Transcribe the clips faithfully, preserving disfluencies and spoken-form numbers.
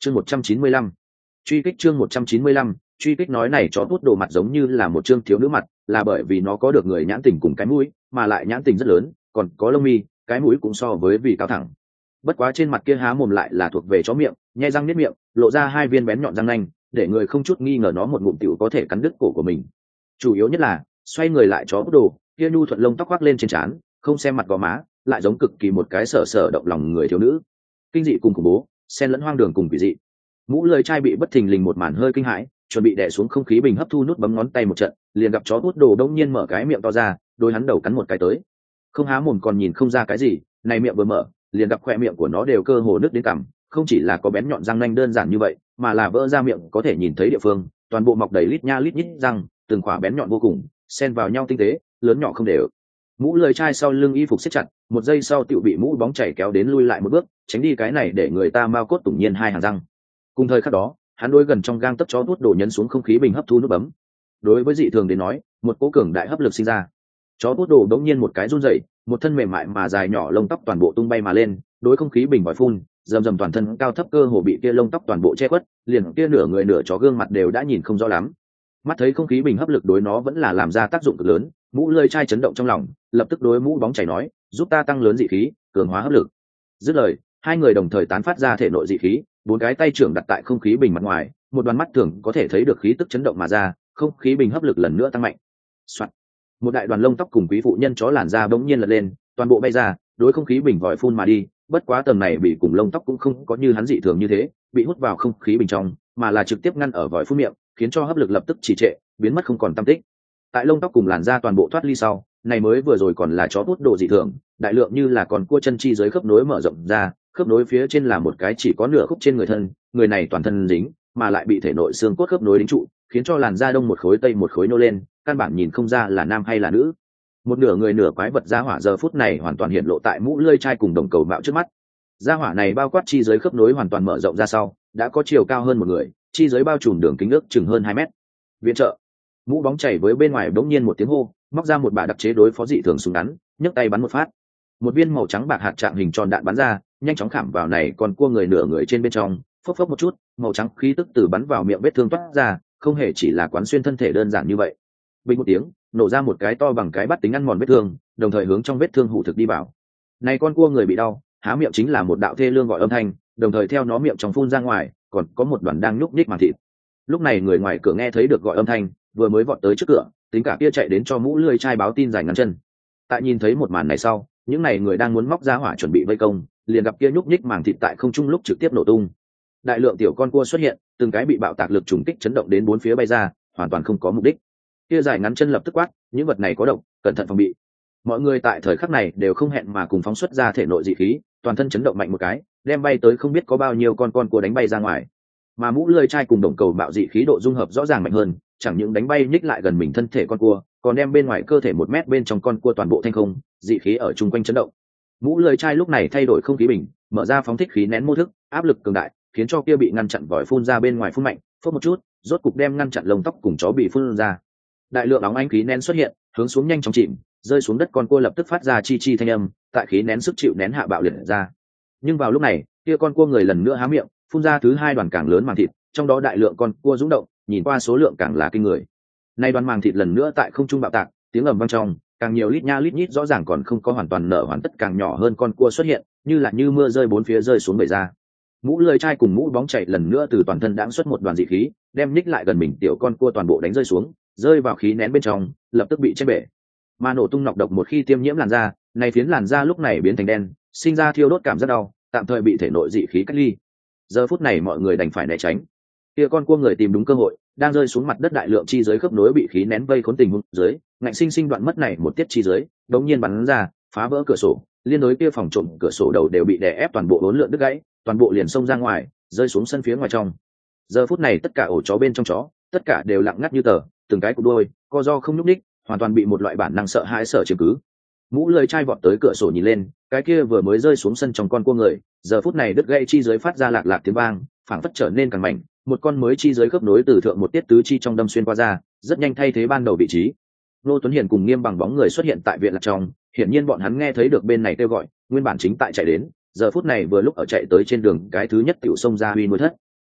chương một trăm chín mươi lăm truy kích chương một trăm chín mươi lăm truy kích nói này chó bút đồ mặt giống như là một chương thiếu nữ mặt, là bởi vì nó có được người nhãn tình cùng cái mũi, mà lại nhãn tình rất lớn, còn có lông mi, cái mũi cũng so với vì cao thẳng. Bất quá trên mặt kia há mồm lại là thuộc về chó miệng, nhe răng niết miệng, lộ ra hai viên bén nhọn răng nanh, để người không chút nghi ngờ nó một ngụm tiểu có thể cắn đứt cổ của mình. Chủ yếu nhất là xoay người lại chó bút đồ, kia nhu thuận lông tóc khoác lên trên trán, không xem mặt gò má, lại giống cực kỳ một cái sở sở động lòng người thiếu nữ. Kinh dị cùng khủng bố, xen lẫn hoang đường cùng quỷ dị. Mũ lưỡi chai bị bất thình lình một màn hơi kinh hãi, chuẩn bị đè xuống không khí bình hấp thu nút bấm ngón tay một trận, liền gặp chó bút đồ đông nhiên mở cái miệng to ra, đôi hắn đầu cắn một cái tới. Không há mồm còn nhìn không ra cái gì, này miệng vừa mở, liền gặp khoe miệng của nó đều cơ hồ nứt đến cằm, không chỉ là có bén nhọn răng nanh đơn giản như vậy, mà là vỡ ra miệng có thể nhìn thấy địa phương, toàn bộ mọc đầy lít nha lít nhít răng, từng khỏa bén nhọn vô cùng, xen vào nhau tinh tế, lớn nhỏ không đều. Mũ lưỡi chai sau lưng y phục siết chặt, một giây sau tiểu bị mũ bóng chảy kéo đến lui lại một bước, tránh đi cái này để người ta mau cốt tủng nhiên hai hàng răng. Cùng thời khắc đó, hắn đối gần trong gang tấc chó bút đổ nhấn xuống không khí bình hấp thu nút bấm. Đối với dị thường đến nói, một cỗ cường đại hấp lực sinh ra. Chó bút đổ đống nhiên một cái run rẩy, một thân mềm mại mà dài nhỏ lông tóc toàn bộ tung bay mà lên, đối không khí bình vòi phun, rầm rầm toàn thân cao thấp cơ hồ bị kia lông tóc toàn bộ che khuất, liền kia nửa người nửa chó gương mặt đều đã nhìn không rõ lắm. Mắt thấy không khí bình hấp lực đối nó vẫn là làm ra tác dụng cực lớn, mũ lưỡi chai chấn động trong lòng, lập tức đối mũ bóng chảy nói, giúp ta tăng lớn dị khí, cường hóa hấp lực. Dứt lời, hai người đồng thời tán phát ra thể nội dị khí, bốn cái tay trưởng đặt tại không khí bình mặt ngoài, một đoàn mắt thường có thể thấy được khí tức chấn động mà ra, không khí bình hấp lực lần nữa tăng mạnh. Soạn. Một đại đoàn lông tóc cùng quý phụ nhân chó làn da bỗng nhiên lật lên, toàn bộ bay ra, đối không khí bình vòi phun mà đi. Bất quá tầng này bị cùng lông tóc cũng không có như hắn dị thường như thế, bị hút vào không khí bình trong, mà là trực tiếp ngăn ở vòi phun miệng, khiến cho hấp lực lập tức trì trệ, biến mất không còn tăm tích. Tại lông tóc cùng làn da toàn bộ thoát ly sau, này mới vừa rồi còn là chó hút độ dị thường, đại lượng như là còn cua chân chi dưới khớp nối mở rộng ra, khớp nối phía trên là một cái chỉ có nửa khúc trên người thân, người này toàn thân dính, mà lại bị thể nội xương cốt khớp nối đính trụ, khiến cho làn da đông một khối tây một khối nô lên, căn bản nhìn không ra là nam hay là nữ. Một nửa người nửa quái vật gia hỏa giờ phút này hoàn toàn hiện lộ tại mũ lưỡi chai cùng đồng cầu mạo trước mắt. Gia hỏa này bao quát chi dưới khớp nối hoàn toàn mở rộng ra sau, đã có chiều cao hơn một người, chi dưới bao trùm đường kính ước chừng hơn hai mét. Viện trợ. Mũ bóng chảy với bên ngoài bỗng nhiên một tiếng hô, móc ra một bả đặc chế đối phó dị thường súng ngắn, nhấc tay bắn một phát. Một viên màu trắng bạc hạt trạng hình tròn đạn bắn ra, nhanh chóng khảm vào này còn cua người nửa người trên bên trong, phốc phốc một chút, màu trắng khí tức từ bắn vào miệng vết thương toát ra, không hề chỉ là quán xuyên thân thể đơn giản như vậy. Bình một tiếng, nổ ra một cái to bằng cái bát tính ăn mòn vết thương, đồng thời hướng trong vết thương hủ thực đi vào. Này con cua người bị đau, há miệng chính là một đạo thê lương gọi âm thanh, đồng thời theo nó miệng trong phun ra ngoài, còn có một đoàn đang nhúc nhích màng thịt. Lúc này người ngoài cửa nghe thấy được gọi âm thanh, vừa mới vọt tới trước cửa, tính cả kia chạy đến cho mũ lưỡi chai báo tin giải ngắn chân. Tại nhìn thấy một màn này sau, những này người đang muốn móc ra hỏa chuẩn bị vây công, liền gặp kia nhúc nhích màng thịt tại không trung lúc trực tiếp nổ tung. Đại lượng tiểu con cua xuất hiện, từng cái bị bạo tạc lực trùng kích chấn động đến bốn phía bay ra, hoàn toàn không có mục đích. Kia giải ngắn chân lập tức quát, những vật này có độc, cẩn thận phòng bị. Mọi người tại thời khắc này đều không hẹn mà cùng phóng xuất ra thể nội dị khí, toàn thân chấn động mạnh một cái, đem bay tới không biết có bao nhiêu con con cua đánh bay ra ngoài. Mà mũ lưỡi chai cùng đồng cầu bạo dị khí độ dung hợp rõ ràng mạnh hơn, chẳng những đánh bay nhích lại gần mình thân thể con cua, còn đem bên ngoài cơ thể một mét bên trong con cua toàn bộ thanh không, dị khí ở chung quanh chấn động. Mũ lưỡi chai lúc này thay đổi không khí bình, mở ra phóng thích khí nén mô thức, áp lực cường đại, khiến cho kia bị ngăn chặn vòi phun ra bên ngoài phun mạnh, phốt một chút, rốt cục đem ngăn chặn lông tóc cùng chó bị phun ra. Đại lượng óng ánh khí nén xuất hiện, hướng xuống nhanh chóng chìm, rơi xuống đất con cua lập tức phát ra chi chi thanh âm, tại khí nén sức chịu nén hạ bạo liệt ra. Nhưng vào lúc này, kia con cua người lần nữa há miệng, phun ra thứ hai đoàn càng lớn màng thịt, trong đó đại lượng con cua rung động, nhìn qua số lượng càng là kinh người. Nay đoàn màng thịt lần nữa tại không trung bạo tạc, tiếng ầm vang trong, càng nhiều lít nha lít nhít rõ ràng còn không có hoàn toàn nở hoàn tất càng nhỏ hơn con cua xuất hiện, như là như mưa rơi bốn phía rơi xuống bể ra. Mũ lưỡi chai cùng mũ bóng chảy lần nữa từ toàn thân đãng xuất một đoàn dị khí, đem nhích lại gần mình tiểu con cua toàn bộ đánh rơi xuống, rơi vào khí nén bên trong, lập tức bị chết bể. Mà nổ tung nọc độc một khi tiêm nhiễm làn da, này phiến làn da lúc này biến thành đen, sinh ra thiêu đốt cảm rất đau, tạm thời bị thể nội dị khí cách ly. Giờ phút này mọi người đành phải né tránh. Kia con cua người tìm đúng cơ hội, đang rơi xuống mặt đất đại lượng chi dưới khớp nối bị khí nén vây khốn tình huống dưới, ngạnh sinh sinh đoạn mất này một tiết chi dưới, đống nhiên bắn ra, phá vỡ cửa sổ, liên đối kia phòng trộm cửa sổ đầu đều bị đè ép toàn bộ bốn lượn đứt gãy, toàn bộ liền xông ra ngoài, rơi xuống sân phía ngoài trong. Giờ phút này tất cả ổ chó bên trong chó, tất cả đều lặng ngắt như tờ, từng cái cụp đuôi, co do không nhúc nhích, hoàn toàn bị một loại bản năng sợ hãi sợ chiếm cứ. Mũ lưỡi chai vọt tới cửa sổ nhìn lên, cái kia vừa mới rơi xuống sân trong con cua người, giờ phút này đứt gãy chi dưới phát ra lạc lạc tiếng vang, phảng phất trở nên càng mạnh, một con mới chi dưới khớp nối từ thượng một tiết tứ chi trong đâm xuyên qua ra, rất nhanh thay thế ban đầu vị trí. Nô Tuấn Hiền cùng Nghiêm Bằng bóng người xuất hiện tại viện lạc trong, hiển nhiên bọn hắn nghe thấy được bên này kêu gọi, nguyên bản chính tại chạy đến, giờ phút này vừa lúc ở chạy tới trên đường cái thứ nhất tiểu xông ra huy nuôi thất.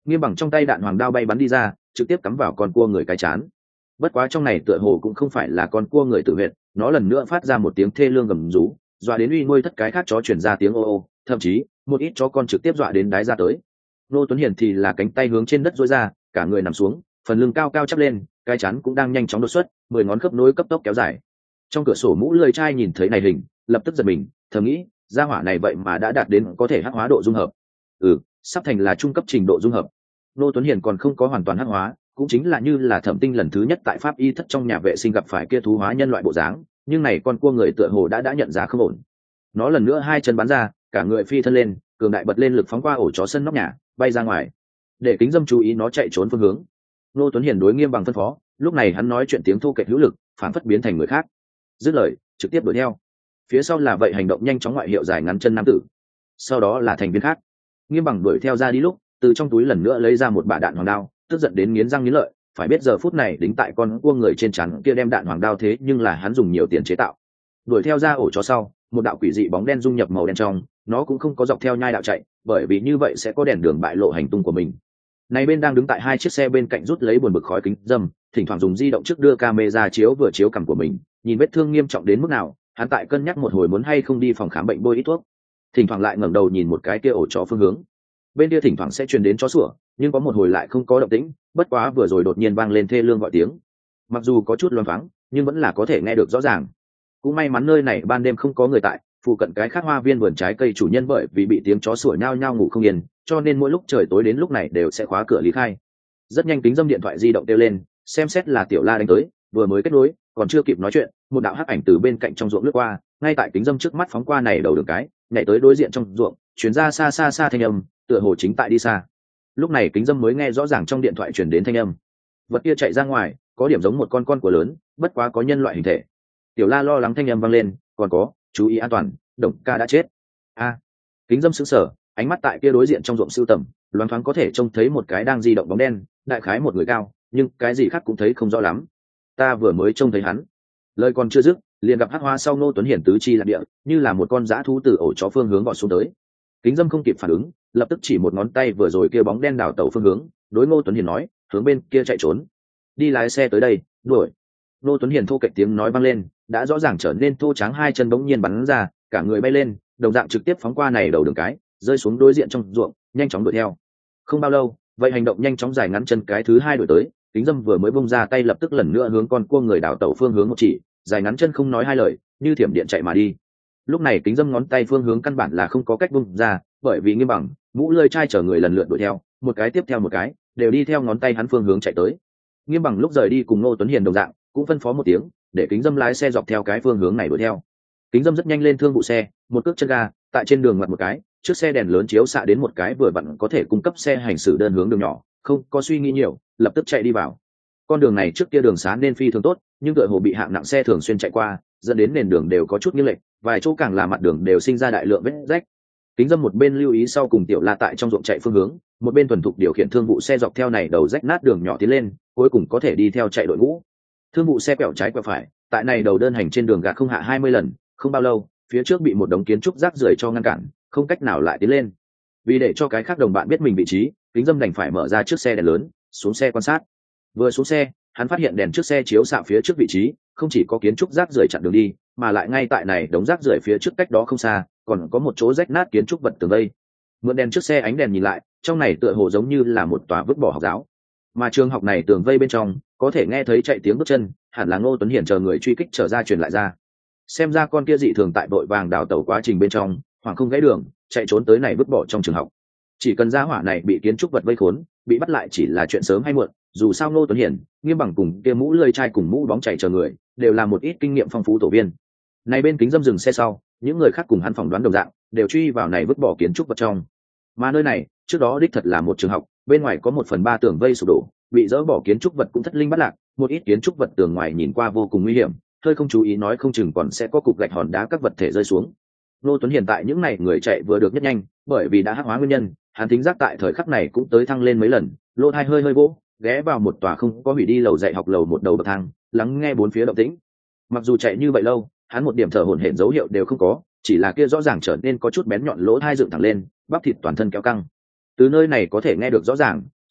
Nghiêm Bằng trong tay đạn hoàng đao bay bắn đi ra, trực tiếp cắm vào con cua người cái chán. Bất quá trong này tựa hồ cũng không phải là con cua người tự huyệt, nó lần nữa phát ra một tiếng thê lương gầm rú, dọa đến uy nuôi thất cái khác chó truyền ra tiếng ô ô, thậm chí một ít chó con trực tiếp dọa đến đái ra tới. Nô Tuấn Hiền thì là cánh tay hướng trên đất duỗi ra, cả người nằm xuống, phần lưng cao cao chắp lên, cái chán cũng đang nhanh chóng đột xuất, mười ngón khớp nối cấp tốc kéo dài. Trong cửa sổ mũ lưỡi trai nhìn thấy này hình, lập tức giật mình, thầm nghĩ, gia hỏa này vậy mà đã đạt đến có thể hắc hóa độ dung hợp. Ừ, sắp thành là trung cấp trình độ dung hợp. Nô Tuấn Hiền còn không có hoàn toàn hắc hóa, cũng chính là như là Thẩm Tinh lần thứ nhất tại pháp y thất trong nhà vệ sinh gặp phải kia thú hóa nhân loại bộ dáng, nhưng này con cua người tựa hồ đã đã nhận ra không ổn. Nó lần nữa hai chân bắn ra, cả người phi thân lên, cường đại bật lên lực phóng qua ổ chó sân nóc nhà, bay ra ngoài. Để Kính Dâm chú ý nó chạy trốn phương hướng. Nô Tuấn Hiền đối Nghiêm Bằng phân phó, lúc này hắn nói chuyện tiếng thô kệch hữu lực, phản phất biến thành người khác. Dứt lời, trực tiếp đuổi theo. Phía sau là vậy hành động nhanh chóng ngoại hiệu dài ngắn chân nam tử. Sau đó là thành viên khác. Nghiêm Bằng đuổi theo ra đi lúc, từ trong túi lần nữa lấy ra một bả đạn hoàng đao, tức giận đến nghiến răng nghiến lợi, phải biết giờ phút này đính tại con cua người trên trán kia đem đạn hoàng đao thế nhưng là hắn dùng nhiều tiền chế tạo. Đuổi theo ra ổ chó sau, một đạo quỷ dị bóng đen dung nhập màu đen trong, nó cũng không có dọc theo nhai đạo chạy, bởi vì như vậy sẽ có đèn đường bại lộ hành tung của mình. Này bên đang đứng tại hai chiếc xe bên cạnh rút lấy buồn bực khói Kính Dâm, thỉnh thoảng dùng di động trước đưa camera chiếu vừa chiếu cằm của mình, nhìn vết thương nghiêm trọng đến mức nào, hắn tại cân nhắc một hồi muốn hay không đi phòng khám bệnh bôi ít thuốc. Thỉnh thoảng lại ngẩng đầu nhìn một cái kia ổ chó phương hướng. Bên kia thỉnh thoảng sẽ truyền đến chó sủa, nhưng có một hồi lại không có động tĩnh, bất quá vừa rồi đột nhiên vang lên thê lương gọi tiếng. Mặc dù có chút loáng thoáng, nhưng vẫn là có thể nghe được rõ ràng. Cũng may mắn nơi này ban đêm không có người tại, phụ cận cái khác hoa viên vườn trái cây chủ nhân bởi vì bị tiếng chó sủa nhao nhao ngủ không yên, cho nên mỗi lúc trời tối đến lúc này đều sẽ khóa cửa lý khai. Rất nhanh Kính Dâm điện thoại di động kêu lên, xem xét là Tiểu La đánh tới, vừa mới kết nối, còn chưa kịp nói chuyện, một đạo hắc ảnh từ bên cạnh trong ruộng lướt qua, ngay tại Kính Dâm trước mắt phóng qua này đầu đường cái, nhảy tới đối diện trong ruộng, truyền ra xa xa xa thanh âm, tựa hồ chính tại đi xa. Lúc này Kính Dâm mới nghe rõ ràng trong điện thoại truyền đến thanh âm. Vật kia chạy ra ngoài, có điểm giống một con con của lớn, bất quá có nhân loại hình thể. Tiểu La lo lắng thanh âm vang lên, còn có, chú ý an toàn, Đồng ca đã chết. A. Kính Dâm sững sờ, ánh mắt tại kia đối diện trong ruộng sưu tầm, loáng thoáng có thể trông thấy một cái đang di động bóng đen, đại khái một người cao, nhưng cái gì khác cũng thấy không rõ lắm. Ta vừa mới trông thấy hắn. Lời còn chưa dứt, liền gặp hắc hoa sau Nô Tuấn Hiển tứ chi lạc địa, như là một con dã thú từ ổ chó phương hướng vọt xuống tới. Kính Dâm không kịp phản ứng, lập tức chỉ một ngón tay vừa rồi kia bóng đen đảo tàu phương hướng, đối Ngô Tuấn Hiển nói, hướng bên kia chạy trốn. Đi lái xe tới đây, đuổi. Ngô Tuấn Hiển thô kệch tiếng nói vang lên, đã rõ ràng trở nên thô tráng, hai chân bỗng nhiên bắn ra, cả người bay lên, đồng dạng trực tiếp phóng qua này đầu đường cái, rơi xuống đối diện trong ruộng, nhanh chóng đuổi theo. Không bao lâu, vậy hành động nhanh chóng dài ngắn chân cái thứ hai đuổi tới, Kính Dâm vừa mới bung ra tay lập tức lần nữa hướng con cua người đảo tàu phương hướng một chỉ, dài ngắn chân không nói hai lời, như thiểm điện chạy mà đi. Lúc này Kính Dâm ngón tay phương hướng căn bản là không có cách bung ra, bởi vì Nghiêm Bằng, mũ lơi trai chở người lần lượt đuổi theo, một cái tiếp theo một cái, đều đi theo ngón tay hắn phương hướng chạy tới. Nghiêm Bằng lúc rời đi cùng Ngô Tuấn Hiền đồng dạng, cũng phân phó một tiếng, để Kính Dâm lái xe dọc theo cái phương hướng này đuổi theo. Kính Dâm rất nhanh lên thương vụ xe, một cước chân ga, tại trên đường ngoặt một cái, trước xe đèn lớn chiếu xạ đến một cái vừa vặn có thể cung cấp xe hành xử đơn hướng đường nhỏ, không có suy nghĩ nhiều, lập tức chạy đi vào. Con đường này trước kia đường xá nên phi thường tốt, nhưng tựa hồ bị hạng nặng xe thường xuyên chạy qua, dẫn đến nền đường đều có chút nghiêng lệch, vài chỗ càng là mặt đường đều sinh ra đại lượng vết rách. Kính Dâm một bên lưu ý sau cùng Tiểu La tại trong ruộng chạy phương hướng, một bên thuần thục điều khiển thương vụ xe dọc theo này đầu rách nát đường nhỏ tiến lên, cuối cùng có thể đi theo chạy đội ngũ. Thương vụ xe quẹo trái quẹo phải, tại này đầu đơn hành trên đường gạt không hạ hai mươi lần, không bao lâu, phía trước bị một đống kiến trúc rác rưởi cho ngăn cản, không cách nào lại tiến lên. Vì để cho cái khác đồng bạn biết mình vị trí, Kính Dâm đành phải mở ra trước xe đèn lớn, xuống xe quan sát. Vừa xuống xe, hắn phát hiện đèn trước xe chiếu xạ phía trước vị trí, không chỉ có kiến trúc rác rưởi chặn đường đi, mà lại ngay tại này đống rác rưởi phía trước cách đó không xa, còn có một chỗ rách nát kiến trúc vật tường vây. Mượn đèn trước xe ánh đèn nhìn lại, trong này tựa hồ giống như là một tòa vứt bỏ học giáo. Mà trường học này tường vây bên trong, có thể nghe thấy chạy tiếng bước chân, hẳn là Ngô Tuấn Hiển chờ người truy kích trở ra truyền lại ra. Xem ra con kia dị thường tại đội vàng đào tẩu quá trình bên trong, hoàng không gãy đường, chạy trốn tới này vứt bỏ trong trường học. Chỉ cần gia hỏa này bị kiến trúc vật vây khốn, bị bắt lại chỉ là chuyện sớm hay muộn, dù sao Ngô Tuấn Hiển, Nghiêm Bằng cùng kia mũ lơi trai cùng mũ bóng chảy chờ người, đều là một ít kinh nghiệm phong phú tổ viên. Này bên Kính Dâm dừng xe sau, những người khác cùng hắn phỏng đoán đồng dạng, đều truy vào này vứt bỏ kiến trúc vật trong. Mà nơi này, trước đó đích thật là một trường học, bên ngoài có một phần ba tường vây sụp đổ, bị dỡ bỏ kiến trúc vật cũng thất linh bắt lạc, một ít kiến trúc vật tường ngoài nhìn qua vô cùng nguy hiểm, hơi không chú ý nói không chừng còn sẽ có cục gạch hòn đá các vật thể rơi xuống. Ngô Tuấn hiện tại những này người chạy vừa được nhất nhanh, bởi vì đã hắc hóa nguyên nhân, hắn thính giác tại thời khắc này cũng tới thăng lên mấy lần, lỗ tai hơi hơi vỗ, ghé vào một tòa không có hủy đi lầu dạy học lầu một đầu bậc thang, lắng nghe bốn phía động tĩnh. Mặc dù chạy như vậy lâu, hắn một điểm thở hổn hển dấu hiệu đều không có, chỉ là kia rõ ràng trở nên có chút bén nhọn lỗ tai dựng thẳng lên, bắp thịt toàn thân kéo căng. Từ nơi này có thể nghe được rõ ràng,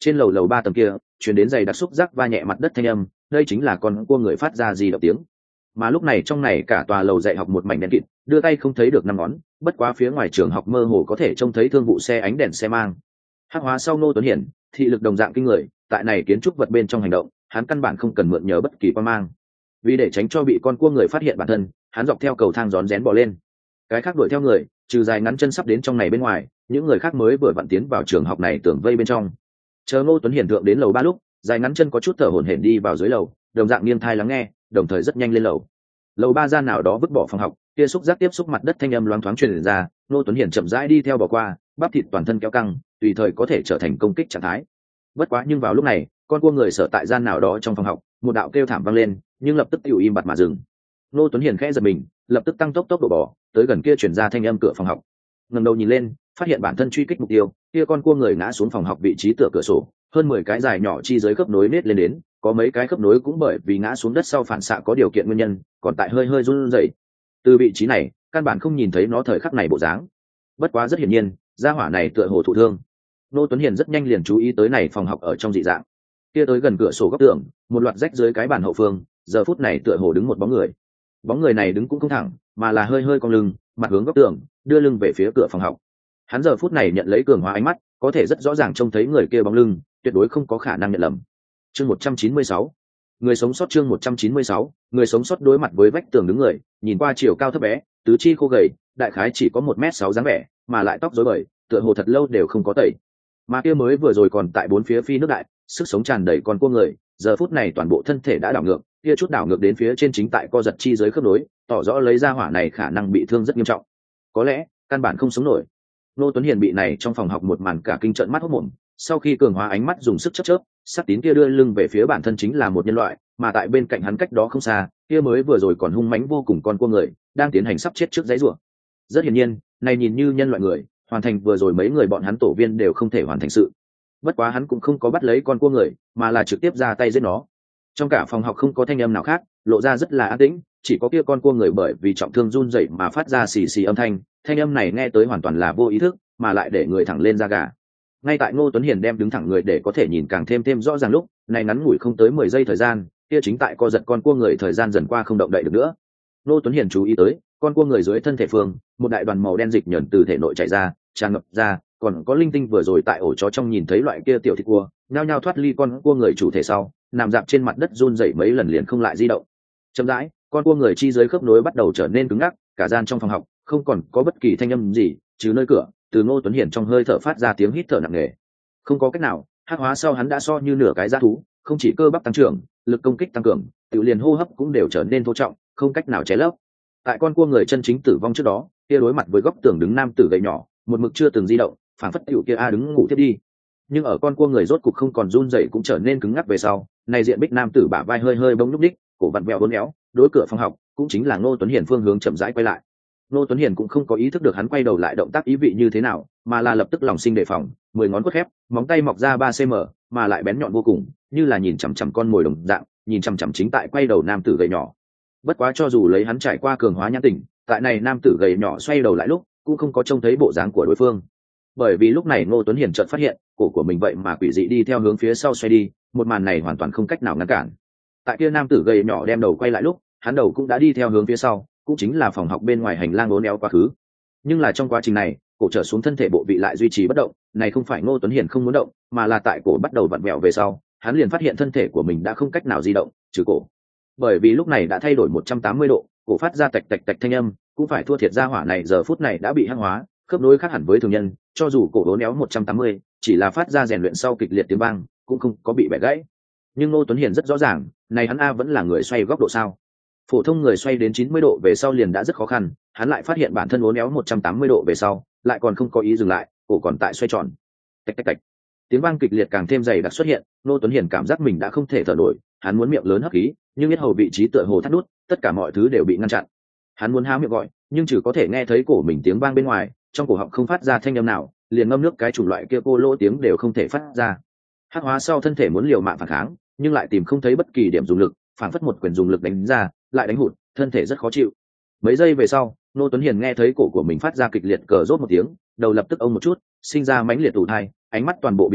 Trên lầu lầu ba tầng kia chuyển đến giày đặc xúc giác va nhẹ mặt đất thanh âm, đây chính là con cua người phát ra gì động tiếng. Mà lúc này trong này cả tòa lầu dạy học một mảnh đen kịt, đưa tay không thấy được năm ngón, bất quá phía ngoài trường học mơ hồ có thể trông thấy thương vụ xe ánh đèn xe mang. Hắc hóa sau Ngô Tuấn Hiển, thị lực đồng dạng kinh người, tại này kiến trúc vật bên trong hành động, hắn căn bản không cần mượn nhờ bất kỳ quan mang. Vì để tránh cho bị con cua người phát hiện bản thân, hắn dọc theo cầu thang rón rén bò lên. Cái khác đuổi theo người, trừ dài ngắn chân sắp đến trong này bên ngoài, những người khác mới vừa vặn tiến vào trường học này tưởng vây bên trong. Chờ Ngô Tuấn Hiển thượng đến lầu ba lúc, dài ngắn chân có chút thở hổn hển đi vào dưới lầu, đồng dạng nghiêng thai lắng nghe, đồng thời rất nhanh lên lầu. Lầu ba gian nào đó vứt bỏ phòng học, kia xúc giác tiếp xúc mặt đất thanh âm loáng thoáng truyền ra, Ngô Tuấn Hiển chậm rãi đi theo bỏ qua, bắp thịt toàn thân kéo căng, tùy thời có thể trở thành công kích trạng thái. Bất quá nhưng vào lúc này, con cua người sở tại gian nào đó trong phòng học, một đạo kêu thảm vang lên, nhưng lập tức tiểu im bặt mà dừng. Ngô Tuấn Hiển khẽ giật mình, lập tức tăng tốc tốc độ bỏ, tới gần kia truyền ra thanh âm cửa phòng học. Ngẩng đầu nhìn lên, phát hiện bản thân truy kích mục tiêu, kia con cua người ngã xuống phòng học vị trí tựa cửa sổ, hơn mười cái dài nhỏ chi dưới khớp nối nết lên đến, có mấy cái khớp nối cũng bởi vì ngã xuống đất sau phản xạ có điều kiện nguyên nhân, còn tại hơi hơi run rẩy. Từ vị trí này, căn bản không nhìn thấy nó thời khắc này bộ dáng. Bất quá rất hiển nhiên, gia hỏa này tựa hồ thụ thương. Ngô Tuấn Hiển rất nhanh liền chú ý tới này phòng học ở trong dị dạng. Kia tới gần cửa sổ góc tường, một loạt rách dưới cái bàn hậu phương, giờ phút này tựa hồ đứng một bóng người. Bóng người này đứng cũng không thẳng, mà là hơi hơi cong lưng, mặt hướng góc tường, đưa lưng về phía cửa phòng học. Hắn giờ phút này nhận lấy cường hóa ánh mắt, có thể rất rõ ràng trông thấy người kia bóng lưng, tuyệt đối không có khả năng nhận lầm. Chương một trăm chín mươi sáu, người sống sót. Chương một trăm chín mươi sáu, người sống sót đối mặt với vách tường đứng người, nhìn qua chiều cao thấp bé, tứ chi khô gầy, đại khái chỉ có một mét sáu dáng vẻ, mà lại tóc rối bời, tựa hồ thật lâu đều không có tẩy. Mà kia mới vừa rồi còn tại bốn phía phi nước đại, sức sống tràn đầy con cua người, giờ phút này toàn bộ thân thể đã đảo ngược, kia chút đảo ngược đến phía trên chính tại co giật chi dưới khớp nối, tỏ rõ lấy ra hỏa này khả năng bị thương rất nghiêm trọng, có lẽ căn bản không sống nổi. Ngô Tuấn Hiển bị này trong phòng học một màn cả kinh trợn mắt hốt mồm, sau khi cường hóa ánh mắt dùng sức chớp chớp, sắc tín kia đưa lưng về phía bản thân chính là một nhân loại, mà tại bên cạnh hắn cách đó không xa, kia mới vừa rồi còn hung mãnh vô cùng con cua người, đang tiến hành sắp chết trước giấy rủa. Rất hiển nhiên, này nhìn như nhân loại người, hoàn thành vừa rồi mấy người bọn hắn tổ viên đều không thể hoàn thành sự. Bất quá hắn cũng không có bắt lấy con cua người, mà là trực tiếp ra tay giết nó. Trong cả phòng học không có thanh âm nào khác, lộ ra rất là an tĩnh, chỉ có kia con cua người bởi vì trọng thương run rẩy mà phát ra xì xì âm thanh, thanh âm này nghe tới hoàn toàn là vô ý thức, mà lại để người thẳng lên da gà. Ngay tại Ngô Tuấn Hiển đem đứng thẳng người để có thể nhìn càng thêm thêm rõ ràng lúc, này ngắn ngủi không tới mười giây thời gian, kia chính tại co giật con cua người thời gian dần qua không động đậy được nữa. Ngô Tuấn Hiển chú ý tới, con cua người dưới thân thể phương, một đại đoàn màu đen dịch nhẫn từ thể nội chảy ra, tràn ngập ra, còn có linh tinh vừa rồi tại ổ chó trong nhìn thấy loại kia tiểu thịt cua, nhao nhao thoát ly con cua người chủ thể sau, nằm dạp trên mặt đất run rẩy mấy lần liền không lại di động. Chậm rãi, con cua người chi dưới khớp nối bắt đầu trở nên cứng ngắc, cả gian trong phòng học không còn có bất kỳ thanh âm gì, trừ nơi cửa, từ Ngô Tuấn Hiển trong hơi thở phát ra tiếng hít thở nặng nề. Không có cách nào, hắc hóa sau hắn đã so như nửa cái dã thú, không chỉ cơ bắp tăng trưởng, lực công kích tăng cường, tự liền hô hấp cũng đều trở nên thô trọng, không cách nào che lấp. Tại con cua người chân chính tử vong trước đó, kia đối mặt với góc tường đứng nam tử gầy nhỏ, một mực chưa từng di động, phảng phất tiểu kia a đứng ngủ tiếp đi. Nhưng ở con cua người rốt cục không còn run rẩy cũng trở nên cứng ngắc về sau, này diện bích nam tử bả vai hơi hơi bỗng nhúc đích, cổ vặn vẹo uốn éo, đối cửa phòng học, cũng chính là Ngô Tuấn Hiển phương hướng chậm rãi quay lại. Ngô Tuấn Hiển cũng không có ý thức được hắn quay đầu lại động tác ý vị như thế nào, mà là lập tức lòng sinh đề phòng, mười ngón quất khép, móng tay mọc ra ba xăng-ti-mét, mà lại bén nhọn vô cùng, như là nhìn chằm chằm con mồi đồng dạng, nhìn chằm chằm chính tại quay đầu nam tử gầy nhỏ. Bất quá cho dù lấy hắn trải qua cường hóa nhãn tình, tại này nam tử gầy nhỏ xoay đầu lại lúc, cũng không có trông thấy bộ dáng của đối phương. Bởi vì lúc này Ngô Tuấn Hiển chợt phát hiện, cổ của mình vậy mà quỷ dị đi theo hướng phía sau xoay đi, một màn này hoàn toàn không cách nào ngăn cản. Tại kia nam tử gầy nhỏ đem đầu quay lại lúc, hắn đầu cũng đã đi theo hướng phía sau, cũng chính là phòng học bên ngoài hành lang uốn éo quá khứ. Nhưng là trong quá trình này, cổ trở xuống thân thể bộ vị lại duy trì bất động, này không phải Ngô Tuấn Hiển không muốn động, mà là tại cổ bắt đầu vặn vẹo về sau, hắn liền phát hiện thân thể của mình đã không cách nào di động, trừ cổ. Bởi vì lúc này đã thay đổi một trăm tám mươi độ, cổ phát ra tạch tạch tạch thanh âm, cũng phải thua thiệt ra hỏa này giờ phút này đã bị hắc hóa, khớp nối khác hẳn với thường nhân, cho dù cổ uốn éo một trăm tám mươi, chỉ là phát ra rèn luyện sau kịch liệt tiếng vang, cũng không có bị bẻ gãy. Nhưng Ngô Tuấn Hiển rất rõ ràng, này hắn a vẫn là người xoay góc độ sao? Phổ thông người xoay đến chín mươi độ về sau liền đã rất khó khăn, hắn lại phát hiện bản thân uốn éo một trăm tám mươi độ về sau, lại còn không có ý dừng lại, cổ còn tại xoay tròn. Tạch tạch tạch. Tiếng vang kịch liệt càng thêm dày đặc xuất hiện, Ngô Tuấn Hiển cảm giác mình đã không thể thở nổi, hắn muốn miệng lớn hấp khí, nhưng biết hầu vị trí tựa hồ thắt nút, tất cả mọi thứ đều bị ngăn chặn. Hắn muốn há miệng gọi, nhưng chỉ có thể nghe thấy cổ mình tiếng vang bên ngoài, trong cổ họng không phát ra thanh âm nào, liền ngâm nước cái chủng loại kia cô lỗ tiếng đều không thể phát ra. Hắc hóa sau thân thể muốn liều mạng phản kháng, nhưng lại tìm không thấy bất kỳ điểm dùng lực, phản phất một quyền dùng lực đánh ra, lại đánh hụt, thân thể rất khó chịu. Mấy giây về sau, Ngô Tuấn Hiển nghe thấy cổ của mình phát ra kịch liệt cờ rốt một tiếng, đầu lập tức ông một chút, sinh ra mãnh liệt tủ thai, ánh mắt toàn bộ biến mất,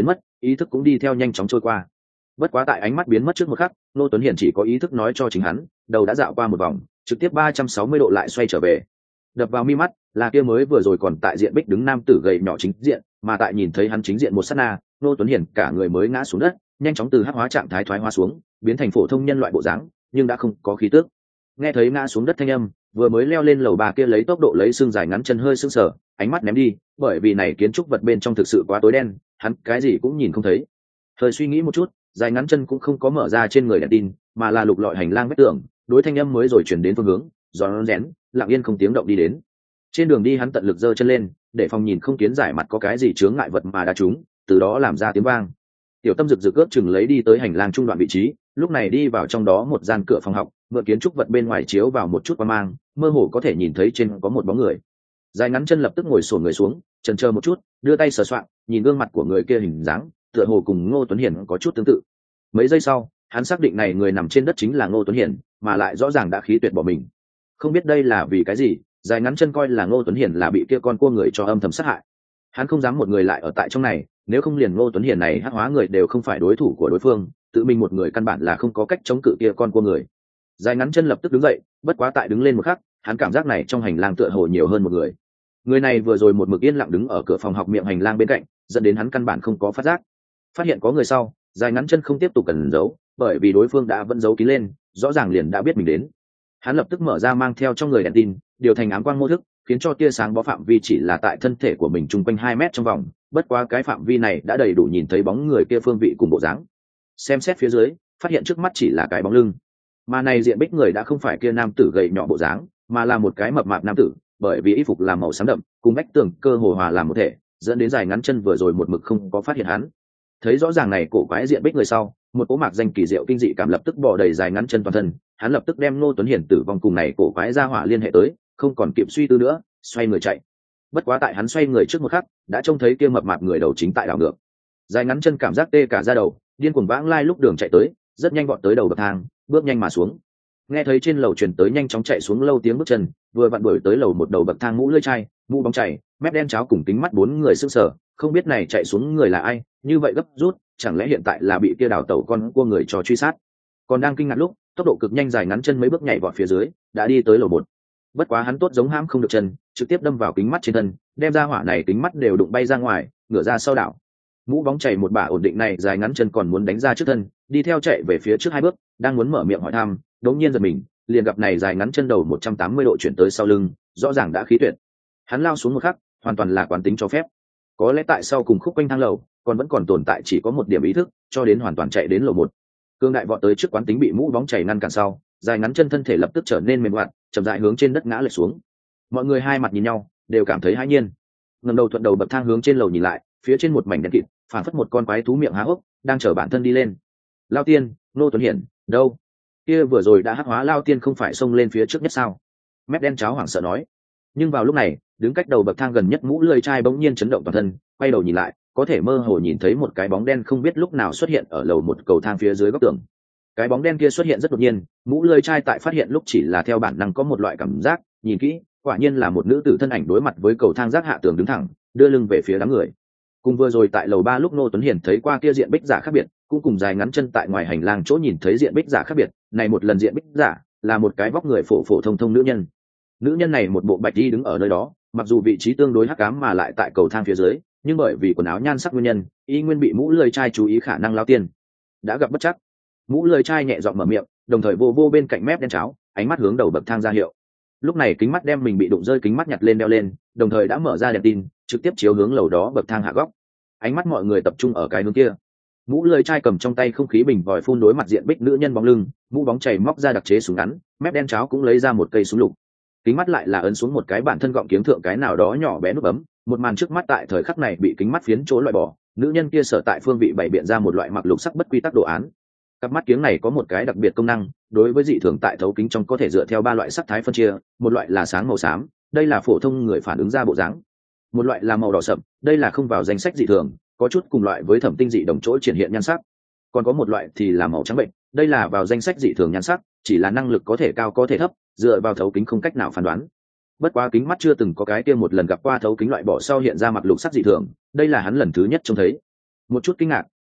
ý thức cũng đi theo nhanh chóng trôi qua. Bất quá tại ánh mắt biến mất trước một khắc, Ngô Tuấn Hiển chỉ có ý thức nói cho chính hắn, đầu đã dạo qua một vòng, trực tiếp ba trăm sáu mươi độ lại xoay trở về. Đập vào mi mắt là kia mới vừa rồi còn tại diện bích đứng nam tử gầy nhỏ chính diện, mà tại nhìn thấy hắn chính diện một sát na, Ngô Tuấn Hiển cả người mới ngã xuống đất, nhanh chóng từ hắc hóa trạng thái thoái hóa xuống, biến thành phổ thông nhân loại bộ dáng, nhưng đã không có khí tức. Nghe thấy ngã xuống đất thanh âm, vừa mới leo lên lầu ba kia lấy tốc độ lấy xương dài ngắn chân hơi sưng sờ, ánh mắt ném đi, bởi vì này kiến trúc vật bên trong thực sự quá tối đen, hắn cái gì cũng nhìn không thấy. Hơi suy nghĩ một chút, dài ngắn chân cũng không có mở ra trên người đèn tin, mà là lục lọi hành lang vách tường, đối thanh âm mới rồi chuyển đến phương hướng, rón rén, lặng yên không tiếng động đi đến. Trên đường đi hắn tận lực giơ chân lên, để phòng nhìn không kiến giải mặt có cái gì chướng ngại vật mà đã trúng, từ đó làm ra tiếng vang. Tiểu Tâm rực rực ước chừng lấy đi tới hành lang trung đoạn vị trí, lúc này đi vào trong đó một gian cửa phòng học, mượn kiến trúc vật bên ngoài chiếu vào một chút qua mang, mơ hồ có thể nhìn thấy trên có một bóng người. Dài ngắn chân lập tức ngồi xổm người xuống, chần chờ một chút, đưa tay sờ soạng, nhìn gương mặt của người kia hình dáng, tựa hồ cùng Ngô Tuấn Hiển có chút tương tự. Mấy giây sau, hắn xác định này người nằm trên đất chính là Ngô Tuấn Hiển, mà lại rõ ràng đã khí tuyệt bỏ mình. Không biết đây là vì cái gì, dài ngắn chân coi là Ngô Tuấn Hiển là bị kia con cua người cho âm thầm sát hại. Hắn không dám một người lại ở tại trong này, nếu không liền Ngô Tuấn Hiển này hắc hóa người đều không phải đối thủ của đối phương, tự mình một người căn bản là không có cách chống cự kia con cua người. Dài ngắn chân lập tức đứng dậy, bất quá tại đứng lên một khắc, hắn cảm giác này trong hành lang tựa hồ nhiều hơn một người. Người này vừa rồi một mực yên lặng đứng ở cửa phòng học miệng hành lang bên cạnh, dẫn đến hắn căn bản không có phát giác. Phát hiện có người sau, dài ngắn chân không tiếp tục cần giấu, bởi vì đối phương đã vẫn giấu kín lên, rõ ràng liền đã biết mình đến. Hắn lập tức mở ra mang theo trong người đèn tin, điều thành ám quang mô thức, khiến cho tia sáng bó phạm vi chỉ là tại thân thể của mình chung quanh hai mét trong vòng, bất quá cái phạm vi này đã đầy đủ nhìn thấy bóng người kia phương vị cùng bộ dáng. Xem xét phía dưới, phát hiện trước mắt chỉ là cái bóng lưng, mà này diện bích người đã không phải kia nam tử gầy nhỏ bộ dáng, mà là một cái mập mạp nam tử, bởi vì y phục làm màu xám đậm, cùng vách tường cơ hồ hòa làm một thể, dẫn đến dài ngắn chân vừa rồi một mực không có phát hiện hắn. Thấy rõ ràng này cổ quái diện bích người sau, một cỗ mạc danh kỳ diệu kinh dị cảm lập tức bò đầy dài ngắn chân toàn thân, hắn lập tức đem Ngô Tuấn Hiển tử vong cùng này cổ quái ra hỏa liên hệ tới, không còn kịp suy tư nữa, xoay người chạy. Bất quá tại hắn xoay người trước một khắc, đã trông thấy kia mập mạp người đầu chính tại đảo ngược. Dài ngắn chân cảm giác tê cả da đầu, điên cuồng vãng lai lúc đường chạy tới, rất nhanh vọt tới đầu bậc thang, bước nhanh mà xuống. Nghe thấy trên lầu truyền tới nhanh chóng chạy xuống lâu tiếng bước chân, vừa vặn đuổi tới lầu một đầu bậc thang mũ lưỡi chai, mũ bóng chảy, mép đen cháo cùng kính mắt bốn người sững sờ, không biết này chạy xuống người là ai, như vậy gấp rút, chẳng lẽ hiện tại là bị kia đảo tẩu con cua người cho truy sát. Còn đang kinh ngạc lúc, tốc độ cực nhanh dài ngắn chân mấy bước nhảy vọt phía dưới, đã đi tới lầu một. Bất quá hắn tốt giống hãm không được chân, trực tiếp đâm vào kính mắt trên thân, đem ra hỏa này kính mắt đều đụng bay ra ngoài, ngửa ra sau đảo. Mũ bóng chảy một bả ổn định này dài ngắn chân còn muốn đánh ra trước thân, đi theo chạy về phía trước hai bước, đang muốn mở miệng hỏi thăm, đống nhiên giật mình, liền gặp này dài ngắn chân đầu một trăm tám mươi độ chuyển tới sau lưng, rõ ràng đã khí tuyệt. Hắn lao xuống một khắc, hoàn toàn là quán tính cho phép. Có lẽ tại sau cùng khúc quanh thang lầu, còn vẫn còn tồn tại chỉ có một điểm ý thức, cho đến hoàn toàn chạy đến lầu một. Cương đại vọt tới trước quán tính bị mũ bóng chảy ngăn cản sau, dài ngắn chân thân thể lập tức trở nên mềm hoạt, chậm rãi hướng trên đất ngã lệch xuống. Mọi người hai mặt nhìn nhau, đều cảm thấy hãi nhiên. Ngẩng đầu thuận đầu bậc thang hướng trên lầu nhìn lại, phía trên một mảnh đen kịt, phản phất một con quái thú miệng há hốc, đang chờ bản thân đi lên. Lao Tiên, Ngô Tuấn Hiển, đâu? Kia vừa rồi đã hắc hóa Lao Tiên không phải xông lên phía trước nhất sao? Mép đen cháo hoảng sợ nói. Nhưng vào lúc này, đứng cách đầu bậc thang gần nhất mũ lưỡi chai bỗng nhiên chấn động toàn thân, quay đầu nhìn lại, có thể mơ hồ nhìn thấy một cái bóng đen không biết lúc nào xuất hiện ở lầu một cầu thang phía dưới góc tường. Cái bóng đen kia xuất hiện rất đột nhiên, mũ lưỡi chai tại phát hiện lúc chỉ là theo bản năng có một loại cảm giác, nhìn kỹ, quả nhiên là một nữ tử thân ảnh đối mặt với cầu thang rác hạ tường đứng thẳng, đưa lưng về phía đám người. Cùng vừa rồi tại lầu ba lúc Ngô Tuấn Hiển thấy qua kia diện bích giả khác biệt, cũng cùng dài ngắn chân tại ngoài hành lang chỗ nhìn thấy diện bích giả khác biệt, này một lần diện bích giả là một cái vóc người phổ phổ thông thông nữ nhân. Nữ nhân này một bộ bạch y đứng ở nơi đó, mặc dù vị trí tương đối hắc ám mà lại tại cầu thang phía dưới, nhưng bởi vì quần áo nhan sắc nguyên nhân, y nguyên bị mũ lưỡi chai chú ý khả năng Lao Tiên đã gặp bất chắc. Mũ lưỡi chai nhẹ giọng mở miệng, đồng thời vô vô bên cạnh mép đen cháo, ánh mắt hướng đầu bậc thang ra hiệu. Lúc này kính mắt đem mình bị đụng rơi kính mắt nhặt lên đeo lên, đồng thời đã mở ra đèn tin, trực tiếp chiếu hướng lầu đó bậc thang hạ góc. Ánh mắt mọi người tập trung ở cái hướng kia. Mũ lưỡi chai cầm trong tay không khí bình vòi phun đối mặt diện bích nữ nhân bóng lưng, mũ bóng chảy móc ra đặc chế súng ngắn, mép đen cháo cũng lấy ra một cây súng lục. Kính mắt lại là ấn xuống một cái bản thân gọng kiếm thượng cái nào đó nhỏ bé nút bấm, một màn trước mắt tại thời khắc này bị kính mắt phiến chỗ loại bỏ, nữ nhân kia sở tại phương vị bày biện ra một loại mặc lục sắc bất quy tắc đồ án. Cặp mắt kiếng này có một cái đặc biệt công năng, đối với dị thường tại thấu kính trong có thể dựa theo ba loại sắc thái phân chia, một loại là sáng màu xám, đây là phổ thông người phản ứng ra bộ dáng. Một loại là màu đỏ sậm, đây là không vào danh sách dị thường, có chút cùng loại với thẩm tinh dị đồng chỗ triển hiện nhan sắc. Còn có một loại thì là màu trắng bệnh, đây là vào danh sách dị thường nhan sắc, chỉ là năng lực có thể cao có thể thấp, dựa vào thấu kính không cách nào phán đoán. Bất quá kính mắt chưa từng có cái kia một lần gặp qua thấu kính loại bỏ sau hiện ra mặt lục sắc dị thường, đây là hắn lần thứ nhất trông thấy. Một chút kinh ngạc,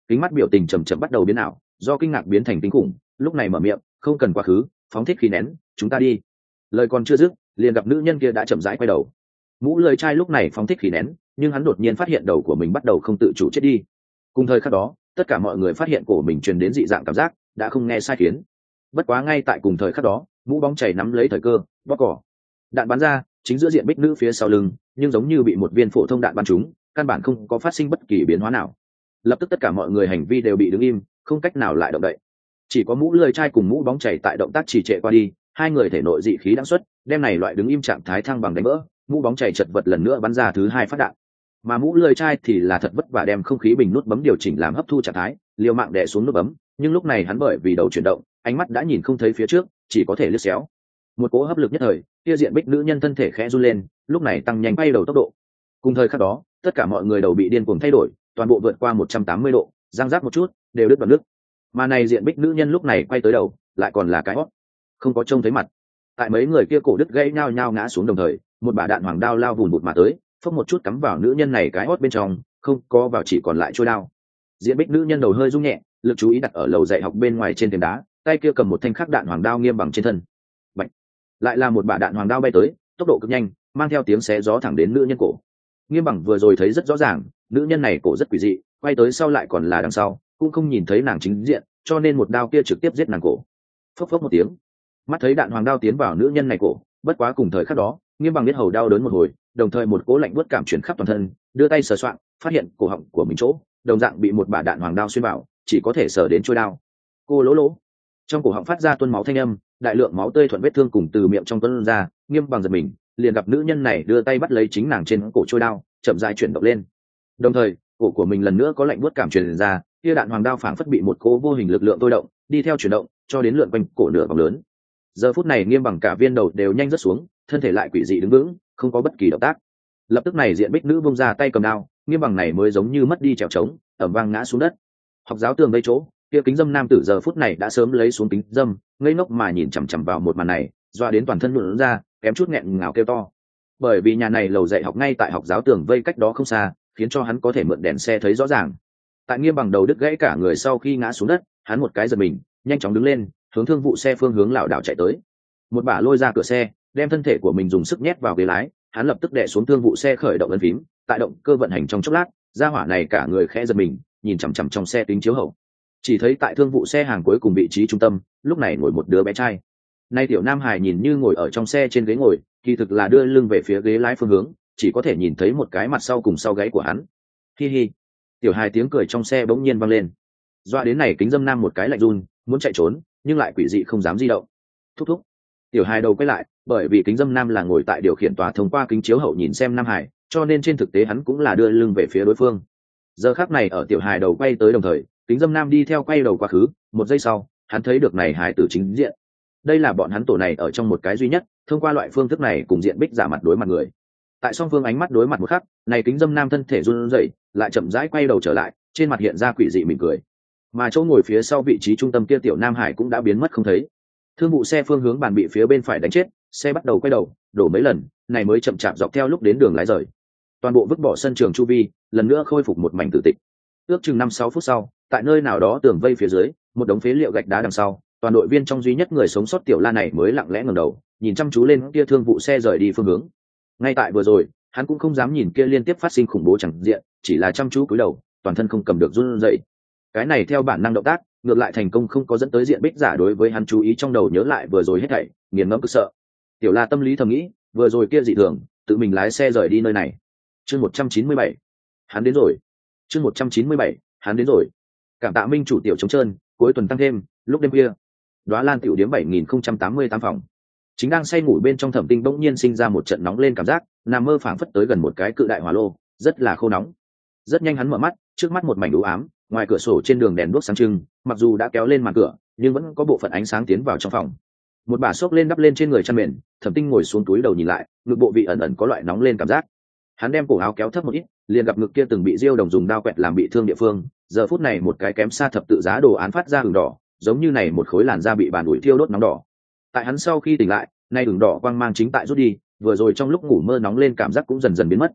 kính mắt biểu tình chầm chậm bắt đầu biến ảo, do kinh ngạc biến thành kinh khủng, lúc này mở miệng, không cần quá khứ, phóng thích khí nén, chúng ta đi. Lời còn chưa dứt, liền gặp nữ nhân kia đã chậm rãi quay đầu. Mũ lười trai lúc này phóng thích khí nén, nhưng hắn đột nhiên phát hiện đầu của mình bắt đầu không tự chủ chết đi. Cùng thời khắc đó, tất cả mọi người phát hiện cổ mình truyền đến dị dạng cảm giác, đã không nghe sai khiến. Bất quá ngay tại cùng thời khắc đó, mũ bóng chảy nắm lấy thời cơ, bóp cỏ. Đạn bắn ra, chính giữa diện bích nữ phía sau lưng, nhưng giống như bị một viên phổ thông đạn bắn trúng, căn bản không có phát sinh bất kỳ biến hóa nào. Lập tức tất cả mọi người hành vi đều bị đứng im, không cách nào lại động đậy. Chỉ có mũ lười trai cùng mũ bóng chảy tại động tác trì trệ qua đi, hai người thể nội dị khí đang xuất, đem này loại đứng im trạng thái thăng bằng đánh vỡ, mũ bóng chảy chật vật lần nữa bắn ra thứ hai phát đạn. Mà mũ lười trai thì là thật vất vả đem không khí bình nút bấm điều chỉnh làm hấp thu trạng thái, liều mạng đè xuống nút bấm, nhưng lúc này hắn bởi vì đầu chuyển động, ánh mắt đã nhìn không thấy phía trước, chỉ có thể lướt xéo. Một cỗ hấp lực nhất thời, kia diện bích nữ nhân thân thể khẽ run lên, lúc này tăng nhanh bay đầu tốc độ. Cùng thời khắc đó, tất cả mọi người đầu bị điên cuồng thay đổi, toàn bộ vượt qua một trăm tám mươi độ, răng rác một chút, đều đứt đoạn nước. Mà này diện bích nữ nhân lúc này quay tới đầu, lại còn là cái hót, không có trông thấy mặt. Tại mấy người kia cổ đứt gãy nhao nhao ngã xuống đồng thời, một bả đạn hoàng đao lao vùn vụt mà tới, phốc một chút cắm vào nữ nhân này cái hót bên trong, không có vào chỉ còn lại trôi đao. Diện bích nữ nhân đầu hơi rung nhẹ, lực chú ý đặt ở lầu dạy học bên ngoài trên thềm đá, tay kia cầm một thanh khắc đạn hoàng đao nghiêm bằng trên thân. Bạch. Lại là một bả đạn hoàng đao bay tới, tốc độ cực nhanh, mang theo tiếng xé gió thẳng đến nữ nhân cổ. Nghiêm bằng vừa rồi thấy rất rõ ràng, nữ nhân này cổ rất quỷ dị, quay tới sau lại còn là đằng sau, cũng không nhìn thấy nàng chính diện, cho nên một đao kia trực tiếp giết nàng cổ. Phốc phốc một tiếng, mắt thấy đạn hoàng đao tiến vào nữ nhân này cổ, bất quá cùng thời khắc đó, Nghiêm bằng biết hầu đau đớn một hồi, đồng thời một cỗ lạnh buốt cảm chuyển khắp toàn thân, đưa tay sờ soạng, phát hiện cổ họng của mình chỗ, đồng dạng bị một bả đạn hoàng đao xuyên vào, chỉ có thể sờ đến trôi đao. Cô lỗ lỗ, trong cổ họng phát ra tuôn máu thanh âm, đại lượng máu tươi thuận vết thương cùng từ miệng trong tuôn ra, Nghiêm bằng giật mình, liền gặp nữ nhân này đưa tay bắt lấy chính nàng trên cổ trôi đao, chậm rãi chuyển động lên. Đồng thời, cổ của mình lần nữa có lạnh buốt cảm truyền ra, kia đạn hoàng đao phảng phất bị một cỗ vô hình lực lượng tôi động, đi theo chuyển động, cho đến lượn quanh cổ nửa vòng lớn. Giờ phút này Nghiêm bằng cả viên đầu đều nhanh rớt xuống, thân thể lại quỷ dị đứng vững, không có bất kỳ động tác. Lập tức này diện bích nữ buông ra tay cầm đao, Nghiêm bằng này mới giống như mất đi trèo trống, ầm vang ngã xuống đất. Học giáo tường vây chỗ, kia kính dâm nam tử giờ phút này đã sớm lấy xuống kính dâm, ngây ngốc mà nhìn chằm chằm vào một màn này, doa đến toàn thân nhũn ra, kém chút nghẹn ngào kêu to. Bởi vì nhà này lầu dạy học ngay tại học giáo tường vây cách đó không xa, khiến cho hắn có thể mượn đèn xe thấy rõ ràng. Tại Nghiêm bằng đầu đứt gãy cả người sau khi ngã xuống đất, hắn một cái giật mình, nhanh chóng đứng lên, hướng thương vụ xe phương hướng lảo đảo chạy tới. Một bả lôi ra cửa xe, đem thân thể của mình dùng sức nhét vào ghế lái, hắn lập tức đè xuống thương vụ xe khởi động ấn phím, tại động cơ vận hành trong chốc lát, gia hỏa này cả người khẽ giật mình, nhìn chằm chằm trong xe kính chiếu hậu. Chỉ thấy tại thương vụ xe hàng cuối cùng vị trí trung tâm, lúc này ngồi một đứa bé trai. Nay tiểu nam hải nhìn như ngồi ở trong xe trên ghế ngồi, kỳ thực là đưa lưng về phía ghế lái phương hướng, chỉ có thể nhìn thấy một cái mặt sau cùng sau gáy của hắn. Hi hi. Tiểu hài tiếng cười trong xe bỗng nhiên vang lên. Doa đến này kính dâm nam một cái lạnh run, muốn chạy trốn, nhưng lại quỷ dị không dám di động. Thúc thúc. Tiểu hài đầu quay lại, bởi vì kính dâm nam là ngồi tại điều khiển tòa thông qua kính chiếu hậu nhìn xem nam hải, cho nên trên thực tế hắn cũng là đưa lưng về phía đối phương. Giờ khắc này ở tiểu hài đầu quay tới đồng thời, kính dâm nam đi theo quay đầu quá khứ, một giây sau, hắn thấy được này hài tử chính diện. Đây là bọn hắn tổ này ở trong một cái duy nhất, thông qua loại phương thức này cùng diện bích giả mặt đối mặt người. Tại song phương ánh mắt đối mặt một khắc, này kính dâm nam thân thể run rẩy, lại chậm rãi quay đầu trở lại, trên mặt hiện ra quỷ dị mỉm cười. Mà chỗ ngồi phía sau vị trí trung tâm kia tiểu nam hải cũng đã biến mất không thấy. Thương vụ xe phương hướng bàn bị phía bên phải đánh chết, xe bắt đầu quay đầu, đổ mấy lần, này mới chậm chạp dọc theo lúc đến đường lái rời. Toàn bộ vứt bỏ sân trường chu vi, lần nữa khôi phục một mảnh tử tịch. Ước chừng năm sáu phút sau, tại nơi nào đó tường vây phía dưới, một đống phế liệu gạch đá đằng sau, toàn đội viên trong duy nhất người sống sót tiểu la này mới lặng lẽ ngẩng đầu, nhìn chăm chú lên kia thương vụ xe rời đi phương hướng. Ngay tại vừa rồi, hắn cũng không dám nhìn kia liên tiếp phát sinh khủng bố chẳng diện, chỉ là chăm chú cúi đầu, toàn thân không cầm được run rẩy. Cái này theo bản năng động tác, ngược lại thành công không có dẫn tới diện bích giả đối với hắn chú ý trong đầu nhớ lại vừa rồi hết thảy, nghiền ngẫm cực sợ. Tiểu La tâm lý thầm nghĩ, vừa rồi kia dị thường, tự mình lái xe rời đi nơi này. Chương một trăm chín mươi bảy, hắn đến rồi. Chương một trăm chín mươi bảy, hắn đến rồi. Cảm tạ minh chủ tiểu trống trơn, cuối tuần tăng thêm, lúc đêm khuya. Đóa Lan tiểu điếm bảy nghìn không trăm tám mươi tám phòng. Chính đang say ngủ bên trong Thẩm Tinh bỗng nhiên sinh ra một trận nóng lên cảm giác, nằm mơ phảng phất tới gần một cái cự đại hỏa lô, rất là khô nóng. Rất nhanh hắn mở mắt, trước mắt một mảnh u ám, ngoài cửa sổ trên đường đèn đuốc sáng trưng, mặc dù đã kéo lên màn cửa, nhưng vẫn có bộ phận ánh sáng tiến vào trong phòng. Một bà xốc lên đắp lên trên người chăn mền, Thẩm Tinh ngồi xuống túi đầu nhìn lại, ngực bộ vị ẩn ẩn có loại nóng lên cảm giác. Hắn đem cổ áo kéo thấp một ít, liền gặp ngực kia từng bị Diêu Đồng dùng dao quẹt làm bị thương địa phương, giờ phút này một cái kém xa thập tự giá đồ án phát ra ửng đỏ, giống như này một khối làn da bị bàn ủi thiêu đốt nóng đỏ. Tại hắn sau khi tỉnh lại, nay ửng đỏ quang mang chính tại rút đi, vừa rồi trong lúc ngủ mơ nóng lên cảm giác cũng dần dần biến mất.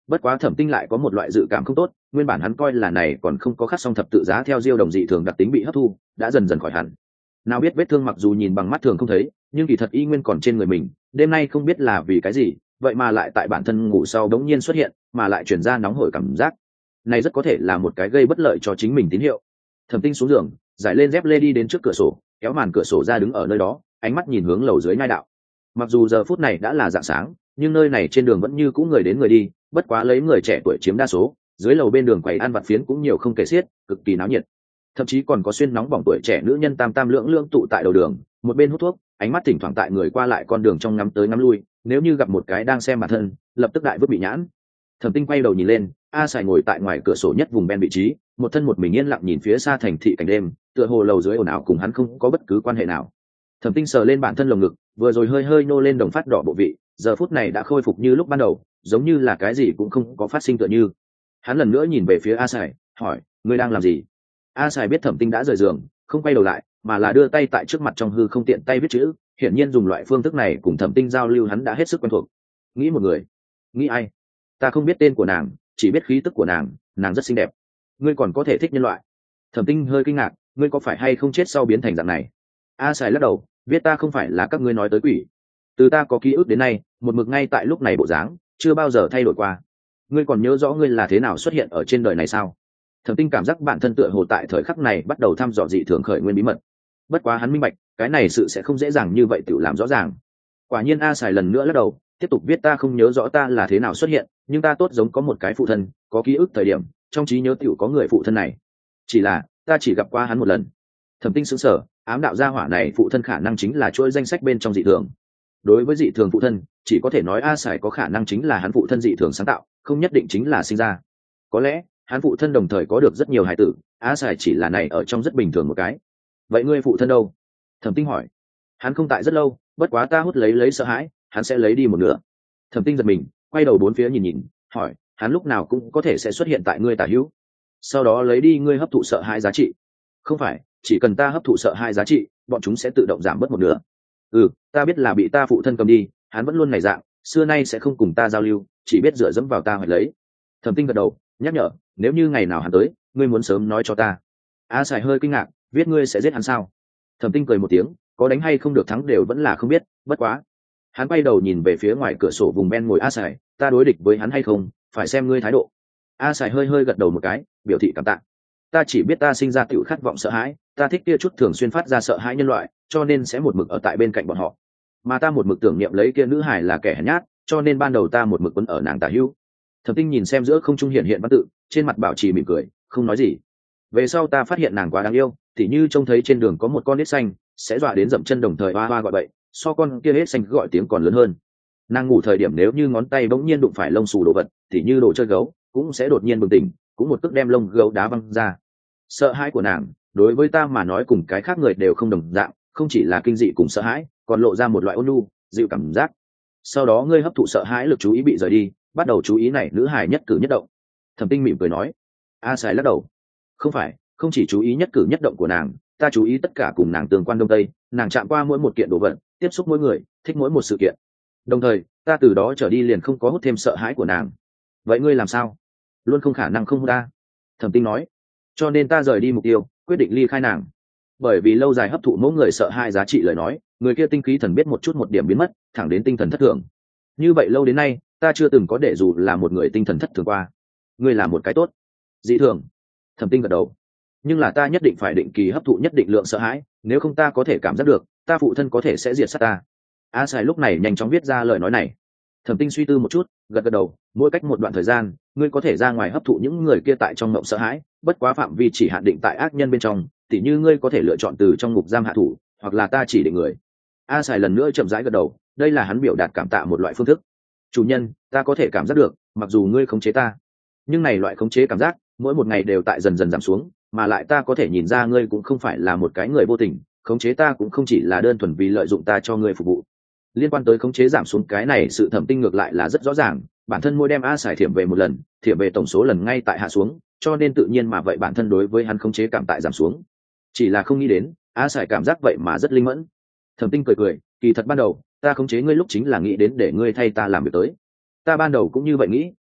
Bất quá Thẩm Tinh lại có một loại dự cảm không tốt, nguyên bản hắn coi là này còn không có khắc xong thập tự giá theo diêu đồng dị thường đặc tính bị hấp thu, đã dần dần khỏi hẳn. Nào biết vết thương mặc dù nhìn bằng mắt thường không thấy, nhưng kỳ thật y nguyên còn trên người mình, đêm nay không biết là vì cái gì, vậy mà lại tại bản thân ngủ sau đống nhiên xuất hiện, mà lại chuyển ra nóng hổi cảm giác. Này rất có thể là một cái gây bất lợi cho chính mình tín hiệu. Thẩm Tinh xuống giường, giải lên dép lê đi đến trước cửa sổ, kéo màn cửa sổ ra đứng ở nơi đó, ánh mắt nhìn hướng lầu dưới nhai đạo. Mặc dù giờ phút này đã là rạng sáng, nhưng nơi này trên đường vẫn như cũ người đến người đi, bất quá lấy người trẻ tuổi chiếm đa số, dưới lầu bên đường quầy ăn vặt phiến cũng nhiều không kể xiết, cực kỳ náo nhiệt. Thậm chí còn có xuyên nóng bỏng tuổi trẻ nữ nhân tam tam lưỡng lưỡng tụ tại đầu đường, một bên hút thuốc, ánh mắt thỉnh thoảng tại người qua lại con đường trong ngắm tới ngắm lui, nếu như gặp một cái đang xem bản thân, lập tức đại vứt bị nhãn. Thẩm Tinh quay đầu nhìn lên, A Sải ngồi tại ngoài cửa sổ nhất vùng bên vị trí, một thân một mình yên lặng nhìn phía xa thành thị cảnh đêm, tựa hồ lầu dưới ồn ào cùng hắn không có bất cứ quan hệ nào. Thẩm Tinh sờ lên bản thân lồng ngực, vừa rồi hơi hơi nô lên đồng phát đỏ bộ vị, giờ phút này đã khôi phục như lúc ban đầu, giống như là cái gì cũng không có phát sinh tựa như. Hắn lần nữa nhìn về phía A Sải, hỏi: "Ngươi đang làm gì?" A Sải biết Thẩm Tinh đã rời giường, không quay đầu lại, mà là đưa tay tại trước mặt trong hư không tiện tay viết chữ, hiển nhiên dùng loại phương thức này cùng Thẩm Tinh giao lưu hắn đã hết sức quen thuộc. "Nghĩ một người." "Nghĩ ai?" "Ta không biết tên của nàng, chỉ biết khí tức của nàng, nàng rất xinh đẹp." "Ngươi còn có thể thích nhân loại?" Thẩm Tinh hơi kinh ngạc, "Ngươi có phải hay không chết sau biến thành dạng này?" A Sải lắc đầu, "Biết ta không phải là các ngươi nói tới quỷ. Từ ta có ký ức đến nay, một mực ngay tại lúc này bộ dáng, chưa bao giờ thay đổi qua. Ngươi còn nhớ rõ ngươi là thế nào xuất hiện ở trên đời này sao?" Thẩm Tinh cảm giác bản thân tựa hồ tại thời khắc này bắt đầu thăm dò dị thường khởi nguyên bí mật. Bất quá hắn minh bạch, cái này sự sẽ không dễ dàng như vậy tự làm rõ ràng. Quả nhiên A Sải lần nữa lắc đầu, tiếp tục viết: "Ta không nhớ rõ ta là thế nào xuất hiện, nhưng ta tốt giống có một cái phụ thân, có ký ức thời điểm, trong trí nhớ tiểu có người phụ thân này. Chỉ là, ta chỉ gặp qua hắn một lần." Thẩm Tinh sững sờ, ám đạo gia hỏa này phụ thân khả năng chính là chuỗi danh sách bên trong dị thường. Đối với dị thường phụ thân, chỉ có thể nói A Sải có khả năng chính là hắn phụ thân dị thường sáng tạo, không nhất định chính là sinh ra. Có lẽ, hắn phụ thân đồng thời có được rất nhiều hài tử, A Sải chỉ là này ở trong rất bình thường một cái. "Vậy ngươi phụ thân đâu?" Thẩm Tinh hỏi. "Hắn không tại rất lâu, bất quá ta hút lấy lấy sợ hãi, hắn sẽ lấy đi một nửa." Thẩm Tinh giật mình, quay đầu bốn phía nhìn nhìn, hỏi: "Hắn lúc nào cũng có thể sẽ xuất hiện tại ngươi tả hữu, sau đó lấy đi ngươi hấp thụ sợ hãi giá trị?" "Không phải, chỉ cần ta hấp thụ sợ hãi giá trị, bọn chúng sẽ tự động giảm bớt một nửa." "Ừ, ta biết là bị ta phụ thân cầm đi, hắn vẫn luôn này dạng, xưa nay sẽ không cùng ta giao lưu, chỉ biết dựa dẫm vào ta hoạch lấy." Thẩm Tinh gật đầu, nhắc nhở: "Nếu như ngày nào hắn tới, ngươi muốn sớm nói cho ta." A Sải hơi kinh ngạc, "Viết ngươi sẽ giết hắn sao?" Thẩm Tinh cười một tiếng, có đánh hay không được thắng đều vẫn là không biết, bất quá. Hắn quay đầu nhìn về phía ngoài cửa sổ vùng ben ngồi A Sải, "Ta đối địch với hắn hay không, phải xem ngươi thái độ." A Sải hơi hơi gật đầu một cái, biểu thị cảm tạ. "Ta chỉ biết ta sinh ra tiểu khát vọng sợ hãi, ta thích kia chút thường xuyên phát ra sợ hãi nhân loại, cho nên sẽ một mực ở tại bên cạnh bọn họ. Mà ta một mực tưởng niệm lấy kia nữ hải là kẻ hèn nhát, cho nên ban đầu ta một mực quấn ở nàng tả hữu." Thẩm Tinh nhìn xem giữa không trung hiện hiện văn tự, trên mặt bảo trì mỉm cười, không nói gì. "Về sau ta phát hiện nàng quá đáng yêu, tỉ như trông thấy trên đường có một con nết xanh, sẽ dọa đến dậm chân đồng thời hoa hoa gọi bậy, so con kia nết xanh gọi tiếng còn lớn hơn. Nàng ngủ thời điểm nếu như ngón tay bỗng nhiên đụng phải lông xù đồ vật, tỉ như đồ chơi gấu, cũng sẽ đột nhiên bừng tỉnh, cũng một tức đem lông gấu đá văng ra. Sợ hãi của nàng, đối với ta mà nói cùng cái khác người đều không đồng dạng, không chỉ là kinh dị cùng sợ hãi, còn lộ ra một loại ôn nhu, dịu cảm giác. Sau đó ngươi hấp thụ sợ hãi lực chú ý bị rời đi, bắt đầu chú ý này nữ hài nhất cử nhất động." Thẩm Tinh mỉm cười nói. A Sải lắc đầu. "Không phải, không chỉ chú ý nhất cử nhất động của nàng, ta chú ý tất cả cùng nàng tương quan đông tây, nàng chạm qua mỗi một kiện đồ vật, tiếp xúc mỗi người, thích mỗi một sự kiện. Đồng thời, ta từ đó trở đi liền không có hút thêm sợ hãi của nàng." "Vậy ngươi làm sao?" "Luôn không khả năng không hút ta." Thẩm Tinh nói. "Cho nên ta rời đi mục tiêu, quyết định ly khai nàng. Bởi vì lâu dài hấp thụ mỗi người sợ hãi giá trị lời nói, người kia tinh khí thần biết một chút một điểm biến mất, thẳng đến tinh thần thất thường. Như vậy lâu đến nay, ta chưa từng có để dù là một người tinh thần thất thường qua." "Ngươi là một cái tốt." "Dị thường." Thẩm Tinh gật đầu. "Nhưng là ta nhất định phải định kỳ hấp thụ nhất định lượng sợ hãi, nếu không ta có thể cảm giác được, ta phụ thân có thể sẽ diệt sát ta." A Sải lúc này nhanh chóng viết ra lời nói này. Thẩm Tinh suy tư một chút, gật gật đầu, "Mỗi cách một đoạn thời gian, ngươi có thể ra ngoài hấp thụ những người kia tại trong mộng sợ hãi, bất quá phạm vi chỉ hạn định tại ác nhân bên trong, tỉ như ngươi có thể lựa chọn từ trong ngục giam hạ thủ, hoặc là ta chỉ định người." A Sải lần nữa chậm rãi gật đầu, đây là hắn biểu đạt cảm tạ một loại phương thức. "Chủ nhân, ta có thể cảm giác được, mặc dù ngươi khống chế ta, nhưng này loại khống chế cảm giác, mỗi một ngày đều tại dần dần giảm xuống, mà lại ta có thể nhìn ra ngươi cũng không phải là một cái người vô tình, khống chế ta cũng không chỉ là đơn thuần vì lợi dụng ta cho ngươi phục vụ." Liên quan tới khống chế giảm xuống cái này, sự Thẩm Tinh ngược lại là rất rõ ràng, bản thân mỗi đem A Sải thiểm về một lần, thiểm về tổng số lần ngay tại hạ xuống, cho nên tự nhiên mà vậy bản thân đối với hắn khống chế cảm tại giảm xuống. Chỉ là không nghĩ đến, A Sải cảm giác vậy mà rất linh mẫn. Thẩm Tinh cười cười, "Kỳ thật ban đầu, ta khống chế ngươi lúc chính là nghĩ đến để ngươi thay ta làm việc tới. Ta ban đầu cũng như vậy nghĩ,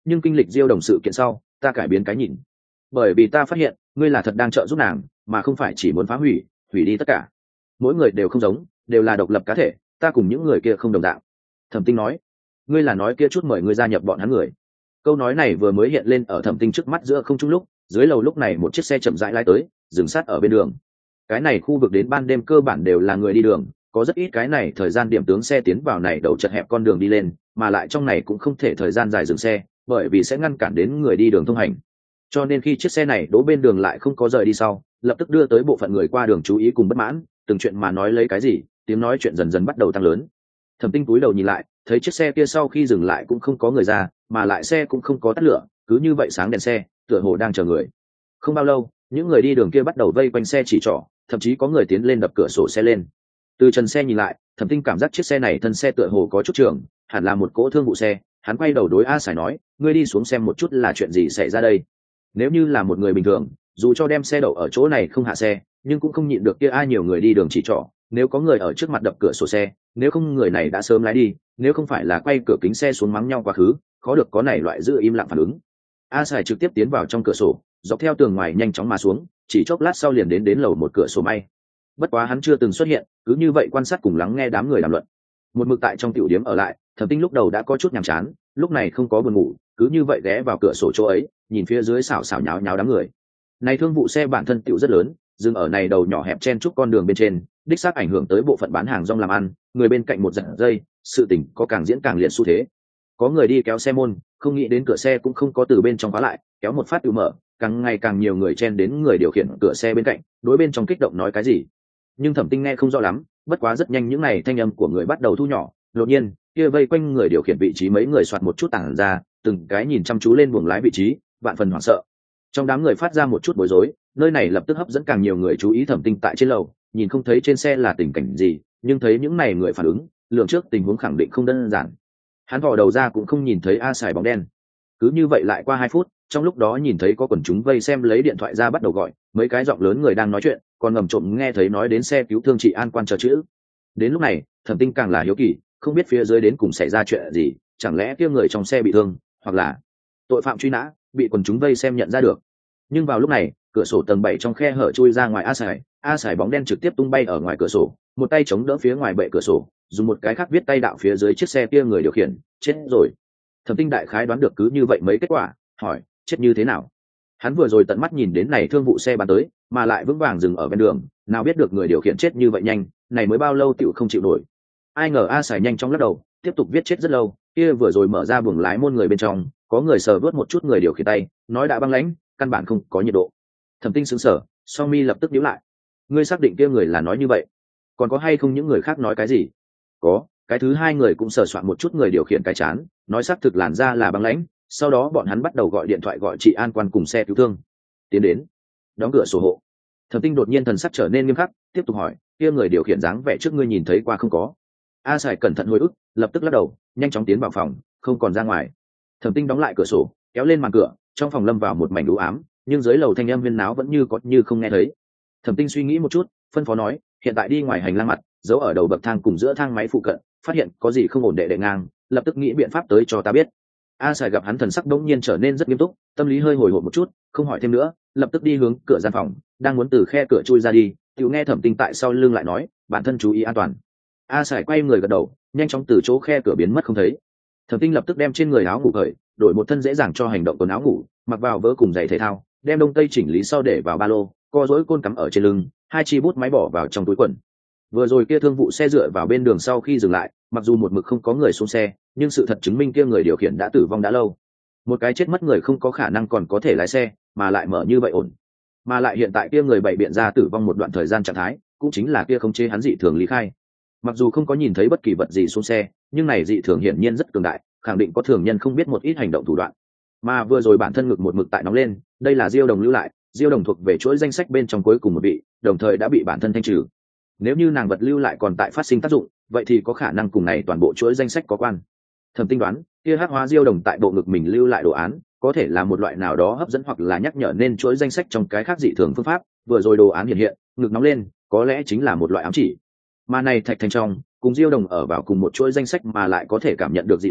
nhưng kinh lịch diêu đồng sự kiện sau ta cải biến cái nhìn, bởi vì ta phát hiện ngươi là thật đang trợ giúp nàng mà không phải chỉ muốn phá hủy hủy đi tất cả. Mỗi người đều không giống, đều là độc lập cá thể, ta cùng những người kia không đồng dạng. Thẩm Tinh nói. Ngươi là nói kia chút mời ngươi gia nhập bọn hắn người? Câu nói này vừa mới hiện lên ở Thẩm Tinh trước mắt giữa không trung lúc, dưới lầu lúc này một chiếc xe chậm rãi lái tới, dừng sát ở bên đường. Cái này khu vực đến ban đêm cơ bản đều là người đi đường, có rất ít cái này thời gian điểm tướng xe tiến vào này đầu chật hẹp con đường đi lên, mà lại trong này cũng không thể thời gian dài dừng xe, bởi vì sẽ ngăn cản đến người đi đường thông hành. Cho nên khi chiếc xe này đỗ bên đường lại không có rời đi sau, lập tức đưa tới bộ phận người qua đường chú ý cùng bất mãn, từng chuyện mà nói lấy cái gì, tiếng nói chuyện dần dần bắt đầu tăng lớn. Thẩm Tinh cúi đầu nhìn lại, thấy chiếc xe kia sau khi dừng lại cũng không có người ra, mà lại xe cũng không có tắt lửa, cứ như vậy sáng đèn xe, tựa hồ đang chờ người. Không bao lâu, những người đi đường kia bắt đầu vây quanh xe chỉ trỏ, thậm chí có người tiến lên đập cửa sổ xe lên. Từ trần xe nhìn lại, Thẩm Tinh cảm giác chiếc xe này thân xe tựa hồ có chút trường, hẳn là một cỗ thương vụ xe. Hắn quay đầu đối A Sải nói, ngươi đi xuống xem một chút là chuyện gì xảy ra đây. Nếu như là một người bình thường, dù cho đem xe đậu ở chỗ này không hạ xe, nhưng cũng không nhịn được kia ai nhiều người đi đường chỉ trỏ, nếu có người ở trước mặt đập cửa sổ xe, nếu không người này đã sớm lái đi, nếu không phải là quay cửa kính xe xuống mắng nhau quá khứ, khó được có này loại giữ im lặng phản ứng. A Sải trực tiếp tiến vào trong cửa sổ, dọc theo tường ngoài nhanh chóng mà xuống, chỉ chốc lát sau liền đến đến lầu một cửa sổ may. Bất quá hắn chưa từng xuất hiện, cứ như vậy quan sát cùng lắng nghe đám người đàm luận. Một mực tại trong tiểu điếm ở lại, Thẩm Tinh lúc đầu đã có chút nhàm chán, lúc này không có buồn ngủ, cứ như vậy ghé vào cửa sổ chỗ ấy, nhìn phía dưới xào xào nháo nháo đám người. Này thương vụ xe bản thân tiểu rất lớn, dừng ở này đầu nhỏ hẹp chen chúc con đường bên trên, đích xác ảnh hưởng tới bộ phận bán hàng rong làm ăn, người bên cạnh một giật dây, sự tình có càng diễn càng liệt xu thế. Có người đi kéo xe môn, không nghĩ đến cửa xe cũng không có từ bên trong khóa lại, kéo một phát tự mở, càng ngày càng nhiều người chen đến người điều khiển cửa xe bên cạnh, đối bên trong kích động nói cái gì. Nhưng Thẩm Tinh nghe không rõ lắm, bất quá rất nhanh những này thanh âm của người bắt đầu thu nhỏ, đột nhiên, kia vây quanh người điều khiển vị trí mấy người soạt một chút tản ra, từng cái nhìn chăm chú lên buồng lái vị trí, vạn phần hoảng sợ. Trong đám người phát ra một chút bối rối, nơi này lập tức hấp dẫn càng nhiều người chú ý Thẩm Tinh tại trên lầu, nhìn không thấy trên xe là tình cảnh gì, nhưng thấy những này người phản ứng, lượng trước tình huống khẳng định không đơn giản. Hắn vò đầu ra cũng không nhìn thấy A Sải bóng đen. Cứ như vậy lại qua hai phút, trong lúc đó nhìn thấy có quần chúng vây xem lấy điện thoại ra bắt đầu gọi, mấy cái giọng lớn người đang nói chuyện, còn ngầm trộm nghe thấy nói đến xe cứu thương chị An Quan chờ chữ. Đến lúc này, Thẩm Tinh càng là hiếu kỳ, không biết phía dưới đến cùng xảy ra chuyện gì, chẳng lẽ kia người trong xe bị thương, hoặc là tội phạm truy nã, bị quần chúng vây xem nhận ra được. Nhưng vào lúc này, cửa sổ tầng bảy trong khe hở chui ra ngoài A Sải, A Sải bóng đen trực tiếp tung bay ở ngoài cửa sổ, một tay chống đỡ phía ngoài bệ cửa sổ, dùng một cái khác viết tay đạo phía dưới chiếc xe kia người điều khiển, chết rồi. Thẩm Tinh đại khái đoán được cứ như vậy mấy kết quả, hỏi, chết như thế nào? Hắn vừa rồi tận mắt nhìn đến này thương vụ xe bán tới, mà lại vững vàng dừng ở bên đường, nào biết được người điều khiển chết như vậy nhanh, này mới bao lâu tựu không chịu nổi. Ai ngờ A Sải nhanh chóng lắc đầu, tiếp tục viết chết rất lâu, kia vừa rồi mở ra buồng lái môn người bên trong, có người sờ vớt một chút người điều khiển tay, nói đã băng lãnh, căn bản không có nhiệt độ. Thẩm Tinh sững sờ, song mi lập tức nhíu lại. Ngươi xác định kia người là nói như vậy? Còn có hay không những người khác nói cái gì? Có, cái thứ hai người cũng sờ soạn một chút người điều khiển cái chán, nói xác thực làn da là băng lãnh. Sau đó bọn hắn bắt đầu gọi điện thoại gọi chị An Quan cùng xe cứu thương tiến đến, đóng cửa sổ hộ. Thẩm Tinh đột nhiên thần sắc trở nên nghiêm khắc, tiếp tục hỏi, kia người điều khiển dáng vẻ trước ngươi nhìn thấy qua không có? A Sải cẩn thận hồi ức, lập tức lắc đầu, nhanh chóng tiến vào phòng, không còn ra ngoài. Thẩm Tinh đóng lại cửa sổ, kéo lên màn cửa, trong phòng lâm vào một mảnh u ám, nhưng dưới lầu thanh âm huyên náo vẫn như có như không nghe thấy. Thẩm Tinh suy nghĩ một chút, phân phó nói, hiện tại đi ngoài hành lang mặt, giấu ở đầu bậc thang cùng giữa thang máy phụ cận, phát hiện có gì không ổn đệ đệ ngang, lập tức nghĩ biện pháp tới cho ta biết. A Sải gặp hắn thần sắc đống nhiên trở nên rất nghiêm túc, tâm lý hơi hồi hộp một chút, không hỏi thêm nữa, lập tức đi hướng cửa gian phòng, đang muốn từ khe cửa chui ra đi, tiểu nghe Thẩm Tinh tại sau lưng lại nói, bản thân chú ý an toàn. A Sải quay người gật đầu, nhanh chóng từ chỗ khe cửa biến mất không thấy. Thẩm Tinh lập tức đem trên người áo ngủ cởi, đổi một thân dễ dàng cho hành động quần áo ngủ, mặc vào vớ cùng giày thể thao, đem đông tây chỉnh lý sau để vào ba lô, co duỗi côn cắm ở trên lưng, hai chi bút máy bỏ vào trong túi quần. Vừa rồi kia thương vụ xe dựa vào bên đường sau khi dừng lại, mặc dù một mực không có người xuống xe, nhưng sự thật chứng minh kia người điều khiển đã tử vong đã lâu. Một cái chết mất người không có khả năng còn có thể lái xe, mà lại mở như vậy ổn. Mà lại hiện tại kia người bày biện ra tử vong một đoạn thời gian trạng thái, cũng chính là kia không chế hắn dị thường lý khai. Mặc dù không có nhìn thấy bất kỳ vật gì xuống xe, nhưng này dị thường hiển nhiên rất cường đại, khẳng định có thường nhân không biết một ít hành động thủ đoạn. Mà vừa rồi bản thân ngực một mực tại nóng lên, đây là Diêu Đồng lưu lại, Diêu Đồng thuộc về chuỗi danh sách bên trong cuối cùng một vị, đồng thời đã bị bản thân thanh trừ. Nếu như nàng vật lưu lại còn tại phát sinh tác dụng, vậy thì có khả năng cùng này toàn bộ chuỗi danh sách có quan. Thẩm Tinh đoán, kia hắc hóa Diêu Đồng tại bộ ngực mình lưu lại đồ án, có thể là một loại nào đó hấp dẫn hoặc là nhắc nhở nên chuỗi danh sách trong cái khác dị thường phương pháp, vừa rồi đồ án hiện hiện, ngực nóng lên, có lẽ chính là một loại ám chỉ. Mà này Thạch Thành trong, cùng Diêu Đồng ở vào cùng một chuỗi danh sách mà lại có thể cảm nhận được dị thường,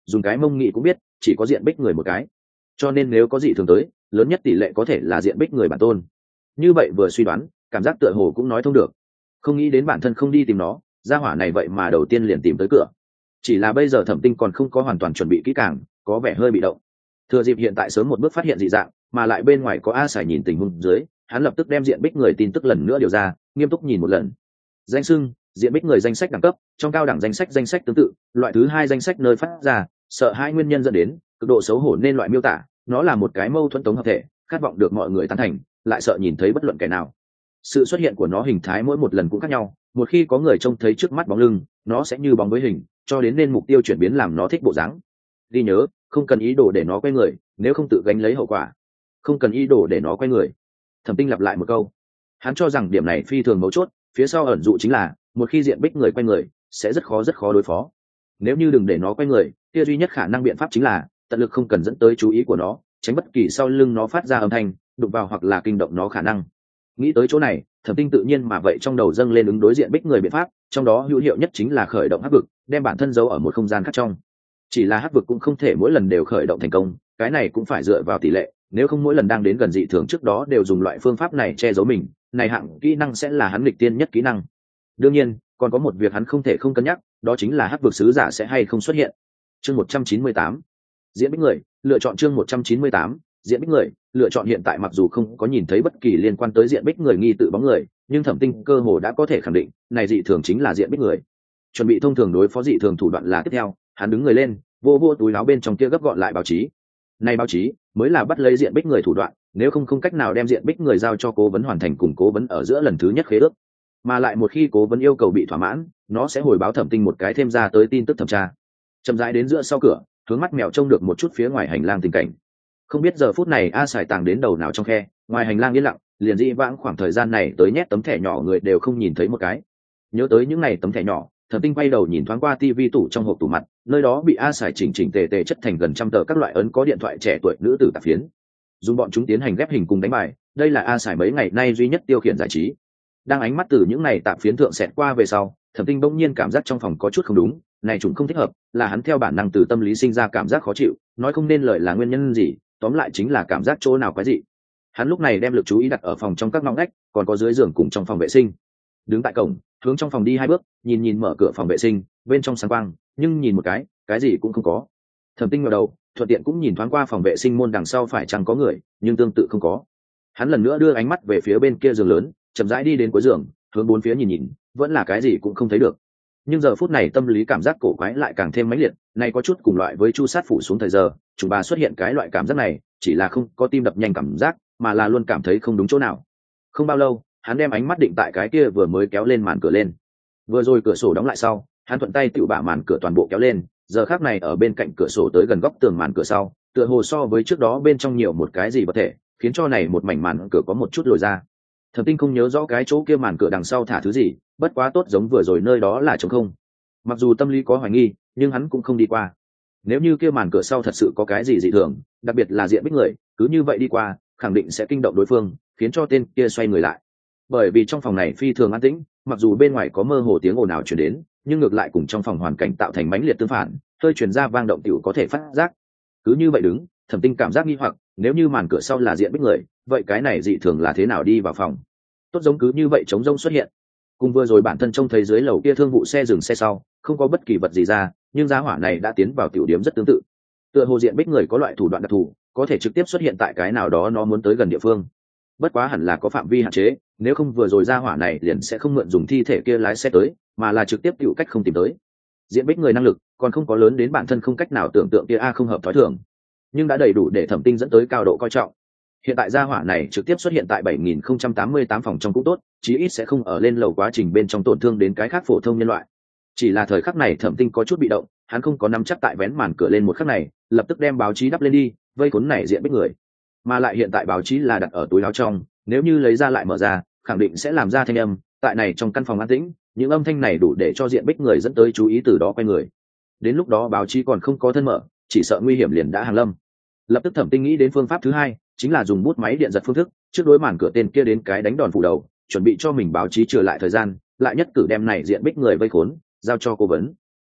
dùng cái mông nghị cũng biết chỉ có diện bích người một cái, cho nên nếu có dị thường tới lớn nhất tỷ lệ có thể là diện bích người bản tôn. Như vậy vừa suy đoán, cảm giác tựa hồ cũng nói thông được. Không nghĩ đến bản thân không đi tìm nó, gia hỏa này vậy mà đầu tiên liền tìm tới cửa. Chỉ là bây giờ Thẩm Tinh còn không có hoàn toàn chuẩn bị kỹ càng, có vẻ hơi bị động. Thừa dịp hiện tại sớm một bước phát hiện dị dạng, mà lại bên ngoài có A Sải nhìn tình huống dưới, hắn lập tức đem diện bích người tin tức lần nữa điều ra, nghiêm túc nhìn một lần. Danh xưng, diện bích người danh sách đẳng cấp, trong cao đẳng danh sách danh sách tương tự, loại thứ hai danh sách nơi phát ra, sợ hai nguyên nhân dẫn đến, cực độ xấu hổ nên loại miêu tả, nó là một cái mâu thuẫn tống hợp thể, khát vọng được mọi người tán thành, lại sợ nhìn thấy bất luận kẻ nào. Sự xuất hiện của nó hình thái mỗi một lần cũng khác nhau, một khi có người trông thấy trước mắt bóng lưng, nó sẽ như bóng với hình, cho đến nên mục tiêu chuyển biến làm nó thích bộ dáng. Ghi nhớ, không cần ý đồ để nó quay người, nếu không tự gánh lấy hậu quả. Không cần ý đồ để nó quay người. Thẩm Tinh lặp lại một câu. Hắn cho rằng điểm này phi thường mấu chốt, phía sau ẩn dụ chính là, một khi diện bích người quay người, sẽ rất khó rất khó đối phó. Nếu như đừng để nó quay người, kia duy nhất khả năng biện pháp chính là tận lực không cần dẫn tới chú ý của nó, tránh bất kỳ sau lưng nó phát ra âm thanh, đụng vào hoặc là kinh động nó khả năng. Nghĩ tới chỗ này, Thẩm Tinh tự nhiên mà vậy trong đầu dâng lên ứng đối diện bích người biện pháp, trong đó hữu hiệu nhất chính là khởi động hắc vực, đem bản thân giấu ở một không gian khác trong. Chỉ là hắc vực cũng không thể mỗi lần đều khởi động thành công, cái này cũng phải dựa vào tỷ lệ, nếu không mỗi lần đang đến gần dị thường trước đó đều dùng loại phương pháp này che giấu mình, này hạng kỹ năng sẽ là hắn nghịch tiên nhất kỹ năng. Đương nhiên, còn có một việc hắn không thể không cân nhắc, đó chính là hắc vực sứ giả sẽ hay không xuất hiện. Chương một trăm chín mươi tám, diễn bích người, lựa chọn chương một trăm chín mươi tám, diễn bích người, lựa chọn hiện tại mặc dù không có nhìn thấy bất kỳ liên quan tới diện bích người nghi tự bóng người, nhưng Thẩm Tinh cơ hồ đã có thể khẳng định, này dị thường chính là diện bích người. Chuẩn bị thông thường đối phó dị thường thủ đoạn là tiếp theo, hắn đứng người lên, vô vô túi áo bên trong kia gấp gọn lại báo chí. Này báo chí mới là bắt lấy diện bích người thủ đoạn, nếu không không cách nào đem diện bích người giao cho cố vấn hoàn thành cùng cố vấn ở giữa lần thứ nhất khế ước. Mà lại một khi cố vấn yêu cầu bị thỏa mãn, nó sẽ hồi báo Thẩm Tinh một cái thêm ra tới tin tức thẩm tra. Chậm rãi đến giữa sau cửa, hướng mắt mèo trông được một chút phía ngoài hành lang tình cảnh. Không biết giờ phút này A Sải tàng đến đầu nào trong khe, ngoài hành lang yên lặng, liền dị vãng khoảng thời gian này tới nhét tấm thẻ nhỏ người đều không nhìn thấy một cái. Nhớ tới những ngày tấm thẻ nhỏ, Thẩm Tinh quay đầu nhìn thoáng qua tivi tủ trong hộp tủ mặt, nơi đó bị A Sải chỉnh chỉnh tề tề chất thành gần trăm tờ các loại ấn có điện thoại trẻ tuổi nữ tử tạp phiến. Dùng bọn chúng tiến hành ghép hình cùng đánh bài, đây là A Sải mấy ngày nay duy nhất tiêu khiển giải trí. Đang ánh mắt từ những ngày tạp phiến thượng xẹt qua về sau, Thẩm Tinh bỗng nhiên cảm giác trong phòng có chút không đúng, này chúng không thích hợp, là hắn theo bản năng từ tâm lý sinh ra cảm giác khó chịu, nói không nên lời là nguyên nhân gì, tóm lại chính là cảm giác chỗ nào quái dị. Hắn lúc này đem lực chú ý đặt ở phòng trong các ngõ ngách, còn có dưới giường cùng trong phòng vệ sinh. Đứng tại cổng, hướng trong phòng đi hai bước, nhìn nhìn mở cửa phòng vệ sinh, bên trong sáng quang, nhưng nhìn một cái, cái gì cũng không có. Thẩm Tinh ngẩng đầu, thuận tiện cũng nhìn thoáng qua phòng vệ sinh môn đằng sau phải chăng có người, nhưng tương tự không có. Hắn lần nữa đưa ánh mắt về phía bên kia giường lớn, chậm rãi đi đến cuối giường, hướng bốn phía nhìn nhìn, vẫn là cái gì cũng không thấy được. Nhưng giờ phút này tâm lý cảm giác cổ quái lại càng thêm mãnh liệt, này có chút cùng loại với chu sát phủ xuống thời giờ, chủ bà xuất hiện cái loại cảm giác này, chỉ là không có tim đập nhanh cảm giác, mà là luôn cảm thấy không đúng chỗ nào. Không bao lâu, hắn đem ánh mắt định tại cái kia vừa mới kéo lên màn cửa lên. Vừa rồi cửa sổ đóng lại sau, hắn thuận tay tự bả màn cửa toàn bộ kéo lên, giờ khắc này ở bên cạnh cửa sổ tới gần góc tường màn cửa sau, tựa hồ so với trước đó bên trong nhiều một cái gì vật thể, khiến cho này một mảnh màn cửa có một chút lồi ra. Thẩm Tinh không nhớ rõ cái chỗ kia màn cửa đằng sau thả thứ gì, bất quá tốt giống vừa rồi nơi đó là trống không. Mặc dù tâm lý có hoài nghi, nhưng hắn cũng không đi qua. Nếu như kia màn cửa sau thật sự có cái gì dị thường, đặc biệt là diện bích người, cứ như vậy đi qua, khẳng định sẽ kinh động đối phương, khiến cho tên kia xoay người lại. Bởi vì trong phòng này phi thường an tĩnh, mặc dù bên ngoài có mơ hồ tiếng ồn ào truyền đến, nhưng ngược lại cùng trong phòng hoàn cảnh tạo thành mãnh liệt tương phản, hơi truyền ra vang động tiểu có thể phát giác. Cứ như vậy đứng, Thẩm Tinh cảm giác nghi hoặc, nếu như màn cửa sau là diện bích người, vậy cái này dị thường là thế nào đi vào phòng? Tốt giống cứ như vậy trống rỗng xuất hiện. Cùng vừa rồi bản thân trông thấy dưới lầu kia thương vụ xe dừng xe sau, không có bất kỳ vật gì ra, nhưng giá hỏa này đã tiến vào tiểu điểm rất tương tự. Tựa hồ diện bích người có loại thủ đoạn đặc thù, có thể trực tiếp xuất hiện tại cái nào đó nó muốn tới gần địa phương. Bất quá hẳn là có phạm vi hạn chế, nếu không vừa rồi ra hỏa này liền sẽ không mượn dùng thi thể kia lái xe tới, mà là trực tiếp tiểu cách không tìm tới. Diện bích người năng lực còn không có lớn đến bản thân không cách nào tưởng tượng kia a không hợp thói thường, nhưng đã đầy đủ để Thẩm Tinh dẫn tới cao độ coi trọng. Hiện tại gia hỏa này trực tiếp xuất hiện tại bảy nghìn không trăm tám mươi tám phòng trong cũng tốt, chí ít sẽ không ở lên lầu quá trình bên trong tổn thương đến cái khác phổ thông nhân loại. Chỉ là thời khắc này Thẩm Tinh có chút bị động, hắn không có nắm chắc tại vén màn cửa lên một khắc này, lập tức đem báo chí đắp lên đi, vây cuốn này diện bích người. Mà lại hiện tại báo chí là đặt ở túi áo trong, nếu như lấy ra lại mở ra, khẳng định sẽ làm ra thanh âm, tại này trong căn phòng an tĩnh, những âm thanh này đủ để cho diện bích người dẫn tới chú ý từ đó quay người. Đến lúc đó báo chí còn không có thân mở, chỉ sợ nguy hiểm liền đã hàng lâm. Lập tức Thẩm Tinh nghĩ đến phương pháp thứ hai, chính là dùng bút máy điện giật phương thức, trước đối màn cửa tên kia đến cái đánh đòn phủ đầu, chuẩn bị cho mình báo chí trừ lại thời gian, lại nhất cử đem này diện bích người vây khốn, giao cho cố vấn.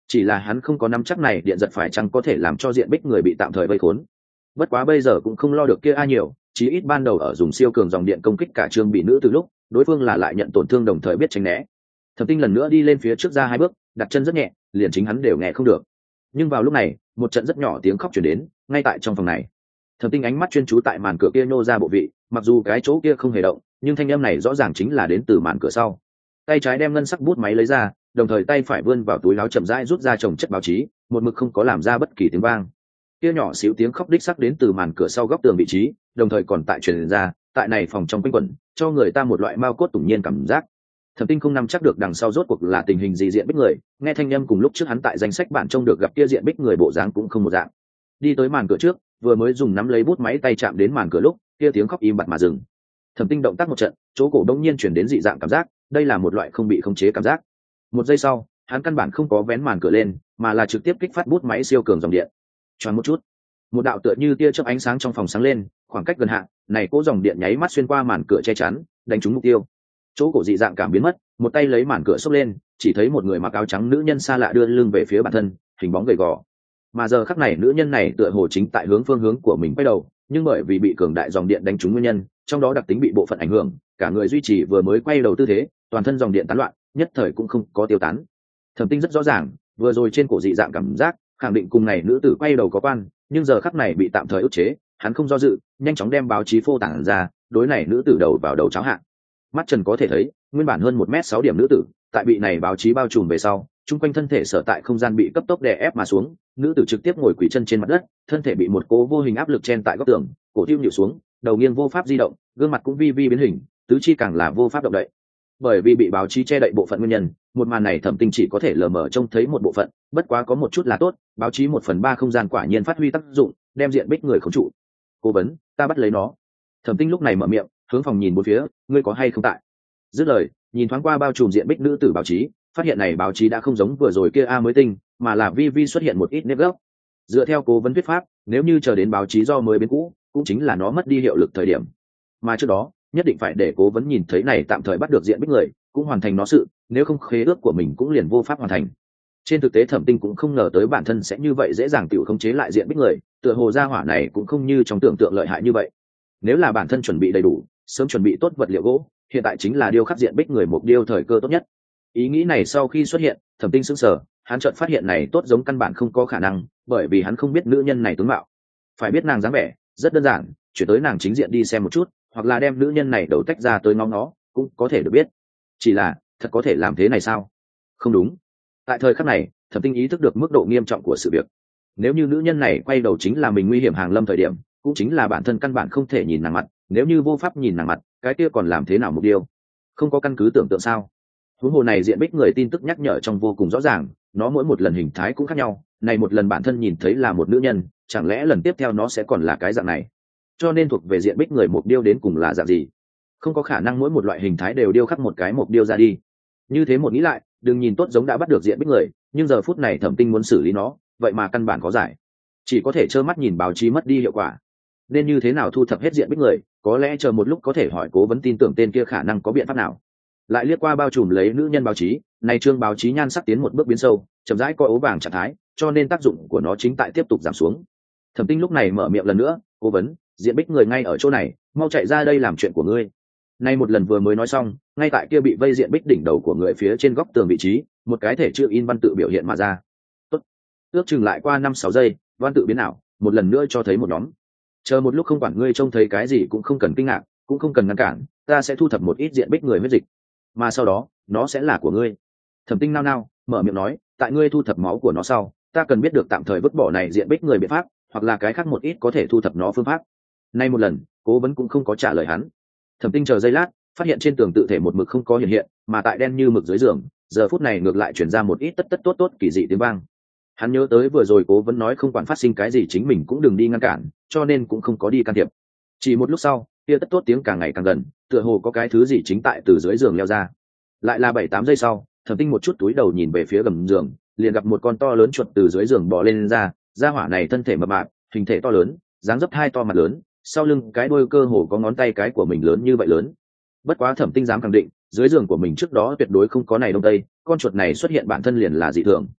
chỉ là hắn không có nắm chắc này điện giật phải chăng có thể làm cho diện bích người bị tạm thời vây khốn. Bất quá bây giờ cũng không lo được kia a nhiều, chí ít ban đầu ở dùng siêu cường dòng điện công kích cả Trương bị nữ từ lúc đối phương là lại nhận tổn thương đồng thời biết tránh né. Thẩm Tinh lần nữa đi lên phía trước ra hai bước, đặt chân rất nhẹ, liền chính hắn đều nghe không được. Nhưng vào lúc này, một trận rất nhỏ tiếng khóc truyền đến, ngay tại trong phòng này. Thẩm Tinh ánh mắt chuyên chú tại màn cửa kia nhô ra bộ vị, mặc dù cái chỗ kia không hề động, nhưng thanh âm này rõ ràng chính là đến từ màn cửa sau. Tay trái đem ngân sắc bút máy lấy ra, đồng thời tay phải vươn vào túi áo chậm rãi rút ra chồng chất báo chí, một mực không có làm ra bất kỳ tiếng vang. Kia nhỏ xíu tiếng khóc đích sắc đến từ màn cửa sau góc tường vị trí, đồng thời còn tại truyền ra, tại này phòng trong quanh quẩn, cho người ta một loại mao cốt tủng nhiên cảm giác. Thẩm Tinh không nắm chắc được đằng sau rốt cuộc là tình hình gì diện bích người, nghe thanh âm cùng lúc trước hắn tại danh sách bản trông được gặp kia diện bích người bộ dáng cũng không một dạng. Đi tới màn cửa trước, vừa mới dùng nắm lấy bút máy tay chạm đến màn cửa lúc, kia tiếng khóc im bặt mà dừng. Thẩm Tinh động tác một trận, chỗ cổ đông nhiên chuyển đến dị dạng cảm giác, đây là một loại không bị khống chế cảm giác. Một giây sau, hắn căn bản không có vén màn cửa lên, mà là trực tiếp kích phát bút máy siêu cường dòng điện. Choáng một chút, một đạo tựa như tia chớp ánh sáng trong phòng sáng lên, khoảng cách gần hạ, này cỗ dòng điện nháy mắt xuyên qua màn cửa che chắn, đánh trúng mục tiêu. Chỗ cổ dị dạng cảm biến mất, một tay lấy màn cửa xốc lên, chỉ thấy một người mặc áo trắng nữ nhân xa lạ đưa lưng về phía bản thân, hình bóng gầy gò. Mà giờ khắc này nữ nhân này tựa hồ chính tại hướng phương hướng của mình quay đầu, nhưng bởi vì bị cường đại dòng điện đánh trúng nguyên nhân, trong đó đặc tính bị bộ phận ảnh hưởng, cả người duy trì vừa mới quay đầu tư thế, toàn thân dòng điện tán loạn, nhất thời cũng không có tiêu tán. Thẩm Tinh rất rõ ràng, vừa rồi trên cổ dị dạng cảm giác, khẳng định cùng này nữ tử quay đầu có quan, nhưng giờ khắc này bị tạm thời ức chế, hắn không do dự, nhanh chóng đem báo chí phô tản ra, đối này nữ tử đầu vào đầu cháo hạ. Mắt trần có thể thấy, nguyên bản hơn một mét sáu điểm nữ tử, tại bị này báo chí bao trùm về sau, chung quanh thân thể sở tại không gian bị cấp tốc đè ép mà xuống, nữ tử trực tiếp ngồi quỳ chân trên mặt đất, thân thể bị một cố vô hình áp lực chen tại góc tường, cổ tiêu nhịu xuống, đầu nghiêng vô pháp di động, gương mặt cũng vi vi biến hình, tứ chi càng là vô pháp động đậy. Bởi vì bị báo chí che đậy bộ phận nguyên nhân, một màn này Thẩm Tinh chỉ có thể lờ mờ trông thấy một bộ phận, bất quá có một chút là tốt, báo chí một phần ba không gian quả nhiên phát huy tác dụng, đem diện bích người khống trụ. Cố vấn, ta bắt lấy nó. Thẩm Tinh lúc này mở miệng, hướng phòng nhìn bốn phía, ngươi có hay không tại? Dứt lời, nhìn thoáng qua bao trùm diện bích nữ tử báo chí, phát hiện này báo chí đã không giống vừa rồi kia a mới tinh, mà là vi vi xuất hiện một ít nếp gấp. Dựa theo cố vấn thuyết pháp, nếu như chờ đến báo chí do mới biến cũ, cũng chính là nó mất đi hiệu lực thời điểm. Mà trước đó, nhất định phải để cố vấn nhìn thấy này tạm thời bắt được diện bích người, cũng hoàn thành nó sự, nếu không khế ước của mình cũng liền vô pháp hoàn thành. Trên thực tế Thẩm Tinh cũng không ngờ tới bản thân sẽ như vậy dễ dàng tự khống chế lại diện bích người, tựa hồ gia hỏa này cũng không như trong tưởng tượng lợi hại như vậy. Nếu là bản thân chuẩn bị đầy đủ, sớm chuẩn bị tốt vật liệu gỗ, hiện tại chính là điêu khắc diện bích người một điêu thời cơ tốt nhất. Ý nghĩ này sau khi xuất hiện, Thẩm Tinh sững sờ, hắn chợt phát hiện này tốt giống căn bản không có khả năng, bởi vì hắn không biết nữ nhân này tướng mạo. Phải biết nàng dáng vẻ, rất đơn giản, chuyển tới nàng chính diện đi xem một chút, hoặc là đem nữ nhân này đầu tách ra tới ngóng nó, cũng có thể được biết. Chỉ là, thật có thể làm thế này sao? Không đúng. Tại thời khắc này, Thẩm Tinh ý thức được mức độ nghiêm trọng của sự việc. Nếu như nữ nhân này quay đầu chính là mình nguy hiểm hàng lâm thời điểm, cũng chính là bản thân căn bản không thể nhìn nàng mặt, nếu như vô pháp nhìn nàng mặt, cái kia còn làm thế nào mục tiêu? Không có căn cứ tưởng tượng sao? Huống hồ này diện bích người tin tức nhắc nhở trong vô cùng rõ ràng, nó mỗi một lần hình thái cũng khác nhau, này một lần bản thân nhìn thấy là một nữ nhân, chẳng lẽ lần tiếp theo nó sẽ còn là cái dạng này? Cho nên thuộc về diện bích người mục điêu đến cùng là dạng gì? Không có khả năng mỗi một loại hình thái đều điêu khắc một cái mục điêu ra đi. Như thế một nghĩ lại, đừng nhìn tốt giống đã bắt được diện bích người, nhưng giờ phút này Thẩm Tinh muốn xử lý nó, vậy mà căn bản có giải, chỉ có thể trơ mắt nhìn báo chí mất đi hiệu quả. Nên như thế nào thu thập hết diện bích người, có lẽ chờ một lúc có thể hỏi cố vấn tin tưởng tên kia khả năng có biện pháp nào. Lại liếc qua bao trùm lấy nữ nhân báo chí, này chương báo chí nhan sắc tiến một bước biến sâu, chậm rãi coi ố vàng trạng thái, cho nên tác dụng của nó chính tại tiếp tục giảm xuống. Thẩm Tinh lúc này mở miệng lần nữa, cố vấn, diện bích người ngay ở chỗ này, mau chạy ra đây làm chuyện của ngươi. Nay một lần vừa mới nói xong, ngay tại kia bị vây diện bích đỉnh đầu của người phía trên góc tường vị trí, một cái thể chưa in văn tự biểu hiện mà ra. Tốt. Ước chừng lại qua năm sáu giây, văn tự biến ảo, một lần nữa cho thấy một nhóm. Chờ một lúc không quản ngươi trông thấy cái gì cũng không cần kinh ngạc, cũng không cần ngăn cản, ta sẽ thu thập một ít diện bích người huyết dịch, mà sau đó, nó sẽ là của ngươi. Thẩm Tinh nao nao, mở miệng nói, tại ngươi thu thập máu của nó sau, ta cần biết được tạm thời vứt bỏ này diện bích người biện pháp, hoặc là cái khác một ít có thể thu thập nó phương pháp. Nay một lần, cố vấn cũng không có trả lời hắn. Thẩm Tinh chờ giây lát, phát hiện trên tường tự thể một mực không có hiện hiện, mà tại đen như mực dưới giường, giờ phút này ngược lại chuyển ra một ít tất tất tốt tốt kỳ dị tiếng vang. Hắn nhớ tới vừa rồi cố vấn nói không quản phát sinh cái gì chính mình cũng đừng đi ngăn cản, cho nên cũng không có đi can thiệp. Chỉ một lúc sau, kia tất tốt tiếng càng ngày càng gần, tựa hồ có cái thứ gì chính tại từ dưới giường leo ra. Lại là bảy tám giây sau, Thẩm Tinh một chút túi đầu nhìn về phía gầm giường, liền gặp một con to lớn chuột từ dưới giường bò lên, lên ra, gia hỏa này thân thể mập mạp, hình thể to lớn, dáng dấp hai to mặt lớn, sau lưng cái đuôi cơ hồ có ngón tay cái của mình lớn như vậy lớn. Bất quá Thẩm Tinh dám khẳng định, dưới giường của mình trước đó tuyệt đối không có này đông tây, con chuột này xuất hiện bản thân liền là dị thường.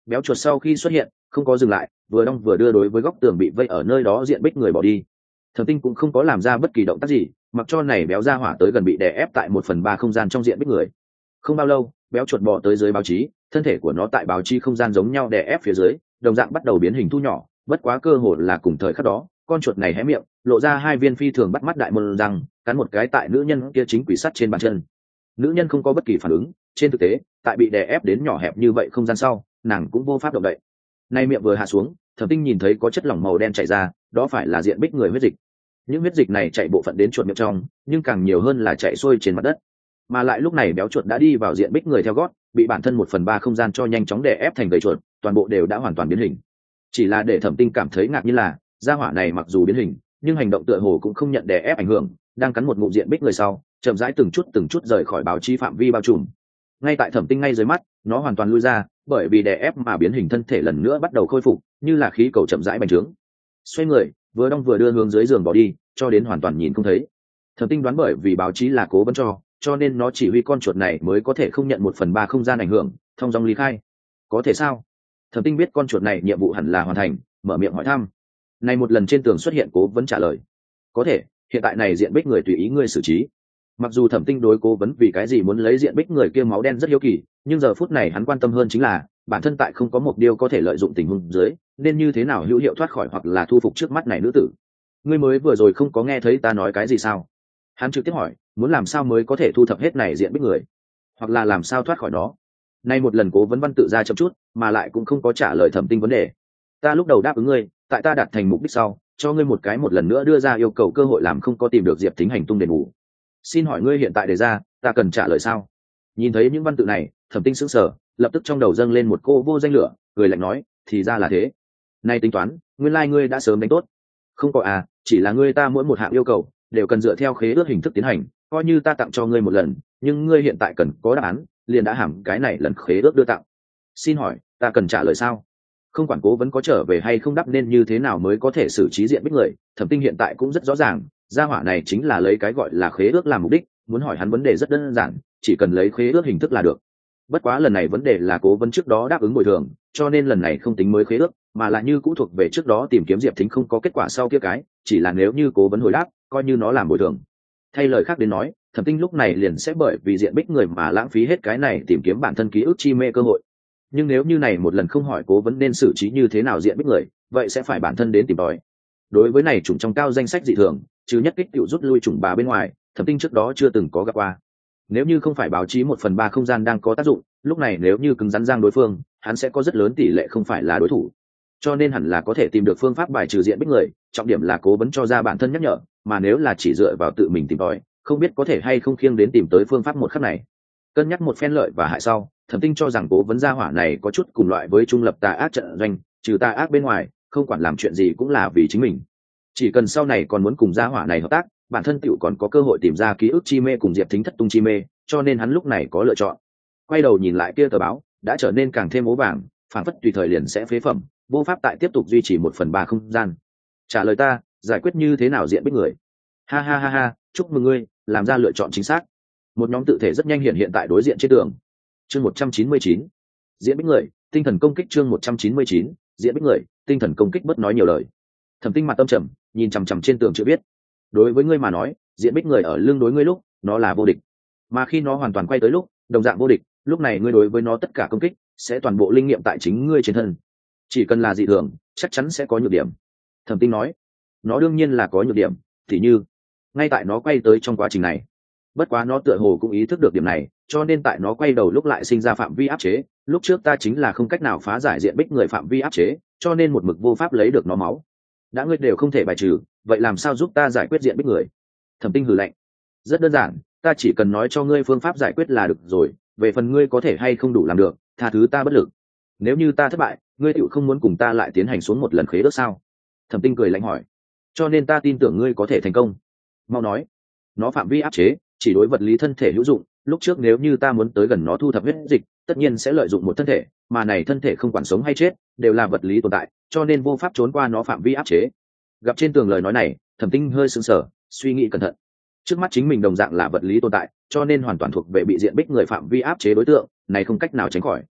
Béo chuột sau khi xuất hiện không có dừng lại, vừa đong vừa đưa đối với góc tường bị vây ở nơi đó diện bích người bỏ đi. Thẩm Tinh cũng không có làm ra bất kỳ động tác gì, mặc cho này béo ra hỏa tới gần bị đè ép tại một phần ba không gian trong diện bích người. Không bao lâu, béo chuột bò tới dưới báo chí, thân thể của nó tại báo chí không gian giống nhau đè ép phía dưới, đồng dạng bắt đầu biến hình thu nhỏ, bất quá cơ hội là cùng thời khắc đó, con chuột này hé miệng, lộ ra hai viên phi thường bắt mắt đại môn răng, cắn một cái tại nữ nhân kia chính quỷ sắt trên bàn chân. Nữ nhân không có bất kỳ phản ứng, trên thực tế, tại bị đè ép đến nhỏ hẹp như vậy không gian sau, nàng cũng vô pháp động đậy. Nay miệng vừa hạ xuống, Thẩm Tinh nhìn thấy có chất lỏng màu đen chảy ra, đó phải là diện bích người huyết dịch. Những huyết dịch này chạy bộ phận đến chuột miệng trong, nhưng càng nhiều hơn là chạy xuôi trên mặt đất. Mà lại lúc này béo chuột đã đi vào diện bích người theo gót, bị bản thân một phần ba không gian cho nhanh chóng đè ép thành gầy chuột, toàn bộ đều đã hoàn toàn biến hình. Chỉ là để Thẩm Tinh cảm thấy ngạc nhiên là, gia hỏa này mặc dù biến hình, nhưng hành động tựa hồ cũng không nhận đè ép ảnh hưởng, đang cắn một ngụm diện bích người sau, chậm rãi từng chút từng chút rời khỏi báo chí phạm vi bao trùm. Ngay tại Thẩm Tinh ngay dưới mắt, nó hoàn toàn lui ra, bởi vì đè ép mà biến hình thân thể lần nữa bắt đầu khôi phục, như là khí cầu chậm rãi bành trướng. Xoay người, vừa đong vừa đưa hướng dưới giường bỏ đi, cho đến hoàn toàn nhìn không thấy. Thẩm Tinh đoán bởi vì báo chí là cố vấn cho, cho nên nó chỉ huy con chuột này mới có thể không nhận một phần ba không gian ảnh hưởng, thông dong ly khai. Có thể sao? Thẩm Tinh biết con chuột này nhiệm vụ hẳn là hoàn thành, mở miệng hỏi thăm. Này một lần trên tường xuất hiện cố vấn trả lời. Có thể, hiện tại này diện bích người tùy ý ngươi xử trí. Mặc dù Thẩm Tinh đối cố vấn vì cái gì muốn lấy diện bích người kia máu đen rất hiếu kỳ, nhưng giờ phút này hắn quan tâm hơn chính là bản thân tại không có một điều có thể lợi dụng tình huống dưới, nên như thế nào hữu hiệu thoát khỏi hoặc là thu phục trước mắt này nữ tử. Ngươi mới vừa rồi không có nghe thấy ta nói cái gì sao? Hắn trực tiếp hỏi, muốn làm sao mới có thể thu thập hết này diện bích người, hoặc là làm sao thoát khỏi nó. Nay một lần cố vấn văn tự ra chậm chút, mà lại cũng không có trả lời Thẩm Tinh vấn đề. Ta lúc đầu đáp ứng ngươi, tại ta đạt thành mục đích sau, cho ngươi một cái một lần nữa đưa ra yêu cầu cơ hội làm không có tìm được Diệp Thính hành tung đền bù. Xin hỏi ngươi hiện tại đề ra, ta cần trả lời sao? Nhìn thấy những văn tự này, Thẩm Tinh sững sờ, lập tức trong đầu dâng lên một cô vô danh lửa, cười lạnh nói, thì ra là thế. Nay tính toán, nguyên lai like ngươi đã sớm đánh tốt. Không có à, chỉ là ngươi ta mỗi một hạng yêu cầu đều cần dựa theo khế ước hình thức tiến hành, coi như ta tặng cho ngươi một lần, nhưng ngươi hiện tại cần có đáp án, liền đã hàm cái này lần khế ước đưa tặng. Xin hỏi, ta cần trả lời sao? Không quản cố vấn có trở về hay không đáp nên như thế nào mới có thể xử trí diện bích người, Thẩm Tinh hiện tại cũng rất rõ ràng, gia hỏa này chính là lấy cái gọi là khế ước làm mục đích, muốn hỏi hắn vấn đề rất đơn giản, chỉ cần lấy khế ước hình thức là được. Bất quá lần này vấn đề là cố vấn trước đó đáp ứng bồi thường, cho nên lần này không tính mới khế ước, mà là như cũ thuộc về trước đó tìm kiếm Diệp Thính không có kết quả sau kia cái, chỉ là nếu như cố vấn hồi đáp, coi như nó làm bồi thường. Thay lời khác đến nói, Thẩm Tinh lúc này liền sẽ bởi vì diện bích người mà lãng phí hết cái này tìm kiếm bản thân ký ức chi mê cơ hội. Nhưng nếu như này một lần không hỏi cố vấn nên xử trí như thế nào diện bích người, vậy sẽ phải bản thân đến tìm tòi. Đối với này chủng trong cao danh sách dị thường, chứ nhất kích tiểu rút lui chủng bà bên ngoài, Thẩm Tinh trước đó chưa từng có gặp qua. Nếu như không phải báo chí một phần ba không gian đang có tác dụng, lúc này nếu như cứng rắn giang đối phương, hắn sẽ có rất lớn tỷ lệ không phải là đối thủ. Cho nên hẳn là có thể tìm được phương pháp bài trừ diện bích người, trọng điểm là cố vấn cho ra bản thân nhắc nhở, mà nếu là chỉ dựa vào tự mình tìm tòi, không biết có thể hay không khiêng đến tìm tới phương pháp một khắc này. Cân nhắc một phen lợi và hại sau, Thẩm Tinh cho rằng cố vấn gia hỏa này có chút cùng loại với trung lập tà ác trận doanh, trừ tà ác bên ngoài, không quản làm chuyện gì cũng là vì chính mình. Chỉ cần sau này còn muốn cùng gia hỏa này hợp tác, bản thân tựu còn có cơ hội tìm ra ký ức chi mê cùng Diệp Thính thất tung chi mê, cho nên hắn lúc này có lựa chọn. Quay đầu nhìn lại kia tờ báo, đã trở nên càng thêm ố vàng, phản phất tùy thời liền sẽ phế phẩm, vô pháp tại tiếp tục duy trì một phần ba không gian. Trả lời ta, giải quyết như thế nào diện bích người? Ha ha ha ha, chúc mừng ngươi, làm ra lựa chọn chính xác. Một nhóm tự thể rất nhanh hiện hiện tại đối diện trên tường. Chương một trăm chín mươi chín, diễn bích người, tinh thần công kích. Chương một trăm chín mươi chín, diễn bích người, tinh thần công kích. Bất nói nhiều lời. Thẩm Tinh mặt tâm trầm, nhìn chằm chằm trên tường chữ viết. Đối với ngươi mà nói, diễn bích người ở lưng đối ngươi lúc, nó là vô địch. Mà khi nó hoàn toàn quay tới lúc, đồng dạng vô địch, lúc này ngươi đối với nó tất cả công kích sẽ toàn bộ linh nghiệm tại chính ngươi trên thân. Chỉ cần là dị thường, chắc chắn sẽ có nhược điểm. Thẩm Tinh nói. Nó đương nhiên là có nhược điểm, thì như ngay tại nó quay tới trong quá trình này. Bất quá nó tựa hồ cũng ý thức được điểm này, cho nên tại nó quay đầu lúc lại sinh ra phạm vi áp chế. Lúc trước ta chính là không cách nào phá giải diện bích người phạm vi áp chế, cho nên một mực vô pháp lấy được nó máu. Đã ngươi đều không thể bài trừ, vậy làm sao giúp ta giải quyết diện bích người? Thẩm Tinh hừ lạnh. Rất đơn giản, ta chỉ cần nói cho ngươi phương pháp giải quyết là được rồi, về phần ngươi có thể hay không đủ làm được, tha thứ ta bất lực. Nếu như ta thất bại, ngươi tựu không muốn cùng ta lại tiến hành xuống một lần khế ước sao? Thẩm Tinh cười lạnh hỏi. Cho nên ta tin tưởng ngươi có thể thành công. Mau nói. Nó phạm vi áp chế chỉ đối vật lý thân thể hữu dụng, lúc trước nếu như ta muốn tới gần nó thu thập huyết dịch, tất nhiên sẽ lợi dụng một thân thể, mà này thân thể không quản sống hay chết, đều là vật lý tồn tại, cho nên vô pháp trốn qua nó phạm vi áp chế. Gặp trên tường lời nói này, Thẩm Tinh hơi sững sờ, suy nghĩ cẩn thận. Trước mắt chính mình đồng dạng là vật lý tồn tại, cho nên hoàn toàn thuộc về bị diện bích người phạm vi áp chế đối tượng, này không cách nào tránh khỏi.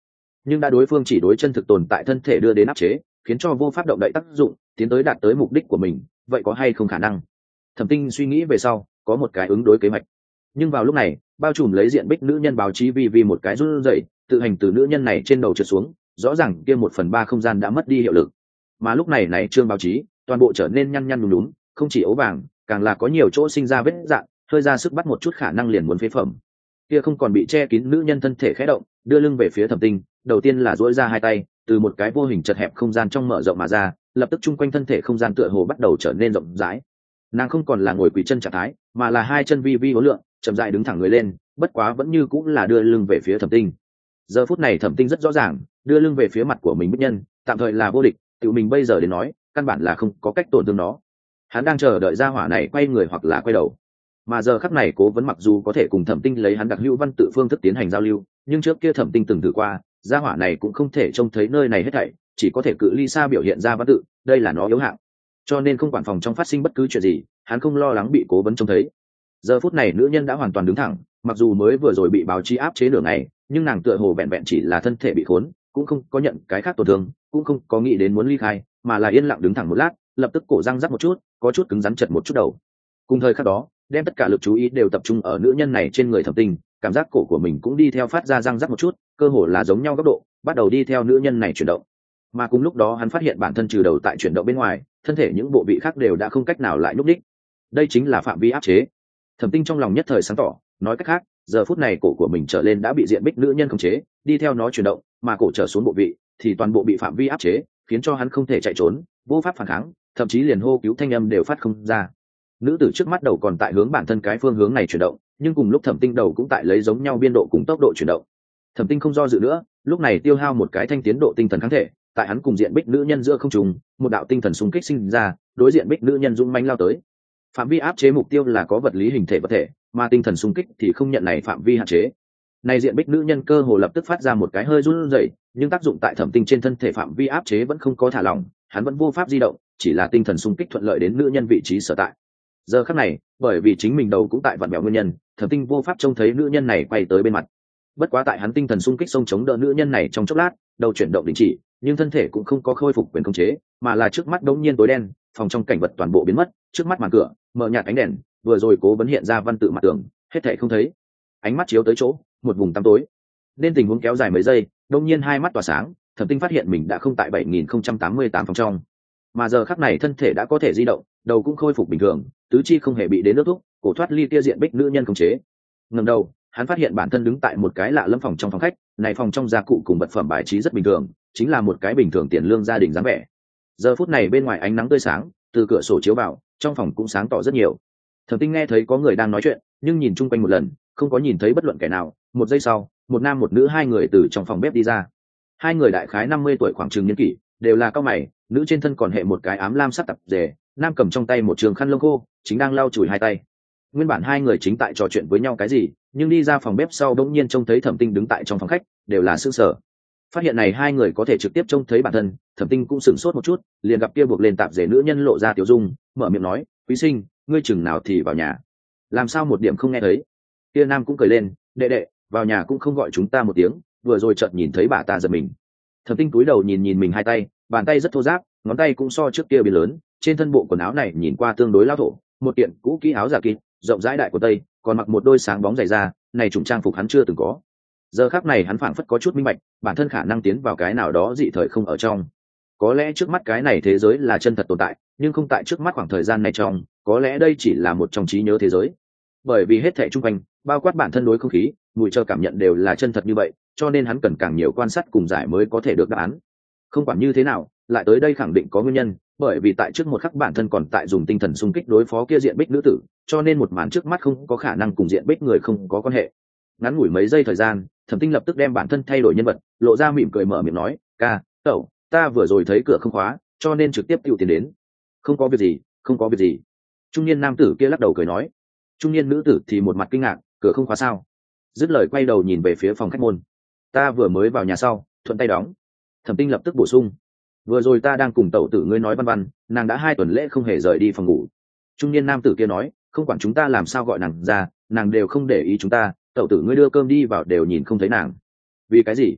nhưng đã đối phương chỉ đối chân thực tồn tại thân thể đưa đến áp chế, khiến cho vô pháp động đậy tác dụng tiến tới đạt tới mục đích của mình, vậy có hay không khả năng? Thẩm Tinh suy nghĩ về sau có một cái ứng đối kế hoạch. Nhưng vào lúc này, bao trùm lấy diện bích nữ nhân báo chí vi vi một cái run rẩy, tự hành từ nữ nhân này trên đầu trượt xuống, rõ ràng kia một phần ba không gian đã mất đi hiệu lực. Mà lúc này này trương báo chí toàn bộ trở nên nhăn nhăn nhúm nhúm, không chỉ ấu vàng, càng là có nhiều chỗ sinh ra vết dạn, hơi ra sức bắt một chút khả năng liền muốn phế phẩm. Kia không còn bị che kín nữ nhân thân thể khẽ động, đưa lưng về phía Thẩm Tinh, đầu tiên là duỗi ra hai tay, từ một cái vô hình chật hẹp không gian trong mở rộng mà ra, lập tức chung quanh thân thể không gian tựa hồ bắt đầu trở nên rộng rãi. Nàng không còn là ngồi quỳ chân trạng thái, mà là hai chân vi vi uốn lượn, chậm rãi đứng thẳng người lên, bất quá vẫn như cũng là đưa lưng về phía Thẩm Tinh. Giờ phút này Thẩm Tinh rất rõ ràng, đưa lưng về phía mặt của mình bích nhân, tạm thời là vô địch, tự mình bây giờ đến nói, căn bản là không có cách tổn thương nó. Hắn đang chờ đợi gia hỏa này quay người hoặc là quay đầu. Mà giờ khắc này Cố Vấn mặc dù có thể cùng Thẩm Tinh lấy hắn đặc hữu văn tự phương thức tiến hành giao lưu, nhưng trước kia Thẩm Tinh từng thử qua, gia hỏa này cũng không thể trông thấy nơi này hết thảy, chỉ có thể cự ly xa biểu hiện ra văn tự, đây là nó yếu hạng. Cho nên không quản phòng trong phát sinh bất cứ chuyện gì, hắn không lo lắng bị Cố Vấn trông thấy. Giờ phút này nữ nhân đã hoàn toàn đứng thẳng, mặc dù mới vừa rồi bị báo chí áp chế nửa ngày, nhưng nàng tựa hồ vẹn vẹn chỉ là thân thể bị khốn, cũng không có nhận cái khác tổn thương, cũng không có nghĩ đến muốn ly khai, mà là yên lặng đứng thẳng một lát, lập tức cổ răng rắc một chút, có chút cứng rắn chật một chút đầu. Cùng thời khắc đó, đem tất cả lực chú ý đều tập trung ở nữ nhân này trên người Thẩm Tinh, cảm giác cổ của mình cũng đi theo phát ra răng rắc một chút, cơ hồ là giống nhau góc độ, bắt đầu đi theo nữ nhân này chuyển động. Mà cùng lúc đó hắn phát hiện bản thân trừ đầu tại chuyển động bên ngoài, thân thể những bộ vị khác đều đã không cách nào lại nhúc nhích. Đây chính là phạm vi áp chế. Thẩm Tinh trong lòng nhất thời sáng tỏ, nói cách khác, giờ phút này cổ của mình trở lên đã bị diện bích nữ nhân khống chế, đi theo nó chuyển động, mà cổ trở xuống bộ vị thì toàn bộ bị phạm vi áp chế, khiến cho hắn không thể chạy trốn, vô pháp phản kháng, thậm chí liền hô cứu thanh âm đều phát không ra. Nữ tử trước mắt đầu còn tại hướng bản thân cái phương hướng này chuyển động, nhưng cùng lúc Thẩm Tinh đầu cũng tại lấy giống nhau biên độ cùng tốc độ chuyển động. Thẩm Tinh không do dự nữa, lúc này tiêu hao một cái thanh tiến độ tinh thần kháng thể, tại hắn cùng diện bích nữ nhân giữa không trung, một đạo tinh thần xung kích sinh ra, đối diện bích nữ nhân dũng mãnh lao tới. Phạm vi áp chế mục tiêu là có vật lý hình thể vật thể, mà tinh thần xung kích thì không nhận này phạm vi hạn chế. Này diện bích nữ nhân cơ hồ lập tức phát ra một cái hơi run rẩy, nhưng tác dụng tại Thẩm Tinh trên thân thể phạm vi áp chế vẫn không có thả lỏng, hắn vẫn vô pháp di động, chỉ là tinh thần xung kích thuận lợi đến nữ nhân vị trí sở tại. Giờ khắc này, bởi vì chính mình đầu cũng tại vặn vẹo nguyên nhân, Thẩm Tinh vô pháp trông thấy nữ nhân này quay tới bên mặt. Bất quá tại hắn tinh thần xung kích xông chống đỡ nữ nhân này trong chốc lát, đầu chuyển động đình chỉ, nhưng thân thể cũng không có khôi phục quyền khống chế, mà là trước mắt đống nhiên tối đen, phòng trong cảnh vật toàn bộ biến mất, trước mắt màn cửa mở nhạt ánh đèn, vừa rồi Cố Vấn hiện ra văn tự mặt tường, hết thảy không thấy. Ánh mắt chiếu tới chỗ, một vùng tăm tối. Nên tình huống kéo dài mấy giây, đột nhiên hai mắt tỏa sáng, Thẩm Tinh phát hiện mình đã không tại bảy nghìn không trăm tám mươi tám phòng trong, mà giờ khắc này thân thể đã có thể di động, đầu cũng khôi phục bình thường, tứ chi không hề bị đến nước thúc, cổ thoát ly tia diện bích nữ nhân khống chế. Ngẩng đầu, hắn phát hiện bản thân đứng tại một cái lạ lẫm phòng trong phòng khách, này phòng trong gia cụ cùng vật phẩm bài trí rất bình thường, chính là một cái bình thường tiền lương gia đình dáng vẻ. Giờ phút này bên ngoài ánh nắng tươi sáng, từ cửa sổ chiếu vào, trong phòng cũng sáng tỏ rất nhiều. Thẩm Tinh nghe thấy có người đang nói chuyện, nhưng nhìn chung quanh một lần, không có nhìn thấy bất luận kẻ nào. Một giây sau, một nam một nữ hai người từ trong phòng bếp đi ra. Hai người đại khái năm mươi tuổi khoảng chừng niên kỷ, đều là cao mày, nữ trên thân còn hệ một cái ám lam sắc tập dề, nam cầm trong tay một trường khăn lông khô, chính đang lau chùi hai tay. Nguyên bản hai người chính tại trò chuyện với nhau cái gì, nhưng đi ra phòng bếp sau đột nhiên trông thấy Thẩm Tinh đứng tại trong phòng khách, đều là sửng sở. Phát hiện này hai người có thể trực tiếp trông thấy bản thân, Thẩm Tinh cũng sửng sốt một chút, liền gặp kia buộc lên tạp dề nữ nhân lộ ra tiểu dung, mở miệng nói, quý sinh, ngươi chừng nào thì vào nhà, làm sao một điểm không nghe thấy? Kia nam cũng cười lên, đệ đệ, vào nhà cũng không gọi chúng ta một tiếng, vừa rồi chợt nhìn thấy bà ta giật mình. Thẩm Tinh cúi đầu nhìn nhìn mình hai tay, bàn tay rất thô ráp, ngón tay cũng so trước kia biến lớn, trên thân bộ quần áo này nhìn qua tương đối lao thổ, một kiện cũ kỹ áo giả kín, rộng rãi đại của tây, còn mặc một đôi sáng bóng giày da, này chủng trang phục hắn chưa từng có. Giờ khắc này hắn phảng phất có chút minh bạch, bản thân khả năng tiến vào cái nào đó dị thời không ở trong. Có lẽ trước mắt cái này thế giới là chân thật tồn tại, nhưng không tại trước mắt khoảng thời gian này trong, có lẽ đây chỉ là một trong trí nhớ thế giới. Bởi vì hết thảy xung quanh, bao quát bản thân đối không khí, mùi chờ cảm nhận đều là chân thật như vậy, cho nên hắn cần càng nhiều quan sát cùng giải mới có thể được đáp án. Không quản như thế nào, lại tới đây khẳng định có nguyên nhân, bởi vì tại trước một khắc bản thân còn tại dùng tinh thần xung kích đối phó kia diện bích nữ tử, cho nên một màn trước mắt không có khả năng cùng diện bích người không có quan hệ. Ngắn ngủi mấy giây thời gian, Thẩm Tinh lập tức đem bản thân thay đổi nhân vật, lộ ra mỉm cười mở miệng nói, ca, tẩu, ta vừa rồi thấy cửa không khóa, cho nên trực tiếp tiêu tiền đến. Không có việc gì, không có việc gì. Trung niên nam tử kia lắc đầu cười nói. Trung niên nữ tử thì một mặt kinh ngạc, cửa không khóa sao? Dứt lời quay đầu nhìn về phía phòng khách môn. Ta vừa mới vào nhà sau, thuận tay đóng. Thẩm Tinh lập tức bổ sung. Vừa rồi ta đang cùng tẩu tử ngươi nói văn văn, nàng đã hai tuần lễ không hề rời đi phòng ngủ. Trung niên nam tử kia nói, không quản chúng ta làm sao gọi nàng ra, nàng đều không để ý chúng ta, tẩu tử ngươi đưa cơm đi vào đều nhìn không thấy nàng. Vì cái gì?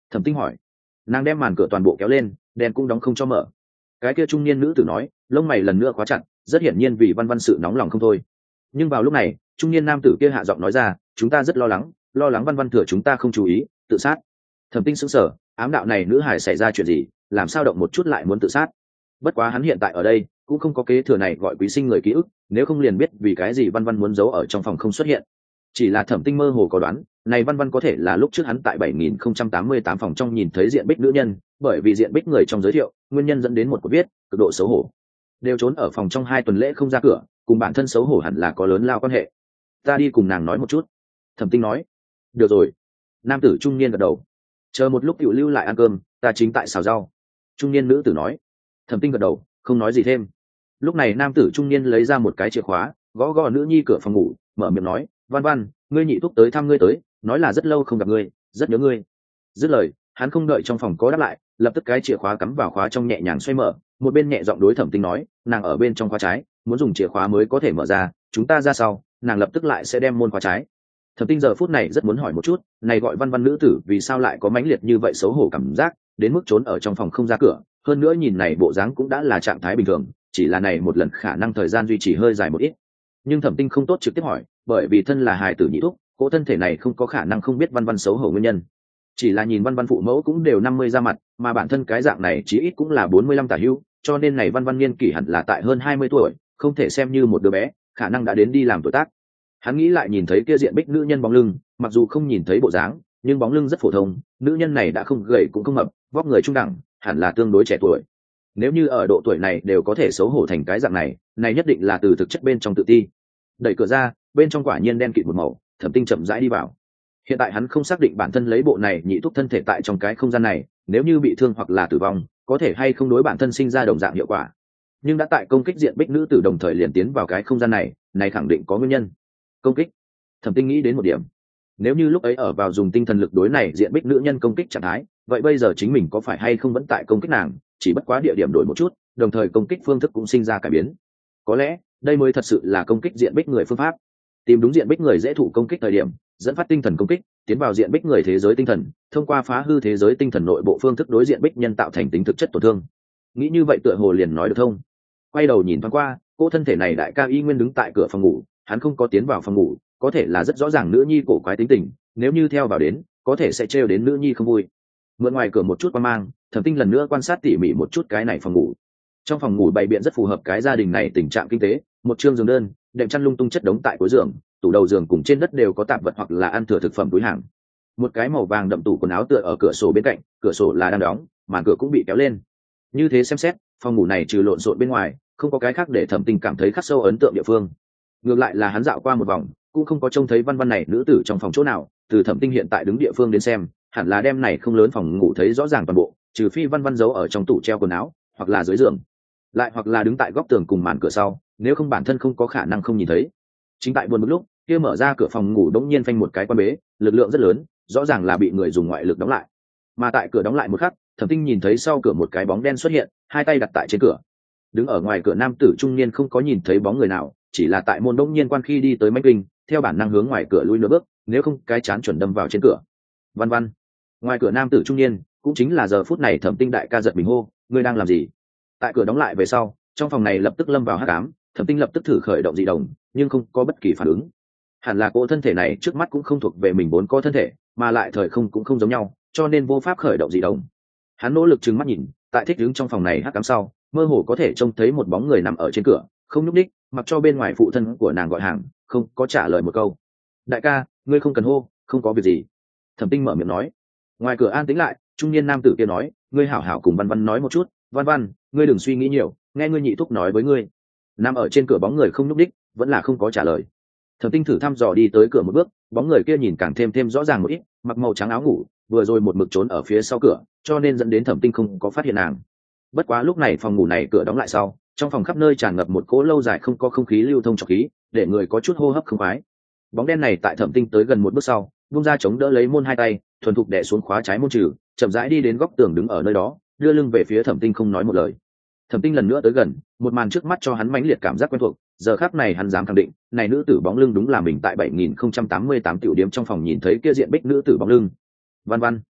Thẩm Tinh hỏi. Nàng đem màn cửa toàn bộ kéo lên, đèn cũng đóng không cho mở. Cái kia trung niên nữ tử nói, lông mày lần nữa khóa chặt, rất hiển nhiên vì Văn Văn sự nóng lòng không thôi. Nhưng vào lúc này, trung niên nam tử kia hạ giọng nói ra, chúng ta rất lo lắng, lo lắng Văn Văn thừa chúng ta không chú ý, tự sát. Thẩm Tinh sững sờ, ám đạo này nữ hải xảy ra chuyện gì, làm sao động một chút lại muốn tự sát? Bất quá hắn hiện tại ở đây, cũng không có kế thừa này gọi quý sinh người ký ức, nếu không liền biết vì cái gì Văn Văn muốn giấu ở trong phòng không xuất hiện. Chỉ là Thẩm Tinh mơ hồ có đoán, này Văn Văn có thể là lúc trước hắn tại bảy nghìn không trăm tám mươi tám phòng trong nhìn thấy diện bích nữ nhân, bởi vì diện bích người trong giới thiệu, nguyên nhân dẫn đến một cuộc viết, cực độ xấu hổ. Đều trốn ở phòng trong hai tuần lễ không ra cửa, cùng bản thân xấu hổ hẳn là có lớn lao quan hệ. Ta đi cùng nàng nói một chút. Thẩm Tinh nói. Được rồi. Nam tử trung niên gật đầu. Chờ một lúc tiểu lưu lại ăn cơm, ta chính tại xào rau. Trung niên nữ tử nói. Thẩm Tinh gật đầu, không nói gì thêm. Lúc này nam tử trung niên lấy ra một cái chìa khóa, gõ gõ nữ nhi cửa phòng ngủ, mở miệng nói, Văn Văn, ngươi nhị thúc tới thăm ngươi tới, nói là rất lâu không gặp ngươi, rất nhớ ngươi. Dứt lời, hắn không đợi trong phòng có đáp lại, lập tức cái chìa khóa cắm vào khóa trong nhẹ nhàng xoay mở, một bên nhẹ giọng đối Thẩm Tinh nói, nàng ở bên trong khóa trái, muốn dùng chìa khóa mới có thể mở ra, chúng ta ra sau, nàng lập tức lại sẽ đem môn khóa trái. Thẩm Tinh giờ phút này rất muốn hỏi một chút, này gọi Văn Văn nữ tử vì sao lại có mãnh liệt như vậy xấu hổ cảm giác, đến mức trốn ở trong phòng không ra cửa, hơn nữa nhìn này bộ dáng cũng đã là trạng thái bình thường, chỉ là này một lần khả năng thời gian duy trì hơi dài một ít. Nhưng Thẩm Tinh không tốt trực tiếp hỏi, bởi vì thân là hài tử nhị thúc, cỗ thân thể này không có khả năng không biết Văn Văn xấu hổ nguyên nhân. Chỉ là nhìn Văn Văn phụ mẫu cũng đều năm mươi ra mặt, mà bản thân cái dạng này chí ít cũng là bốn mươi lăm tả hữu, cho nên này Văn Văn niên kỷ hẳn là tại hơn hai mươi tuổi, không thể xem như một đứa bé, khả năng đã đến đi làm tuổi tác. Hắn nghĩ lại nhìn thấy kia diện bích nữ nhân bóng lưng, mặc dù không nhìn thấy bộ dáng, nhưng bóng lưng rất phổ thông, nữ nhân này đã không gầy cũng không mập, vóc người trung đẳng, hẳn là tương đối trẻ tuổi. Nếu như ở độ tuổi này đều có thể xấu hổ thành cái dạng này, này nhất định là từ thực chất bên trong tự ti. Đẩy cửa ra, bên trong quả nhiên đen kịt một màu, Thẩm Tinh chậm rãi đi vào. Hiện tại hắn không xác định bản thân lấy bộ này nhị thúc thân thể tại trong cái không gian này, nếu như bị thương hoặc là tử vong, có thể hay không đối bản thân sinh ra đồng dạng hiệu quả. Nhưng đã tại công kích diện bích nữ tử đồng thời liền tiến vào cái không gian này, này khẳng định có nguyên nhân. Công kích. Thẩm Tinh nghĩ đến một điểm. Nếu như lúc ấy ở vào dùng tinh thần lực đối này diện bích nữ nhân công kích trạng thái, vậy bây giờ chính mình có phải hay không vẫn tại công kích nàng, chỉ bất quá địa điểm đổi một chút, đồng thời công kích phương thức cũng sinh ra cải biến. Có lẽ, đây mới thật sự là công kích diện bích người phương pháp. Tìm đúng diện bích người dễ thụ công kích thời điểm, dẫn phát tinh thần công kích, tiến vào diện bích người thế giới tinh thần, thông qua phá hư thế giới tinh thần nội bộ phương thức đối diện bích nhân tạo thành tính thực chất tổn thương. Nghĩ như vậy tựa hồ liền nói được thông. Quay đầu nhìn thoáng qua, cô thân thể này đại ca y nguyên đứng tại cửa phòng ngủ, hắn không có tiến vào phòng ngủ, có thể là rất rõ ràng nữ nhi cổ quái tính tình, nếu như theo vào đến, có thể sẽ trêu đến nữ nhi không vui. Mượn ngoài cửa một chút qua mang, Thẩm Tinh lần nữa quan sát tỉ mỉ một chút cái này phòng ngủ. Trong phòng ngủ bày biện rất phù hợp cái gia đình này tình trạng kinh tế, một chương giường đơn, đệm chăn lung tung chất đống tại cuối giường, tủ đầu giường cùng trên đất đều có tạp vật hoặc là ăn thừa thực phẩm túi hàng. Một cái màu vàng đậm tủ quần áo tựa ở cửa sổ bên cạnh, cửa sổ là đang đóng, màn cửa cũng bị kéo lên. Như thế xem xét, phòng ngủ này trừ lộn xộn bên ngoài, không có cái khác để Thẩm Tinh cảm thấy khắc sâu ấn tượng địa phương. Ngược lại là hắn dạo qua một vòng, cũng không có trông thấy Văn Văn này nữ tử trong phòng chỗ nào, từ Thẩm Tinh hiện tại đứng địa phương đến xem, hẳn là đem này không lớn phòng ngủ thấy rõ ràng toàn bộ, trừ phi Văn Văn giấu ở trong tủ treo quần áo, hoặc là dưới giường, lại hoặc là đứng tại góc tường cùng màn cửa sau, nếu không bản thân không có khả năng không nhìn thấy. Chính tại buồn một lúc, kia mở ra cửa phòng ngủ đống nhiên phanh một cái quan bế, lực lượng rất lớn, rõ ràng là bị người dùng ngoại lực đóng lại. Mà tại cửa đóng lại một khắc, Thẩm Tinh nhìn thấy sau cửa một cái bóng đen xuất hiện, hai tay đặt tại trên cửa. Đứng ở ngoài cửa nam tử trung niên không có nhìn thấy bóng người nào, chỉ là tại môn đống nhiên quan khi đi tới mách kinh, theo bản năng hướng ngoài cửa lui nửa bước, nếu không cái chán chuẩn đâm vào trên cửa. Văn Văn. Ngoài cửa nam tử trung niên, cũng chính là giờ phút này Thẩm Tinh đại ca giật mình hô, ngươi đang làm gì? Tại cửa đóng lại về sau, trong phòng này lập tức lâm vào hắc ám, Thẩm Tinh lập tức thử khởi động dị đồng, nhưng không có bất kỳ phản ứng. Hẳn là cỗ thân thể này trước mắt cũng không thuộc về mình vốn có thân thể, mà lại thời không cũng không giống nhau, cho nên vô pháp khởi động dị đồng. Hắn nỗ lực trừng mắt nhìn, tại thích đứng trong phòng này hắc ám sau, mơ hồ có thể trông thấy một bóng người nằm ở trên cửa, không nhúc nhích, mặc cho bên ngoài phụ thân của nàng gọi hàng, không có trả lời một câu. Đại ca, ngươi không cần hô, không có việc gì. Thẩm Tinh mở miệng nói. Ngoài cửa an tĩnh lại, trung niên nam tử kia nói, ngươi hảo hảo cùng Văn Văn nói một chút, Văn Văn, ngươi đừng suy nghĩ nhiều, nghe ngươi nhị thúc nói với ngươi. Nằm ở trên cửa bóng người không nhúc nhích, vẫn là không có trả lời. Thẩm Tinh thử thăm dò đi tới cửa một bước, bóng người kia nhìn càng thêm thêm rõ ràng một ít, mặc màu trắng áo ngủ, vừa rồi một mực trốn ở phía sau cửa, cho nên dẫn đến Thẩm Tinh không có phát hiện nàng. Bất quá lúc này phòng ngủ này cửa đóng lại sau, trong phòng khắp nơi tràn ngập một cỗ lâu dài không có không khí lưu thông trọc khí, để người có chút hô hấp không khoái. Bóng đen này tại Thẩm Tinh tới gần một bước sau, vung ra chống đỡ lấy môn hai tay, thuần thục đè xuống khóa trái môn trừ, chậm rãi đi đến góc tường đứng ở nơi đó, đưa lưng về phía Thẩm Tinh không nói một lời. Thẩm Tinh lần nữa tới gần, một màn trước mắt cho hắn mãnh liệt cảm giác quen thuộc, giờ khắc này hắn dám khẳng định, này nữ tử bóng lưng đúng là mình tại bảy nghìn không trăm tám mươi tám tiểu điểm trong phòng nhìn thấy kia diện bích nữ tử bóng lưng. Văn Văn.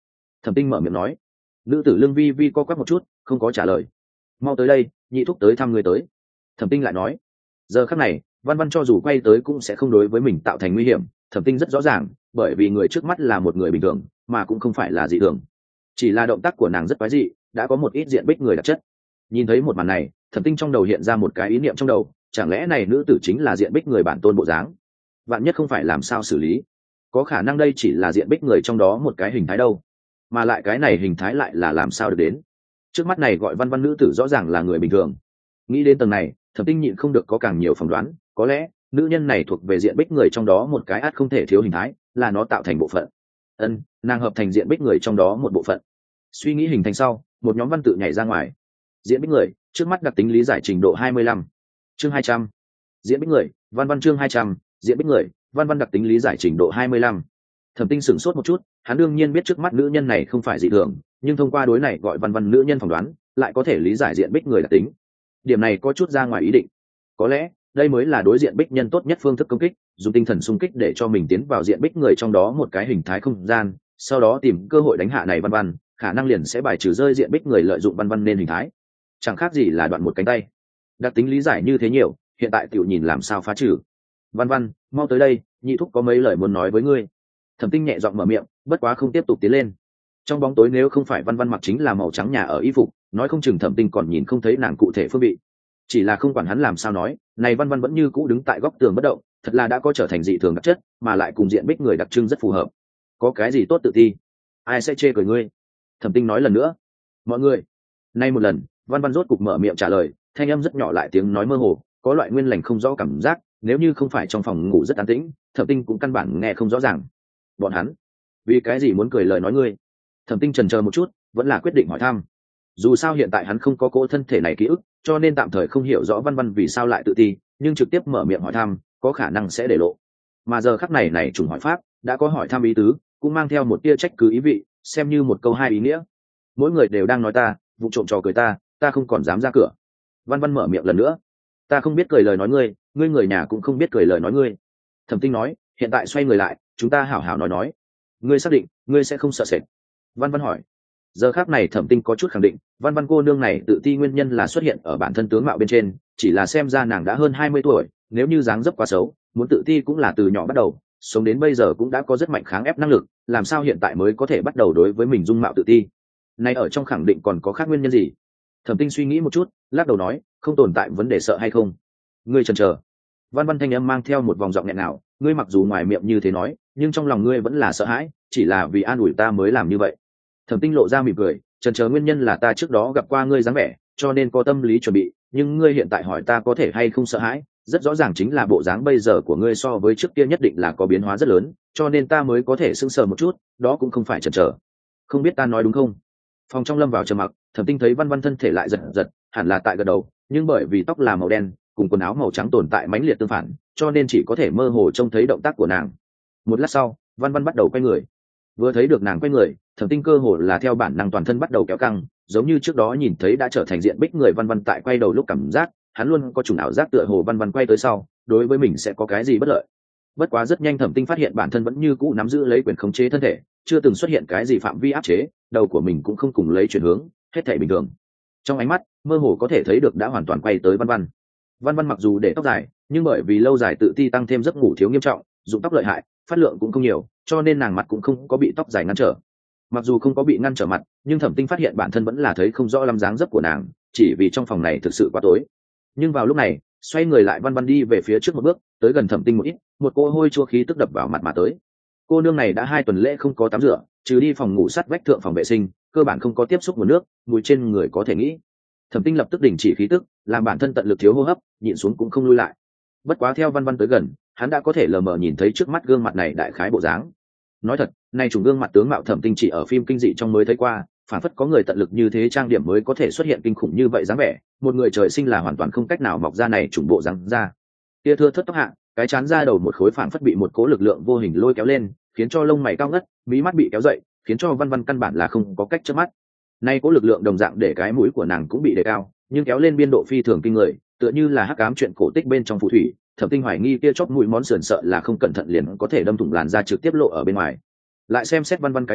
Thẩm Tinh mở miệng nói. Nữ tử lương vi vi co quắp một chút, không có trả lời. Mau tới đây, nhị thúc tới thăm người tới. Thẩm Tinh lại nói. Giờ khắc này, Văn Văn cho dù quay tới cũng sẽ không đối với mình tạo thành nguy hiểm. Thẩm Tinh rất rõ ràng, bởi vì người trước mắt là một người bình thường, mà cũng không phải là dị thường. Chỉ là động tác của nàng rất quái dị, đã có một ít diện bích người đặc chất. Nhìn thấy một màn này, Thẩm Tinh trong đầu hiện ra một cái ý niệm trong đầu, chẳng lẽ này nữ tử chính là diện bích người bản tôn bộ dáng? Vạn nhất không phải làm sao xử lý? Có khả năng đây chỉ là diện bích người trong đó một cái hình thái đâu, mà lại cái này hình thái lại là làm sao được đến? Trước mắt này gọi Văn Văn nữ tử rõ ràng là người bình thường. Nghĩ đến tầng này, Thẩm Tinh nhịn không được có càng nhiều phỏng đoán, có lẽ nữ nhân này thuộc về diện bích người trong đó một cái át không thể thiếu hình thái, là nó tạo thành bộ phận. Ân, nàng hợp thành diện bích người trong đó một bộ phận. Suy nghĩ hình thành sau, một nhóm văn tự nhảy ra ngoài. Diện bích người, trước mắt đặc tính lý giải trình độ hai mươi lăm. Chương hai trăm. Diện bích người, Văn Văn chương hai trăm, diện bích người, Văn Văn đặc tính lý giải trình độ hai mươi lăm. Thẩm Tinh sửng sốt một chút, hắn đương nhiên biết trước mắt nữ nhân này không phải dị thường, nhưng thông qua đối này gọi Văn Văn nữ nhân phỏng đoán, lại có thể lý giải diện bích người đặc tính. Điểm này có chút ra ngoài ý định. Có lẽ, đây mới là đối diện bích nhân tốt nhất phương thức công kích, dùng tinh thần xung kích để cho mình tiến vào diện bích người trong đó một cái hình thái không gian, sau đó tìm cơ hội đánh hạ này Văn Văn, khả năng liền sẽ bài trừ rơi diện bích người lợi dụng Văn Văn nên hình thái. Chẳng khác gì là đoạn một cánh tay. Đặc tính lý giải như thế nhiều, hiện tại tiểu nhìn làm sao phá trừ. Văn Văn, mau tới đây, nhị thúc có mấy lời muốn nói với ngươi. Thẩm Tinh nhẹ giọng mở miệng, bất quá không tiếp tục tiến lên. Trong bóng tối nếu không phải Văn Văn mặc chính là màu trắng nhà ở y phục, nói không chừng Thẩm Tinh còn nhìn không thấy nàng cụ thể phương vị. Chỉ là không quản hắn làm sao nói, này Văn Văn vẫn như cũ đứng tại góc tường bất động, thật là đã có trở thành dị thường đặc chất, mà lại cùng diện bích người đặc trưng rất phù hợp. Có cái gì tốt tự ti? Ai sẽ chê cười ngươi? Thẩm Tinh nói lần nữa. Mọi người. Nay một lần, Văn Văn rốt cục mở miệng trả lời, thanh âm rất nhỏ lại tiếng nói mơ hồ, có loại nguyên lành không rõ cảm giác, nếu như không phải trong phòng ngủ rất an tĩnh, Thẩm Tinh cũng căn bản nghe không rõ ràng. Bọn hắn, vì cái gì muốn cười lời nói ngươi? Thẩm Tinh chần chờ một chút, vẫn là quyết định hỏi thăm. Dù sao hiện tại hắn không có cỗ thân thể này ký ức, cho nên tạm thời không hiểu rõ Văn Văn vì sao lại tự ti, nhưng trực tiếp mở miệng hỏi thăm, có khả năng sẽ để lộ. Mà giờ khắc này này trùng hỏi pháp, đã có hỏi thăm ý tứ, cũng mang theo một tia trách cứ ý vị, xem như một câu hai ý nghĩa. Mỗi người đều đang nói ta, vụ trộm trò cười ta, ta không còn dám ra cửa. Văn Văn mở miệng lần nữa. Ta không biết cười lời nói ngươi, ngươi người nhà cũng không biết cười lời nói ngươi. Thẩm Tinh nói, hiện tại xoay người lại, chúng ta hảo hảo nói nói. Ngươi xác định, ngươi sẽ không sợ sệt? Văn Văn hỏi. Giờ khác này Thẩm Tinh có chút khẳng định, Văn Văn cô nương này tự ti nguyên nhân là xuất hiện ở bản thân tướng mạo bên trên, chỉ là xem ra nàng đã hơn hai mươi tuổi, nếu như dáng dấp quá xấu, muốn tự ti cũng là từ nhỏ bắt đầu, sống đến bây giờ cũng đã có rất mạnh kháng ép năng lực, làm sao hiện tại mới có thể bắt đầu đối với mình dung mạo tự ti? Này ở trong khẳng định còn có khác nguyên nhân gì? Thẩm Tinh suy nghĩ một chút, lắc đầu nói, không tồn tại vấn đề sợ hay không. Ngươi chần chờ. Văn Văn thanh âm mang theo một vòng giọng nghẹn ngào, ngươi mặc dù ngoài miệng như thế nói, nhưng trong lòng ngươi vẫn là sợ hãi, chỉ là vì an ủi ta mới làm như vậy. Thẩm Tinh lộ ra mỉm cười, chần chờ nguyên nhân là ta trước đó gặp qua ngươi dáng vẻ, cho nên có tâm lý chuẩn bị, nhưng ngươi hiện tại hỏi ta có thể hay không sợ hãi, rất rõ ràng chính là bộ dáng bây giờ của ngươi so với trước kia nhất định là có biến hóa rất lớn, cho nên ta mới có thể sững sờ một chút, đó cũng không phải chần chờ. Không biết ta nói đúng không? Phòng trong lâm vào trầm mặc, Thẩm Tinh thấy Văn Văn thân thể lại giật giật, hẳn là tại gật đầu, nhưng bởi vì tóc là màu đen, cùng quần áo màu trắng tồn tại mãnh liệt tương phản, cho nên chỉ có thể mơ hồ trông thấy động tác của nàng. Một lát sau, Văn Văn bắt đầu quay người. Vừa thấy được nàng quay người, Thẩm Tinh cơ hồ là theo bản năng toàn thân bắt đầu kéo căng, giống như trước đó nhìn thấy đã trở thành diện bích người Văn Văn tại quay đầu lúc cảm giác, hắn luôn có chủng ảo giác tựa hồ Văn Văn quay tới sau, đối với mình sẽ có cái gì bất lợi. Bất quá rất nhanh Thẩm Tinh phát hiện bản thân vẫn như cũ nắm giữ lấy quyền khống chế thân thể, chưa từng xuất hiện cái gì phạm vi áp chế, đầu của mình cũng không cùng lấy chuyển hướng, hết thảy bình thường. Trong ánh mắt, mơ hồ có thể thấy được đã hoàn toàn quay tới Văn Văn. Văn Văn mặc dù để tóc dài, nhưng bởi vì lâu dài tự ti tăng thêm giấc ngủ thiếu nghiêm trọng, dụng tóc lợi hại, phát lượng cũng không nhiều, cho nên nàng mặt cũng không có bị tóc dài ngăn trở. Mặc dù không có bị ngăn trở mặt, nhưng Thẩm Tinh phát hiện bản thân vẫn là thấy không rõ lắm dáng dấp của nàng, chỉ vì trong phòng này thực sự quá tối. Nhưng vào lúc này, xoay người lại Văn Văn đi về phía trước một bước, tới gần Thẩm Tinh một ít, một cỗ hôi chua khí tức đập vào mặt mà tới. Cô nương này đã hai tuần lễ không có tắm rửa, trừ đi phòng ngủ sát vách thượng phòng vệ sinh, cơ bản không có tiếp xúc nguồn nước, mùi trên người có thể nghĩ. Thẩm Tinh lập tức đình chỉ khí tức, làm bản thân tận lực thiếu hô hấp, nhịn xuống cũng không lui lại. Bất quá theo Văn Văn tới gần, hắn đã có thể lờ mờ nhìn thấy trước mắt gương mặt này đại khái bộ dáng. Nói thật, nay trùng gương mặt tướng mạo Thẩm Tinh chỉ ở phim kinh dị trong mới thấy qua, phản phất có người tận lực như thế trang điểm mới có thể xuất hiện kinh khủng như vậy dáng vẻ, một người trời sinh là hoàn toàn không cách nào mọc ra này trùng bộ dáng ra. Tia thưa thớt tóc hạ, cái chán ra đầu một khối phản phất bị một cố lực lượng vô hình lôi kéo lên, khiến cho lông mày cao ngất, mí mắt bị kéo dậy, khiến cho Văn Văn căn bản là không có cách chớp mắt. Nay cố lực lượng đồng dạng để cái mũi của nàng cũng bị đề cao, nhưng kéo lên biên độ phi thường kinh người, tựa như là hắc ám chuyện cổ tích bên trong phù thủy. Thẩm Tinh hoài nghi kia chóp mũi món sườn sợ là không cẩn thận liền có thể đâm thủng làn da trực tiếp lộ ở bên ngoài. Lại xem xét Văn Văn cái cằm,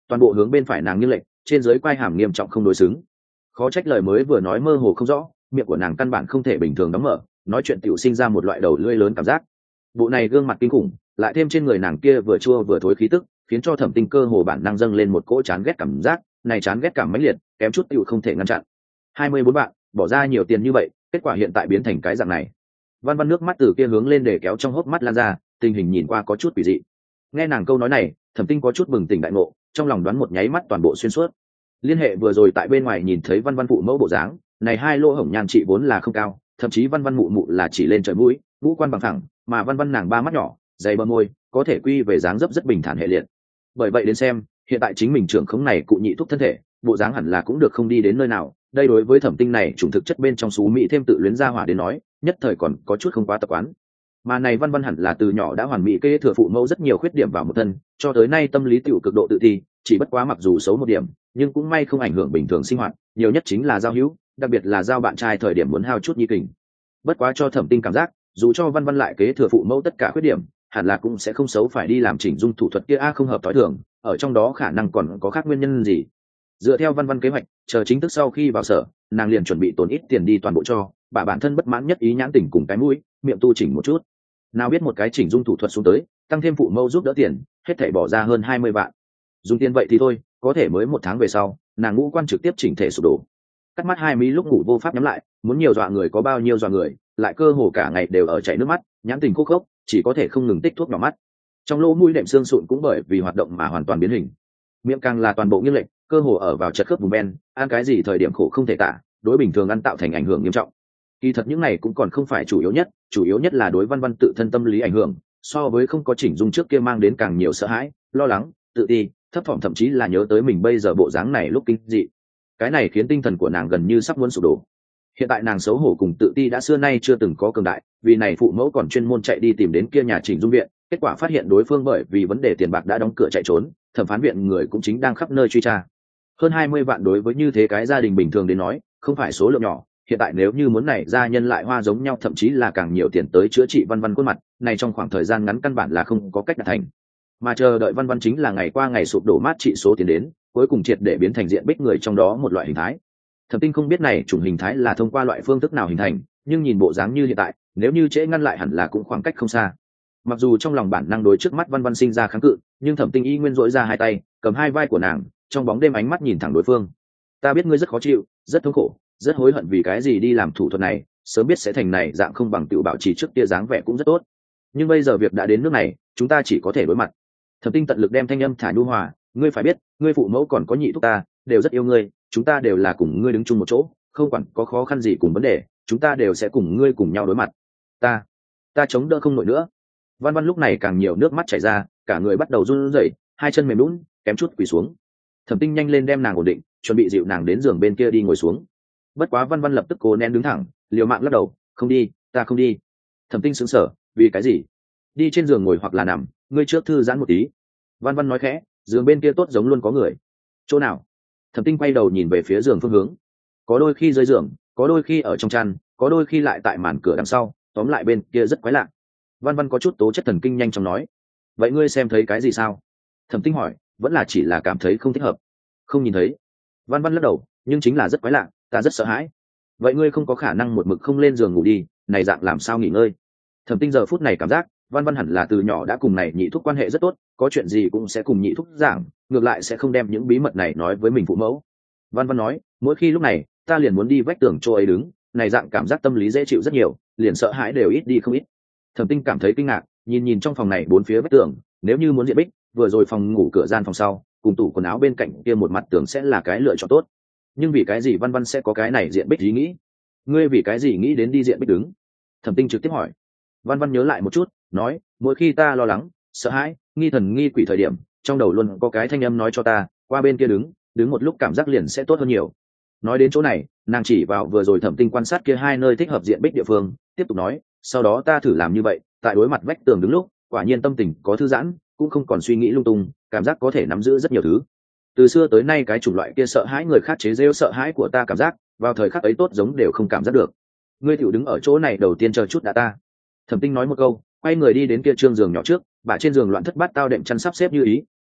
toàn bộ hướng bên phải nàng nghiêng lệch, trên dưới quai hàm nghiêm trọng không đối xứng. Khó trách lời mới vừa nói mơ hồ không rõ, miệng của nàng căn bản không thể bình thường đóng mở, nói chuyện tiểu sinh ra một loại đầu lưỡi lớn cảm giác. Bộ này gương mặt kinh khủng, lại thêm trên người nàng kia vừa chua vừa thối khí tức, khiến cho Thẩm Tinh cơ hồ bản năng dâng lên một cỗ chán ghét cảm giác, này chán ghét cảm mãnh liệt, kém chút tiểu không thể ngăn chặn. hai mươi bốn vạn, bỏ ra nhiều tiền như vậy, kết quả hiện tại biến thành cái dạng này. Văn Văn nước mắt từ kia hướng lên để kéo trong hốc mắt lan ra, tình hình nhìn qua có chút quỷ dị. Nghe nàng câu nói này, Thẩm Tinh có chút bừng tỉnh đại ngộ, trong lòng đoán một nháy mắt toàn bộ xuyên suốt. Liên hệ vừa rồi tại bên ngoài nhìn thấy Văn Văn phụ mẫu bộ dáng, này hai lỗ hổng nhan trị vốn là không cao, thậm chí Văn Văn mụ mụ là chỉ lên trời mũi, ngũ quan bằng thẳng, mà Văn Văn nàng ba mắt nhỏ, dày bờ môi, có thể quy về dáng dấp rất bình thản hệ liệt. Bởi vậy đến xem, hiện tại chính mình trưởng khống này cụ nhị thúc thân thể, bộ dáng hẳn là cũng được không đi đến nơi nào. Đây đối với Thẩm Tinh này chủng thực chất bên trong xú mỹ thêm tự luyến ra hỏa đến nói, nhất thời còn có chút không quá tập quán. Mà này Văn Văn hẳn là từ nhỏ đã hoàn mỹ kế thừa phụ mẫu rất nhiều khuyết điểm vào một thân, cho tới nay tâm lý tiểu cực độ tự ti, chỉ bất quá mặc dù xấu một điểm, nhưng cũng may không ảnh hưởng bình thường sinh hoạt, nhiều nhất chính là giao hữu, đặc biệt là giao bạn trai thời điểm muốn hao chút nhi kình. Bất quá cho Thẩm Tinh cảm giác, dù cho Văn Văn lại kế thừa phụ mẫu tất cả khuyết điểm, hẳn là cũng sẽ không xấu phải đi làm chỉnh dung thủ thuật kia a không hợp tối thường, ở trong đó khả năng còn có khác nguyên nhân gì. Dựa theo Văn Văn kế hoạch, chờ chính thức sau khi vào sở, nàng liền chuẩn bị tốn ít tiền đi toàn bộ cho, bà bản thân bất mãn nhất ý nhãn tình cùng cái mũi, miệng tu chỉnh một chút. Nào biết một cái chỉnh dung thủ thuật xuống tới, tăng thêm phụ mẫu giúp đỡ tiền, hết thảy bỏ ra hơn hai mươi vạn. Dùng tiền vậy thì thôi, có thể mới một tháng về sau, nàng ngũ quan trực tiếp chỉnh thể sụp đổ. Cắt mắt hai mí lúc ngủ vô pháp nhắm lại, muốn nhiều dọa người có bao nhiêu dọa người, lại cơ hồ cả ngày đều ở chảy nước mắt, nhãn tình khô khốc, chỉ có thể không ngừng tích thuốc nhỏ mắt. Trong lỗ mũi đệm xương sụn cũng bởi vì hoạt động mà hoàn toàn biến hình. Miệng càng là toàn bộ nghiêng lệch, cơ hồ ở vào chật khớp vùng ben, ăn cái gì thời điểm khổ không thể tả, đối bình thường ăn tạo thành ảnh hưởng nghiêm trọng. Kỳ thật những này cũng còn không phải chủ yếu nhất, chủ yếu nhất là đối Văn Văn tự thân tâm lý ảnh hưởng, so với không có chỉnh dung trước kia mang đến càng nhiều sợ hãi, lo lắng, tự ti, thấp thỏm, thậm chí là nhớ tới mình bây giờ bộ dáng này lúc kinh dị. Cái này khiến tinh thần của nàng gần như sắp muốn sụp đổ. Hiện tại nàng xấu hổ cùng tự ti đã xưa nay chưa từng có cường đại, vì này phụ mẫu còn chuyên môn chạy đi tìm đến kia nhà chỉnh dung viện, kết quả phát hiện đối phương bởi vì vấn đề tiền bạc đã đóng cửa chạy trốn, thẩm phán viện người cũng chính đang khắp nơi truy tra. Hơn hai mươi vạn đối với như thế cái gia đình bình thường đến nói, không phải số lượng nhỏ, hiện tại nếu như muốn này gia nhân lại hoa giống nhau thậm chí là càng nhiều tiền tới chữa trị Văn Văn khuôn mặt, này trong khoảng thời gian ngắn căn bản là không có cách đạt thành. Mà chờ đợi Văn Văn chính là ngày qua ngày sụp đổ mát trị số tiền đến, cuối cùng triệt để biến thành diện bích người trong đó một loại hình thái. Thẩm Tinh không biết này chủng hình thái là thông qua loại phương thức nào hình thành, nhưng nhìn bộ dáng như hiện tại, nếu như trễ ngăn lại hẳn là cũng khoảng cách không xa. Mặc dù trong lòng bản năng đối trước mắt Văn Văn sinh ra kháng cự, nhưng Thẩm Tinh y nguyên dỗi ra hai tay, cầm hai vai của nàng, trong bóng đêm ánh mắt nhìn thẳng đối phương. Ta biết ngươi rất khó chịu, rất thống khổ, rất hối hận vì cái gì đi làm thủ thuật này, sớm biết sẽ thành này dạng không bằng tự bảo trì trước kia dáng vẻ cũng rất tốt. Nhưng bây giờ việc đã đến nước này, chúng ta chỉ có thể đối mặt. Thẩm Tinh tận lực đem thanh âm thả nhu hòa, ngươi phải biết, ngươi phụ mẫu còn có nhị thúc ta, đều rất yêu ngươi, chúng ta đều là cùng ngươi đứng chung một chỗ, không quản có khó khăn gì cùng vấn đề, chúng ta đều sẽ cùng ngươi cùng nhau đối mặt. Ta, ta chống đỡ không nổi nữa. Văn Văn lúc này càng nhiều nước mắt chảy ra, cả người bắt đầu run rẩy, hai chân mềm nhũn, kém chút quỳ xuống. Thẩm Tinh nhanh lên đem nàng ổn định, chuẩn bị dịu nàng đến giường bên kia đi ngồi xuống. Bất quá Văn Văn lập tức cố nén đứng thẳng, liều mạng lắc đầu, không đi, ta không đi. Thẩm Tinh sững sờ, vì cái gì? Đi trên giường ngồi hoặc là nằm, ngươi trước thư giãn một tí. Văn Văn nói khẽ, giường bên kia tốt giống luôn có người. Chỗ nào? Thẩm Tinh quay đầu nhìn về phía giường phương hướng. Có đôi khi dưới giường, có đôi khi ở trong chăn, có đôi khi lại tại màn cửa đằng sau, tóm lại bên kia rất quái lạ. Văn Văn có chút tố chất thần kinh nhanh chóng nói. Vậy ngươi xem thấy cái gì sao? Thẩm Tinh hỏi, vẫn là chỉ là cảm thấy không thích hợp. Không nhìn thấy. Văn Văn lắc đầu, nhưng chính là rất quái lạ, ta rất sợ hãi. Vậy ngươi không có khả năng một mực không lên giường ngủ đi, này dạng làm sao nghỉ ngơi? Thẩm Tinh giờ phút này cảm giác, Văn Văn hẳn là từ nhỏ đã cùng này nhị thúc quan hệ rất tốt, có chuyện gì cũng sẽ cùng nhị thúc giảng, ngược lại sẽ không đem những bí mật này nói với mình phụ mẫu. Văn Văn nói, mỗi khi lúc này, ta liền muốn đi vách tường chỗ ấy đứng, này dạng cảm giác tâm lý dễ chịu rất nhiều, liền sợ hãi đều ít đi không ít. Thẩm Tinh cảm thấy kinh ngạc, nhìn nhìn trong phòng này bốn phía vách tường, nếu như muốn diện bích, vừa rồi phòng ngủ cửa gian phòng sau, cùng tủ quần áo bên cạnh kia một mặt tường sẽ là cái lựa chọn tốt. Nhưng vì cái gì Văn Văn sẽ có cái này diện bích ý nghĩ? Ngươi vì cái gì nghĩ đến đi diện bích đứng? Thẩm Tinh trực tiếp hỏi. Văn Văn nhớ lại một chút, nói, mỗi khi ta lo lắng, sợ hãi, nghi thần nghi quỷ thời điểm, trong đầu luôn có cái thanh âm nói cho ta, qua bên kia đứng, đứng một lúc cảm giác liền sẽ tốt hơn nhiều. Nói đến chỗ này, nàng chỉ vào vừa rồi Thẩm Tinh quan sát kia hai nơi thích hợp diện bích địa phương, tiếp tục nói, sau đó ta thử làm như vậy, tại đối mặt vách tường đứng lúc, quả nhiên tâm tình có thư giãn, cũng không còn suy nghĩ lung tung, cảm giác có thể nắm giữ rất nhiều thứ. Từ xưa tới nay cái chủng loại kia sợ hãi người khác chế giễu sợ hãi của ta cảm giác, vào thời khắc ấy tốt giống đều không cảm giác được. Ngươi tiểu đứng ở chỗ này đầu tiên chờ chút đã ta. Thẩm Tinh nói một câu, quay người đi đến kia trương giường nhỏ trước, bả trên giường loạn thất bát tao đệm chăn sắp xếp như ý,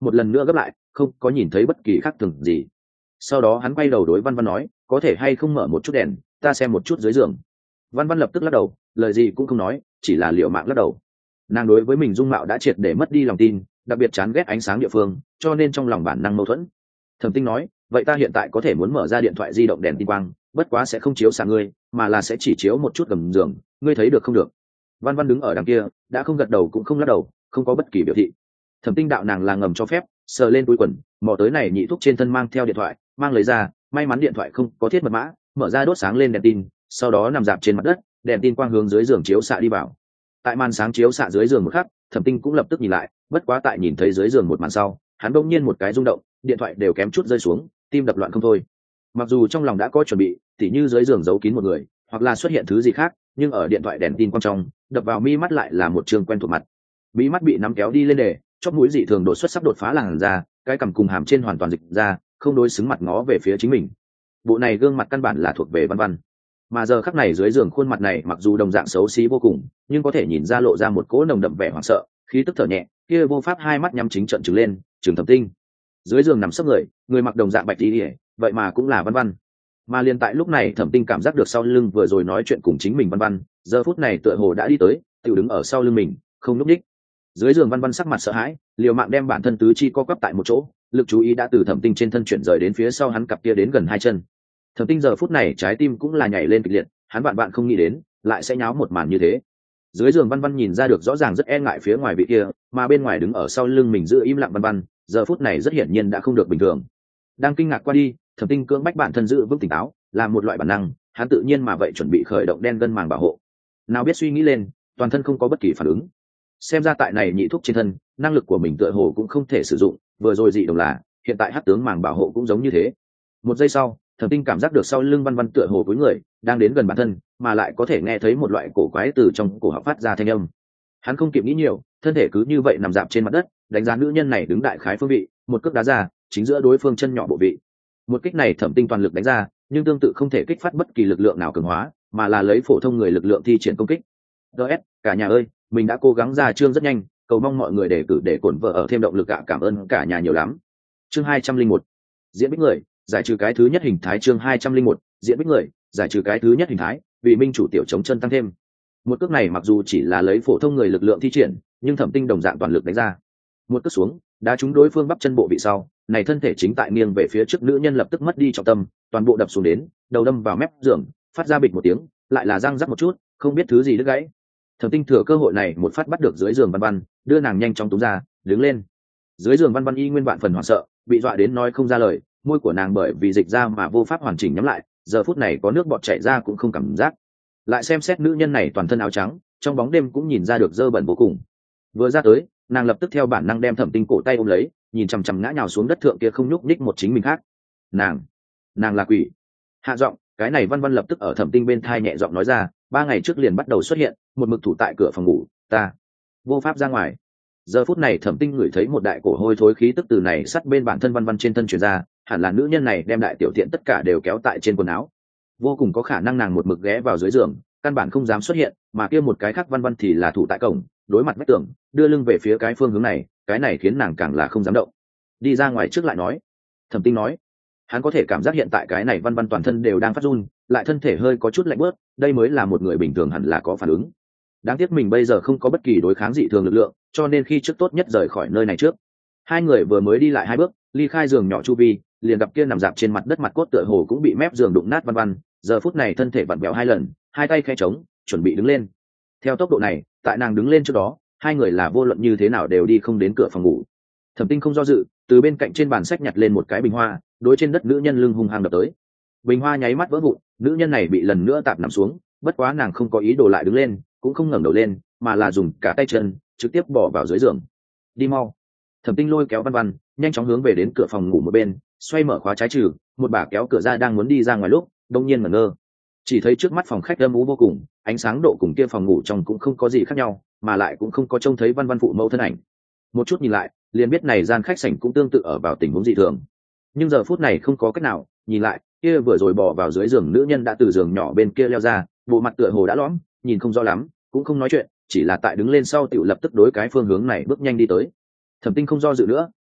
một lần nữa gấp lại, không có nhìn thấy bất kỳ khác thường gì. Sau đó hắn quay đầu đối Văn Văn nói, có thể hay không mở một chút đèn, ta xem một chút dưới giường. Văn Văn lập tức lắc đầu, lời gì cũng không nói, chỉ là liều mạng lắc đầu. Nàng đối với mình dung mạo đã triệt để mất đi lòng tin, đặc biệt chán ghét ánh sáng địa phương, cho nên trong lòng bản năng mâu thuẫn. Thẩm Tinh nói, vậy ta hiện tại có thể muốn mở ra điện thoại di động đèn tin quang, bất quá sẽ không chiếu xạ ngươi, mà là sẽ chỉ chiếu một chút gầm giường, ngươi thấy được không được? Văn Văn đứng ở đằng kia, đã không gật đầu cũng không lắc đầu, không có bất kỳ biểu thị. Thẩm Tinh đạo nàng là ngầm cho phép, sờ lên túi quần, mò tới này nhị thuốc trên thân mang theo điện thoại, mang lấy ra, may mắn điện thoại không có thiết mật mã, mở ra đốt sáng lên đèn tin, sau đó nằm dạp trên mặt đất, đèn tin quang hướng dưới giường chiếu xạ đi vào. Tại màn sáng chiếu xạ dưới giường một khắc, Thẩm Tinh cũng lập tức nhìn lại, bất quá tại nhìn thấy dưới giường một màn sau, hắn bỗng nhiên một cái rung động, điện thoại đều kém chút rơi xuống, tim đập loạn không thôi. Mặc dù trong lòng đã có chuẩn bị, tỉ như dưới giường giấu kín một người, hoặc là xuất hiện thứ gì khác, nhưng ở điện thoại đèn tin quang trong, đập vào mi mắt lại là một trường quen thuộc mặt. Mí mắt bị nắm kéo đi lên đề, chóp mũi dị thường đột xuất sắp đột phá làn da, cái cằm cùng hàm trên hoàn toàn dịch ra, không đối xứng mặt ngó về phía chính mình. Bộ này gương mặt căn bản là thuộc về Văn Văn, mà giờ khắc này dưới giường khuôn mặt này mặc dù đồng dạng xấu xí vô cùng, nhưng có thể nhìn ra lộ ra một cỗ nồng đậm vẻ hoảng sợ, khí tức thở nhẹ, kia vô pháp hai mắt nhắm chính trận trừng lên, trừng Thẩm Tinh. Dưới giường nằm sấp người, người mặc đồng dạng bạch y, vậy mà cũng là Văn Văn. Mà liền tại lúc này Thẩm Tinh cảm giác được sau lưng vừa rồi nói chuyện cùng chính mình Văn Văn, giờ phút này tựa hồ đã đi tới, tiểu đứng ở sau lưng mình, không lúc đích. Dưới giường Văn Văn sắc mặt sợ hãi, liều mạng đem bản thân tứ chi co quắp tại một chỗ, lực chú ý đã từ Thẩm Tinh trên thân chuyển rời đến phía sau hắn cặp kia đến gần hai chân. Thẩm Tinh giờ phút này trái tim cũng là nhảy lên kịch liệt, hắn bạn bạn không nghĩ đến, lại sẽ nháo một màn như thế. Dưới giường Văn Văn nhìn ra được rõ ràng rất e ngại phía ngoài vị kia, mà bên ngoài đứng ở sau lưng mình giữ im lặng Văn Văn, giờ phút này rất hiển nhiên đã không được bình thường. Đang kinh ngạc qua đi, Thẩm Tinh cưỡng bách bản thân giữ vững tỉnh táo, làm một loại bản năng, hắn tự nhiên mà vậy chuẩn bị khởi động đen gân màng bảo hộ. Nào biết suy nghĩ lên, toàn thân không có bất kỳ phản ứng. Xem ra tại này nhị thuốc trên thân, năng lực của mình tựa hồ cũng không thể sử dụng, vừa rồi dị đồng là, hiện tại hắc tướng màng bảo hộ cũng giống như thế. Một giây sau, Thẩm Tinh cảm giác được sau lưng Văn Văn tựa hồ cúi người, đang đến gần bản thân, mà lại có thể nghe thấy một loại cổ quái từ trong cổ họng phát ra thanh âm. Hắn không kịp nghĩ nhiều, thân thể cứ như vậy nằm dạp trên mặt đất, đánh giá nữ nhân này đứng đại khái phương vị, một cước đá ra, chính giữa đối phương chân nhỏ bộ vị. Một kích này Thẩm Tinh toàn lực đánh ra, nhưng tương tự không thể kích phát bất kỳ lực lượng nào cường hóa, mà là lấy phổ thông người lực lượng thi triển công kích. đê ét, cả nhà ơi, mình đã cố gắng ra chương rất nhanh, cầu mong mọi người đề cử để cổn vợ ở thêm động lực ạ, cảm ơn cả nhà nhiều lắm. Chương hai trăm linh một, diễn bích người, giải trừ cái thứ nhất hình thái. Chương hai trăm linh một, diễn bích người, giải trừ cái thứ nhất hình thái, vì minh chủ tiểu chống chân tăng thêm. Một cước này mặc dù chỉ là lấy phổ thông người lực lượng thi triển, nhưng Thẩm Tinh đồng dạng toàn lực đánh ra. Một cước xuống, đá trúng đối phương bắp chân bộ vị sau, này thân thể chính tại nghiêng về phía trước nữ nhân lập tức mất đi trọng tâm, toàn bộ đập xuống đến, đầu đâm vào mép giường, phát ra bịch một tiếng, lại là răng rắc một chút, không biết thứ gì đứt gãy. Thẩm Tinh thừa cơ hội này một phát bắt được dưới giường Văn Văn, đưa nàng nhanh chóng túm ra, đứng lên. Dưới giường Văn Văn y nguyên vạn phần hoảng sợ, bị dọa đến nói không ra lời, môi của nàng bởi vì dịch ra mà vô pháp hoàn chỉnh nhắm lại, giờ phút này có nước bọt chảy ra cũng không cảm giác. Lại xem xét nữ nhân này toàn thân áo trắng, trong bóng đêm cũng nhìn ra được dơ bẩn vô cùng. Vừa ra tới, nàng lập tức theo bản năng đem Thẩm Tinh cổ tay ôm lấy, nhìn chằm chằm ngã nhào xuống đất thượng kia không nhúc nhích một chính mình khác. Nàng, nàng là quỷ. Hạ giọng, cái này Văn Văn lập tức ở Thẩm Tinh bên thai nhẹ giọng nói ra, ba ngày trước liền bắt đầu xuất hiện, một mực thủ tại cửa phòng ngủ, ta vô pháp ra ngoài. Giờ phút này Thẩm Tinh ngửi thấy một đại cổ hôi thối khí tức từ này sắt bên bản thân Văn Văn trên thân truyền ra, hẳn là nữ nhân này đem đại tiểu tiện tất cả đều kéo tại trên quần áo. Vô cùng có khả năng nàng một mực ghé vào dưới giường, căn bản không dám xuất hiện, mà kia một cái khác Văn Văn thì là thủ tại cổng, đối mặt vách tường, đưa lưng về phía cái phương hướng này, cái này khiến nàng càng là không dám động. Đi ra ngoài trước lại nói. Thẩm Tinh nói. Hắn có thể cảm giác hiện tại cái này Văn Văn toàn thân đều đang phát run, lại thân thể hơi có chút lạnh bớt, đây mới là một người bình thường hẳn là có phản ứng. Đáng tiếc mình bây giờ không có bất kỳ đối kháng dị thường lực lượng, cho nên khi trước tốt nhất rời khỏi nơi này trước. Hai người vừa mới đi lại hai bước, ly khai giường nhỏ chu vi, liền gặp kia nằm dạp trên mặt đất mặt cốt tựa hồ cũng bị mép giường đụng nát Văn Văn, giờ phút này thân thể vặn vẹo hai lần, hai tay khẽ trống, chuẩn bị đứng lên. Theo tốc độ này, tại nàng đứng lên trước đó, hai người là vô luận như thế nào đều đi không đến cửa phòng ngủ. Thẩm Tinh không do dự, từ bên cạnh trên bàn sách nhặt lên một cái bình hoa, đối trên đất nữ nhân lưng hung hăng đập tới. Bình hoa nháy mắt vỡ vụn, nữ nhân này bị lần nữa tạp nằm xuống, bất quá nàng không có ý đồ lại đứng lên, cũng không ngẩng đầu lên, mà là dùng cả tay chân trực tiếp bỏ vào dưới giường. Đi mau. Thẩm Tinh lôi kéo Văn Văn, nhanh chóng hướng về đến cửa phòng ngủ một bên, xoay mở khóa trái trừ, một bà kéo cửa ra đang muốn đi ra ngoài lúc, đột nhiên ngẩn ngơ. Chỉ thấy trước mắt phòng khách âm u vô cùng, ánh sáng độ cùng kia phòng ngủ trong cũng không có gì khác nhau, mà lại cũng không có trông thấy Văn Văn phụ mẫu thân ảnh. Một chút nhìn lại, liền biết này gian khách sảnh cũng tương tự ở vào tình huống dị thường. Nhưng giờ phút này không có cách nào, nhìn lại, kia vừa rồi bò vào dưới giường nữ nhân đã từ giường nhỏ bên kia leo ra, bộ mặt tựa hồ đã lõm, nhìn không rõ lắm, cũng không nói chuyện, chỉ là tại đứng lên sau tiểu lập tức đối cái phương hướng này bước nhanh đi tới. Thẩm Tinh không do dự nữa,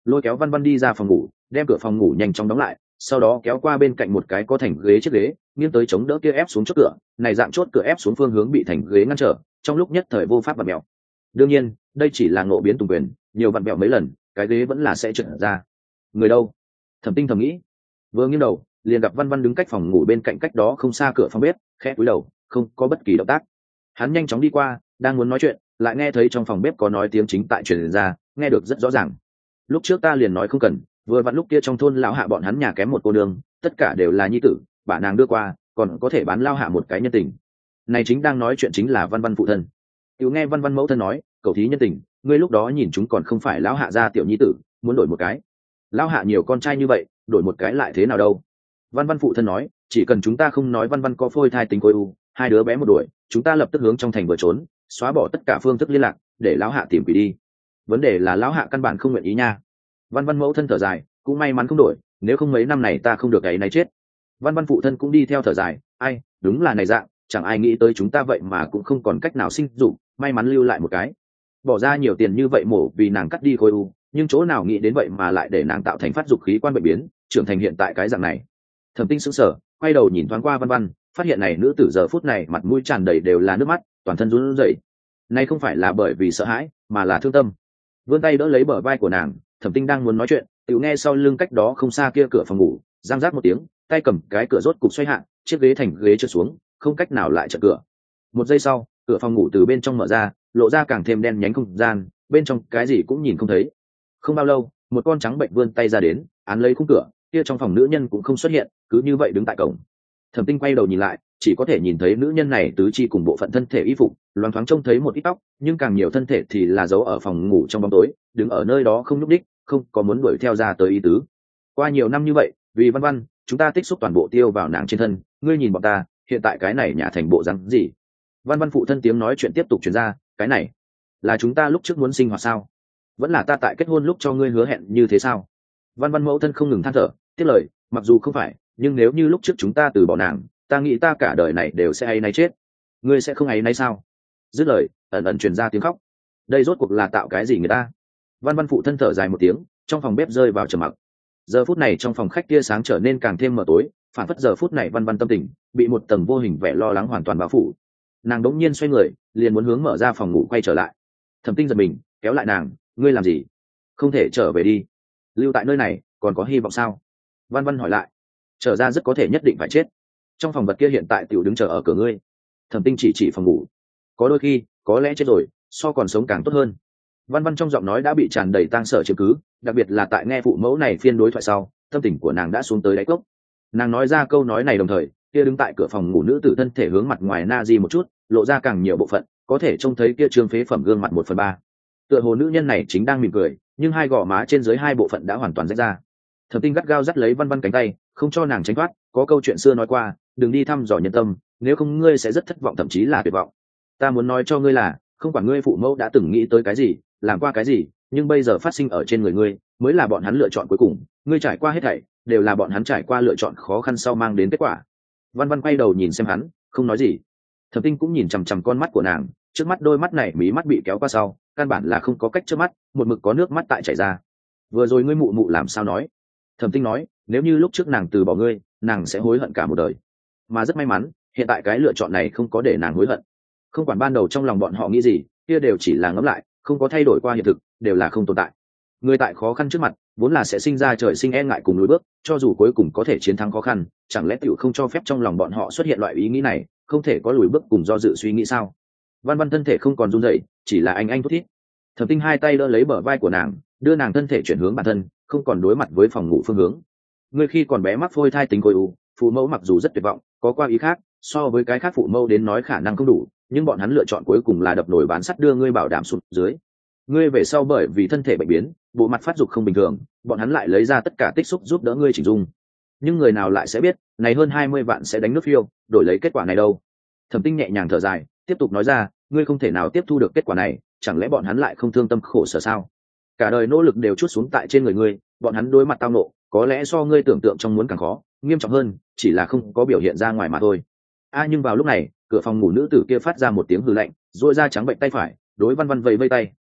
lôi kéo văn văn đi ra phòng ngủ, đem cửa phòng ngủ nhanh chóng đóng lại, sau đó kéo qua bên cạnh một cái có thành ghế chiếc ghế, nghiêng tới chống đỡ kia ép xuống chốt cửa, này dạng chốt cửa ép xuống phương hướng bị thành ghế ngăn trở, trong lúc nhất thời vô pháp vặn mèo. Đương nhiên đây chỉ là ngộ biến tùng quyền, nhiều vặn mèo mấy lần cái ghế vẫn là sẽ trượt ra. Người đâu? Thẩm Tinh thầm nghĩ, vừa nghiêng đầu liền gặp văn văn đứng cách phòng ngủ bên cạnh cách đó không xa cửa phòng bếp, khẽ cúi đầu không có bất kỳ động tác. Hắn nhanh chóng đi qua, đang muốn nói chuyện lại nghe thấy trong phòng bếp có nói tiếng chính tại truyền ra, nghe được rất rõ ràng. Lúc trước ta liền nói không cần, vừa vặn lúc kia trong thôn lão hạ bọn hắn nhà kém một cô nương, tất cả đều là nhi tử, bà nàng đưa qua còn có thể bán lao hạ một cái nhân tình. Này chính đang nói chuyện chính là văn văn phụ thân. Tiểu nghe văn văn mẫu thân nói, cầu thí nhân tình, ngươi lúc đó nhìn chúng còn không phải lão hạ gia tiểu nhi tử, muốn đổi một cái. Lão hạ nhiều con trai như vậy, đổi một cái lại thế nào đâu. Văn văn phụ thân nói, chỉ cần chúng ta không nói văn văn có phôi thai tính khối u, hai đứa bé một đuổi, chúng ta lập tức hướng trong thành vừa trốn, xóa bỏ tất cả phương thức liên lạc, để lão hạ tìm quỷ đi. Vấn đề là lão hạ căn bản không nguyện ý nha. Văn văn mẫu thân thở dài, cũng may mắn không đổi, nếu không mấy năm này ta không được cái này chết. Văn văn phụ thân cũng đi theo thở dài, ai, đúng là này dạng, chẳng ai nghĩ tới chúng ta vậy mà cũng không còn cách nào sinh dụng, may mắn lưu lại một cái. Bỏ ra nhiều tiền như vậy mổ vì nàng cắt đi khối u, nhưng chỗ nào nghĩ đến vậy mà lại để nàng tạo thành phát dục khí quan bệnh biến, trưởng thành hiện tại cái dạng này. Thẩm Tinh sững sờ, quay đầu nhìn thoáng qua văn văn, phát hiện này nữ tử giờ phút này mặt mũi tràn đầy đều là nước mắt, toàn thân run rẩy. Này không phải là bởi vì sợ hãi, mà là thương tâm. Vươn tay đỡ lấy bờ vai của nàng, Thẩm Tinh đang muốn nói chuyện, tiểu nghe sau lưng cách đó không xa kia cửa phòng ngủ, răng rác một tiếng, tay cầm cái cửa rốt cục xoay hạ, chiếc ghế thành ghế trượt xuống, không cách nào lại chặn cửa. Một giây sau, cửa phòng ngủ từ bên trong mở ra, lộ ra càng thêm đen nhánh không gian, bên trong cái gì cũng nhìn không thấy. Không bao lâu, một con trắng bệnh vươn tay ra đến, án lấy khung cửa, kia trong phòng nữ nhân cũng không xuất hiện, cứ như vậy đứng tại cổng. Thẩm Tinh quay đầu nhìn lại, chỉ có thể nhìn thấy nữ nhân này tứ chi cùng bộ phận thân thể y phục, loáng thoáng trông thấy một ít tóc, nhưng càng nhiều thân thể thì là giấu ở phòng ngủ trong bóng tối, đứng ở nơi đó không nhúc đích, không có muốn đuổi theo ra tới ý tứ. Qua nhiều năm như vậy, vì văn văn, chúng ta tích xúc toàn bộ tiêu vào nàng trên thân, ngươi nhìn bọn ta, hiện tại cái này nhà thành bộ rắn gì? Văn văn phụ thân tiếng nói chuyện tiếp tục truyền ra, cái này là chúng ta lúc trước muốn sinh hoạt sao? Vẫn là ta tại kết hôn lúc cho ngươi hứa hẹn như thế sao? Văn văn mẫu thân không ngừng than thở, tiếp lời, mặc dù không phải, nhưng nếu như lúc trước chúng ta từ bỏ nàng, ta nghĩ ta cả đời này đều sẽ hay nay chết. Ngươi sẽ không hay nay sao? Dứt lời, ẩn ẩn truyền ra tiếng khóc. Đây rốt cuộc là tạo cái gì người ta? Văn văn phụ thân thở dài một tiếng, trong phòng bếp rơi vào trầm mặc. Giờ phút này trong phòng khách tia sáng trở nên càng thêm mờ tối, phản phất giờ phút này văn văn tâm tình bị một tầng vô hình vẻ lo lắng hoàn toàn bao phủ. Nàng đống nhiên xoay người, liền muốn hướng mở ra phòng ngủ quay trở lại. Thẩm Tinh giật mình, kéo lại nàng, ngươi làm gì? Không thể trở về đi, lưu tại nơi này còn có hy vọng sao? Văn văn hỏi lại. Trở ra rất có thể nhất định phải chết. Trong phòng vật kia hiện tại tiểu đứng chờ ở cửa ngươi. Thẩm Tinh chỉ chỉ phòng ngủ. Có đôi khi có lẽ chết rồi so còn sống càng tốt hơn. Văn văn trong giọng nói đã bị tràn đầy tang sở chiếm cứ, đặc biệt là tại nghe phụ mẫu này phiên đối thoại sau, tâm tình của nàng đã xuống tới đáy cốc. Nàng nói ra câu nói này đồng thời, kia đứng tại cửa phòng ngủ nữ tử thân thể hướng mặt ngoài na di một chút, lộ ra càng nhiều bộ phận, có thể trông thấy kia trương phế phẩm gương mặt một phần ba. Tựa hồ nữ nhân này chính đang mỉm cười, nhưng hai gò má trên dưới hai bộ phận đã hoàn toàn rách ra. Thẩm Tinh gắt gao dắt lấy văn văn cánh tay, không cho nàng tránh thoát. Có câu chuyện xưa nói qua, đừng đi thăm dò nhân tâm, nếu không ngươi sẽ rất thất vọng, thậm chí là tuyệt vọng. Ta muốn nói cho ngươi là, không quản ngươi phụ mẫu đã từng nghĩ tới cái gì, làm qua cái gì, nhưng bây giờ phát sinh ở trên người ngươi mới là bọn hắn lựa chọn cuối cùng. Ngươi trải qua hết thảy đều là bọn hắn trải qua lựa chọn khó khăn sau mang đến kết quả. Văn văn quay đầu nhìn xem hắn, không nói gì. Thẩm Tinh cũng nhìn chằm chằm con mắt của nàng, trước mắt đôi mắt này mí mắt bị kéo qua sau, căn bản là không có cách trước mắt, một mực có nước mắt tại chảy ra. Vừa rồi ngươi mụ mụ làm sao nói? Thẩm Tinh nói, nếu như lúc trước nàng từ bỏ ngươi, nàng sẽ hối hận cả một đời. Mà rất may mắn, hiện tại cái lựa chọn này không có để nàng hối hận. Không quản ban đầu trong lòng bọn họ nghĩ gì, kia đều chỉ là ngẫm lại, không có thay đổi qua hiện thực, đều là không tồn tại. Người tại khó khăn trước mặt, vốn là sẽ sinh ra trời sinh e ngại cùng lùi bước, cho dù cuối cùng có thể chiến thắng khó khăn, chẳng lẽ tiểu không cho phép trong lòng bọn họ xuất hiện loại ý nghĩ này, không thể có lùi bước cùng do dự suy nghĩ sao? Văn văn thân thể không còn run rẩy, chỉ là anh anh thút thít. Thẩm Tinh hai tay đỡ lấy bờ vai của nàng, đưa nàng thân thể chuyển hướng bản thân, không còn đối mặt với phòng ngủ phương hướng. Ngươi khi còn bé mắc phôi thai tính khối u, phụ mẫu mặc dù rất tuyệt vọng, có qua ý khác, so với cái khác phụ mẫu đến nói khả năng không đủ, nhưng bọn hắn lựa chọn cuối cùng là đập nồi bán sắt đưa ngươi bảo đảm xuống dưới. Ngươi về sau bởi vì thân thể bệnh biến, bộ mặt phát dục không bình thường, bọn hắn lại lấy ra tất cả tích xúc giúp đỡ ngươi chỉnh dung. Nhưng người nào lại sẽ biết, này hơn hai mươi vạn sẽ đánh nước phiêu, đổi lấy kết quả này đâu? Thẩm Tinh nhẹ nhàng thở dài, tiếp tục nói ra, ngươi không thể nào tiếp thu được kết quả này, chẳng lẽ bọn hắn lại không thương tâm khổ sở sao? Cả đời nỗ lực đều trút xuống tại trên người ngươi, bọn hắn đối mặt tao nộ, có lẽ so ngươi tưởng tượng trong muốn càng khó, nghiêm trọng hơn, chỉ là không có biểu hiện ra ngoài mà thôi. A à, nhưng vào lúc này, cửa phòng ngủ nữ tử kia phát ra một tiếng hừ lạnh, duỗi ra trắng bệnh tay phải, đối Văn Văn vẫy vây tay.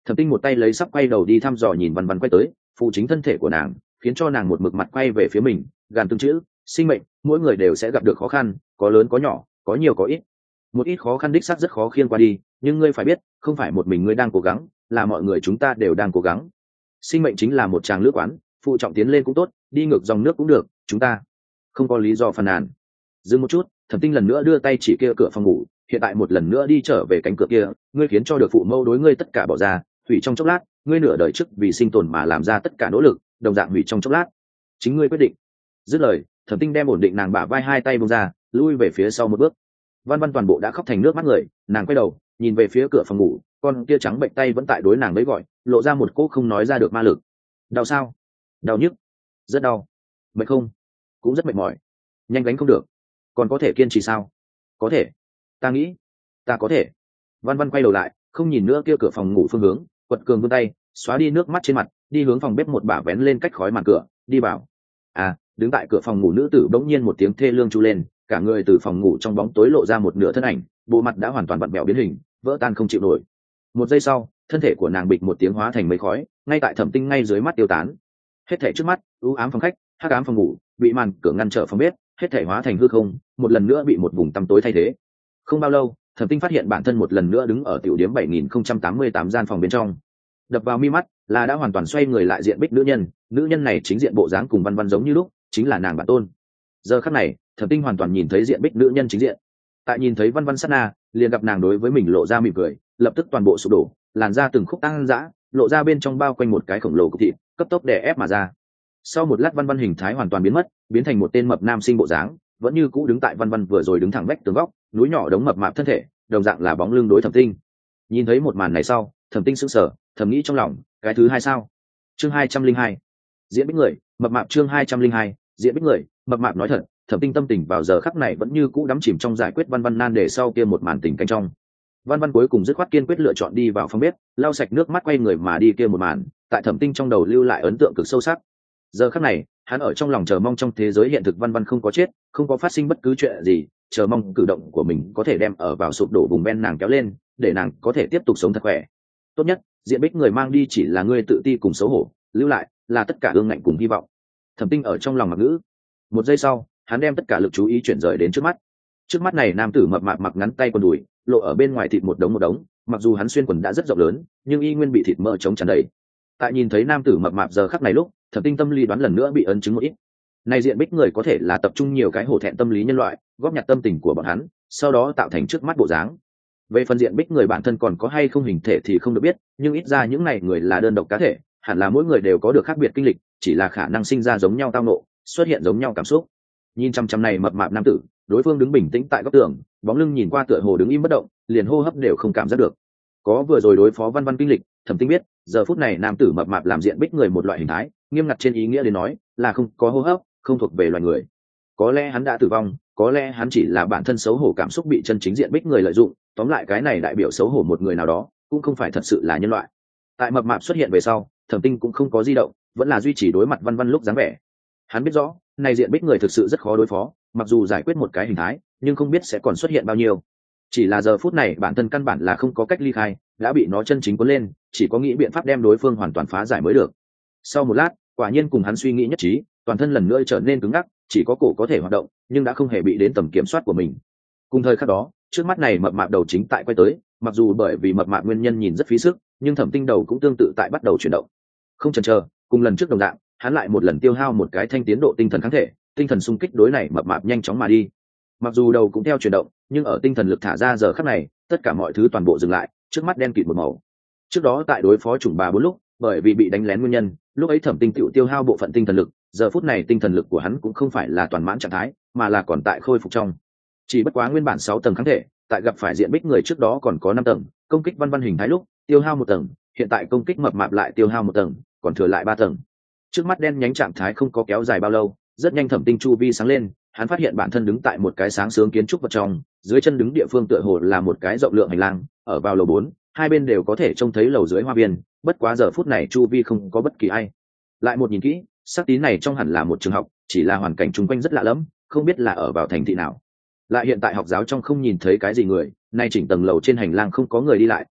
Thẩm Tinh một tay lấy sắp quay đầu đi thăm dò nhìn Văn Văn quay tới, phụ chính thân thể của nàng, khiến cho nàng một mực mặt quay về phía mình, gàn từng chữ, sinh mệnh, mỗi người đều sẽ gặp được khó khăn, có lớn có nhỏ, có nhiều có ít. Một ít khó khăn đích xác rất khó khiêng qua đi, nhưng ngươi phải biết, không phải một mình ngươi đang cố gắng, là mọi người chúng ta đều đang cố gắng. Sinh mệnh chính là một tràng lữ quán, phụ trọng tiến lên cũng tốt, đi ngược dòng nước cũng được, chúng ta không có lý do phàn nàn. Dừng một chút, Thẩm Tinh lần nữa đưa tay chỉ kia cửa phòng ngủ, hiện tại một lần nữa đi trở về cánh cửa kia, ngươi khiến cho được phụ mẫu đối ngươi tất cả bỏ ra, hủy trong chốc lát, ngươi nửa đời trước vì sinh tồn mà làm ra tất cả nỗ lực, đồng dạng hủy trong chốc lát. Chính ngươi quyết định. Dứt lời, Thẩm Tinh đem ổn định nàng bả vai hai tay buông ra, lui về phía sau một bước. Văn Văn toàn bộ đã khóc thành nước mắt người, nàng quay đầu, nhìn về phía cửa phòng ngủ, con kia trắng bệnh tay vẫn tại đối nàng lấy gọi, lộ ra một cỗ không nói ra được ma lực. Đau sao? Đau nhức. Rất đau. Mệt không? Cũng rất mệt mỏi. Nhanh gánh không được. Còn có thể kiên trì sao? Có thể. Ta nghĩ, ta có thể. Văn Văn quay đầu lại, không nhìn nữa kia cửa phòng ngủ phương hướng, quật cường vươn tay, xóa đi nước mắt trên mặt, đi hướng phòng bếp một bả vén lên cách khói màn cửa, đi vào. À, đứng tại cửa phòng ngủ nữ tử bỗng nhiên một tiếng thê lương chu lên, cả người từ phòng ngủ trong bóng tối lộ ra một nửa thân ảnh, bộ mặt đã hoàn toàn vặn vẹo biến hình, vỡ tan không chịu nổi. Một giây sau, thân thể của nàng bịch một tiếng hóa thành mây khói, ngay tại Thẩm Tinh ngay dưới mắt tiêu tán. Hết thảy trước mắt, u ám phòng khách, hắc ám phòng ngủ, bị màn cửa ngăn trở phòng bếp, hết thảy hóa thành hư không, một lần nữa bị một vùng tăm tối thay thế. Không bao lâu, Thẩm Tinh phát hiện bản thân một lần nữa đứng ở tiểu điếm bảy nghìn không trăm tám mươi tám gian phòng bên trong. Đập vào mi mắt là đã hoàn toàn xoay người lại diện bích nữ nhân, nữ nhân này chính diện bộ dáng cùng Văn Văn giống như lúc, chính là nàng bản tôn. Giờ khắc này, Thẩm Tinh hoàn toàn nhìn thấy diện bích nữ nhân chính diện. Tại nhìn thấy Văn Văn sát na, liền gặp nàng đối với mình lộ ra mỉm cười, lập tức toàn bộ sụp đổ, làn da từng khúc tăng dã, lộ ra bên trong bao quanh một cái khổng lồ cục thịt, cấp tốc đè ép mà ra. Sau một lát Văn Văn hình thái hoàn toàn biến mất, biến thành một tên mập nam sinh bộ dáng, vẫn như cũ đứng tại Văn Văn vừa rồi đứng thẳng vách tường góc, núi nhỏ đống mập mạp thân thể, đồng dạng là bóng lưng đối Thẩm Tinh. Nhìn thấy một màn này sau, Thẩm Tinh sững sờ, thầm nghĩ trong lòng, cái thứ hai sao? Chương hai trăm linh hai, diễn bích người, mập mạp chương hai trăm linh hai, diễn bích người, mập mạp nói thật, Thẩm Tinh tâm tình vào giờ khắc này vẫn như cũ đắm chìm trong giải quyết Văn Văn nan đề sau kia một màn tình canh trong. Văn Văn cuối cùng dứt khoát kiên quyết lựa chọn đi vào phòng bếp, lau sạch nước mắt quay người mà đi kia một màn, tại Thẩm Tinh trong đầu lưu lại ấn tượng cực sâu sắc. Giờ khắc này, hắn ở trong lòng chờ mong trong thế giới hiện thực Văn Văn không có chết, không có phát sinh bất cứ chuyện gì, chờ mong cử động của mình có thể đem ở vào sụp đổ vùng ven nàng kéo lên, để nàng có thể tiếp tục sống thật khỏe. Tốt nhất, diện bích người mang đi chỉ là ngươi tự ti cùng xấu hổ, lưu lại là tất cả ương ngạnh cùng hy vọng. Thẩm Tinh ở trong lòng mặc ngữ. Một giây sau, hắn đem tất cả lực chú ý chuyển rời đến trước mắt. Trước mắt này nam tử mập mạp mặc ngắn tay quần đùi, lộ ở bên ngoài thịt một đống một đống, mặc dù hắn xuyên quần đã rất rộng lớn, nhưng y nguyên bị thịt mỡ chống tràn đầy. Tại nhìn thấy nam tử mập mạp giờ khắc này lúc, Thẩm Tinh tâm lý đoán lần nữa bị ấn chứng một ít. Này diện bích người có thể là tập trung nhiều cái hổ thẹn tâm lý nhân loại, góp nhặt tâm tình của bọn hắn, sau đó tạo thành trước mắt bộ dáng. Về phần diện bích người bản thân còn có hay không hình thể thì không được biết, nhưng ít ra những này người là đơn độc cá thể, hẳn là mỗi người đều có được khác biệt kinh lịch, chỉ là khả năng sinh ra giống nhau tao nộ, xuất hiện giống nhau cảm xúc. Nhìn chăm chăm này mập mạp nam tử, đối phương đứng bình tĩnh tại góc tường, bóng lưng nhìn qua tựa hồ đứng im bất động, liền hô hấp đều không cảm giác được. Có vừa rồi đối phó Văn Văn kinh lịch, Thẩm Tinh biết, giờ phút này nam tử mập mạp làm diện bích người một loại hình thái, nghiêm ngặt trên ý nghĩa đến nói, là không có hô hấp, không thuộc về loài người. Có lẽ hắn đã tử vong, có lẽ hắn chỉ là bản thân xấu hổ cảm xúc bị chân chính diện bích người lợi dụng, tóm lại cái này đại biểu xấu hổ một người nào đó, cũng không phải thật sự là nhân loại. Tại mập mạp xuất hiện về sau, Thẩm Tinh cũng không có di động, vẫn là duy trì đối mặt Văn Văn lúc dáng vẻ. Hắn biết rõ, này diện bích người thực sự rất khó đối phó, mặc dù giải quyết một cái hình thái, nhưng không biết sẽ còn xuất hiện bao nhiêu. Chỉ là giờ phút này bản thân căn bản là không có cách ly khai, đã bị nó chân chính cuốn lên, chỉ có nghĩ biện pháp đem đối phương hoàn toàn phá giải mới được. Sau một lát, quả nhiên cùng hắn suy nghĩ nhất trí, toàn thân lần nữa trở nên cứng ngắc, chỉ có cổ có thể hoạt động, nhưng đã không hề bị đến tầm kiểm soát của mình. Cùng thời khắc đó, trước mắt này mập mạp đầu chính tại quay tới, mặc dù bởi vì mập mạp nguyên nhân nhìn rất phí sức, nhưng Thẩm Tinh đầu cũng tương tự tại bắt đầu chuyển động. Không chần chờ, cùng lần trước đồng dạng, hắn lại một lần tiêu hao một cái thanh tiến độ tinh thần kháng thể, tinh thần xung kích đối này mập mạp nhanh chóng mà đi. Mặc dù đầu cũng theo chuyển động, nhưng ở tinh thần lực thả ra giờ khắc này, tất cả mọi thứ toàn bộ dừng lại, trước mắt đen kịt một màu. Trước đó tại đối phó chủng bà bốn lúc, bởi vì bị đánh lén nguyên nhân, lúc ấy Thẩm Tinh tựu tiêu hao bộ phận tinh thần lực, giờ phút này tinh thần lực của hắn cũng không phải là toàn mãn trạng thái, mà là còn tại khôi phục trong. Chỉ bất quá nguyên bản sáu tầng kháng thể, tại gặp phải diện bích người trước đó còn có năm tầng, công kích Văn Văn hình thái lúc, tiêu hao một tầng, hiện tại công kích mập mạp lại tiêu hao một tầng, còn thừa lại ba tầng. Trước mắt đen nhánh trạng thái không có kéo dài bao lâu, rất nhanh Thẩm Tinh chu vi sáng lên, hắn phát hiện bản thân đứng tại một cái sáng sớm kiến trúc vật trong, dưới chân đứng địa phương tựa hồ là một cái rộng lượng hành lang, ở vào lầu bốn, hai bên đều có thể trông thấy lầu dưới hoa viên, bất quá giờ phút này chu vi không có bất kỳ ai. Lại một nhìn kỹ, sắc tí này trong hẳn là một trường học, chỉ là hoàn cảnh chung quanh rất lạ lẫm, không biết là ở vào thành thị nào. Lại hiện tại học giáo trong không nhìn thấy cái gì người, nay chỉnh tầng lầu trên hành lang không có người đi lại,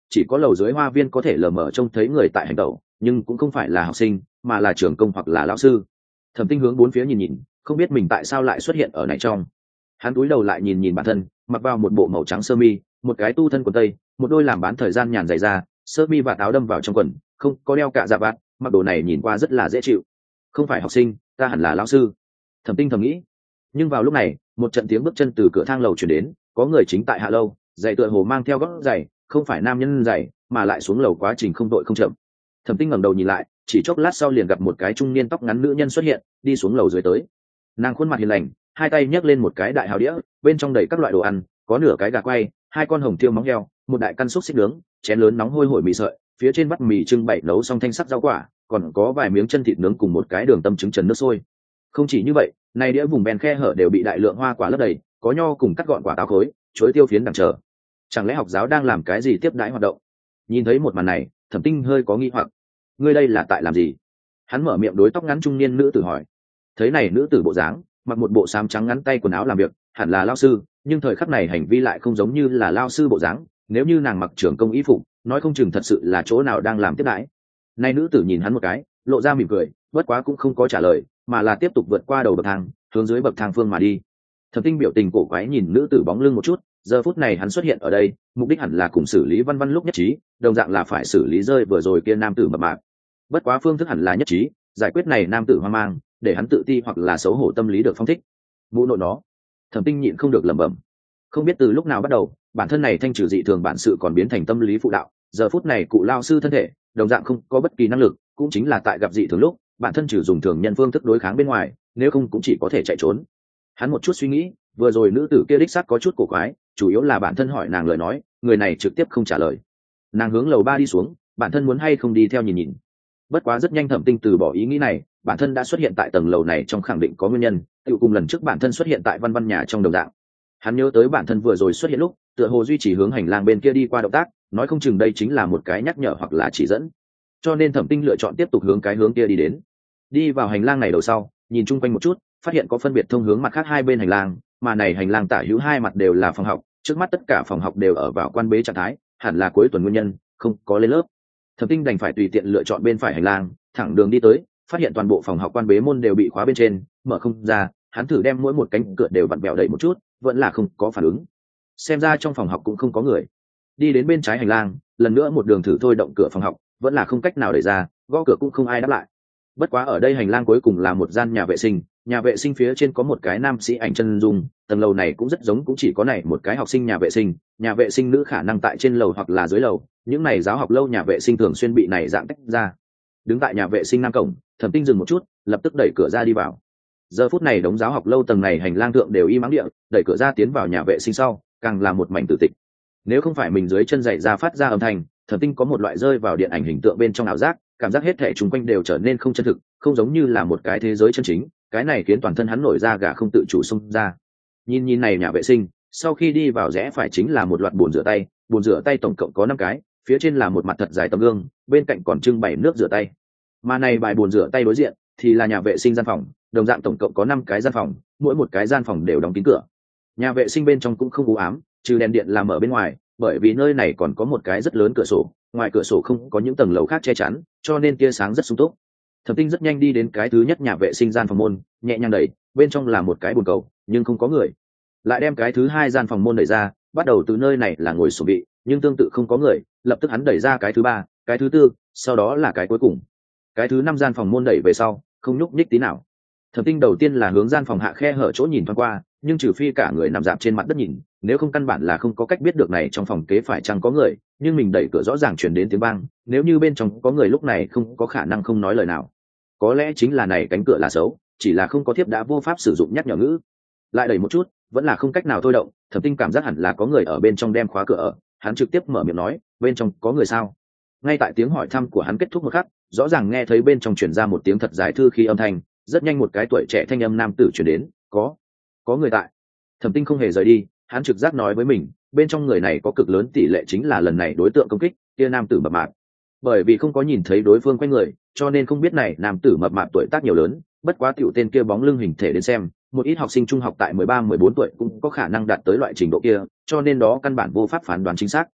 chỉ có lầu dưới hoa viên có thể lờ mờ trông thấy người tại hành tẩu, nhưng cũng không phải là học sinh mà là trưởng công hoặc là lão sư. Thẩm Tinh hướng bốn phía nhìn nhìn, không biết mình tại sao lại xuất hiện ở này trong. Hắn cúi đầu lại nhìn nhìn bản thân, mặc vào một bộ màu trắng sơ mi, một cái tu thân quần tây, một đôi làm bán thời gian nhàn dày ra, sơ mi và áo đâm vào trong quần, không có đeo cả dạ vạt, mặc đồ này nhìn qua rất là dễ chịu. Không phải học sinh, ta hẳn là lão sư. Thẩm Tinh thầm nghĩ. Nhưng vào lúc này, một trận tiếng bước chân từ cửa thang lầu truyền đến, có người chính tại hạ lâu, giày tựa hồ mang theo gót giày, không phải nam nhân giày, mà lại xuống lầu quá trình không đội không chậm. Thẩm Tinh ngẩng đầu nhìn lại, chỉ chốc lát sau liền gặp một cái trung niên tóc ngắn nữ nhân xuất hiện, đi xuống lầu dưới tới. Nàng khuôn mặt hiền lành, hai tay nhấc lên một cái đại hào đĩa, bên trong đầy các loại đồ ăn, có nửa cái gà quay, hai con hồng tiêu móng heo, một đại căn xúc xích nướng, chén lớn nóng hôi hổi mì sợi, phía trên bát mì trưng bày nấu xong thanh sắc rau quả, còn có vài miếng chân thịt nướng cùng một cái đường tâm trứng trần nước sôi. Không chỉ như vậy, này đĩa vùng bèn khe hở đều bị đại lượng hoa quả lấp đầy, có nho cùng cắt gọn quả táo khối, chuối tiêu phiến đằng chờ. Chẳng lẽ học giáo đang làm cái gì tiếp đãi hoạt động? Nhìn thấy một màn này, Thẩm Tinh hơi có nghi hoặc. Ngươi đây là tại làm gì? Hắn mở miệng đối tóc ngắn trung niên nữ tử hỏi. Thấy này nữ tử bộ dáng, mặc một bộ xám trắng ngắn tay quần áo làm việc, hẳn là lao sư, nhưng thời khắc này hành vi lại không giống như là lao sư bộ dáng, nếu như nàng mặc trưởng công y phục, nói không chừng thật sự là chỗ nào đang làm tiếp đãi. Này nữ tử nhìn hắn một cái, lộ ra mỉm cười, bất quá cũng không có trả lời, mà là tiếp tục vượt qua đầu bậc thang, hướng dưới bậc thang phương mà đi. Thẩm Tinh biểu tình cổ quái nhìn nữ tử bóng lưng một chút, giờ phút này hắn xuất hiện ở đây, mục đích hẳn là cùng xử lý Văn Văn lúc nhất trí, đồng dạng là phải xử lý rơi vừa rồi kia nam tử mập mạp. Bất quá phương thức hẳn là nhất trí, giải quyết này nam tử hoang mang, để hắn tự ti hoặc là xấu hổ tâm lý được phong thích. Mụ nội nó. Thẩm Tinh nhịn không được lẩm bẩm. Không biết từ lúc nào bắt đầu, bản thân này thanh trừ dị thường bản sự còn biến thành tâm lý phụ đạo, giờ phút này cụ lao sư thân thể, đồng dạng không có bất kỳ năng lực, cũng chính là tại gặp dị thường lúc, bản thân trừ dùng thường nhân phương thức đối kháng bên ngoài, nếu không cũng chỉ có thể chạy trốn. Hắn một chút suy nghĩ, vừa rồi nữ tử kia đích xác có chút cổ quái, chủ yếu là bản thân hỏi nàng lời nói, người này trực tiếp không trả lời. Nàng hướng lầu ba đi xuống, bản thân muốn hay không đi theo nhìn nhìn. Bất quá rất nhanh Thẩm Tinh từ bỏ ý nghĩ này, bản thân đã xuất hiện tại tầng lầu này trong khẳng định có nguyên nhân, tự cùng lần trước bản thân xuất hiện tại Văn Văn nhà trong đồng dạng. Hắn nhớ tới bản thân vừa rồi xuất hiện lúc, tựa hồ duy trì hướng hành lang bên kia đi qua động tác, nói không chừng đây chính là một cái nhắc nhở hoặc là chỉ dẫn. Cho nên Thẩm Tinh lựa chọn tiếp tục hướng cái hướng kia đi đến. Đi vào hành lang này đầu sau, nhìn chung quanh một chút, phát hiện có phân biệt thông hướng mặt khác hai bên hành lang, mà này hành lang tả hữu hai mặt đều là phòng học, trước mắt tất cả phòng học đều ở vào quan bế trạng thái, hẳn là cuối tuần nguyên nhân, không có lên lớp. Thẩm Tinh đành phải tùy tiện lựa chọn bên phải hành lang, thẳng đường đi tới, phát hiện toàn bộ phòng học quan bế môn đều bị khóa bên trên, mở không ra, hắn thử đem mỗi một cánh cửa đều vặn vẹo đẩy một chút, vẫn là không có phản ứng. Xem ra trong phòng học cũng không có người. Đi đến bên trái hành lang, lần nữa một đường thử thôi động cửa phòng học, vẫn là không cách nào đẩy ra, gõ cửa cũng không ai đáp lại. Bất quá ở đây hành lang cuối cùng là một gian nhà vệ sinh, nhà vệ sinh phía trên có một cái nam sĩ ảnh chân dung, tầng lầu này cũng rất giống cũng chỉ có này một cái học sinh nhà vệ sinh, nhà vệ sinh nữ khả năng tại trên lầu hoặc là dưới lầu, những này giáo học lâu nhà vệ sinh thường xuyên bị này dạng tách ra. Đứng tại nhà vệ sinh nam cổng, Thẩm Tinh dừng một chút, lập tức đẩy cửa ra đi vào. Giờ phút này đống giáo học lâu tầng này hành lang thượng đều im ắng địa, đẩy cửa ra tiến vào nhà vệ sinh sau, càng là một mảnh tử tịch. Nếu không phải mình dưới chân giày ra phát ra âm thanh, Thẩm Tinh có một loại rơi vào điện ảnh hình tượng bên trong ảo giác, cảm giác hết thảy xung quanh đều trở nên không chân thực, không giống như là một cái thế giới chân chính, cái này khiến toàn thân hắn nổi da gà không tự chủ xông ra. Nhìn nhìn này nhà vệ sinh, sau khi đi vào rẽ phải chính là một loạt bồn rửa tay, bồn rửa tay tổng cộng có năm cái, phía trên là một mặt thật dài tấm gương, bên cạnh còn trưng bày nước rửa tay. Mà này bài bồn rửa tay đối diện thì là nhà vệ sinh gian phòng, đồng dạng tổng cộng có năm cái gian phòng, mỗi một cái gian phòng đều đóng kín cửa. Nhà vệ sinh bên trong cũng không u ám, trừ đèn điện làm ở bên ngoài, bởi vì nơi này còn có một cái rất lớn cửa sổ, ngoài cửa sổ không có những tầng lầu khác che chắn, cho nên tia sáng rất sung túc. Thẩm Tinh rất nhanh đi đến cái thứ nhất nhà vệ sinh gian phòng môn, nhẹ nhàng đẩy, bên trong là một cái bồn cầu, nhưng không có người. Lại đem cái thứ hai gian phòng môn đẩy ra, bắt đầu từ nơi này là ngồi xổm vị, nhưng tương tự không có người, lập tức hắn đẩy ra cái thứ ba, cái thứ tư, sau đó là cái cuối cùng. Cái thứ năm gian phòng môn đẩy về sau, không nhúc nhích tí nào. Thẩm Tinh đầu tiên là hướng gian phòng hạ khe hở chỗ nhìn thoáng qua, nhưng trừ phi cả người nằm dạp trên mặt đất nhìn, nếu không căn bản là không có cách biết được này trong phòng kế phải chăng có người, nhưng mình đẩy cửa rõ ràng truyền đến tiếng vang, nếu như bên trong có người lúc này không có khả năng không nói lời nào. Có lẽ chính là này cánh cửa là xấu, chỉ là không có thiếp đã vô pháp sử dụng nhắc nhở ngữ. Lại đẩy một chút, vẫn là không cách nào thôi động, Thẩm Tinh cảm giác hẳn là có người ở bên trong đem khóa cửa ở, hắn trực tiếp mở miệng nói, bên trong có người sao? Ngay tại tiếng hỏi thăm của hắn kết thúc một khắc, rõ ràng nghe thấy bên trong truyền ra một tiếng thật dài thư khi âm thanh, rất nhanh một cái tuổi trẻ thanh âm nam tử truyền đến, có có người tại. Thẩm Tinh không hề rời đi, hắn trực giác nói với mình, bên trong người này có cực lớn tỷ lệ chính là lần này đối tượng công kích kia nam tử mập mạp. Bởi vì không có nhìn thấy đối phương quay người, cho nên không biết này nam tử mập mạp tuổi tác nhiều lớn, bất quá tiểu tên kia bóng lưng hình thể đến xem, một ít học sinh trung học tại mười ba mười bốn tuổi cũng có khả năng đạt tới loại trình độ kia, cho nên đó căn bản vô pháp phán đoán chính xác.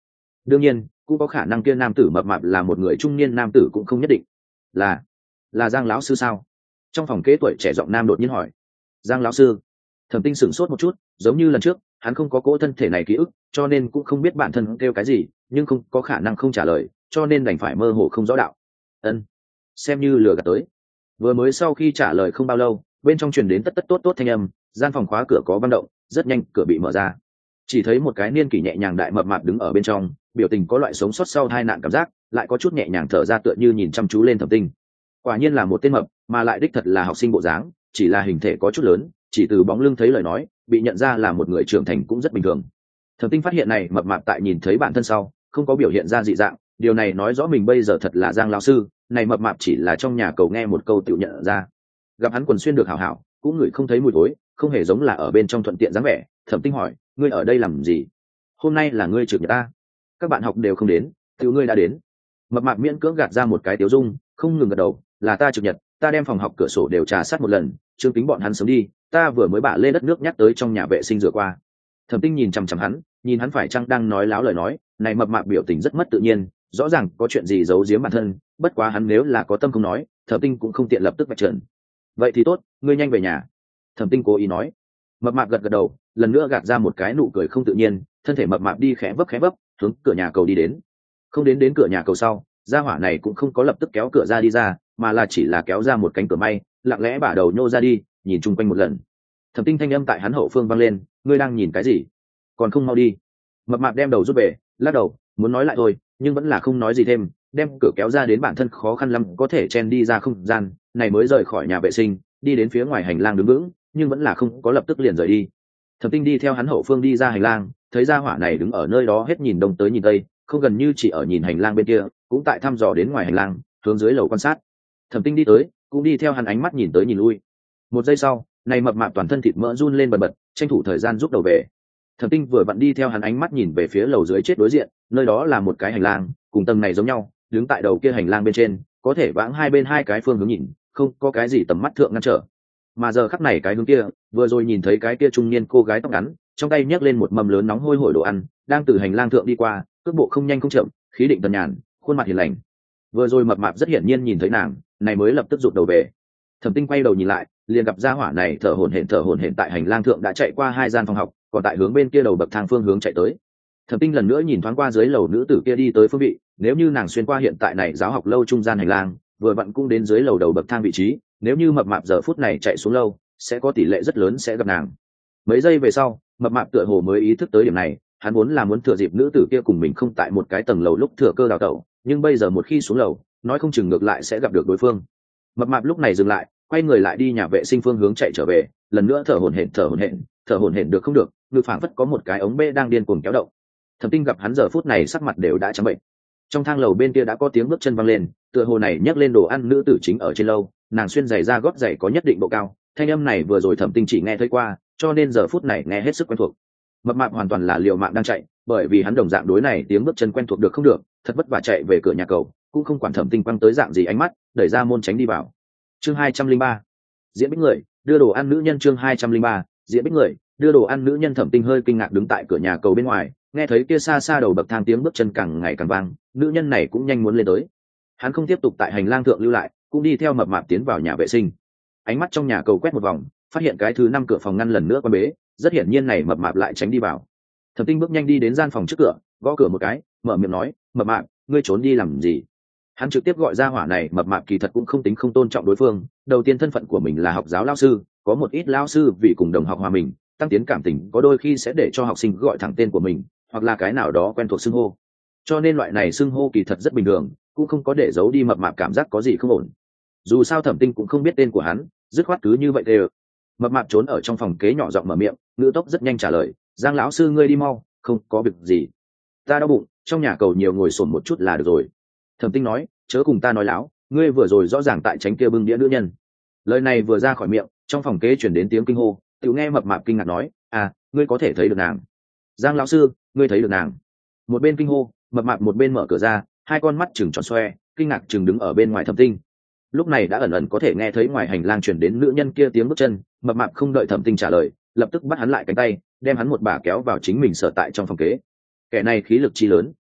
đương nhiên cũng có khả năng kia nam tử mập mạp là một người trung niên nam tử cũng không nhất định. là là Giang lão sư sao? Trong phòng kế tuổi trẻ giọng nam đột nhiên hỏi. Giang lão sư. Thẩm Tinh sửng sốt một chút, giống như lần trước hắn không có cỗ thân thể này ký ức, cho nên cũng không biết bản thân kêu cái gì, nhưng không có khả năng không trả lời, cho nên đành phải mơ hồ không rõ đạo. Ân, xem như lừa gạt tới. Vừa mới sau khi trả lời không bao lâu, bên trong truyền đến tất tất tốt tốt thanh âm, gian phòng khóa cửa có vang động, rất nhanh cửa bị mở ra. Chỉ thấy một cái niên kỷ nhẹ nhàng đại mập mạp đứng ở bên trong, biểu tình có loại sống sót sau tai nạn cảm giác, lại có chút nhẹ nhàng thở ra tựa như nhìn chăm chú lên Thẩm Tinh. Quả nhiên là một tên mập, mà lại đích thật là học sinh bộ dáng, chỉ là hình thể có chút lớn, chỉ từ bóng lưng thấy lời nói, bị nhận ra là một người trưởng thành cũng rất bình thường. Thẩm Tinh phát hiện này mập mạp tại nhìn thấy bản thân sau, không có biểu hiện ra dị dạng, điều này nói rõ mình bây giờ thật là Giang lão sư, này mập mạp chỉ là trong nhà cầu nghe một câu tiểu nhận ra. Gặp hắn quần xuyên được hảo hảo, cũng ngửi không thấy mùi thối, không hề giống là ở bên trong thuận tiện dáng vẻ. Thẩm Tinh hỏi, ngươi ở đây làm gì? Hôm nay là ngươi trực nhật ta. Các bạn học đều không đến, tiểu ngươi đã đến. Mập mạp miễn cưỡng gạt ra một cái tiếu dung, không ngừng gật đầu, là ta trực nhật, ta đem phòng học cửa sổ đều trà sát một lần, chương tính bọn hắn sớm đi, ta vừa mới bả lê đất nước nhắc tới trong nhà vệ sinh rửa qua. Thẩm Tinh nhìn chằm chằm hắn, nhìn hắn phải chăng đang nói láo lời nói, này mập mạp biểu tình rất mất tự nhiên, rõ ràng có chuyện gì giấu giếm bản thân, bất quá hắn nếu là có tâm không nói, Thẩm Tinh cũng không tiện lập tức vạch trần. Vậy thì tốt, ngươi nhanh về nhà. Thẩm Tinh cố ý nói. Mập mạp gật gật đầu, lần nữa gạt ra một cái nụ cười không tự nhiên, thân thể mập mạp đi khẽ vấp khẽ vấp, hướng cửa nhà cầu đi đến. Không đến đến cửa nhà cầu sau, gia hỏa này cũng không có lập tức kéo cửa ra đi ra, mà là chỉ là kéo ra một cánh cửa may, lặng lẽ bả đầu nhô ra đi, nhìn chung quanh một lần. Thẩm Tinh thanh âm tại hắn hậu phương vang lên, ngươi đang nhìn cái gì? Còn không mau đi. Mập mạp đem đầu rút về, lắc đầu, muốn nói lại thôi, nhưng vẫn là không nói gì thêm, đem cửa kéo ra đến bản thân khó khăn lắm có thể chen đi ra không gian, này mới rời khỏi nhà vệ sinh, đi đến phía ngoài hành lang đứng vững, nhưng vẫn là không có lập tức liền rời đi. Thẩm Tinh đi theo hắn hậu phương đi ra hành lang, thấy gia hỏa này đứng ở nơi đó hết nhìn đông tới nhìn tây, không gần như chỉ ở nhìn hành lang bên kia, cũng tại thăm dò đến ngoài hành lang, hướng dưới lầu quan sát. Thẩm Tinh đi tới, cũng đi theo hắn ánh mắt nhìn tới nhìn lui. Một giây sau, này mập mạp toàn thân thịt mỡ run lên bần bật, tranh thủ thời gian rút đầu về. Thẩm Tinh vừa vặn đi theo hắn ánh mắt nhìn về phía lầu dưới chết đối diện, nơi đó là một cái hành lang, cùng tầng này giống nhau, đứng tại đầu kia hành lang bên trên, có thể vãng hai bên hai cái phương hướng nhìn, không có cái gì tầm mắt thượng ngăn trở. Mà giờ khắc này cái hướng kia, vừa rồi nhìn thấy cái kia trung niên cô gái tóc ngắn, trong tay nhấc lên một mâm lớn nóng hôi hổi đồ ăn, đang từ hành lang thượng đi qua, cước bộ không nhanh không chậm, khí định tần nhàn, khuôn mặt hiền lành. Vừa rồi mập mạp rất hiển nhiên nhìn thấy nàng, này mới lập tức rụt đầu về. Thẩm Tinh quay đầu nhìn lại, liền gặp gia hỏa này thở hổn hển thở hổn hển tại hành lang thượng đã chạy qua hai gian phòng học, còn tại hướng bên kia đầu bậc thang phương hướng chạy tới. Thẩm Tinh lần nữa nhìn thoáng qua dưới lầu nữ tử kia đi tới phương vị, nếu như nàng xuyên qua hiện tại này giáo học lâu trung gian hành lang, vừa vặn cũng đến dưới lầu đầu bậc thang vị trí, nếu như mập mạp giờ phút này chạy xuống lâu, sẽ có tỷ lệ rất lớn sẽ gặp nàng. Mấy giây về sau, mập mạp tựa hồ mới ý thức tới điểm này, hắn vốn là muốn thừa dịp nữ tử kia cùng mình không tại một cái tầng lầu lúc thừa cơ đào tẩu, nhưng bây giờ một khi xuống lầu, nói không chừng ngược lại sẽ gặp được đối phương. Mập mạp lúc này dừng lại, quay người lại đi nhà vệ sinh phương hướng chạy trở về, lần nữa thở hổn hển thở hổn hển, thở hổn hển được không được, ngực phảng phất có một cái ống bê đang điên cuồng kéo động. Thẩm Tinh gặp hắn giờ phút này sắc mặt đều đã trắng bệnh. Trong thang lầu bên kia đã có tiếng bước chân văng lên, tựa hồ này nhấc lên đồ ăn nữ tử chính ở trên lâu, nàng xuyên giày da gót giày có nhất định độ cao, thanh âm này vừa rồi Thẩm Tinh chỉ nghe thấy qua, cho nên giờ phút này nghe hết sức quen thuộc. Mập mạp hoàn toàn là liều mạng đang chạy, bởi vì hắn đồng dạng đối này tiếng bước chân quen thuộc được không được, thật vất vả chạy về cửa nhà cầu, cũng không quản Thẩm Tinh quăng tới dạng gì ánh mắt, đẩy ra môn tránh đi vào. Chương hai trăm linh ba, diễn bích người đưa đồ ăn nữ nhân. Chương hai trăm linh ba, diễn bích người đưa đồ ăn nữ nhân. Thẩm Tinh hơi kinh ngạc đứng tại cửa nhà cầu bên ngoài, nghe thấy kia xa xa đầu bậc thang tiếng bước chân càng ngày càng vang, nữ nhân này cũng nhanh muốn lên tới. Hắn không tiếp tục tại hành lang thượng lưu lại, cũng đi theo mập mạp tiến vào nhà vệ sinh. Ánh mắt trong nhà cầu quét một vòng, phát hiện cái thứ năm cửa phòng ngăn lần nữa quan bế, rất hiển nhiên này mập mạp lại tránh đi vào. Thẩm Tinh bước nhanh đi đến gian phòng trước cửa, gõ cửa một cái, mở miệng nói, mập mạp, ngươi trốn đi làm gì? Hắn trực tiếp gọi ra hỏa này mập mạp kỳ thật cũng không tính không tôn trọng đối phương. Đầu tiên thân phận của mình là học giáo lao sư, có một ít lao sư vì cùng đồng học hòa mình, tăng tiến cảm tình, có đôi khi sẽ để cho học sinh gọi thẳng tên của mình, hoặc là cái nào đó quen thuộc xưng hô. Cho nên loại này xưng hô kỳ thật rất bình thường, cũng không có để giấu đi mập mạp cảm giác có gì không ổn. Dù sao Thẩm Tinh cũng không biết tên của hắn, dứt khoát cứ như vậy đều. Mập mạp trốn ở trong phòng kế nhỏ giọng mở miệng, ngữ tốc rất nhanh trả lời, Giang lão sư ngươi đi mau, không có việc gì. Ta đau bụng, trong nhà cầu nhiều ngồi xổm một chút là được rồi. Thẩm Tinh nói, chớ cùng ta nói láo, ngươi vừa rồi rõ ràng tại tránh kia bưng đĩa nữ nhân. Lời này vừa ra khỏi miệng, trong phòng kế chuyển đến tiếng kinh hô, tự nghe mập mạp kinh ngạc nói, à, ngươi có thể thấy được nàng. Giang lão sư, ngươi thấy được nàng. Một bên kinh hô, mập mạp một bên mở cửa ra, hai con mắt chừng tròn xoe, kinh ngạc chừng đứng ở bên ngoài Thẩm Tinh. Lúc này đã ẩn ẩn có thể nghe thấy ngoài hành lang chuyển đến nữ nhân kia tiếng bước chân, mập mạp không đợi Thẩm Tinh trả lời, lập tức bắt hắn lại cánh tay, đem hắn một bà kéo vào chính mình sở tại trong phòng kế. Kẻ này khí lực chi lớn,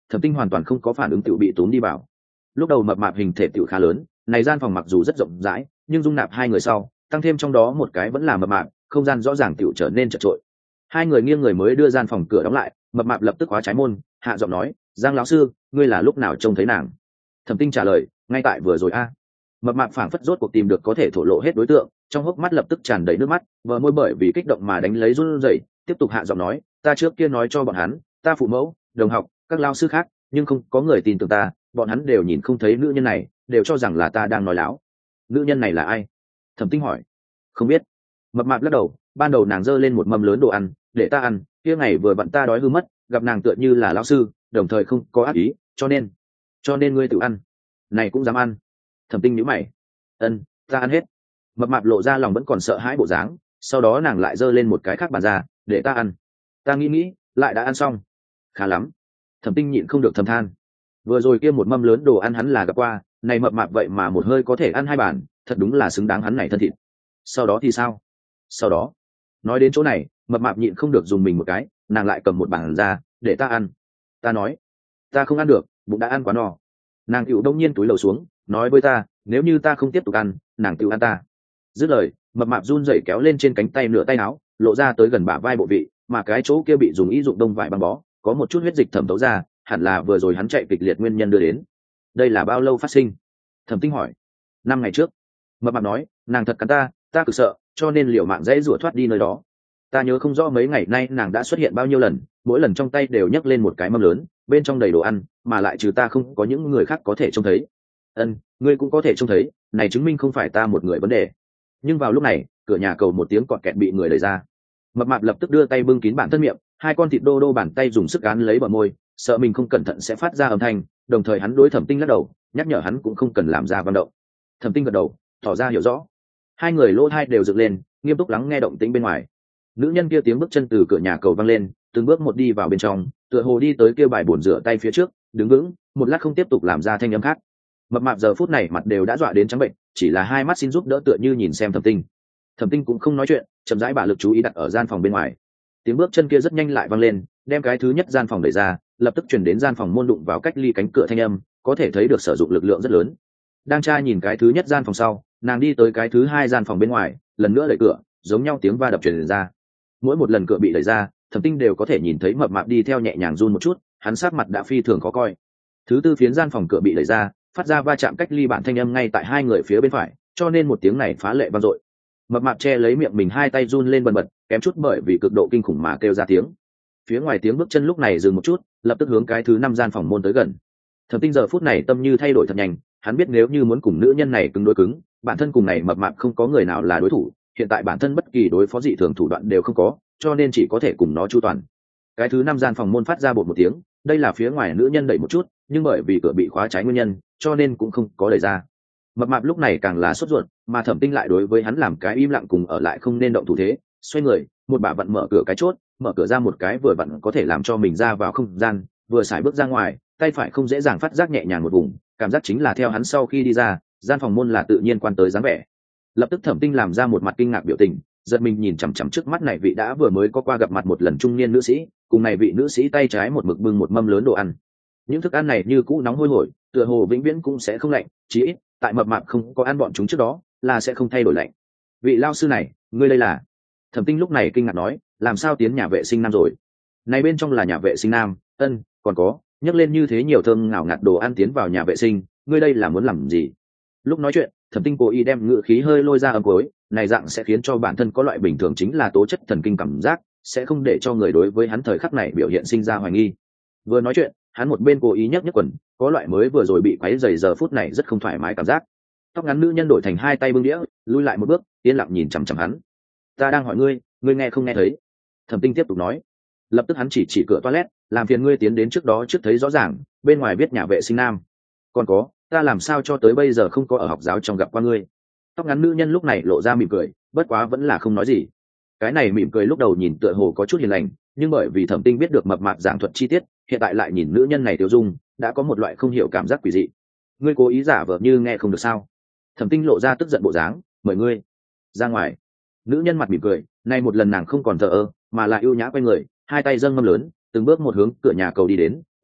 Thẩm Tinh hoàn toàn không có phản ứng, tự bị tốn đi vào. Lúc đầu mập mạp hình thể tiểu khá lớn, này gian phòng mặc dù rất rộng rãi, nhưng dung nạp hai người sau, tăng thêm trong đó một cái vẫn là mập mạp, không gian rõ ràng tiểu trở nên chật chội. Hai người nghiêng người mới đưa gian phòng cửa đóng lại, mập mạp lập tức khóa trái môn, hạ giọng nói, Giang lão sư, ngươi là lúc nào trông thấy nàng? Thẩm Tinh trả lời, ngay tại vừa rồi a. Mập mạp phảng phất rốt cuộc tìm được có thể thổ lộ hết đối tượng, trong hốc mắt lập tức tràn đầy nước mắt, vợ môi bởi vì kích động mà đánh lấy run rẩy, tiếp tục hạ giọng nói, ta trước kia nói cho bọn hắn, ta phụ mẫu, đồng học, các lao sư khác, nhưng không có người tin tưởng ta, bọn hắn đều nhìn không thấy nữ nhân này, đều cho rằng là ta đang nói láo. Nữ nhân này là ai? Thẩm Tinh hỏi. Không biết. Mập mạp lắc đầu, ban đầu nàng giơ lên một mâm lớn đồ ăn để ta ăn, kia ngày vừa vặn ta đói hư mất, gặp nàng tựa như là lão sư, đồng thời không có ác ý, cho nên cho nên ngươi tự ăn. Này cũng dám ăn? Thẩm Tinh nhíu mày. Ân, ta ăn hết. Mập mạp lộ ra lòng vẫn còn sợ hãi bộ dáng, sau đó nàng lại giơ lên một cái khác bàn ra để ta ăn. Ta nghĩ nghĩ, lại đã ăn xong. Khá lắm. Thẩm Tinh nhịn không được thầm than. Vừa rồi kia một mâm lớn đồ ăn hắn là gặp qua, này mập mạp vậy mà một hơi có thể ăn hai bàn, thật đúng là xứng đáng hắn này thân thịt. Sau đó thì sao? Sau đó, nói đến chỗ này, mập mạp nhịn không được dùng mình một cái, nàng lại cầm một bàn ra để ta ăn. Ta nói, ta không ăn được, bụng đã ăn quá no. Nàng cựu đông nhiên túi lầu xuống, nói với ta, nếu như ta không tiếp tục ăn, nàng cựu ăn ta. Dứt lời, mập mạp run rẩy kéo lên trên cánh tay nửa tay áo, lộ ra tới gần bả vai bộ vị, mà cái chỗ kia bị dùng ý dụng đông vải băng bó, có một chút huyết dịch thẩm thấu ra, hẳn là vừa rồi hắn chạy kịch liệt nguyên nhân đưa đến. Đây là bao lâu phát sinh? Thẩm Tinh hỏi. Năm ngày trước. Mập mạp nói, nàng thật cắn ta, ta cực sợ, cho nên liều mạng dãy rủa thoát đi nơi đó. Ta nhớ không rõ mấy ngày nay nàng đã xuất hiện bao nhiêu lần, mỗi lần trong tay đều nhấc lên một cái mâm lớn, bên trong đầy đồ ăn, mà lại trừ ta không có những người khác có thể trông thấy. Ân, ngươi cũng có thể trông thấy, này chứng minh không phải ta một người vấn đề. Nhưng vào lúc này, cửa nhà cầu một tiếng cọt kẹt bị người đẩy ra. Mập mạp lập tức đưa tay bưng kín bản thân miệng, hai con thịt đô đô bàn tay dùng sức gán lấy bờ môi, sợ mình không cẩn thận sẽ phát ra âm thanh, đồng thời hắn đối Thẩm Tinh lắc đầu, nhắc nhở hắn cũng không cần làm ra vận động. Thẩm Tinh gật đầu, tỏ ra hiểu rõ. Hai người lỗ tai đều dựng lên, nghiêm túc lắng nghe động tĩnh bên ngoài. Nữ nhân kia tiếng bước chân từ cửa nhà cầu vang lên, từng bước một đi vào bên trong, tựa hồ đi tới kia bài bồn rửa tay phía trước, đứng vững, một lát không tiếp tục làm ra thanh âm khác. Mập mạp giờ phút này mặt đều đã dọa đến trắng bệnh, chỉ là hai mắt xin giúp đỡ tựa như nhìn xem Thẩm Tinh. Thẩm Tinh cũng không nói chuyện, chậm rãi bả lực chú ý đặt ở gian phòng bên ngoài. Tiếng bước chân kia rất nhanh lại vang lên, đem cái thứ nhất gian phòng đẩy ra, lập tức chuyển đến gian phòng môn đụng vào cách ly cánh cửa thanh âm, có thể thấy được sử dụng lực lượng rất lớn. Đang tra nhìn cái thứ nhất gian phòng sau, nàng đi tới cái thứ hai gian phòng bên ngoài, lần nữa đẩy cửa, giống nhau tiếng va đập truyền ra. Mỗi một lần cửa bị đẩy ra, Thẩm Tinh đều có thể nhìn thấy mập mạp đi theo nhẹ nhàng run một chút, hắn sắc mặt đã phi thường khó coi. Thứ tư phiến gian phòng cửa bị đẩy ra, phát ra va chạm cách ly bản thanh âm ngay tại hai người phía bên phải, cho nên một tiếng này phá lệ vang dội. Mập mạp che lấy miệng mình, hai tay run lên bần bật, kém chút bởi vì cực độ kinh khủng mà kêu ra tiếng. Phía ngoài tiếng bước chân lúc này dừng một chút, lập tức hướng cái thứ năm gian phòng môn tới gần. Thẩm Tinh giờ phút này tâm như thay đổi thật nhanh, hắn biết nếu như muốn cùng nữ nhân này cứng đối cứng, bản thân cùng này mập mạp không có người nào là đối thủ, hiện tại bản thân bất kỳ đối phó dị thường thủ đoạn đều không có, cho nên chỉ có thể cùng nó chu toàn. Cái thứ năm gian phòng môn phát ra bột một tiếng, đây là phía ngoài nữ nhân đẩy một chút, nhưng bởi vì cửa bị khóa trái nguyên nhân, cho nên cũng không có đẩy ra. Mập mạp lúc này càng là sốt ruột, mà Thẩm Tinh lại đối với hắn làm cái im lặng cùng ở lại không nên động thủ thế, xoay người, một bà vặn mở cửa cái chốt, mở cửa ra một cái vừa vặn có thể làm cho mình ra vào không gian, vừa xài bước ra ngoài, tay phải không dễ dàng phát giác nhẹ nhàng một vùng, cảm giác chính là theo hắn sau khi đi ra, gian phòng môn là tự nhiên quan tới dáng vẻ. Lập tức Thẩm Tinh làm ra một mặt kinh ngạc biểu tình, giật mình nhìn chằm chằm trước mắt này vị đã vừa mới có qua gặp mặt một lần trung niên nữ sĩ, cùng này vị nữ sĩ tay trái một mực bưng một mâm lớn đồ ăn. Những thức ăn này như cũ nóng hôi hổi, tựa hồ vĩnh viễn cũng sẽ không lạnh, chí ít tại mập mạp không có ăn bọn chúng trước đó là sẽ không thay đổi lạnh. Vị lao sư này, ngươi đây là? Thẩm Tinh lúc này kinh ngạc nói, làm sao tiến nhà vệ sinh nam rồi? Này bên trong là nhà vệ sinh nam? Ân, còn có, nhấc lên như thế nhiều thơm ngào ngạt đồ ăn tiến vào nhà vệ sinh, ngươi đây là muốn làm gì? Lúc nói chuyện, Thẩm Tinh cố ý đem ngữ khí hơi lôi ra âm cuối, này dạng sẽ khiến cho bản thân có loại bình thường chính là tố chất thần kinh cảm giác, sẽ không để cho người đối với hắn thời khắc này biểu hiện sinh ra hoài nghi. Vừa nói chuyện, hắn một bên cố ý nhấc nhấc quần, có loại mới vừa rồi bị quấy rầy giờ phút này rất không thoải mái cảm giác. Tóc ngắn nữ nhân đổi thành hai tay bưng đĩa, lùi lại một bước, yên lặng nhìn chằm chằm hắn. Ta đang hỏi ngươi, ngươi nghe không nghe thấy? Thẩm Tinh tiếp tục nói. Lập tức hắn chỉ chỉ cửa toilet, làm phiền ngươi tiến đến trước đó trước thấy rõ ràng, bên ngoài viết nhà vệ sinh nam. Còn có, ta làm sao cho tới bây giờ không có ở học giáo trong gặp qua ngươi? Tóc ngắn nữ nhân lúc này lộ ra mỉm cười, bất quá vẫn là không nói gì. Cái này mỉm cười lúc đầu nhìn tựa hồ có chút hiền lành, nhưng bởi vì Thẩm Tinh biết được mập mạp giảng thuật chi tiết, hiện tại lại nhìn nữ nhân này tiêu dung, đã có một loại không hiểu cảm giác quỷ dị. Ngươi cố ý giả vờ như nghe không được sao? Thẩm Tinh lộ ra tức giận bộ dáng, mời ngươi ra ngoài. Nữ nhân mặt mỉm cười, nay một lần nàng không còn thờ ơ, mà lại ưu nhã quay người, hai tay dâng mâm lớn, từng bước một hướng cửa nhà cầu đi đến,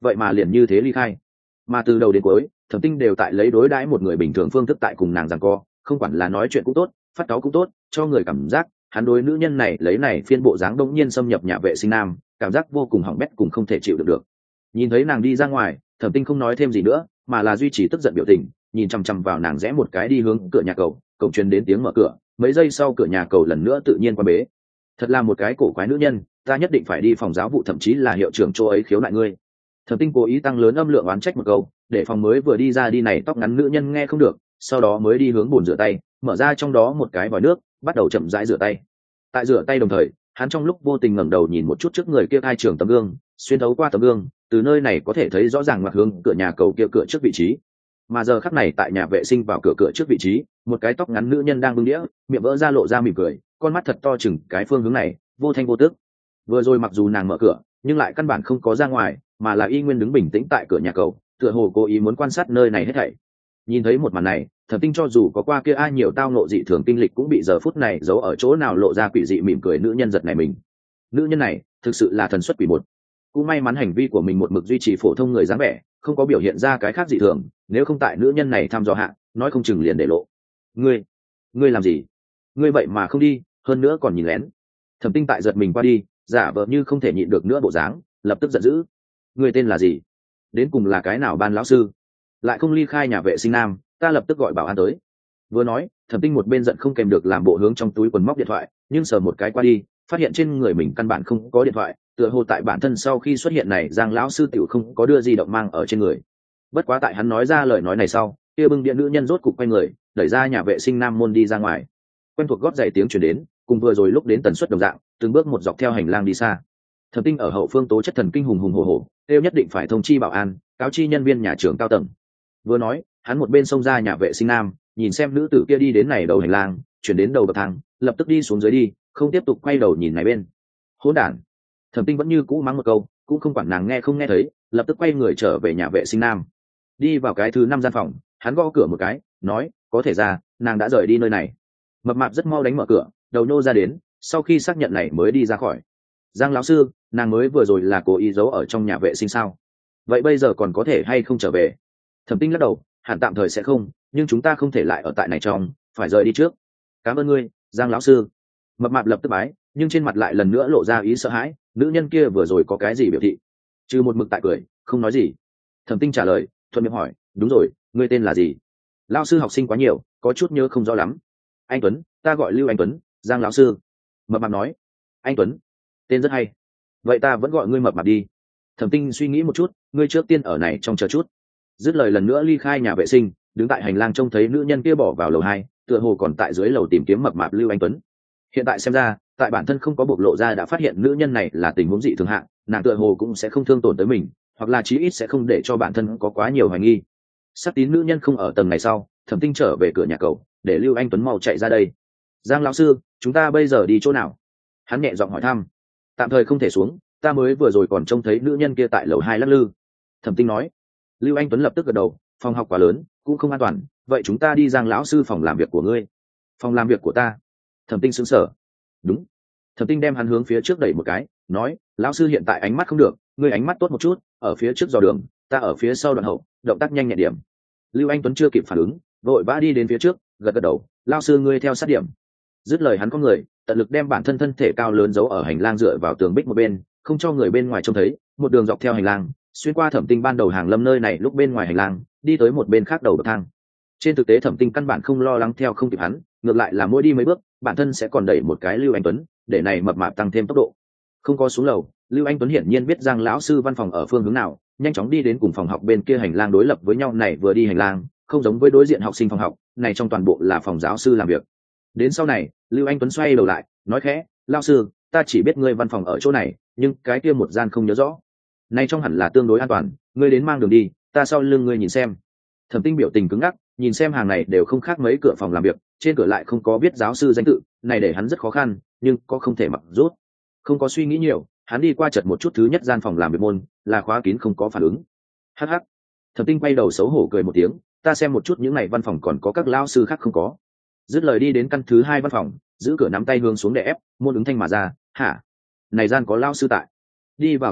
vậy mà liền như thế ly khai. Mà từ đầu đến cuối Thẩm Tinh đều tại lấy đối đãi một người bình thường phương thức tại cùng nàng giằng co, không quản là nói chuyện cũng tốt, phát cáu cũng tốt, cho người cảm giác hắn đối nữ nhân này lấy này phiên bộ dáng đông nhiên xâm nhập nhà vệ sinh nam, cảm giác vô cùng hỏng bét cùng không thể chịu được được. Nhìn thấy nàng đi ra ngoài, Thẩm Tinh không nói thêm gì nữa, mà là duy trì tức giận biểu tình, nhìn chằm chằm vào nàng rẽ một cái đi hướng cửa nhà cầu, cổng truyền đến tiếng mở cửa, mấy giây sau cửa nhà cầu lần nữa tự nhiên qua bế. Thật là một cái cổ quái nữ nhân, ta nhất định phải đi phòng giáo vụ thậm chí là hiệu trưởng chỗ ấy khiếu nại ngươi. Thẩm Tinh cố ý tăng lớn âm lượng oán trách một câu, để phòng mới vừa đi ra đi này tóc ngắn nữ nhân nghe không được, sau đó mới đi hướng bồn rửa tay, mở ra trong đó một cái vòi nước, bắt đầu chậm rãi rửa tay. Tại rửa tay đồng thời, hắn trong lúc vô tình ngẩng đầu nhìn một chút trước người kia hai trường tấm gương, xuyên thấu qua tấm gương, từ nơi này có thể thấy rõ ràng ngoặt hướng cửa nhà cầu kia cửa trước vị trí. Mà giờ khắc này tại nhà vệ sinh vào cửa cửa trước vị trí, một cái tóc ngắn nữ nhân đang bưng đĩa, miệng vỡ ra lộ ra mỉm cười, con mắt thật to chừng cái phương hướng này, vô thanh vô tức. Vừa rồi mặc dù nàng mở cửa, nhưng lại căn bản không có ra ngoài, mà là y nguyên đứng bình tĩnh tại cửa nhà cầu, tựa hồ cố ý muốn quan sát nơi này hết thảy. Nhìn thấy một màn này, Thẩm Tinh cho dù có qua kia ai nhiều tao nộ dị thường kinh lịch cũng bị giờ phút này giấu ở chỗ nào lộ ra quỷ dị mỉm cười nữ nhân giật này mình. Nữ nhân này thực sự là thần xuất quỷ một. Cũng may mắn hành vi của mình một mực duy trì phổ thông người dáng vẻ, không có biểu hiện ra cái khác dị thường, nếu không tại nữ nhân này thăm dò hạ, nói không chừng liền để lộ. Ngươi, ngươi làm gì? Ngươi vậy mà không đi, hơn nữa còn nhìn lén. Thẩm Tinh tại giật mình qua đi, giả vờ như không thể nhịn được nữa bộ dáng, lập tức giận dữ. Ngươi tên là gì? Đến cùng là cái nào ban lão sư? Lại không ly khai nhà vệ sinh nam, ta lập tức gọi bảo an tới. Vừa nói, Thẩm Tinh một bên giận không kèm được làm bộ hướng trong túi quần móc điện thoại, nhưng sờ một cái qua đi, phát hiện trên người mình căn bản không có điện thoại, tựa hồ tại bản thân sau khi xuất hiện này Giang lão sư tiểu không có đưa di động mang ở trên người. Bất quá tại hắn nói ra lời nói này sau, kia bưng điện nữ nhân rốt cục quay người, đẩy ra nhà vệ sinh nam môn đi ra ngoài. Quen thuộc gót giày tiếng truyền đến, cùng vừa rồi lúc đến tần suất đồng dạng, từng bước một dọc theo hành lang đi xa. Thẩm Tinh ở hậu phương tố chất thần kinh hùng hùng hổ hổ, đều nhất định phải thông chi bảo an, cáo chi nhân viên nhà trường cao tầng. Vừa nói, hắn một bên xông ra nhà vệ sinh nam, nhìn xem nữ tử kia đi đến này đầu hành lang, chuyển đến đầu bậc thang, lập tức đi xuống dưới đi, không tiếp tục quay đầu nhìn này bên. Hỗn đản! Thẩm Tinh vẫn như cũ mắng một câu, cũng không quản nàng nghe không nghe thấy, lập tức quay người trở về nhà vệ sinh nam. Đi vào cái thứ năm gian phòng, hắn gõ cửa một cái, nói, có thể ra, nàng đã rời đi nơi này. Mập mạp rất mau đánh mở cửa, đầu nô ra đến, sau khi xác nhận này mới đi ra khỏi. Giang lão sư, nàng mới vừa rồi là cố ý giấu ở trong nhà vệ sinh sao? Vậy bây giờ còn có thể hay không trở về? Thẩm Tinh lắc đầu, hẳn tạm thời sẽ không, nhưng chúng ta không thể lại ở tại này trong, phải rời đi trước. Cảm ơn ngươi, Giang lão sư. Mập mạp lập tức bái, nhưng trên mặt lại lần nữa lộ ra ý sợ hãi, nữ nhân kia vừa rồi có cái gì biểu thị? Trừ một mực tại cười, không nói gì. Thẩm Tinh trả lời, thuận miệng hỏi, đúng rồi, ngươi tên là gì? Lão sư học sinh quá nhiều, có chút nhớ không rõ lắm. Anh Tuấn, ta gọi Lưu Anh Tuấn. Giang lão sư. Mập mạp nói, anh Tuấn, tên rất hay. Vậy ta vẫn gọi ngươi mập mạp đi. Thẩm Tinh suy nghĩ một chút, ngươi trước tiên ở này trong chờ chút. Dứt lời lần nữa ly khai nhà vệ sinh, đứng tại hành lang trông thấy nữ nhân kia bỏ vào lầu hai, tựa hồ còn tại dưới lầu tìm kiếm mập mạp Lưu Anh Tuấn. Hiện tại xem ra, tại bản thân không có bộc lộ ra đã phát hiện nữ nhân này là tình huống dị thường hạng, nàng tựa hồ cũng sẽ không thương tổn tới mình, hoặc là chí ít sẽ không để cho bản thân có quá nhiều hoài nghi. Sắc tín nữ nhân không ở tầng này sau, Thẩm Tinh trở về cửa nhà cầu, để Lưu Anh Tuấn mau chạy ra đây. Giang lão sư, chúng ta bây giờ đi chỗ nào? Hắn nhẹ giọng hỏi thăm. Tạm thời không thể xuống, ta mới vừa rồi còn trông thấy nữ nhân kia tại lầu hai lắc lư. Thẩm Tinh nói. Lưu Anh Tuấn lập tức gật đầu, phòng học quá lớn, cũng không an toàn, vậy chúng ta đi Giang lão sư phòng làm việc của ngươi. Phòng làm việc của ta? Thẩm Tinh sững sờ. Đúng. Thẩm Tinh đem hắn hướng phía trước đẩy một cái, nói, lão sư hiện tại ánh mắt không được, ngươi ánh mắt tốt một chút, ở phía trước dò đường, ta ở phía sau đoạn hậu, động tác nhanh nhẹn điểm. Lưu Anh Tuấn chưa kịp phản ứng, vội vã đi đến phía trước, gật gật đầu, lão sư ngươi theo sát điểm. Dứt lời hắn có người, tận lực đem bản thân thân thể cao lớn giấu ở hành lang dựa vào tường bích một bên, không cho người bên ngoài trông thấy, một đường dọc theo hành lang, xuyên qua Thẩm Tinh ban đầu hàng lâm nơi này lúc bên ngoài hành lang, đi tới một bên khác đầu bậc thang. Trên thực tế Thẩm Tinh căn bản không lo lắng theo không kịp hắn, ngược lại là mỗi đi mấy bước, bản thân sẽ còn đẩy một cái Lưu Anh Tuấn, để này mập mạp tăng thêm tốc độ. Không có xuống lầu, Lưu Anh Tuấn hiển nhiên biết Giang lão sư văn phòng ở phương hướng nào, nhanh chóng đi đến cùng phòng học bên kia hành lang đối lập với nhau này vừa đi hành lang, không giống với đối diện học sinh phòng học, này trong toàn bộ là phòng giáo sư làm việc. Đến sau này, Lưu Anh Tuấn xoay đầu lại, nói khẽ, lão sư, ta chỉ biết ngươi văn phòng ở chỗ này, nhưng cái kia một gian không nhớ rõ. Nay trong hẳn là tương đối an toàn, ngươi đến mang đường đi, ta sau lưng ngươi nhìn xem. Thẩm Tinh biểu tình cứng ngắc, nhìn xem hàng này đều không khác mấy cửa phòng làm việc, trên cửa lại không có viết giáo sư danh tự, này để hắn rất khó khăn, nhưng có không thể mặc rút. Không có suy nghĩ nhiều, hắn đi qua chợt một chút thứ nhất gian phòng làm việc môn, là khóa kín không có phản ứng. Hắc hắc. Thẩm Tinh quay đầu xấu hổ cười một tiếng, ta xem một chút những này văn phòng còn có các lão sư khác không có. Dứt lời đi đến căn thứ hai văn phòng, giữ cửa nắm tay hướng xuống để ép, môn ứng thanh mà ra, hả? Này gian có lão sư tại. Đi vào xem xét,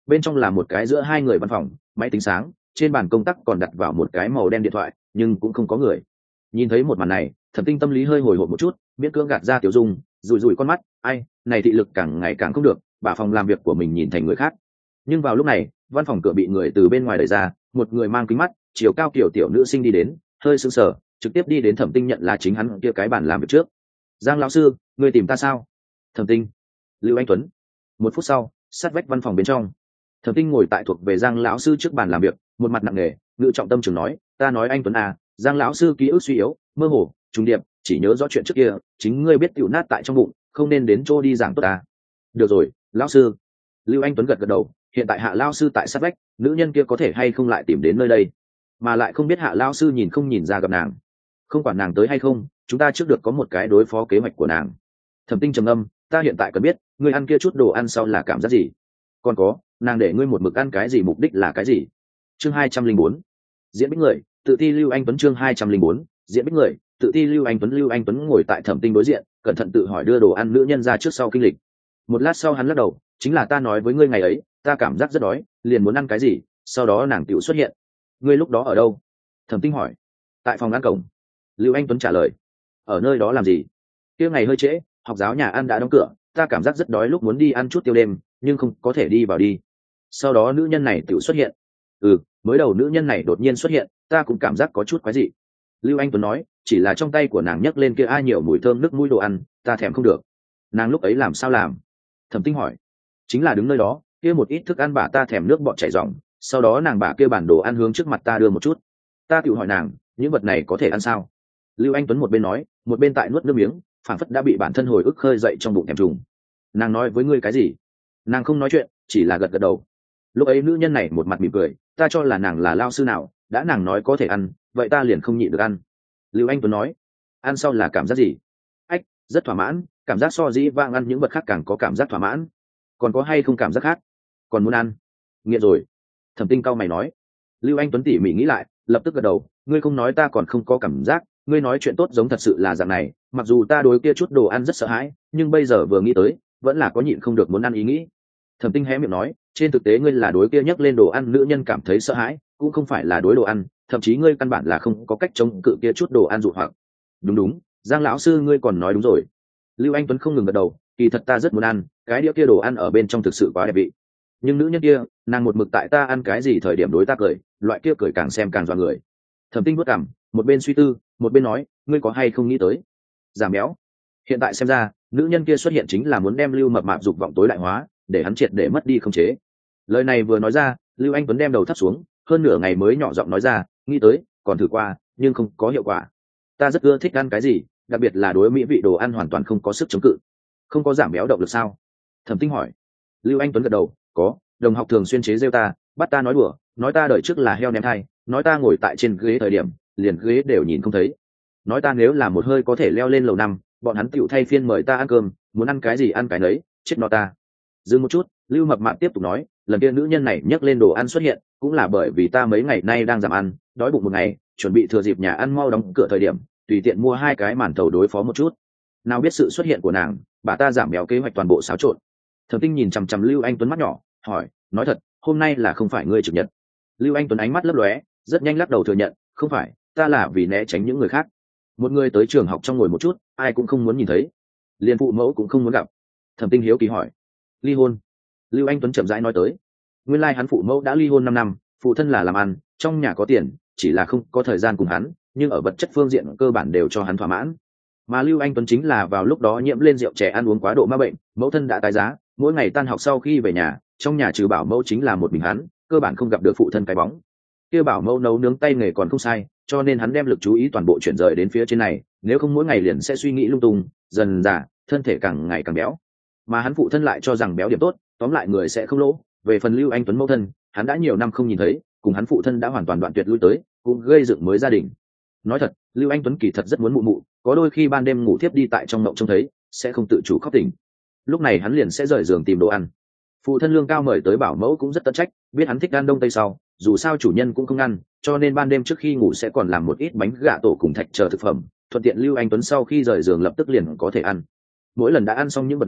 bên trong là một cái giữa hai người văn phòng, máy tính sáng, trên bàn công tác còn đặt vào một cái màu đen điện thoại, nhưng cũng không có người. Nhìn thấy một màn này, Thẩm Tinh tâm lý hơi hồi hộp một chút, miễn cưỡng gạt ra tiểu dung, rủi rủi con mắt, ai, này thị lực càng ngày càng không được, bà phòng làm việc của mình nhìn thành người khác. Nhưng vào lúc này, văn phòng cửa bị người từ bên ngoài đẩy ra, một người mang kính mắt, chiều cao kiểu tiểu nữ sinh đi đến, hơi sững sờ, trực tiếp đi đến Thẩm Tinh nhận là chính hắn kia cái bàn làm việc trước. Giang lão sư, người tìm ta sao? Thẩm Tinh. Lưu Anh Tuấn. Một phút sau, sát vách văn phòng bên trong, Thẩm Tinh ngồi tại thuộc về Giang lão sư trước bàn làm việc, một mặt nặng nề, ngự trọng tâm trường nói, ta nói anh Tuấn à, Giang lão sư ký ức suy yếu, mơ hồ, trùng điệp, chỉ nhớ rõ chuyện trước kia, chính ngươi biết tiểu nát tại trong bụng, không nên đến chỗ đi giảng tốt à. Được rồi, lão sư. Lưu Anh Tuấn gật gật đầu, hiện tại Hạ lão sư tại sát vách, nữ nhân kia có thể hay không lại tìm đến nơi đây, mà lại không biết Hạ lão sư nhìn không nhìn ra gặp nàng. Không quản nàng tới hay không, chúng ta trước được có một cái đối phó kế hoạch của nàng. Thẩm Tinh trầm âm, ta hiện tại cần biết, ngươi ăn kia chút đồ ăn sau là cảm giác gì? Còn có, nàng để ngươi một mực ăn cái gì, mục đích là cái gì? Chương hai trăm linh bốn, diễn bích người, tự ti Lưu Anh Tuấn. Chương hai trăm linh bốn, diễn bích người, tự ti Lưu Anh Tuấn. Lưu Anh Tuấn ngồi tại Thẩm Tinh đối diện, cẩn thận tự hỏi đưa đồ ăn nữ nhân ra trước sau kinh lịch. Một lát sau hắn lắc đầu, chính là ta nói với ngươi ngày ấy, ta cảm giác rất đói, liền muốn ăn cái gì, sau đó nàng tiểu xuất hiện. Ngươi lúc đó ở đâu? Thẩm Tinh hỏi. Tại phòng ăn cổng. Lưu Anh Tuấn trả lời. Ở nơi đó làm gì? Kia ngày hơi trễ, học giáo nhà ăn đã đóng cửa, ta cảm giác rất đói, lúc muốn đi ăn chút tiêu đêm, nhưng không có thể đi vào đi. Sau đó nữ nhân này tự xuất hiện. Ừ, mới đầu nữ nhân này đột nhiên xuất hiện, ta cũng cảm giác có chút quái dị. Lưu Anh Tuấn nói, chỉ là trong tay của nàng nhấc lên kia ai nhiều mùi thơm nước mũi đồ ăn, ta thèm không được. Nàng lúc ấy làm sao làm? Thẩm Tinh hỏi. Chính là đứng nơi đó, kia một ít thức ăn bả ta thèm nước bọt chảy ròng, sau đó nàng bả kia bản đồ ăn hướng trước mặt ta đưa một chút. Ta tự hỏi nàng, những vật này có thể ăn sao? Lưu Anh Tuấn một bên nói, một bên tại nuốt nước miếng, phảng phất đã bị bản thân hồi ức khơi dậy trong bụng thèm trùng. Nàng nói với ngươi cái gì? Nàng không nói chuyện, chỉ là gật gật đầu. Lúc ấy nữ nhân này một mặt mỉm cười, ta cho là nàng là lao sư nào, đã nàng nói có thể ăn, vậy ta liền không nhịn được ăn. Lưu Anh Tuấn nói, ăn sau là cảm giác gì? Ách, rất thỏa mãn, cảm giác so dĩ vang ăn những vật khác càng có cảm giác thỏa mãn. Còn có hay không cảm giác khác? Còn muốn ăn? Nghiện rồi. Thẩm Tinh cau mày nói. Lưu Anh Tuấn tỉ mỉ nghĩ lại, lập tức gật đầu, ngươi không nói ta còn không có cảm giác, ngươi nói chuyện tốt giống thật sự là dạng này, mặc dù ta đối kia chút đồ ăn rất sợ hãi, nhưng bây giờ vừa nghĩ tới, vẫn là có nhịn không được muốn ăn ý nghĩ. Thẩm Tinh hé miệng nói, trên thực tế ngươi là đối kia nhắc lên đồ ăn nữ nhân cảm thấy sợ hãi, cũng không phải là đối đồ ăn, thậm chí ngươi căn bản là không có cách chống cự kia chút đồ ăn dụ hoặc. Đúng đúng, Giang lão sư ngươi còn nói đúng rồi. Lưu Anh Tuấn không ngừng gật đầu, kỳ thật ta rất muốn ăn, cái đĩa kia đồ ăn ở bên trong thực sự quá đẹp vị. Nhưng nữ nhân kia, nàng một mực tại ta ăn cái gì thời điểm đối ta cười, loại kia cười càng xem càng dọa người. Thẩm Tinh vuốt cằm, một bên suy tư, một bên nói, ngươi có hay không nghĩ tới giảm béo? Hiện tại xem ra, nữ nhân kia xuất hiện chính là muốn đem Lưu Mập Mạp dục vọng tối đại hóa, để hắn triệt để mất đi khống chế. Lời này vừa nói ra, Lưu Anh Tuấn đem đầu thấp xuống, hơn nửa ngày mới nhỏ giọng nói ra, nghĩ tới, còn thử qua, nhưng không có hiệu quả. Ta rất ưa thích ăn cái gì, đặc biệt là đối mỹ vị đồ ăn hoàn toàn không có sức chống cự. Không có giảm béo động lực sao? Thẩm Tinh hỏi. Lưu Anh Tuấn gật đầu, có, đồng học thường xuyên chế giễu ta, bắt ta nói đùa, nói ta đời trước là heo ném thai, nói ta ngồi tại trên ghế thời điểm, liền ghế đều nhìn không thấy. Nói ta nếu là một hơi có thể leo lên lầu năm, bọn hắn tựu thay phiên mời ta ăn cơm, muốn ăn cái gì ăn cái nấy, chết no ta. Dừng một chút, Lưu Mập Mạp tiếp tục nói, lần kia nữ nhân này nhấc lên đồ ăn xuất hiện, cũng là bởi vì ta mấy ngày nay đang giảm ăn, đói bụng một ngày, chuẩn bị thừa dịp nhà ăn mau đóng cửa thời điểm, tùy tiện mua hai cái màn thầu đối phó một chút. Nào biết sự xuất hiện của nàng, bà ta giảm béo kế hoạch toàn bộ xáo trộn. Thẩm Tinh nhìn chằm chằm Lưu Anh Tuấn mắt nhỏ, hỏi, nói thật, hôm nay là không phải ngươi trực nhật? Lưu Anh Tuấn ánh mắt lấp lóe, rất nhanh lắc đầu thừa nhận, không phải, ta là vì né tránh những người khác. Một người tới trường học trong ngồi một chút, ai cũng không muốn nhìn thấy, liền phụ mẫu cũng không muốn gặp. Thẩm Tinh hiếu kỳ hỏi, ly hôn? Lưu Anh Tuấn chậm rãi nói tới, nguyên lai like hắn phụ mẫu đã ly hôn năm năm, phụ thân là làm ăn, trong nhà có tiền, chỉ là không có thời gian cùng hắn, nhưng ở vật chất phương diện cơ bản đều cho hắn thỏa mãn. Mà Lưu Anh Tuấn chính là vào lúc đó nhiễm lên rượu chè ăn uống quá độ ma bệnh, mẫu thân đã tái giá, mỗi ngày tan học sau khi về nhà, trong nhà trừ bảo mẫu chính là một mình hắn, cơ bản không gặp được phụ thân cái bóng. Kia bảo mẫu nấu nướng tay nghề còn không sai, cho nên hắn đem lực chú ý toàn bộ chuyển rời đến phía trên này, nếu không mỗi ngày liền sẽ suy nghĩ lung tung, dần dà thân thể càng ngày càng béo. Mà hắn phụ thân lại cho rằng béo điểm tốt, tóm lại người sẽ không lỗ. Về phần Lưu Anh Tuấn mẫu thân, hắn đã nhiều năm không nhìn thấy, cùng hắn phụ thân đã hoàn toàn đoạn tuyệt lui tới, cũng gây dựng mới gia đình. Nói thật, Lưu Anh Tuấn kỳ thật rất muốn mụ mụ, có đôi khi ban đêm ngủ thiếp đi tại trong mộng trông thấy, sẽ không tự chủ khóc tỉnh. Lúc này hắn liền sẽ rời giường tìm đồ ăn. Phụ thân lương cao mời tới bảo mẫu cũng rất tận trách, biết hắn thích ăn đông tây sau, dù sao chủ nhân cũng không ăn, cho nên ban đêm trước khi ngủ sẽ còn làm một ít bánh gà tổ cùng thạch chờ thực phẩm, thuận tiện Lưu Anh Tuấn sau khi rời giường lập tức liền có thể ăn. Mỗi lần đã ăn xong những vật này,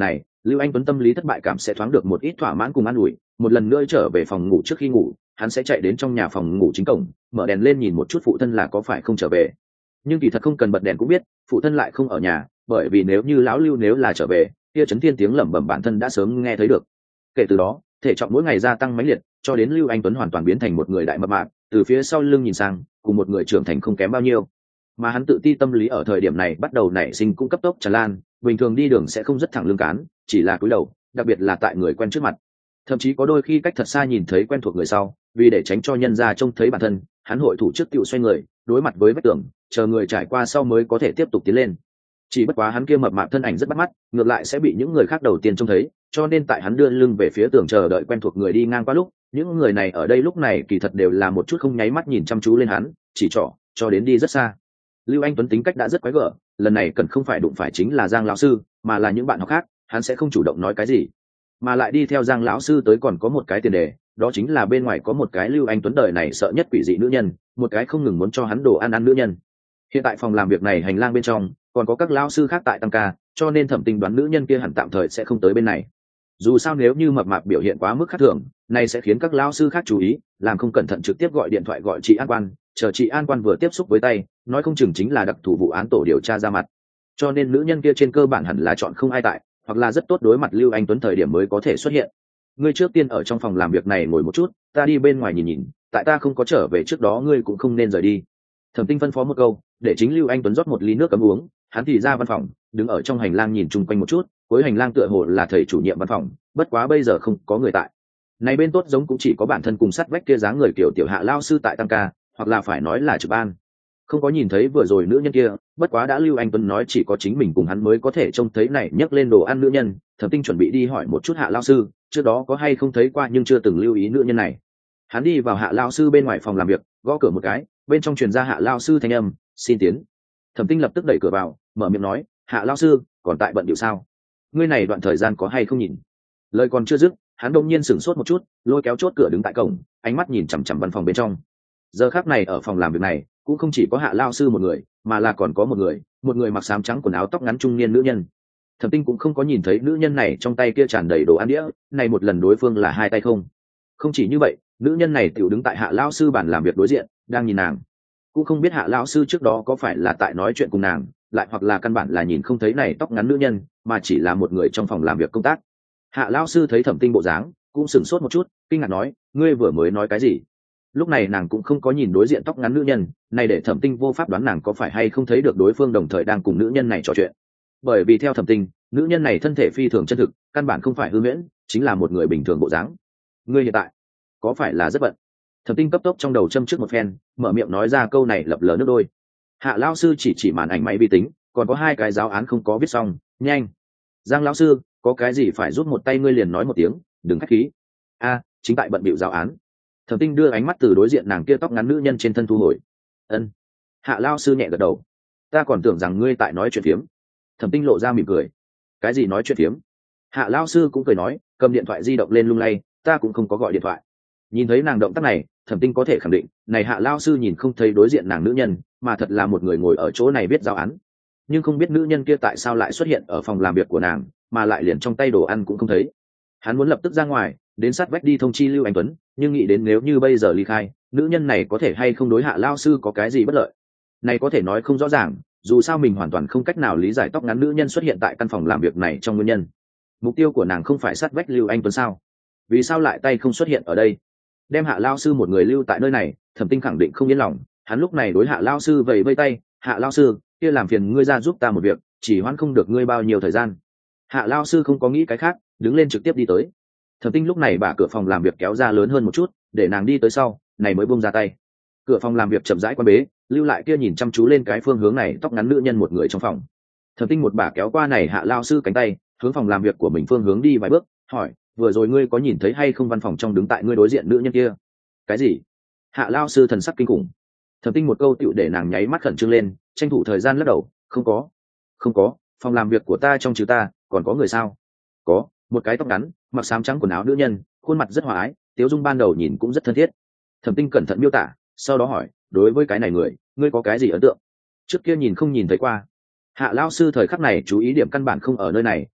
Lưu Anh Tuấn tâm lý thất bại cảm sẽ thoáng được một ít thỏa mãn cùng an ủi, một lần nữa trở về phòng ngủ. Trước khi ngủ hắn sẽ chạy đến trong nhà phòng ngủ chính cổng, mở đèn lên nhìn một chút phụ thân là có phải không trở về. Nhưng kỳ thật không cần bật đèn cũng biết phụ thân lại không ở nhà, bởi vì nếu như lão Lưu nếu là trở về, kia Chấn Thiên tiếng lẩm bẩm bản thân đã sớm nghe thấy được. Kể từ đó thể trọng mỗi ngày gia tăng mãnh liệt, cho đến Lưu Anh Tuấn hoàn toàn biến thành một người đại mập mạp, từ phía sau lưng nhìn sang cùng một người trưởng thành không kém bao nhiêu. Mà hắn tự ti tâm lý ở thời điểm này bắt đầu nảy sinh cũng cấp tốc tràn lan, bình thường đi đường sẽ không rất thẳng lưng cán, chỉ là cúi đầu, đặc biệt là tại người quen trước mặt. Thậm chí có đôi khi cách thật xa nhìn thấy quen thuộc người sau, vì để tránh cho nhân gia trông thấy bản thân, hắn hội thủ trước tựu xoay người, đối mặt với vách tường, chờ người trải qua sau mới có thể tiếp tục tiến lên. Chỉ bất quá hắn kia mập mạp thân ảnh rất bắt mắt, ngược lại sẽ bị những người khác đầu tiên trông thấy, cho nên tại hắn đưa lưng về phía tường chờ đợi quen thuộc người đi ngang qua lúc, những người này ở đây lúc này kỳ thật đều là một chút không nháy mắt nhìn chăm chú lên hắn, chỉ trỏ cho đến đi rất xa. Lưu Anh Tuấn tính cách đã rất quái gở, lần này cần không phải đụng phải chính là Giang lão sư, mà là những bạn học khác, hắn sẽ không chủ động nói cái gì, mà lại đi theo Giang lão sư tới còn có một cái tiền đề, đó chính là bên ngoài có một cái Lưu Anh Tuấn đời này sợ nhất quỷ dị nữ nhân, một cái không ngừng muốn cho hắn đồ ăn ăn nữ nhân. Hiện tại phòng làm việc này hành lang bên trong còn có các lão sư khác tại tăng ca, cho nên Thẩm Tinh đoán nữ nhân kia hẳn tạm thời sẽ không tới bên này. Dù sao nếu như mập mạp biểu hiện quá mức khác thường, này sẽ khiến các lão sư khác chú ý, làm không cẩn thận trực tiếp gọi điện thoại gọi chị An Quan, chờ chị An Quan vừa tiếp xúc với tay, nói không chừng chính là đặc thù vụ án tổ điều tra ra mặt. Cho nên nữ nhân kia trên cơ bản hẳn là chọn không ai tại, hoặc là rất tốt đối mặt Lưu Anh Tuấn thời điểm mới có thể xuất hiện. Ngươi trước tiên ở trong phòng làm việc này ngồi một chút, ta đi bên ngoài nhìn nhìn, tại ta không có trở về trước đó ngươi cũng không nên rời đi. Thẩm Tinh phân phó một câu, để chính Lưu Anh Tuấn rót một ly nước cấm uống, hắn thì ra văn phòng, đứng ở trong hành lang nhìn chung quanh một chút, cuối hành lang tựa hồ là thầy chủ nhiệm văn phòng, bất quá bây giờ không có người tại. Này bên tốt giống cũng chỉ có bản thân cùng sát vách kia dáng người kiểu tiểu Hạ lao sư tại tăng ca, hoặc là phải nói là trực ban. Không có nhìn thấy vừa rồi nữ nhân kia, bất quá đã Lưu Anh Tuấn nói chỉ có chính mình cùng hắn mới có thể trông thấy này nhấc lên đồ ăn nữ nhân, Thẩm Tinh chuẩn bị đi hỏi một chút Hạ lao sư, trước đó có hay không thấy qua nhưng chưa từng lưu ý nữ nhân này. Hắn đi vào Hạ lao sư bên ngoài phòng làm việc, gõ cửa một cái, bên trong truyền ra Hạ lao sư thanh âm, xin tiến. Thẩm Tinh lập tức đẩy cửa vào, mở miệng nói, Hạ lao sư còn tại bận điệu sao? Ngươi này đoạn thời gian có hay không nhìn? Lời còn chưa dứt, hắn đông nhiên sửng sốt một chút, lôi kéo chốt cửa đứng tại cổng, ánh mắt nhìn chằm chằm văn phòng bên trong. Giờ khắc này ở phòng làm việc này cũng không chỉ có Hạ lao sư một người, mà là còn có một người, một người mặc xám trắng quần áo tóc ngắn trung niên nữ nhân. Thẩm Tinh cũng không có nhìn thấy nữ nhân này trong tay kia tràn đầy đồ ăn đĩa, này một lần đối phương là hai tay không. Không chỉ như vậy, nữ nhân này tiểu đứng tại Hạ lao sư bàn làm việc đối diện, đang nhìn nàng. Cũng không biết Hạ lao sư trước đó có phải là tại nói chuyện cùng nàng, lại hoặc là căn bản là nhìn không thấy này tóc ngắn nữ nhân, mà chỉ là một người trong phòng làm việc công tác. Hạ lao sư thấy Thẩm Tinh bộ dáng, cũng sửng sốt một chút, kinh ngạc nói, ngươi vừa mới nói cái gì? Lúc này nàng cũng không có nhìn đối diện tóc ngắn nữ nhân này, để Thẩm Tinh vô pháp đoán nàng có phải hay không thấy được đối phương đồng thời đang cùng nữ nhân này trò chuyện. Bởi vì theo Thẩm Tinh, nữ nhân này thân thể phi thường chân thực, căn bản không phải hư huyễn, chính là một người bình thường bộ dáng. Ngươi hiện tại có phải là rất bận? Thẩm Tinh cấp tốc trong đầu châm trước một phen, mở miệng nói ra câu này lập lờ nước đôi. Hạ lão sư chỉ chỉ màn ảnh máy vi tính, còn có hai cái giáo án không có viết xong, nhanh. Giang lão sư, có cái gì phải giúp một tay ngươi liền nói một tiếng, đừng khách khí. A, chính tại bận bịu giáo án. Thẩm Tinh đưa ánh mắt từ đối diện nàng kia tóc ngắn nữ nhân trên thân thu hồi. Ân. Hạ lão sư nhẹ gật đầu. Ta còn tưởng rằng ngươi tại nói chuyện phiếm. Thẩm Tinh lộ ra mỉm cười. Cái gì nói chuyện phiếm? Hạ lão sư cũng cười nói, cầm điện thoại di động lên lung lay, ta cũng không có gọi điện thoại. Nhìn thấy nàng động tác này, Thẩm Tinh có thể khẳng định, này Hạ lão sư nhìn không thấy đối diện nàng nữ nhân, mà thật là một người ngồi ở chỗ này viết giáo án. Nhưng không biết nữ nhân kia tại sao lại xuất hiện ở phòng làm việc của nàng, mà lại liền trong tay đồ ăn cũng không thấy. Hắn muốn lập tức ra ngoài, đến sát vách đi thông chi Lưu Anh Tuấn, nhưng nghĩ đến nếu như bây giờ ly khai, nữ nhân này có thể hay không đối Hạ lao sư có cái gì bất lợi. Này có thể nói không rõ ràng, dù sao mình hoàn toàn không cách nào lý giải tóc ngắn nữ nhân xuất hiện tại căn phòng làm việc này trong nguyên nhân. Mục tiêu của nàng không phải sát vách Lưu Anh Tuấn sao? Vì sao lại tay không xuất hiện ở đây? Đem Hạ lao sư một người lưu tại nơi này, Thẩm Tinh khẳng định không yên lòng, hắn lúc này đối Hạ lao sư vẫy vây tay, Hạ lao sư, kia làm phiền ngươi ra giúp ta một việc, chỉ hoãn không được ngươi bao nhiêu thời gian. Hạ lao sư không có nghĩ cái khác, đứng lên trực tiếp đi tới. Thẩm Tinh lúc này bả cửa phòng làm việc kéo ra lớn hơn một chút, để nàng đi tới sau, này mới buông ra tay. Cửa phòng làm việc chậm rãi quan bế, lưu lại kia nhìn chăm chú lên cái phương hướng này tóc ngắn nữ nhân một người trong phòng. Thẩm Tinh một bả kéo qua này Hạ lao sư cánh tay, hướng phòng làm việc của mình phương hướng đi vài bước, hỏi, vừa rồi ngươi có nhìn thấy hay không văn phòng trong đứng tại ngươi đối diện nữ nhân kia? Cái gì? Hạ lao sư thần sắc kinh khủng. Thẩm Tinh một câu tựu để nàng nháy mắt khẩn trương lên, tranh thủ thời gian lắc đầu, không có, không có, phòng làm việc của ta trong trừ ta, còn có người sao? Có, một cái tóc ngắn, mặc xám trắng quần áo nữ nhân, khuôn mặt rất hòa ái, tiếu dung ban đầu nhìn cũng rất thân thiết. Thẩm Tinh cẩn thận miêu tả, sau đó hỏi, đối với cái này người, ngươi có cái gì ấn tượng? Trước kia nhìn không nhìn thấy qua. Hạ lao sư thời khắc này chú ý điểm căn bản không ở nơi này,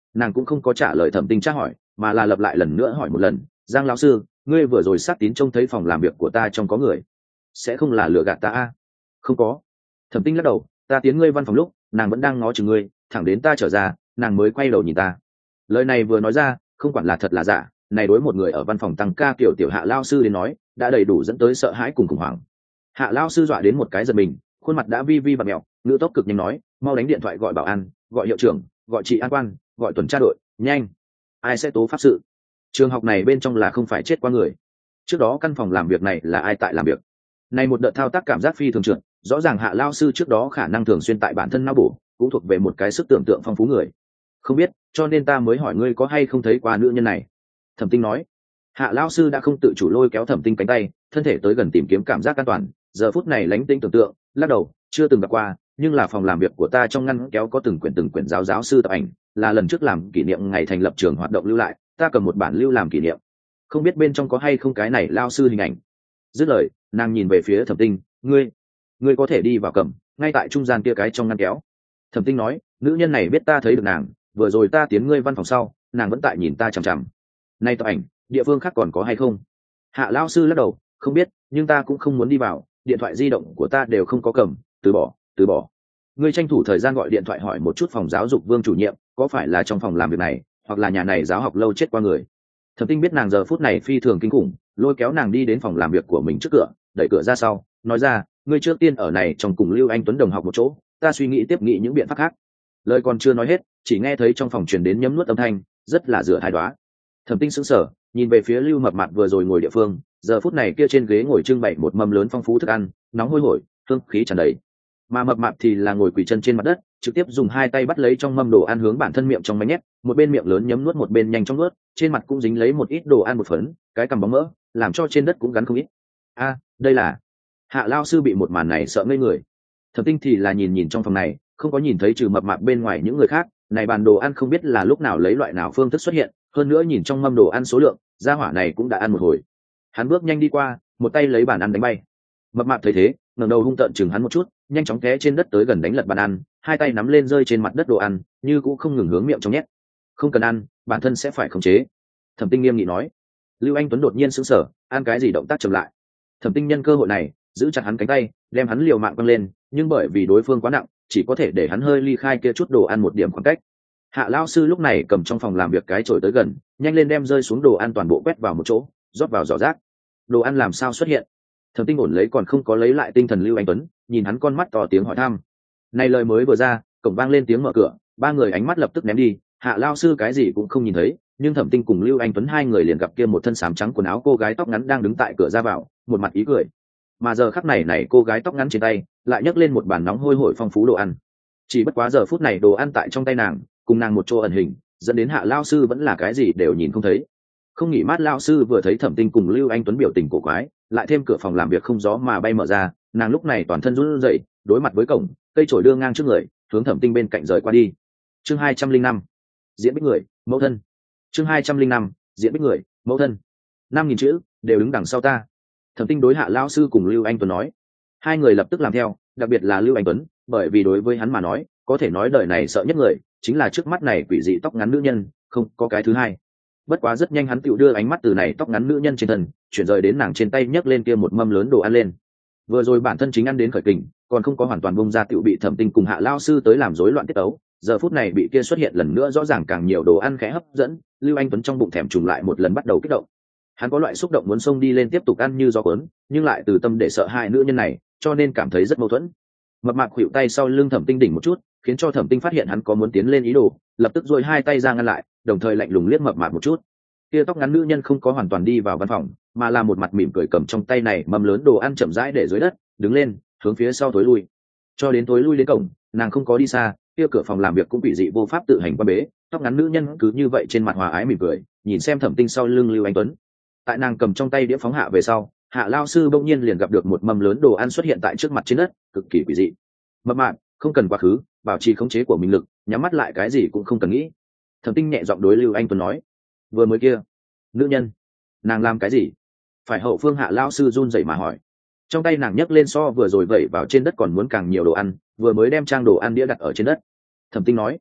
nàng cũng không có trả lời thẩm tinh tra hỏi, mà là lặp lại lần nữa hỏi một lần, Giang lão sư, ngươi vừa rồi xác tín trông thấy phòng làm việc của ta trong có người, sẽ không là lừa gạt ta a? Không có. Thẩm tinh lắc đầu, ta tiến ngươi văn phòng lúc nàng vẫn đang ngó chừng ngươi, thẳng đến ta trở ra nàng mới quay đầu nhìn ta. Lời này vừa nói ra, không quản là thật là giả, này đối một người ở văn phòng tăng ca kiểu tiểu Hạ lao sư đến nói đã đầy đủ dẫn tới sợ hãi cùng khủng hoảng. Hạ lao sư dọa đến một cái giật mình, khuôn mặt đã vi vi và mẹo, ngữ tốc cực nhanh nói, mau đánh điện thoại gọi bảo an, gọi hiệu trưởng, gọi chị an quan, gọi tuần tra đội, nhanh. Ai sẽ tố pháp sự? Trường học này bên trong là không phải chết qua người. Trước đó căn phòng làm việc này là ai tại làm việc? Này một đợt thao tác cảm giác phi thường trượt, rõ ràng Hạ lao sư trước đó khả năng thường xuyên tại bản thân não bổ, cũng thuộc về một cái sức tưởng tượng phong phú người. Không biết, cho nên ta mới hỏi ngươi có hay không thấy qua nữ nhân này. Thẩm Tinh nói. Hạ lao sư đã không tự chủ lôi kéo Thẩm Tinh cánh tay, thân thể tới gần tìm kiếm cảm giác an toàn. Giờ phút này lánh tinh tưởng tượng, lắc đầu, chưa từng gặp qua, nhưng là phòng làm việc của ta trong ngăn kéo có từng quyển từng quyển giáo giáo sư tập ảnh, là lần trước làm kỷ niệm ngày thành lập trường hoạt động lưu lại, ta cầm một bản lưu làm kỷ niệm, không biết bên trong có hay không cái này lao sư hình ảnh. Dứt lời, nàng nhìn về phía Thẩm Tinh, ngươi ngươi có thể đi vào cầm, ngay tại trung gian kia cái trong ngăn kéo. Thẩm Tinh nói, nữ nhân này biết ta thấy được nàng, vừa rồi ta tiến ngươi văn phòng sau nàng vẫn tại nhìn ta chằm chằm. Nay tập ảnh địa phương khác còn có hay không? Hạ lao sư lắc đầu, không biết, nhưng ta cũng không muốn đi vào, điện thoại di động của ta đều không có cầm, từ bỏ từ bỏ. Ngươi tranh thủ thời gian gọi điện thoại hỏi một chút phòng giáo dục Vương chủ nhiệm có phải là trong phòng làm việc này, hoặc là nhà này giáo học lâu chết qua người. Thẩm Tinh biết nàng giờ phút này phi thường kinh khủng, lôi kéo nàng đi đến phòng làm việc của mình trước cửa, đẩy cửa ra sau, nói ra, ngươi trước tiên ở này trong cùng Lưu Anh Tuấn đồng học một chỗ, ta suy nghĩ tiếp nghĩ những biện pháp khác. Lời còn chưa nói hết, chỉ nghe thấy trong phòng truyền đến nhấm nuốt âm thanh, rất là rửa thai đoá. Thẩm Tinh sững sờ, nhìn về phía Lưu Mập Mạp vừa rồi ngồi địa phương, giờ phút này kia trên ghế ngồi trưng bày một mâm lớn phong phú thức ăn, nóng hôi hổi, hương khí tràn đầy. Mà Mập Mạp thì là ngồi quỳ chân trên mặt đất, trực tiếp dùng hai tay bắt lấy trong mâm đồ ăn hướng bản thân miệng trong máy nhét, một bên miệng lớn nhấm nuốt một bên nhanh chóng nuốt, trên mặt cũng dính lấy một ít đồ ăn một phấn, cái cằm bóng mỡ, làm cho trên đất cũng gắn không ít. A, đây là. Hạ lao sư bị một màn này sợ ngây người. Thẩm Tinh thì là nhìn nhìn trong phòng này, không có nhìn thấy trừ Mập Mạp bên ngoài những người khác, này bàn đồ ăn không biết là lúc nào lấy loại nào phương thức xuất hiện, hơn nữa nhìn trong mâm đồ ăn số lượng, gia hỏa này cũng đã ăn một hồi. Hắn bước nhanh đi qua, một tay lấy bàn ăn đánh bay. Mập Mạp thấy thế, ngẩng đầu hung tợn chừng hắn một chút, nhanh chóng té trên đất tới gần đánh lật bàn ăn, hai tay nắm lên rơi trên mặt đất đồ ăn, như cũng không ngừng hướng miệng trong nhét. Không cần ăn, bản thân sẽ phải khống chế. Thẩm Tinh nghiêm nghị nói. Lưu Anh Tuấn đột nhiên sững sờ, ăn cái gì động tác chậm lại. Thẩm Tinh nhân cơ hội này, giữ chặt hắn cánh tay, đem hắn liều mạng quăng lên, nhưng bởi vì đối phương quá nặng, chỉ có thể để hắn hơi ly khai kia chút đồ ăn một điểm khoảng cách. Hạ lao sư lúc này cầm trong phòng làm việc cái chổi tới gần, nhanh lên đem rơi xuống đồ ăn toàn bộ quét vào một chỗ, rót vào giỏ rác. Đồ ăn làm sao xuất hiện? Thẩm Tinh ổn lấy còn không có lấy lại tinh thần Lưu Anh Tuấn, nhìn hắn con mắt to tiếng hỏi thăm. Này lời mới vừa ra, cổng vang lên tiếng mở cửa, ba người ánh mắt lập tức ném đi, Hạ lao sư cái gì cũng không nhìn thấy, nhưng Thẩm Tinh cùng Lưu Anh Tuấn hai người liền gặp kia một thân xám trắng quần áo cô gái tóc ngắn đang đứng tại cửa ra vào, một mặt ý cười. Mà giờ khắc này này cô gái tóc ngắn trên tay lại nhấc lên một bàn nóng hôi hổi phong phú đồ ăn. Chỉ bất quá giờ phút này đồ ăn tại trong tay nàng, cùng nàng một chỗ ẩn hình, dẫn đến Hạ lao sư vẫn là cái gì đều nhìn không thấy. Không nghỉ mát lao sư vừa thấy Thẩm Tinh cùng Lưu Anh Tuấn biểu tình cổ quái, lại thêm cửa phòng làm việc không gió mà bay mở ra, nàng lúc này toàn thân run rẩy, đối mặt với cổng, cây chổi đưa ngang trước người, hướng Thẩm Tinh bên cạnh rời qua đi. Chương hai trăm linh năm, diễn bích người, mẫu thân. Chương hai trăm linh năm, diễn bích người, mẫu thân. Năm nghìn chữ đều đứng đằng sau ta. Thẩm Tinh đối Hạ lao sư cùng Lưu Anh Tuấn nói. Hai người lập tức làm theo, đặc biệt là Lưu Anh Tuấn, bởi vì đối với hắn mà nói, có thể nói đời này sợ nhất người chính là trước mắt này quỷ dị tóc ngắn nữ nhân, không có cái thứ hai. Bất quá rất nhanh hắn tựu đưa ánh mắt từ này tóc ngắn nữ nhân trên thân chuyển rời đến nàng trên tay, nhấc lên kia một mâm lớn đồ ăn lên. Vừa rồi bản thân chính ăn đến khởi kình, còn không có hoàn toàn bông ra tựu bị Thẩm Tinh cùng Hạ lao sư tới làm rối loạn tiết tấu, giờ phút này bị kia xuất hiện lần nữa rõ ràng càng nhiều đồ ăn khẽ hấp dẫn, Lưu Anh Tuấn trong bụng thèm trùng lại một lần bắt đầu kích động. Hắn có loại xúc động muốn xông đi lên tiếp tục ăn như gió cuốn, nhưng lại từ tâm để sợ hai nữ nhân này, cho nên cảm thấy rất mâu thuẫn. Mập Mạp khuỵu tay sau lưng Thẩm Tinh đỉnh một chút, khiến cho Thẩm Tinh phát hiện hắn có muốn tiến lên ý đồ, lập tức duỗi hai tay ra ngăn lại, đồng thời lạnh lùng liếc Mập Mạp một chút. Kia tóc ngắn nữ nhân không có hoàn toàn đi vào văn phòng, mà là một mặt mỉm cười cầm trong tay này mâm lớn đồ ăn chậm rãi để dưới đất, đứng lên, hướng phía sau tối lui. Cho đến tối lui đến cổng, nàng không có đi xa, kia cửa phòng làm việc cũng bị dị vô pháp tự hành qua bế, tóc ngắn nữ nhân cứ như vậy trên mặt hòa ái mỉm cười, nhìn xem Thẩm Tinh sau lưng Lưu Anh Tuấn. Tại nàng cầm trong tay đĩa phóng hạ về sau, Hạ lao sư bỗng nhiên liền gặp được một mâm lớn đồ ăn xuất hiện tại trước mặt trên đất, cực kỳ quỷ dị. Mập Mạp, không cần quá khứ, bảo trì khống chế của mình lực, nhắm mắt lại cái gì cũng không cần nghĩ. Thẩm Tinh nhẹ giọng đối Lưu Anh Tuấn nói. Vừa mới kia nữ nhân, nàng làm cái gì? Phải hậu phương Hạ lao sư run rẩy mà hỏi. Trong tay nàng nhấc lên so vừa rồi vẩy vào trên đất còn muốn càng nhiều đồ ăn, vừa mới đem trang đồ ăn đĩa đặt ở trên đất. Thẩm Tinh nói.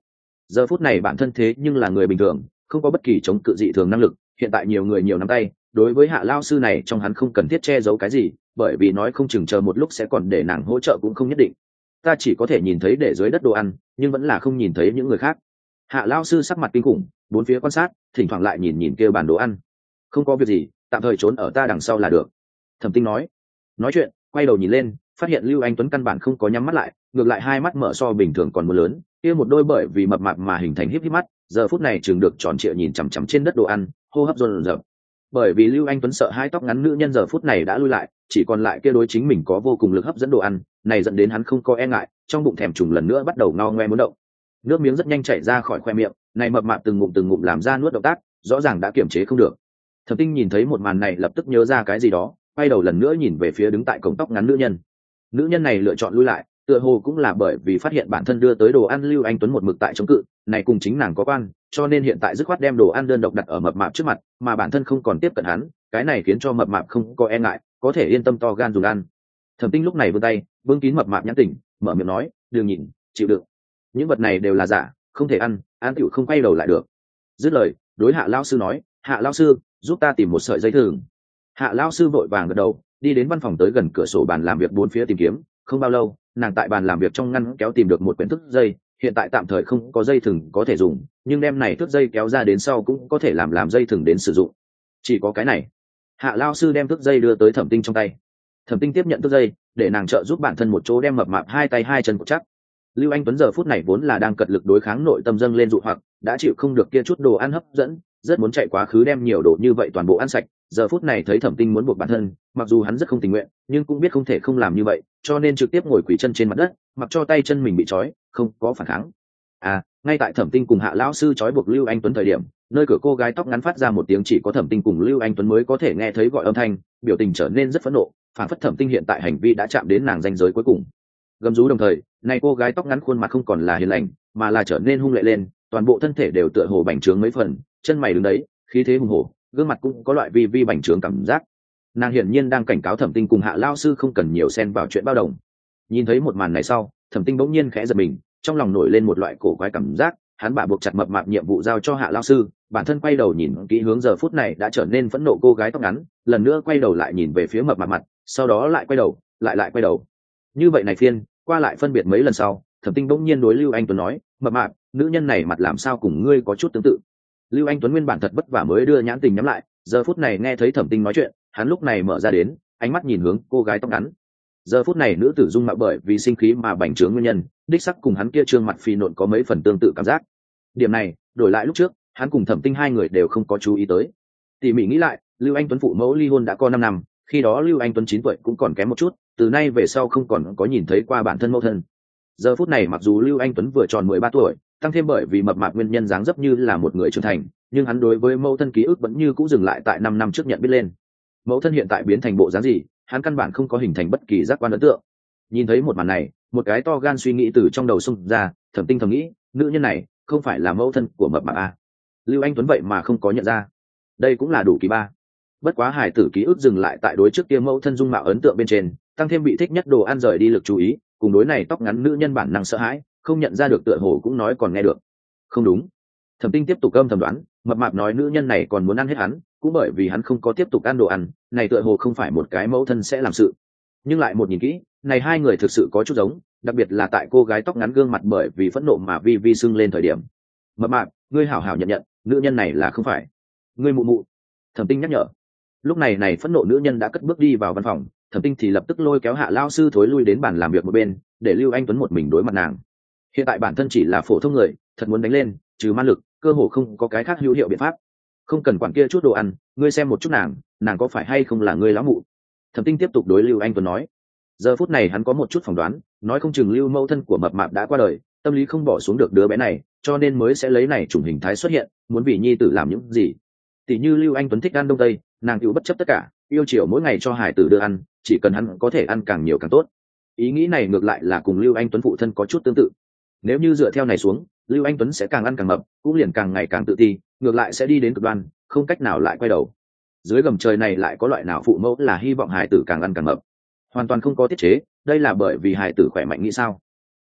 giờ phút này bản thân thế nhưng là người bình thường, không có bất kỳ chống cự dị thường năng lực, hiện tại nhiều người nhiều nắm tay, đối với Hạ lao sư này trong hắn không cần thiết che giấu cái gì, bởi vì nói không chừng chờ một lúc sẽ còn để nàng hỗ trợ cũng không nhất định. Ta chỉ có thể nhìn thấy để dưới đất đồ ăn, nhưng vẫn là không nhìn thấy những người khác. Hạ lao sư sắc mặt kinh khủng, bốn phía quan sát, thỉnh thoảng lại nhìn nhìn kia bàn đồ ăn. Không có việc gì, tạm thời trốn ở ta đằng sau là được. Thẩm Tinh nói. Nói chuyện, quay đầu nhìn lên, phát hiện Lưu Anh Tuấn căn bản không có nhắm mắt lại, ngược lại hai mắt mở so bình thường còn muốn lớn, kia một đôi bởi vì mập mạp mà hình thành híp híp mắt, giờ phút này chừng được tròn trịa nhìn chằm chằm trên đất đồ ăn, hô hấp dồn dập. Bởi vì Lưu Anh Tuấn sợ hai tóc ngắn nữ nhân giờ phút này đã lui lại, chỉ còn lại kia đối chính mình có vô cùng lực hấp dẫn đồ ăn, này dẫn đến hắn không có e ngại, trong bụng thèm trùng lần nữa bắt đầu ngao ngoe muốn động. Nước miếng rất nhanh chảy ra khỏi khoe miệng, này mập mạp từng ngụm từng ngụm làm ra nuốt động tác, rõ ràng đã kiềm chế không được. Thẩm Tinh nhìn thấy một màn này lập tức nhớ ra cái gì đó, quay đầu lần nữa nhìn về phía đứng tại cổng tóc ngắn nữ nhân. Nữ nhân này lựa chọn lui lại, tựa hồ cũng là bởi vì phát hiện bản thân đưa tới đồ ăn Lưu Anh Tuấn một mực tại chống cự, này cùng chính nàng có quan, cho nên hiện tại dứt khoát đem đồ ăn đơn độc đặt ở mập mạp trước mặt, mà bản thân không còn tiếp cận hắn, cái này khiến cho mập mạp không có e ngại, có thể yên tâm to gan dùng ăn. Thẩm Tinh lúc này vươn tay, bưng kín mập mạp nhãn tỉnh, mở miệng nói, "Đừng nhìn, chịu đựng. Những vật này đều là giả, không thể ăn, ăn tiểu không quay đầu lại được." Dứt lời, đối Hạ lão sư nói, "Hạ lão sư, giúp ta tìm một sợi dây thừng." Hạ lão sư vội vàng gật đầu, đi đến văn phòng tới gần cửa sổ bàn làm việc bốn phía tìm kiếm, không bao lâu, nàng tại bàn làm việc trong ngăn kéo tìm được một quyển thước dây, hiện tại tạm thời không có dây thừng có thể dùng, nhưng đem này thước dây kéo ra đến sau cũng có thể làm làm dây thừng đến sử dụng. Chỉ có cái này. Hạ lão sư đem thước dây đưa tới Thẩm Tinh trong tay. Thẩm Tinh tiếp nhận thước dây, để nàng trợ giúp bản thân một chỗ đem mập mạp hai tay hai chân cột chắc. Lưu Anh Tuấn giờ phút này vốn là đang cật lực đối kháng nội tâm dâng lên dụ hoặc, đã chịu không được kia chút đồ ăn hấp dẫn, rất muốn chạy quá khứ đem nhiều đồ như vậy toàn bộ ăn sạch, giờ phút này thấy Thẩm Tinh muốn buộc bản thân, mặc dù hắn rất không tình nguyện, nhưng cũng biết không thể không làm như vậy, cho nên trực tiếp ngồi quỳ chân trên mặt đất, mặc cho tay chân mình bị trói, không có phản kháng. À, ngay tại Thẩm Tinh cùng Hạ lão sư trói buộc Lưu Anh Tuấn thời điểm, nơi cửa cô gái tóc ngắn phát ra một tiếng chỉ có Thẩm Tinh cùng Lưu Anh Tuấn mới có thể nghe thấy gọi âm thanh, biểu tình trở nên rất phẫn nộ, phản phất Thẩm Tinh hiện tại hành vi đã chạm đến nàng ranh giới cuối cùng. Gầm rú đồng thời, này cô gái tóc ngắn khuôn mặt không còn là hiền lành, mà là trở nên hung lệ lên, toàn bộ thân thể đều tựa hồ bành trướng mấy phần, chân mày đứng đấy, khí thế hùng hổ, gương mặt cũng có loại vi vi bành trướng cảm giác. Nàng hiển nhiên đang cảnh cáo Thẩm Tinh cùng Hạ lão sư không cần nhiều xen vào chuyện bao đồng. Nhìn thấy một màn này sau, Thẩm Tinh bỗng nhiên khẽ giật mình, trong lòng nổi lên một loại cổ quái cảm giác, hắn bả buộc chặt mập mạp nhiệm vụ giao cho Hạ lão sư, bản thân quay đầu nhìn kỹ hướng giờ phút này đã trở nên phẫn nộ cô gái tóc ngắn, lần nữa quay đầu lại nhìn về phía mập mạp mặt, sau đó lại quay đầu, lại lại quay đầu. Như vậy này phiên, qua lại phân biệt mấy lần sau, Thẩm Tinh bỗng nhiên đối Lưu Anh Tuấn nói, "Mập mạp, nữ nhân này mặt làm sao cùng ngươi có chút tương tự." Lưu Anh Tuấn nguyên bản thật vất vả mới đưa nhãn tình nhắm lại, giờ phút này nghe thấy Thẩm Tinh nói chuyện, hắn lúc này mở ra đến, ánh mắt nhìn hướng cô gái tóc ngắn. Giờ phút này nữ tử dung mạo bởi vì sinh khí mà bành trướng nguyên nhân, đích sắc cùng hắn kia trương mặt phì nộn có mấy phần tương tự cảm giác. Điểm này, đổi lại lúc trước, hắn cùng Thẩm Tinh hai người đều không có chú ý tới. Tỉ mỉ nghĩ lại, Lưu Anh Tuấn phụ mẫu ly hôn đã có năm năm, khi đó Lưu Anh Tuấn chín tuổi cũng còn kém một chút, từ nay về sau không còn có nhìn thấy qua bản thân mẫu thân. Giờ phút này mặc dù Lưu Anh Tuấn vừa tròn mười ba tuổi, tăng thêm bởi vì mập mạp nguyên nhân dáng dấp như là một người trưởng thành, nhưng hắn đối với mẫu thân ký ức vẫn như cũ dừng lại tại năm năm trước nhận biết lên. Mẫu thân hiện tại biến thành bộ dáng gì, hắn căn bản không có hình thành bất kỳ giác quan ấn tượng. Nhìn thấy một màn này, một cái to gan suy nghĩ từ trong đầu xông ra, Thẩm Tinh thầm nghĩ, nữ nhân này không phải là mẫu thân của mập mạp à? Lưu Anh Tuấn vậy mà không có nhận ra, đây cũng là đủ kỳ ba. Bất quá hải tử ký ức dừng lại tại đối trước kia mẫu thân dung mạo ấn tượng bên trên, tăng thêm bị thích nhất đồ ăn rời đi lực chú ý, cùng đối này tóc ngắn nữ nhân bản năng sợ hãi, không nhận ra được tựa hồ cũng nói còn nghe được. Không đúng. Thẩm Tinh tiếp tục âm thầm đoán, mập mạp nói nữ nhân này còn muốn ăn hết hắn, cũng bởi vì hắn không có tiếp tục ăn đồ ăn, này tựa hồ không phải một cái mẫu thân sẽ làm sự. Nhưng lại một nhìn kỹ, này hai người thực sự có chút giống, đặc biệt là tại cô gái tóc ngắn gương mặt bởi vì phẫn nộ mà vi vi sưng lên thời điểm. Mập mạp, ngươi hảo hảo nhận nhận, nữ nhân này là không phải. Ngươi mụ mụ. Thẩm Tinh nhắc nhở. Lúc này này phẫn nộ nữ nhân đã cất bước đi vào văn phòng, Thẩm Tinh thì lập tức lôi kéo Hạ lão sư thối lui đến bàn làm việc một bên, để Lưu Anh Tuấn một mình đối mặt nàng. Hiện tại bản thân chỉ là phổ thông người, thật muốn đánh lên, trừ ma lực, cơ hồ không có cái khác hữu hiệu biện pháp. Không cần quản kia chút đồ ăn, ngươi xem một chút nàng, nàng có phải hay không là ngươi lão mụ? Thẩm Tinh tiếp tục đối Lưu Anh Tuấn nói. Giờ phút này hắn có một chút phỏng đoán, nói không chừng Lưu mẫu thân của mập mạp đã qua đời, tâm lý không bỏ xuống được đứa bé này, cho nên mới sẽ lấy này chủng hình thái xuất hiện, muốn vì nhi tử làm những gì. Tỷ như Lưu Anh Tuấn thích ăn đông tây, nàng chịu bất chấp tất cả, yêu chiều mỗi ngày cho hải tử đưa ăn, chỉ cần hắn có thể ăn càng nhiều càng tốt. Ý nghĩ này ngược lại là cùng Lưu Anh Tuấn phụ thân có chút tương tự. Nếu như dựa theo này xuống, Lưu Anh Tuấn sẽ càng ăn càng mập, cũng liền càng ngày càng tự ti, ngược lại sẽ đi đến cực đoan, không cách nào lại quay đầu. Dưới gầm trời này lại có loại nào phụ mẫu là hy vọng hải tử càng ăn càng mập? Hoàn toàn không có tiết chế, đây là bởi vì hải tử khỏe mạnh nghĩ sao?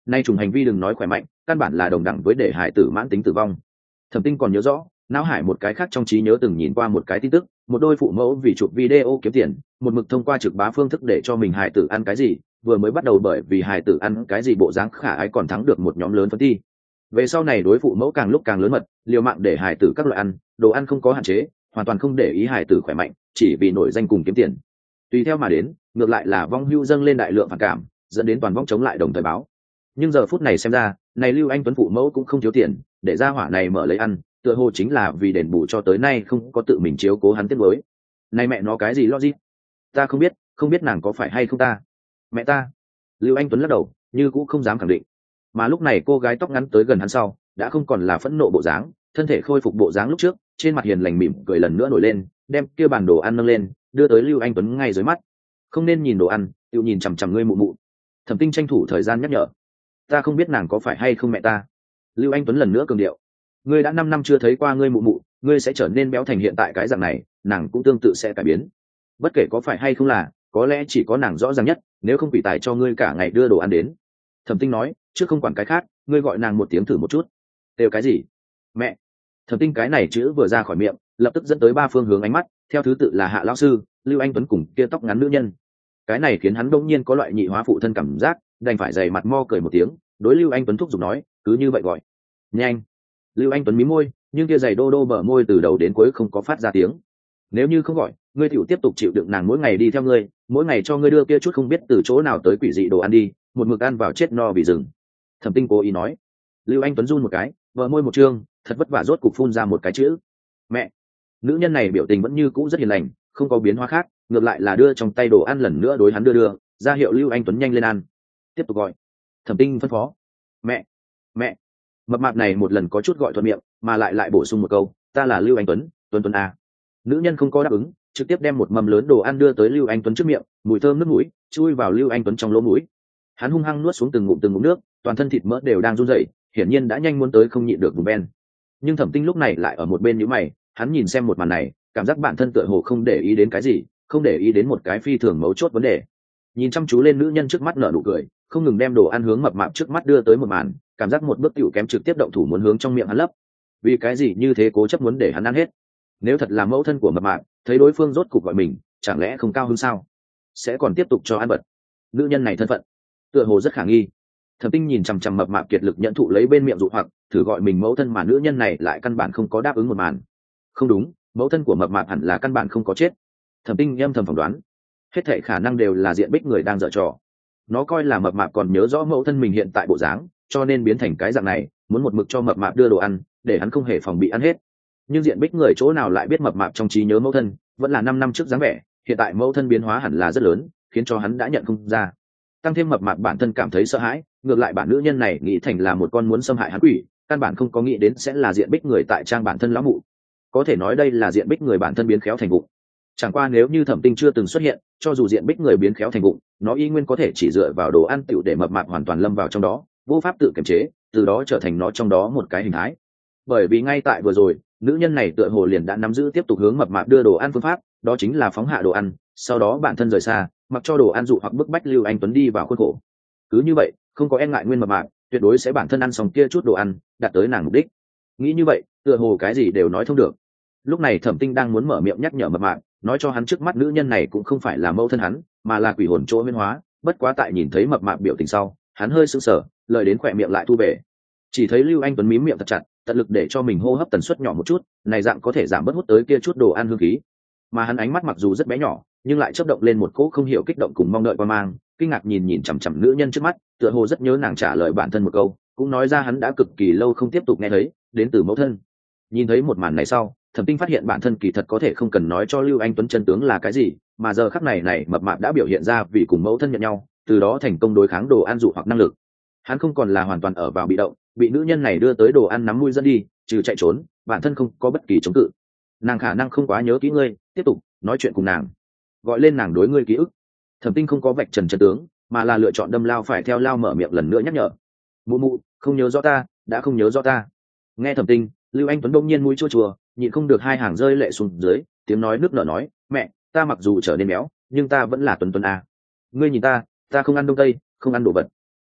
nay trùng hành vi đừng nói khỏe mạnh, căn bản là đồng đẳng với để hải tử mãn tính tử vong. Thẩm Tinh còn nhớ rõ, não hải một cái khác trong trí nhớ từng nhìn qua một cái tin tức, một đôi phụ mẫu vì chụp video kiếm tiền, một mực thông qua trực bá phương thức để cho mình hải tử ăn cái gì, vừa mới bắt đầu bởi vì hải tử ăn cái gì bộ dáng khả ái còn thắng được một nhóm lớn phân thi. Về sau này đối phụ mẫu càng lúc càng lớn mật, liều mạng để hải tử các loại ăn, đồ ăn không có hạn chế, hoàn toàn không để ý hải tử khỏe mạnh, chỉ vì nổi danh cùng kiếm tiền. Tùy theo mà đến, ngược lại là vong hưu dâng lên đại lượng phản cảm, dẫn đến toàn vong chống lại đồng thời báo. Nhưng giờ phút này xem ra, này Lưu Anh Tuấn phụ mẫu cũng không thiếu tiền, để ra hỏa này mở lấy ăn, tựa hồ chính là vì đền bù cho tới nay không có tự mình chiếu cố hắn tiết mới. Này mẹ nó cái gì logic? Ta không biết, không biết nàng có phải hay không ta. Mẹ ta. Lưu Anh Tuấn lắc đầu, như cũng không dám khẳng định. Mà lúc này cô gái tóc ngắn tới gần hắn sau, đã không còn là phẫn nộ bộ dáng, thân thể khôi phục bộ dáng lúc trước, trên mặt hiền lành mỉm cười lần nữa nổi lên, đem kia bàn đồ ăn nâng lên, đưa tới Lưu Anh Tuấn ngay dưới mắt. Không nên nhìn đồ ăn, tự nhìn chằm chằm ngươi mụ mụ. Thẩm Tinh tranh thủ thời gian nhắc nhở. Ta không biết nàng có phải hay không mẹ ta. Lưu Anh Tuấn lần nữa cường điệu. Ngươi đã năm năm chưa thấy qua ngươi mụ mụ, ngươi sẽ trở nên béo thành hiện tại cái dạng này, nàng cũng tương tự sẽ cải biến. Bất kể có phải hay không là, có lẽ chỉ có nàng rõ ràng nhất, nếu không quỷ tài cho ngươi cả ngày đưa đồ ăn đến. Thẩm Tinh nói, trước không quản cái khác, ngươi gọi nàng một tiếng thử một chút. Đều cái gì? Mẹ. Thẩm Tinh cái này chữ vừa ra khỏi miệng, lập tức dẫn tới ba phương hướng ánh mắt, theo thứ tự là Hạ lão sư, Lưu Anh Tuấn cùng kia tóc ngắn nữ nhân. Cái này khiến hắn đông nhiên có loại nhị hóa phụ thân cảm giác, đành phải dày mặt mo cười một tiếng, đối Lưu Anh Tuấn thúc giục nói, cứ như vậy gọi. Nhanh. Lưu Anh Tuấn mí môi, nhưng kia giày đô đô bờ môi từ đầu đến cuối không có phát ra tiếng. Nếu như không gọi, ngươi tiểu tiếp tục chịu đựng nàng mỗi ngày đi theo ngươi, mỗi ngày cho ngươi đưa kia chút không biết từ chỗ nào tới quỷ dị đồ ăn đi, một mực ăn vào chết no bị rừng. Thẩm Tinh cố ý nói. Lưu Anh Tuấn run một cái, bờ môi một trương, thật vất vả rốt cục phun ra một cái chữ. Mẹ. Nữ nhân này biểu tình vẫn như cũ rất hiền lành, không có biến hóa khác, ngược lại là đưa trong tay đồ ăn lần nữa đối hắn đưa đưa, ra hiệu Lưu Anh Tuấn nhanh lên ăn. Tiếp tục gọi. Thẩm Tinh phân phó. Mẹ. Mẹ. Mập mạp này một lần có chút gọi thuận miệng, mà lại lại bổ sung một câu, ta là Lưu Anh Tuấn, Tuấn Tuấn a. Nữ nhân không có đáp ứng, trực tiếp đem một mầm lớn đồ ăn đưa tới Lưu Anh Tuấn trước miệng, mùi thơm nước mũi chui vào Lưu Anh Tuấn trong lỗ mũi. Hắn hung hăng nuốt xuống từng ngụm từng ngụm nước, toàn thân thịt mỡ đều đang run rẩy, hiển nhiên đã nhanh muốn tới không nhịn được vùng ben. Nhưng Thẩm Tinh lúc này lại ở một bên nhíu mày, hắn nhìn xem một màn này, cảm giác bản thân tựa hồ không để ý đến cái gì, không để ý đến một cái phi thường mấu chốt vấn đề. Nhìn chăm chú lên nữ nhân trước mắt nở nụ cười, không ngừng đem đồ ăn hướng mập mạp trước mắt đưa tới một màn, cảm giác một bước tiểu kém trực tiếp động thủ muốn hướng trong miệng hắn lấp. Vì cái gì như thế cố chấp muốn để hắn ăn hết? Nếu thật là mẫu thân của mập mạp, thấy đối phương rốt cục gọi mình, chẳng lẽ không cao hơn sao? Sẽ còn tiếp tục cho ăn bật. Nữ nhân này thân phận, tựa hồ rất khả nghi. Thẩm Tinh nhìn chằm chằm mập mạp kiệt lực nhận thụ lấy bên miệng dụ hoặc, thử gọi mình mẫu thân mà nữ nhân này lại căn bản không có đáp ứng một màn. Không đúng, mẫu thân của mập mạp hẳn là căn bản không có chết. Thẩm Tinh âm thầm phỏng đoán, hết thảy khả năng đều là Diện Bích người đang giở trò. Nó coi là mập mạp còn nhớ rõ mẫu thân mình hiện tại bộ dáng, cho nên biến thành cái dạng này, muốn một mực cho mập mạp đưa đồ ăn, để hắn không hề phòng bị ăn hết. Nhưng Diện Bích người chỗ nào lại biết mập mạp trong trí nhớ mẫu thân vẫn là năm năm trước dáng vẻ, hiện tại mẫu thân biến hóa hẳn là rất lớn, khiến cho hắn đã nhận không ra. Tăng thêm mập mạp bản thân cảm thấy sợ hãi, ngược lại bản nữ nhân này nghĩ thành là một con muốn xâm hại hắn quỷ, căn bản không có nghĩ đến sẽ là Diện Bích người tại trang bản thân lão mụ. Có thể nói đây là Diện Bích người bản thân biến khéo thành vụng. Chẳng qua nếu như Thẩm Tinh chưa từng xuất hiện, cho dù Diện Bích người biến khéo thành vụng, nó y nguyên có thể chỉ dựa vào đồ ăn tiểu để mập mạp hoàn toàn lâm vào trong đó, vô pháp tự kiềm chế, từ đó trở thành nó trong đó một cái hình thái. Bởi vì ngay tại vừa rồi, nữ nhân này tựa hồ liền đã nắm giữ tiếp tục hướng mập mạp đưa đồ ăn phương pháp, đó chính là phóng hạ đồ ăn, sau đó bản thân rời xa, mặc cho đồ ăn dụ hoặc bức bách Lưu Anh Tuấn đi vào khuôn khổ. Cứ như vậy, không có e ngại nguyên mập mạp, tuyệt đối sẽ bản thân ăn xong kia chút đồ ăn, đạt tới nàng mục đích. Nghĩ như vậy, tựa hồ cái gì đều nói thông được. Lúc này Thẩm Tinh đang muốn mở miệng nhắc nhở mập mạp, nói cho hắn trước mắt nữ nhân này cũng không phải là mẫu thân hắn, mà là quỷ hồn chỗ huyễn hóa, bất quá tại nhìn thấy mập mạp biểu tình sau, hắn hơi sững sờ, lời đến khỏe miệng lại thu về. Chỉ thấy Lưu Anh Tuấn mím miệng thật chặt, tận lực để cho mình hô hấp tần suất nhỏ một chút, này dạng có thể giảm bớt hút tới kia chút đồ ăn hương khí. Mà hắn ánh mắt mặc dù rất bé nhỏ, nhưng lại chớp động lên một cỗ không hiểu kích động cùng mong đợi qua mang, kinh ngạc nhìn nhìn chằm chằm nữ nhân trước mắt, tựa hồ rất nhớ nàng trả lời bản thân một câu, cũng nói ra hắn đã cực kỳ lâu không tiếp tục nghe thấy, đến từ mẫu thân. Nhìn thấy một màn này sau, Thẩm Tinh phát hiện bản thân kỳ thật có thể không cần nói cho Lưu Anh Tuấn chân tướng là cái gì, mà giờ khắc này này mập mạp đã biểu hiện ra vì cùng mẫu thân nhận nhau, từ đó thành công đối kháng đồ ăn dụ hoặc năng lực. Hắn không còn là hoàn toàn ở vào bị động, bị nữ nhân này đưa tới đồ ăn nắm mũi dẫn đi, trừ chạy trốn, bản thân không có bất kỳ chống cự. Nàng khả năng không quá nhớ kỹ ngươi, tiếp tục nói chuyện cùng nàng, gọi lên nàng đối ngươi ký ức. Thẩm Tinh không có vạch trần chân tướng, mà là lựa chọn đâm lao phải theo lao mở miệng lần nữa nhắc nhở. Mụ mụ, không nhớ rõ ta, đã không nhớ rõ ta. Nghe Thẩm Tinh, Lưu Anh Tuấn đông nhiên mũi chua chua, nhịn không được hai hàng rơi lệ xuống dưới, tiếng nói nước nở nói, mẹ, ta mặc dù trở nên béo, nhưng ta vẫn là Tuấn Tuấn à. Ngươi nhìn ta, ta không ăn đông tây, không ăn đồ vật.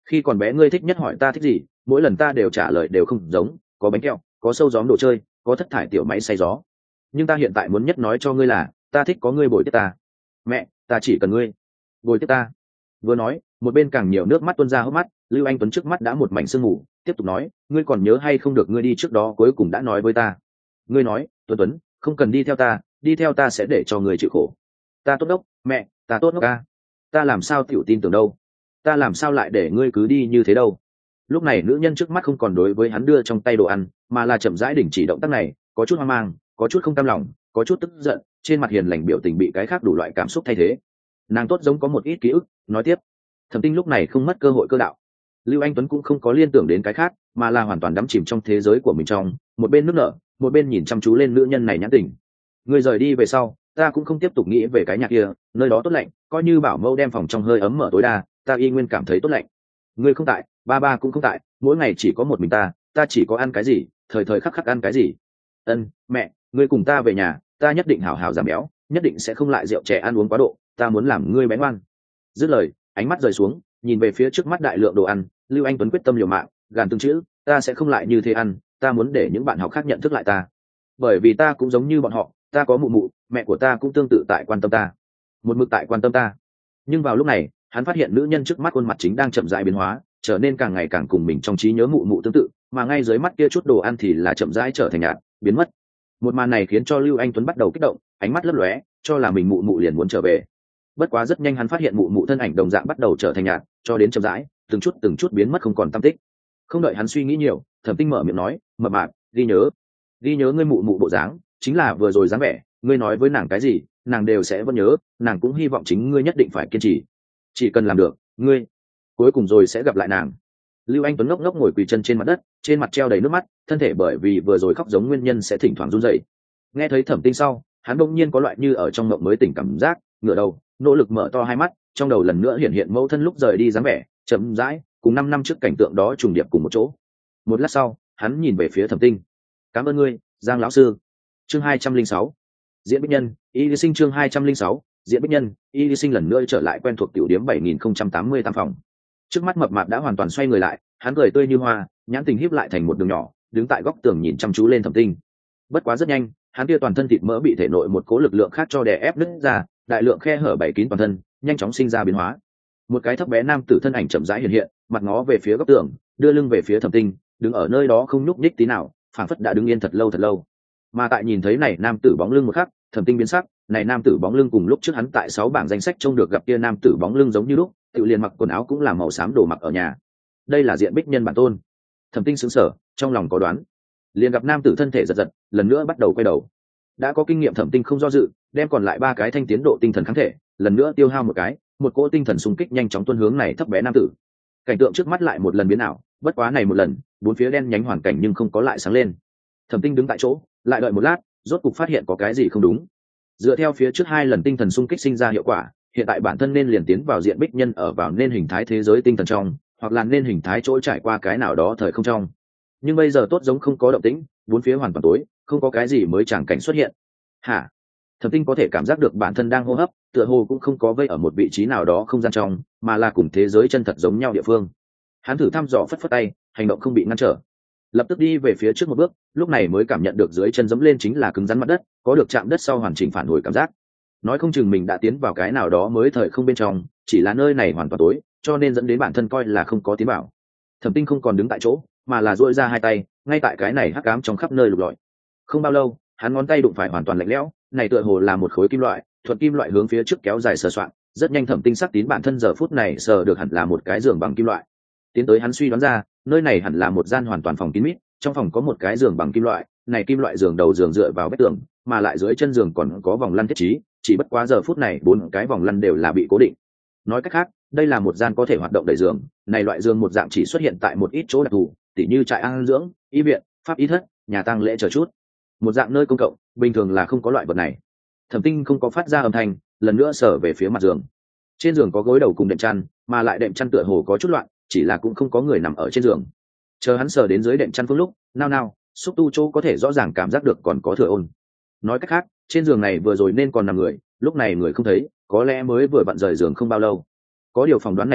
khi còn bé ngươi thích nhất hỏi ta thích gì, mỗi lần ta đều trả lời đều không giống, có bánh kẹo, có sâu gióm đồ chơi, có thất thải tiểu máy xay gió. Nhưng ta hiện tại muốn nhất nói cho ngươi là ta thích có ngươi bồi tiếp ta. Mẹ, ta chỉ cần ngươi bồi tiếp ta. Vừa nói một bên càng nhiều nước mắt tuôn ra hốc mắt. Lưu Anh Tuấn trước mắt đã một mảnh sương mù, tiếp tục nói, ngươi còn nhớ hay không được ngươi đi trước đó cuối cùng đã nói với ta. Ngươi nói, Tuấn Tuấn, không cần đi theo ta, đi theo ta sẽ để cho người chịu khổ. Ta tốt đốc, mẹ, ta tốt đốc ca. Ta làm sao tiểu tin tưởng đâu, ta làm sao lại để ngươi cứ đi như thế đâu. Lúc này nữ nhân trước mắt không còn đối với hắn đưa trong tay đồ ăn, mà là chậm rãi đình chỉ động tác này, có chút hoang mang, có chút không cam lòng, có chút tức giận, trên mặt hiền lành biểu tình bị cái khác đủ loại cảm xúc thay thế. Nàng tốt giống có một ít ký ức. Nói tiếp, Thẩm Tinh lúc này không mất cơ hội cơ đạo. Lưu Anh Tuấn cũng không có liên tưởng đến cái khác, mà là hoàn toàn đắm chìm trong thế giới của mình, trong một bên nước nở, một bên nhìn chăm chú lên nữ nhân này nhãn tình. Người rời đi về sau, ta cũng không tiếp tục nghĩ về cái nhà kia, nơi đó tốt lạnh, coi như bảo mẫu đem phòng trong hơi ấm mở tối đa, ta y nguyên cảm thấy tốt lạnh. Ngươi không tại, ba ba cũng không tại, mỗi ngày chỉ có một mình ta, ta chỉ có ăn cái gì thời thời khắc khắc ăn cái gì. Ân, mẹ, ngươi cùng ta về nhà, ta nhất định hảo hảo giảm béo, nhất định sẽ không lại rượu chè ăn uống quá độ, ta muốn làm ngươi bé ngoan. Dứt lời, ánh mắt rời xuống, nhìn về phía trước mắt đại lượng đồ ăn. Lưu Anh Tuấn quyết tâm liều mạng, gàn từng chữ, ta sẽ không lại như thế ăn, ta muốn để những bạn học khác nhận thức lại ta, bởi vì ta cũng giống như bọn họ, ta có mụ mụ, mẹ của ta cũng tương tự tại quan tâm ta, một mực tại quan tâm ta. Nhưng vào lúc này, hắn phát hiện nữ nhân trước mắt khuôn mặt chính đang chậm rãi biến hóa, trở nên càng ngày càng cùng mình trong trí nhớ mụ mụ tương tự, mà ngay dưới mắt kia chút đồ ăn thì là chậm rãi trở thành nhạt, biến mất. Một màn này khiến cho Lưu Anh Tuấn bắt đầu kích động, ánh mắt lấp lóe, cho là mình mụ mụ liền muốn trở về. Bất quá rất nhanh hắn phát hiện mụ mụ thân ảnh đồng dạng bắt đầu trở thành nhạt, cho đến chậm rãi, từng chút từng chút biến mất không còn tăm tích. Không đợi hắn suy nghĩ nhiều, Thẩm Tinh mở miệng nói, mập mạp, ghi nhớ, ghi nhớ ngươi mụ mụ bộ dáng, chính là vừa rồi dáng vẻ, ngươi nói với nàng cái gì, nàng đều sẽ vẫn nhớ, nàng cũng hy vọng chính ngươi nhất định phải kiên trì, chỉ cần làm được, ngươi cuối cùng rồi sẽ gặp lại nàng. Lưu Anh Tuấn ngốc ngốc ngồi quỳ chân trên mặt đất, trên mặt treo đầy nước mắt, thân thể bởi vì vừa rồi khóc giống nguyên nhân sẽ thỉnh thoảng run rẩy. Nghe thấy Thẩm Tinh sau, hắn đột nhiên có loại như ở trong mộng mới tỉnh cảm giác, ngửa đầu, nỗ lực mở to hai mắt, trong đầu lần nữa hiện hiện mẫu thân lúc rời đi dáng vẻ, chậm rãi, cùng năm năm trước cảnh tượng đó trùng điệp cùng một chỗ. Một lát sau, hắn nhìn về phía Thẩm Tinh. Cảm ơn ngươi, Giang lão sư. Chương hai trăm linh sáu, diễn bích nhân, y lý sinh. Chương hai trăm linh sáu, diễn bích nhân, y lý sinh lần nữa trở lại quen thuộc tiểu điếm bảy nghìn không trăm tám mươi tam phòng. Trước mắt mập mạp đã hoàn toàn xoay người lại, hắn cười tươi như hoa, nhãn tình híp lại thành một đường nhỏ, đứng tại góc tường nhìn chăm chú lên Thẩm Tinh. Bất quá rất nhanh, hắn kia toàn thân thịt mỡ bị thể nội một cố lực lượng khác cho đè ép nứt ra, đại lượng khe hở bảy kín toàn thân, nhanh chóng sinh ra biến hóa. Một cái thấp bé nam tử thân ảnh chậm rãi hiện hiện, mặt ngó về phía góc tường, đưa lưng về phía Thẩm Tinh, đứng ở nơi đó không nhúc nhích tí nào, phảng phất đã đứng yên thật lâu thật lâu. Mà tại nhìn thấy này nam tử bóng lưng một khắc, Thẩm Tinh biến sắc, này nam tử bóng lưng cùng lúc trước hắn tại sáu bảng danh sách trông được gặp kia nam tử bóng lưng giống như lúc, tự liền mặc quần áo cũng là màu xám đồ mặc ở nhà. Đây là diện bích nhân bản tôn. Thẩm Tinh sững sờ, trong lòng có đoán, liền gặp nam tử thân thể giật giật, lần nữa bắt đầu quay đầu. Đã có kinh nghiệm Thẩm Tinh không do dự, đem còn lại ba cái thanh tiến độ tinh thần kháng thể, lần nữa tiêu hao một cái, một cỗ tinh thần xung kích nhanh chóng tuôn hướng này thấp bé nam tử. Cảnh tượng trước mắt lại một lần biến ảo, bất quá này một lần, bốn phía đen nhánh hoàn cảnh nhưng không có lại sáng lên. Thẩm Tinh đứng tại chỗ, lại đợi một lát, rốt cục phát hiện có cái gì không đúng. Dựa theo phía trước hai lần tinh thần xung kích sinh ra hiệu quả, hiện tại bản thân nên liền tiến vào diện bích nhân ở vào nên hình thái thế giới tinh thần trong, hoặc là nên hình thái chỗ trải qua cái nào đó thời không trong. Nhưng bây giờ tốt giống không có động tĩnh, bốn phía hoàn toàn tối, không có cái gì mới chẳng cảnh xuất hiện. Hả? Thẩm Tinh có thể cảm giác được bản thân đang hô hấp, tựa hồ cũng không có vây ở một vị trí nào đó không gian trong, mà là cùng thế giới chân thật giống nhau địa phương. Hắn thử thăm dò phất phất tay, hành động không bị ngăn trở, lập tức đi về phía trước một bước, lúc này mới cảm nhận được dưới chân giẫm lên chính là cứng rắn mặt đất, có được chạm đất sau hoàn chỉnh phản hồi cảm giác. Nói không chừng mình đã tiến vào cái nào đó mới thời không bên trong, chỉ là nơi này hoàn toàn tối, cho nên dẫn đến bản thân coi là không có tiến vào. Thẩm Tinh không còn đứng tại chỗ, mà là duỗi ra hai tay, ngay tại cái này hắc ám trong khắp nơi lục lọi. Không bao lâu, hắn ngón tay đụng phải hoàn toàn lạnh lẽo, này tựa hồ là một khối kim loại, thuật kim loại hướng phía trước kéo dài sờ soạn, rất nhanh Thẩm Tinh xác tín bản thân giờ phút này sờ được hẳn là một cái giường bằng kim loại. Tiến tới hắn suy đoán ra, nơi này hẳn là một gian hoàn toàn phòng kín mít, trong phòng có một cái giường bằng kim loại, này kim loại giường đầu giường dựa vào vách tường, mà lại dưới chân giường còn có vòng lăn thiết trí, chỉ bất quá giờ phút này bốn cái vòng lăn đều là bị cố định. Nói cách khác, đây là một gian có thể hoạt động đẩy giường, này loại giường một dạng chỉ xuất hiện tại một ít chỗ đặc thù, tỉ như trại ăn dưỡng, y viện, pháp y thất, nhà tang lễ chờ chút. Một dạng nơi công cộng, bình thường là không có loại vật này. Thẩm Tinh không có phát ra âm thanh, lần nữa sờ về phía mặt giường. Trên giường có gối đầu cùng đệm chăn, mà lại đệm chăn tựa hồ có chút loạn, chỉ là cũng không có người nằm ở trên giường. Chờ hắn sờ đến dưới đệm chăn phương lúc, nao nao, xúc tu chỗ có thể rõ ràng cảm giác được còn có thừa ôn. Nói cách khác, trên giường này vừa rồi nên còn nằm người, lúc này người không thấy, có lẽ mới vừa vặn rời giường không bao lâu. Có điều phỏng đoán này sau,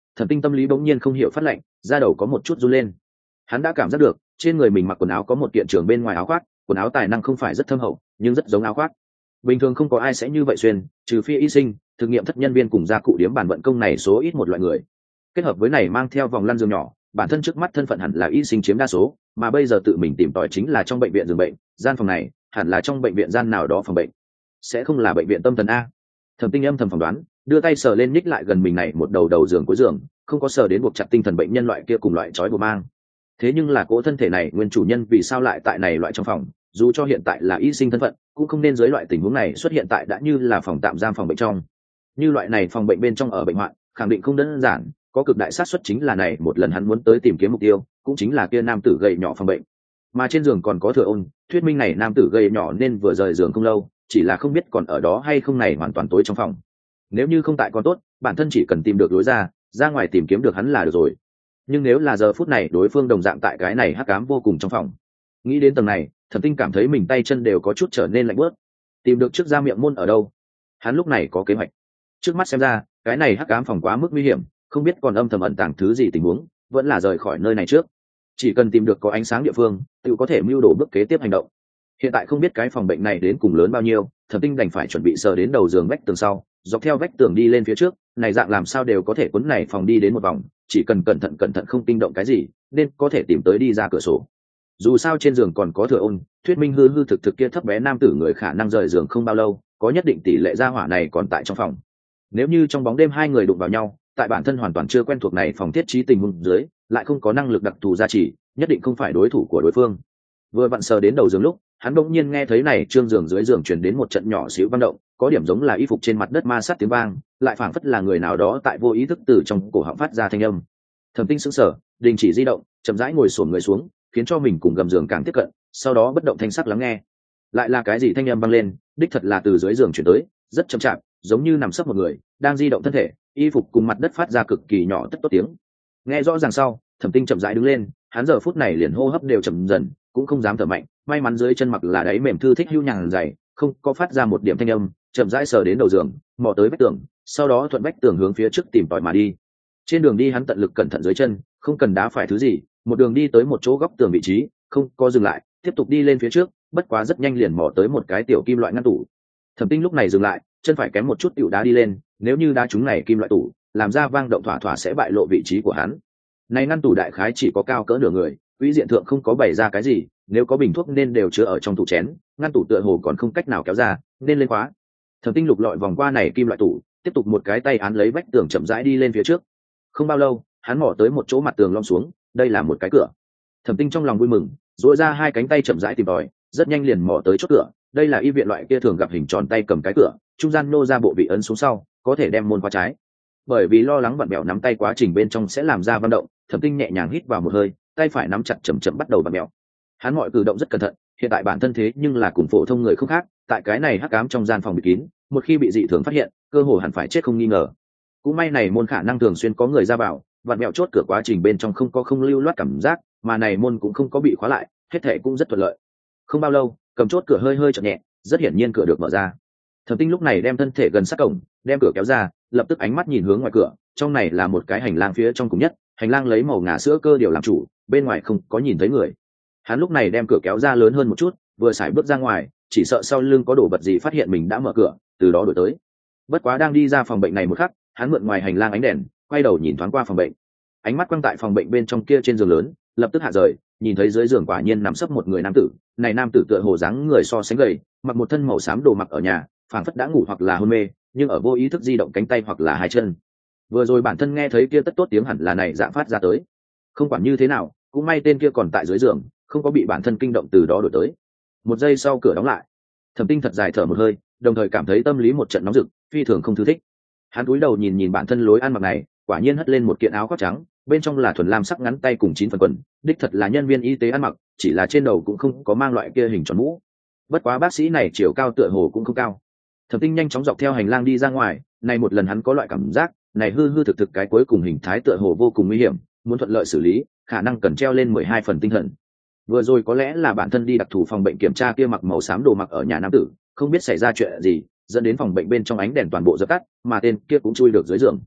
Thẩm Tinh tâm lý bỗng nhiên không hiểu phát lạnh, da đầu có một chút run lên. Hắn đã cảm giác được trên người mình mặc quần áo có một kiện trường bên ngoài áo khoác, quần áo tài năng không phải rất thâm hậu nhưng rất giống áo khoác. Bình thường không có ai sẽ như vậy xuyên, trừ phi y sinh, thực nghiệm thất nhân viên cùng gia cụ điếm bản vận công này số ít một loại người. Kết hợp với này mang theo vòng lăn giường nhỏ, bản thân trước mắt thân phận hẳn là y sinh chiếm đa số, mà bây giờ tự mình tìm tòi chính là trong bệnh viện giường bệnh, gian phòng này hẳn là trong bệnh viện gian nào đó phòng bệnh, sẽ không là bệnh viện tâm thần a. Thẩm Tinh âm thầm phỏng đoán, đưa tay sờ lên nhích lại gần mình này một đầu đầu giường cuối giường, không có sờ đến buộc chặt tinh thần bệnh nhân loại kia cùng loại trói buộc mang. Thế nhưng là cỗ thân thể này nguyên chủ nhân vì sao lại tại này loại trong phòng, dù cho hiện tại là y sinh thân phận cũng không nên dưới loại tình huống này xuất hiện tại đã như là phòng tạm giam phòng bệnh trong. Như loại này phòng bệnh bên trong ở bệnh hoạn khẳng định không đơn giản, có cực đại xác suất chính là này một lần hắn muốn tới tìm kiếm mục tiêu cũng chính là kia nam tử gầy nhỏ phòng bệnh. Mà trên giường còn có thừa ôn, thuyết minh này nam tử gầy nhỏ nên vừa rời giường không lâu, chỉ là không biết còn ở đó hay không này hoàn toàn tối trong phòng. Nếu như không tại còn tốt, bản thân chỉ cần tìm được lối ra, ra ngoài tìm kiếm được hắn là được rồi. Nhưng nếu là giờ phút này đối phương đồng dạng tại cái này hắc ám vô cùng trong phòng, nghĩ đến tầng này, Thẩm Tinh cảm thấy mình tay chân đều có chút trở nên lạnh bớt. Tìm được trước ra miệng môn ở đâu? Hắn lúc này có kế hoạch. Trước mắt xem ra, cái này hắc ám phòng quá mức nguy hiểm, không biết còn âm thầm ẩn tàng thứ gì tình huống, vẫn là rời khỏi nơi này trước. Chỉ cần tìm được có ánh sáng địa phương, tự có thể mưu đồ bước kế tiếp hành động. Hiện tại không biết cái phòng bệnh này đến cùng lớn bao nhiêu, Thẩm Tinh đành phải chuẩn bị sờ đến đầu giường vách tường sau, dọc theo vách tường đi lên phía trước, này dạng làm sao đều có thể cuốn này phòng đi đến một vòng, chỉ cần cẩn thận cẩn thận không kinh động cái gì, nên có thể tìm tới đi ra cửa sổ. Dù sao trên giường còn có thừa ôn, thuyết minh hư hư thực thực kia thấp bé nam tử người khả năng rời giường không bao lâu, có nhất định tỷ lệ gia hỏa này còn tại trong phòng. Nếu như trong bóng đêm hai người đụng vào nhau, tại bản thân hoàn toàn chưa quen thuộc này phòng thiết trí tình huống dưới, lại không có năng lực đặc thù gia trì, nhất định không phải đối thủ của đối phương. Vừa vặn sờ đến đầu giường lúc, hắn bỗng nhiên nghe thấy này trương giường dưới giường truyền đến một trận nhỏ xíu vang động, có điểm giống là y phục trên mặt đất ma sát tiếng vang, lại phảng phất là người nào đó tại vô ý thức từ trong cổ họng phát ra thanh âm. Thẩm Tinh sững sờ, đình chỉ di động, chậm rãi ngồi xổm người xuống, khiến cho mình cùng gầm giường càng tiếp cận, sau đó bất động thanh sắc lắng nghe. Lại là cái gì thanh âm vang lên, đích thật là từ dưới giường truyền tới, rất chậm chạp, giống như nằm sấp một người, đang di động thân thể, y phục cùng mặt đất phát ra cực kỳ nhỏ tất tốt tiếng. Nghe rõ ràng sau, Thẩm Tinh chậm rãi đứng lên, hắn giờ phút này liền hô hấp đều chậm dần, cũng không dám thở mạnh, may mắn dưới chân mặc là đáy mềm thư thích hưu nhàn dày, không có phát ra một điểm thanh âm, chậm rãi sờ đến đầu giường, mò tới vách tường, sau đó thuận vách tường hướng phía trước tìm tòi mà đi. Trên đường đi hắn tận lực cẩn thận dưới chân, không cần đá phải thứ gì, một đường đi tới một chỗ góc tường vị trí, không có dừng lại, tiếp tục đi lên phía trước, bất quá rất nhanh liền mò tới một cái tiểu kim loại ngăn tủ. Thẩm Tinh lúc này dừng lại, chân phải kém một chút tiểu đá đi lên, nếu như đá trúng này kim loại tủ, làm ra vang động thỏa thỏa sẽ bại lộ vị trí của hắn. Này ngăn tủ đại khái chỉ có cao cỡ nửa người, quỹ diện thượng không có bày ra cái gì, nếu có bình thuốc nên đều chứa ở trong tủ chén, ngăn tủ tựa hồ còn không cách nào kéo ra, nên lên khóa. Thẩm Tinh lục lọi vòng qua này kim loại tủ, tiếp tục một cái tay án lấy vách tường chậm rãi đi lên phía trước. Không bao lâu, hắn mò tới một chỗ mặt tường lom xuống, đây là một cái cửa. Thẩm Tinh trong lòng vui mừng, duỗi ra hai cánh tay chậm rãi tìm tòi, rất nhanh liền mò tới chốt cửa. Đây là y viện loại kia thường gặp hình tròn tay cầm cái cửa, trung gian nô ra bộ vị ấn xuống sau, có thể đem môn khóa trái. Bởi vì lo lắng vặn bẹo nắm tay quá trình bên trong sẽ làm ra vận động, Thẩm Tinh nhẹ nhàng hít vào một hơi, tay phải nắm chặt chậm chậm bắt đầu vặn bẹo. Hắn mọi cử động rất cẩn thận, hiện tại bản thân thế nhưng là cùng phổ thông người không khác, tại cái này hắc ám trong gian phòng bị kín, một khi bị dị thường phát hiện, cơ hồ hẳn phải chết không nghi ngờ. Cũng may này môn khả năng thường xuyên có người ra vào, vặn bẹo chốt cửa quá trình bên trong không có không lưu loát cảm giác, mà này môn cũng không có bị khóa lại, hết thảy cũng rất thuận lợi. Không bao lâu, cầm chốt cửa hơi hơi chậm nhẹ, rất hiển nhiên cửa được mở ra. Thẩm Tinh lúc này đem thân thể gần sát cổng, đem cửa kéo ra, lập tức ánh mắt nhìn hướng ngoài cửa, trong này là một cái hành lang phía trong cùng nhất, hành lang lấy màu ngà sữa cơ điều làm chủ, bên ngoài không có nhìn thấy người. Hắn lúc này đem cửa kéo ra lớn hơn một chút, vừa sải bước ra ngoài, chỉ sợ sau lưng có đồ vật gì phát hiện mình đã mở cửa, từ đó đổi tới. Bất quá đang đi ra phòng bệnh này một khắc, hắn mượn ngoài hành lang ánh đèn, quay đầu nhìn thoáng qua phòng bệnh. Ánh mắt quang tại phòng bệnh bên trong kia trên giường lớn, lập tức hạ rời, nhìn thấy dưới giường quả nhiên nằm sấp một người nam tử. Này nam tử tựa hồ dáng người so sánh gầy, mặc một thân màu xám đồ mặc ở nhà, phảng phất đã ngủ hoặc là hôn mê, nhưng ở vô ý thức di động cánh tay hoặc là hai chân. Vừa rồi bản thân nghe thấy kia tất tốt tiếng hẳn là này dạng phát ra tới. Không quản như thế nào, cũng may tên kia còn tại dưới giường, không có bị bản thân kinh động từ đó đổi tới. Một giây sau cửa đóng lại, Thẩm Tinh thật dài thở một hơi, đồng thời cảm thấy tâm lý một trận nóng rực, phi thường không thư thích. Hắn cúi đầu nhìn nhìn bản thân lối ăn mặc này, quả nhiên hất lên một kiện áo khoác trắng, bên trong là thuần lam sắc ngắn tay cùng chín phần quần, đích thật là nhân viên y tế ăn mặc, chỉ là trên đầu cũng không có mang loại kia hình tròn mũ. Bất quá bác sĩ này chiều cao tựa hồ cũng không cao. Thẩm Tinh nhanh chóng dọc theo hành lang đi ra ngoài, này một lần hắn có loại cảm giác, này hư hư thực thực cái cuối cùng hình thái tựa hồ vô cùng nguy hiểm, muốn thuận lợi xử lý, khả năng cần treo lên mười hai phần tinh thần. Vừa rồi có lẽ là bản thân đi đặc thù phòng bệnh kiểm tra kia mặc màu xám đồ mặc ở nhà nam tử, không biết xảy ra chuyện gì, dẫn đến phòng bệnh bên trong ánh đèn toàn bộ dập tắt, mà tên kia cũng chui được dưới giường.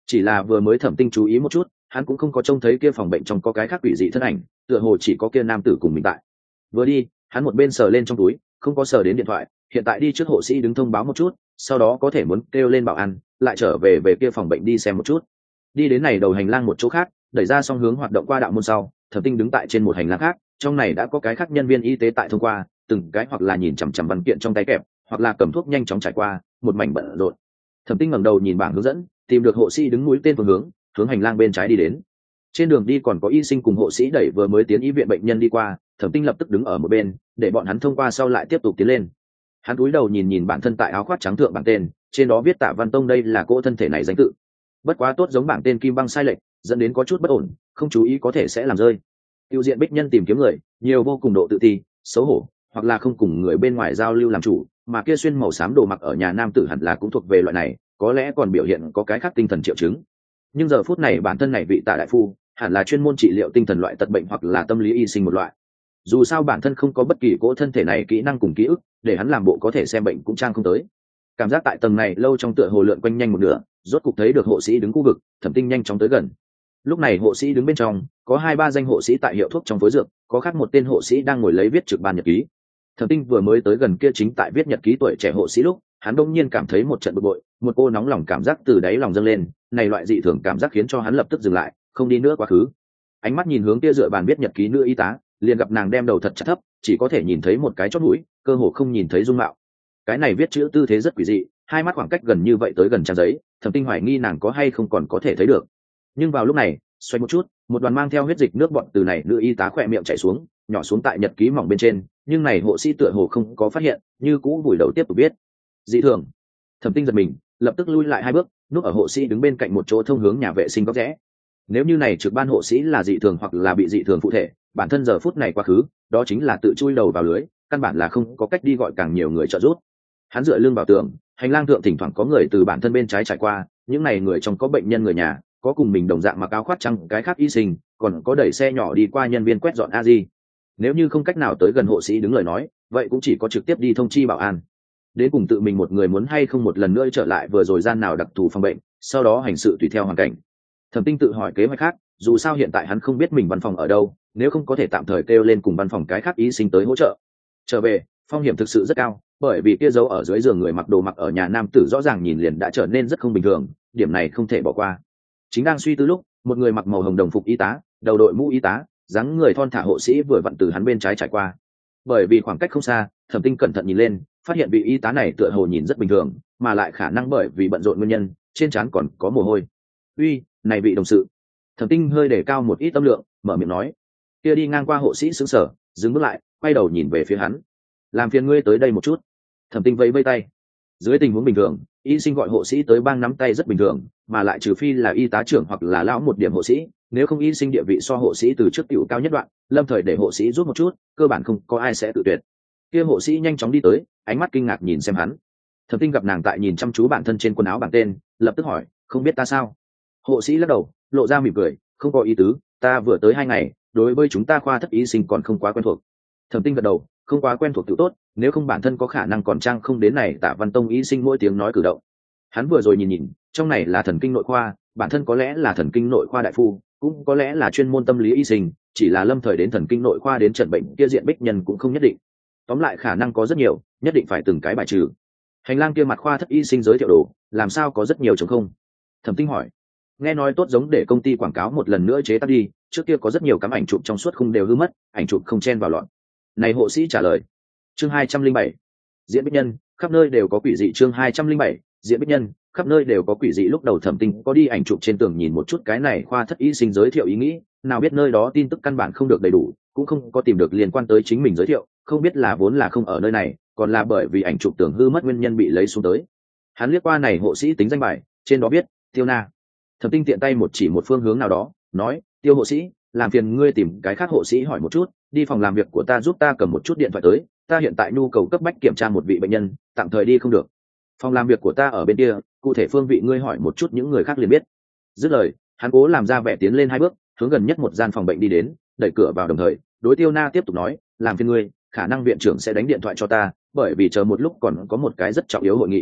chỉ là vừa mới thẩm tinh chú ý một chút, hắn cũng không có trông thấy kia phòng bệnh trong có cái khác quỷ dị thân ảnh, tựa hồ chỉ có kia nam tử cùng mình tại. Vừa đi, hắn một bên sờ lên trong túi, không có sờ đến điện thoại, hiện tại đi trước hộ sĩ đứng thông báo một chút, sau đó có thể muốn kêu lên bảo an, lại trở về về kia phòng bệnh đi xem một chút. Đi đến này đầu hành lang một chỗ khác, đẩy ra song hướng hoạt động qua đạo môn sau, thẩm tinh đứng tại trên một hành lang khác, trong này đã có cái khác nhân viên y tế tại thông qua, từng cái hoặc là nhìn chằm chằm văn kiện trong tay kẹp, hoặc là cầm thuốc nhanh chóng trải qua, một mảnh bận rộn. Thẩm tinh ngẩng đầu nhìn bảng hướng dẫn, tìm được hộ sĩ đứng mũi tên phương hướng, hướng hành lang bên trái đi đến. Trên đường đi còn có y sinh cùng hộ sĩ đẩy vừa mới tiến y viện bệnh nhân đi qua, thẩm tinh lập tức đứng ở một bên, để bọn hắn thông qua sau lại tiếp tục tiến lên. Hắn cúi đầu nhìn nhìn bản thân tại áo khoác trắng thượng bảng tên, trên đó viết Tạ Văn Tông, đây là cô thân thể này danh tự. Bất quá tốt giống bảng tên kim băng sai lệch, dẫn đến có chút bất ổn, không chú ý có thể sẽ làm rơi. Tiêu diện bích nhân tìm kiếm người, nhiều vô cùng độ tự ti, xấu hổ, hoặc là không cùng người bên ngoài giao lưu làm chủ, mà kia xuyên màu xám đồ mặc ở nhà nam tử hẳn là cũng thuộc về loại này, có lẽ còn biểu hiện có cái khác tinh thần triệu chứng. Nhưng giờ phút này bản thân này vị Tạ đại phu, hẳn là chuyên môn trị liệu tinh thần loại tật bệnh hoặc là tâm lý y sinh một loại. Dù sao bản thân không có bất kỳ cỗ thân thể này kỹ năng cùng ký ức, để hắn làm bộ có thể xem bệnh cũng trang không tới. Cảm giác tại tầng này lâu trong tựa hồ lượn quanh nhanh một nửa, rốt cục thấy được hộ sĩ đứng khu vực, thẩm tinh nhanh chóng tới gần. Lúc này hộ sĩ đứng bên trong, có hai ba danh hộ sĩ tại hiệu thuốc trong phối dược, có khác một tên hộ sĩ đang ngồi lấy viết trực ban nhật ký. Thẩm tinh vừa mới tới gần kia chính tại viết nhật ký tuổi trẻ hộ sĩ lúc, hắn đông nhiên cảm thấy một trận bực bội, một cô nóng lòng cảm giác từ đáy lòng dâng lên, này loại dị thường cảm giác khiến cho hắn lập tức dừng lại, không đi nữa quá khứ. Ánh mắt nhìn hướng kia dựa bàn viết nhật ký nữ y tá, liền gặp nàng đem đầu thật chặt thấp, chỉ có thể nhìn thấy một cái chót mũi, cơ hồ không nhìn thấy dung mạo. Cái này viết chữ tư thế rất quỷ dị, hai mắt khoảng cách gần như vậy tới gần trang giấy, thẩm tinh hoài nghi nàng có hay không còn có thể thấy được. Nhưng vào lúc này, xoay một chút, một đoàn mang theo huyết dịch nước bọt từ này nữ y tá khỏe miệng chảy xuống, nhỏ xuống tại nhật ký mỏng bên trên, nhưng này hộ sĩ tựa hồ không có phát hiện, như cũ vùi đầu tiếp tục viết. Dị thường. Thẩm tinh giật mình, lập tức lui lại hai bước, núp ở hộ sĩ đứng bên cạnh một chỗ thông hướng nhà vệ sinh góc rẽ. Nếu như này trực ban hộ sĩ là dị thường hoặc là bị dị thường phụ thể, bản thân giờ phút này quá khứ, đó chính là tự chui đầu vào lưới, căn bản là không có cách đi gọi càng nhiều người trợ giúp. Hắn dựa lưng vào tường, hành lang thượng thỉnh thoảng có người từ bản thân bên trái trải qua, những này người trong có bệnh nhân người nhà, có cùng mình đồng dạng mặc áo khoác trắng cái khác y sinh, còn có đẩy xe nhỏ đi qua nhân viên quét dọn a di. Nếu như không cách nào tới gần hộ sĩ đứng lời nói, vậy cũng chỉ có trực tiếp đi thông chi bảo an. Đến cùng tự mình một người muốn hay không một lần nữa trở lại vừa rồi gian nào đặc thù phòng bệnh, sau đó hành sự tùy theo hoàn cảnh. Thẩm tinh tự hỏi kế hoạch khác, dù sao hiện tại hắn không biết mình văn phòng ở đâu, nếu không có thể tạm thời kêu lên cùng văn phòng cái khác y sinh tới hỗ trợ. Trở về, phong hiểm thực sự rất cao, bởi vì kia dấu ở dưới giường người mặc đồ mặc ở nhà nam tử rõ ràng nhìn liền đã trở nên rất không bình thường, điểm này không thể bỏ qua. Chính đang suy tư lúc, một người mặc màu hồng đồng phục y tá, đầu đội mũ y tá, dáng người thon thả hộ sĩ vừa vặn từ hắn bên trái trải qua. Bởi vì khoảng cách không xa, thẩm tinh cẩn thận nhìn lên, phát hiện vị y tá này tựa hồ nhìn rất bình thường, mà lại khả năng bởi vì bận rộn nguyên nhân, trên trán còn có mồ hôi. Uy, này vị đồng sự. Thẩm tinh hơi để cao một ít âm lượng, mở miệng nói. Kia đi ngang qua hộ sĩ sững sờ, dừng bước lại, quay đầu nhìn về phía hắn. Làm phiền ngươi tới đây một chút. Thẩm tinh vẫy vẫy tay. Dưới tình huống bình thường, y sinh gọi hộ sĩ tới bang nắm tay rất bình thường, mà lại trừ phi là y tá trưởng hoặc là lão một điểm hộ sĩ, nếu không y sinh địa vị so hộ sĩ từ trước tiểu cao nhất đoạn, lâm thời để hộ sĩ giúp một chút, cơ bản không có ai sẽ tự tuyệt. Kia hộ sĩ nhanh chóng đi tới, ánh mắt kinh ngạc nhìn xem hắn. Thẩm tinh gặp nàng tại nhìn chăm chú bản thân trên quần áo bảng tên, lập tức hỏi, không biết ta sao? Hộ sĩ lắc đầu, lộ ra mỉm cười, không có ý tứ, ta vừa tới hai ngày, đối với chúng ta khoa thất y sinh còn không quá quen thuộc. Thẩm tinh gật đầu, không quá quen thuộc tự tốt, nếu không bản thân có khả năng còn trang không đến này Tạ Văn Tông y sinh mỗi tiếng nói cử động. Hắn vừa rồi nhìn nhìn, trong này là thần kinh nội khoa, bản thân có lẽ là thần kinh nội khoa đại phu, cũng có lẽ là chuyên môn tâm lý y sinh, chỉ là lâm thời đến thần kinh nội khoa đến trận bệnh kia diện bích nhân cũng không nhất định. Tóm lại khả năng có rất nhiều, nhất định phải từng cái bài trừ. Hành lang kia mặt khoa thất y sinh giới thiệu đồ, làm sao có rất nhiều chống không? Thẩm tinh hỏi. Nghe nói tốt giống để công ty quảng cáo một lần nữa chế tác đi, trước kia có rất nhiều cắm ảnh chụp trong suốt khung đều hư mất, ảnh chụp không chen vào loạn. Này hộ sĩ trả lời. Chương hai trăm linh bảy, diễn bích nhân, khắp nơi đều có quỷ dị. Chương hai trăm linh bảy, diễn bích nhân, khắp nơi đều có quỷ dị. Lúc đầu thẩm tinh có đi ảnh chụp trên tường nhìn một chút cái này khoa thất y sinh giới thiệu ý nghĩ, nào biết nơi đó tin tức căn bản không được đầy đủ, cũng không có tìm được liên quan tới chính mình giới thiệu, không biết là vốn là không ở nơi này, còn là bởi vì ảnh chụp tường hư mất nguyên nhân bị lấy xuống tới. Hắn liếc qua này hộ sĩ tính danh bài, trên đó viết Tiêu Na. Thẩm tinh tiện tay một chỉ một phương hướng nào đó, nói, Tiêu hộ sĩ, làm phiền ngươi tìm cái khác hộ sĩ hỏi một chút, đi phòng làm việc của ta giúp ta cầm một chút điện thoại tới, ta hiện tại nhu cầu cấp bách kiểm tra một vị bệnh nhân, tạm thời đi không được. Phòng làm việc của ta ở bên kia, cụ thể phương vị ngươi hỏi một chút những người khác liền biết. Dứt lời, hắn cố làm ra vẻ tiến lên hai bước, hướng gần nhất một gian phòng bệnh đi đến, đẩy cửa vào đồng thời, đối Tiêu Na tiếp tục nói, làm phiền ngươi, khả năng viện trưởng sẽ đánh điện thoại cho ta, bởi vì chờ một lúc còn có một cái rất trọng yếu hội nghị.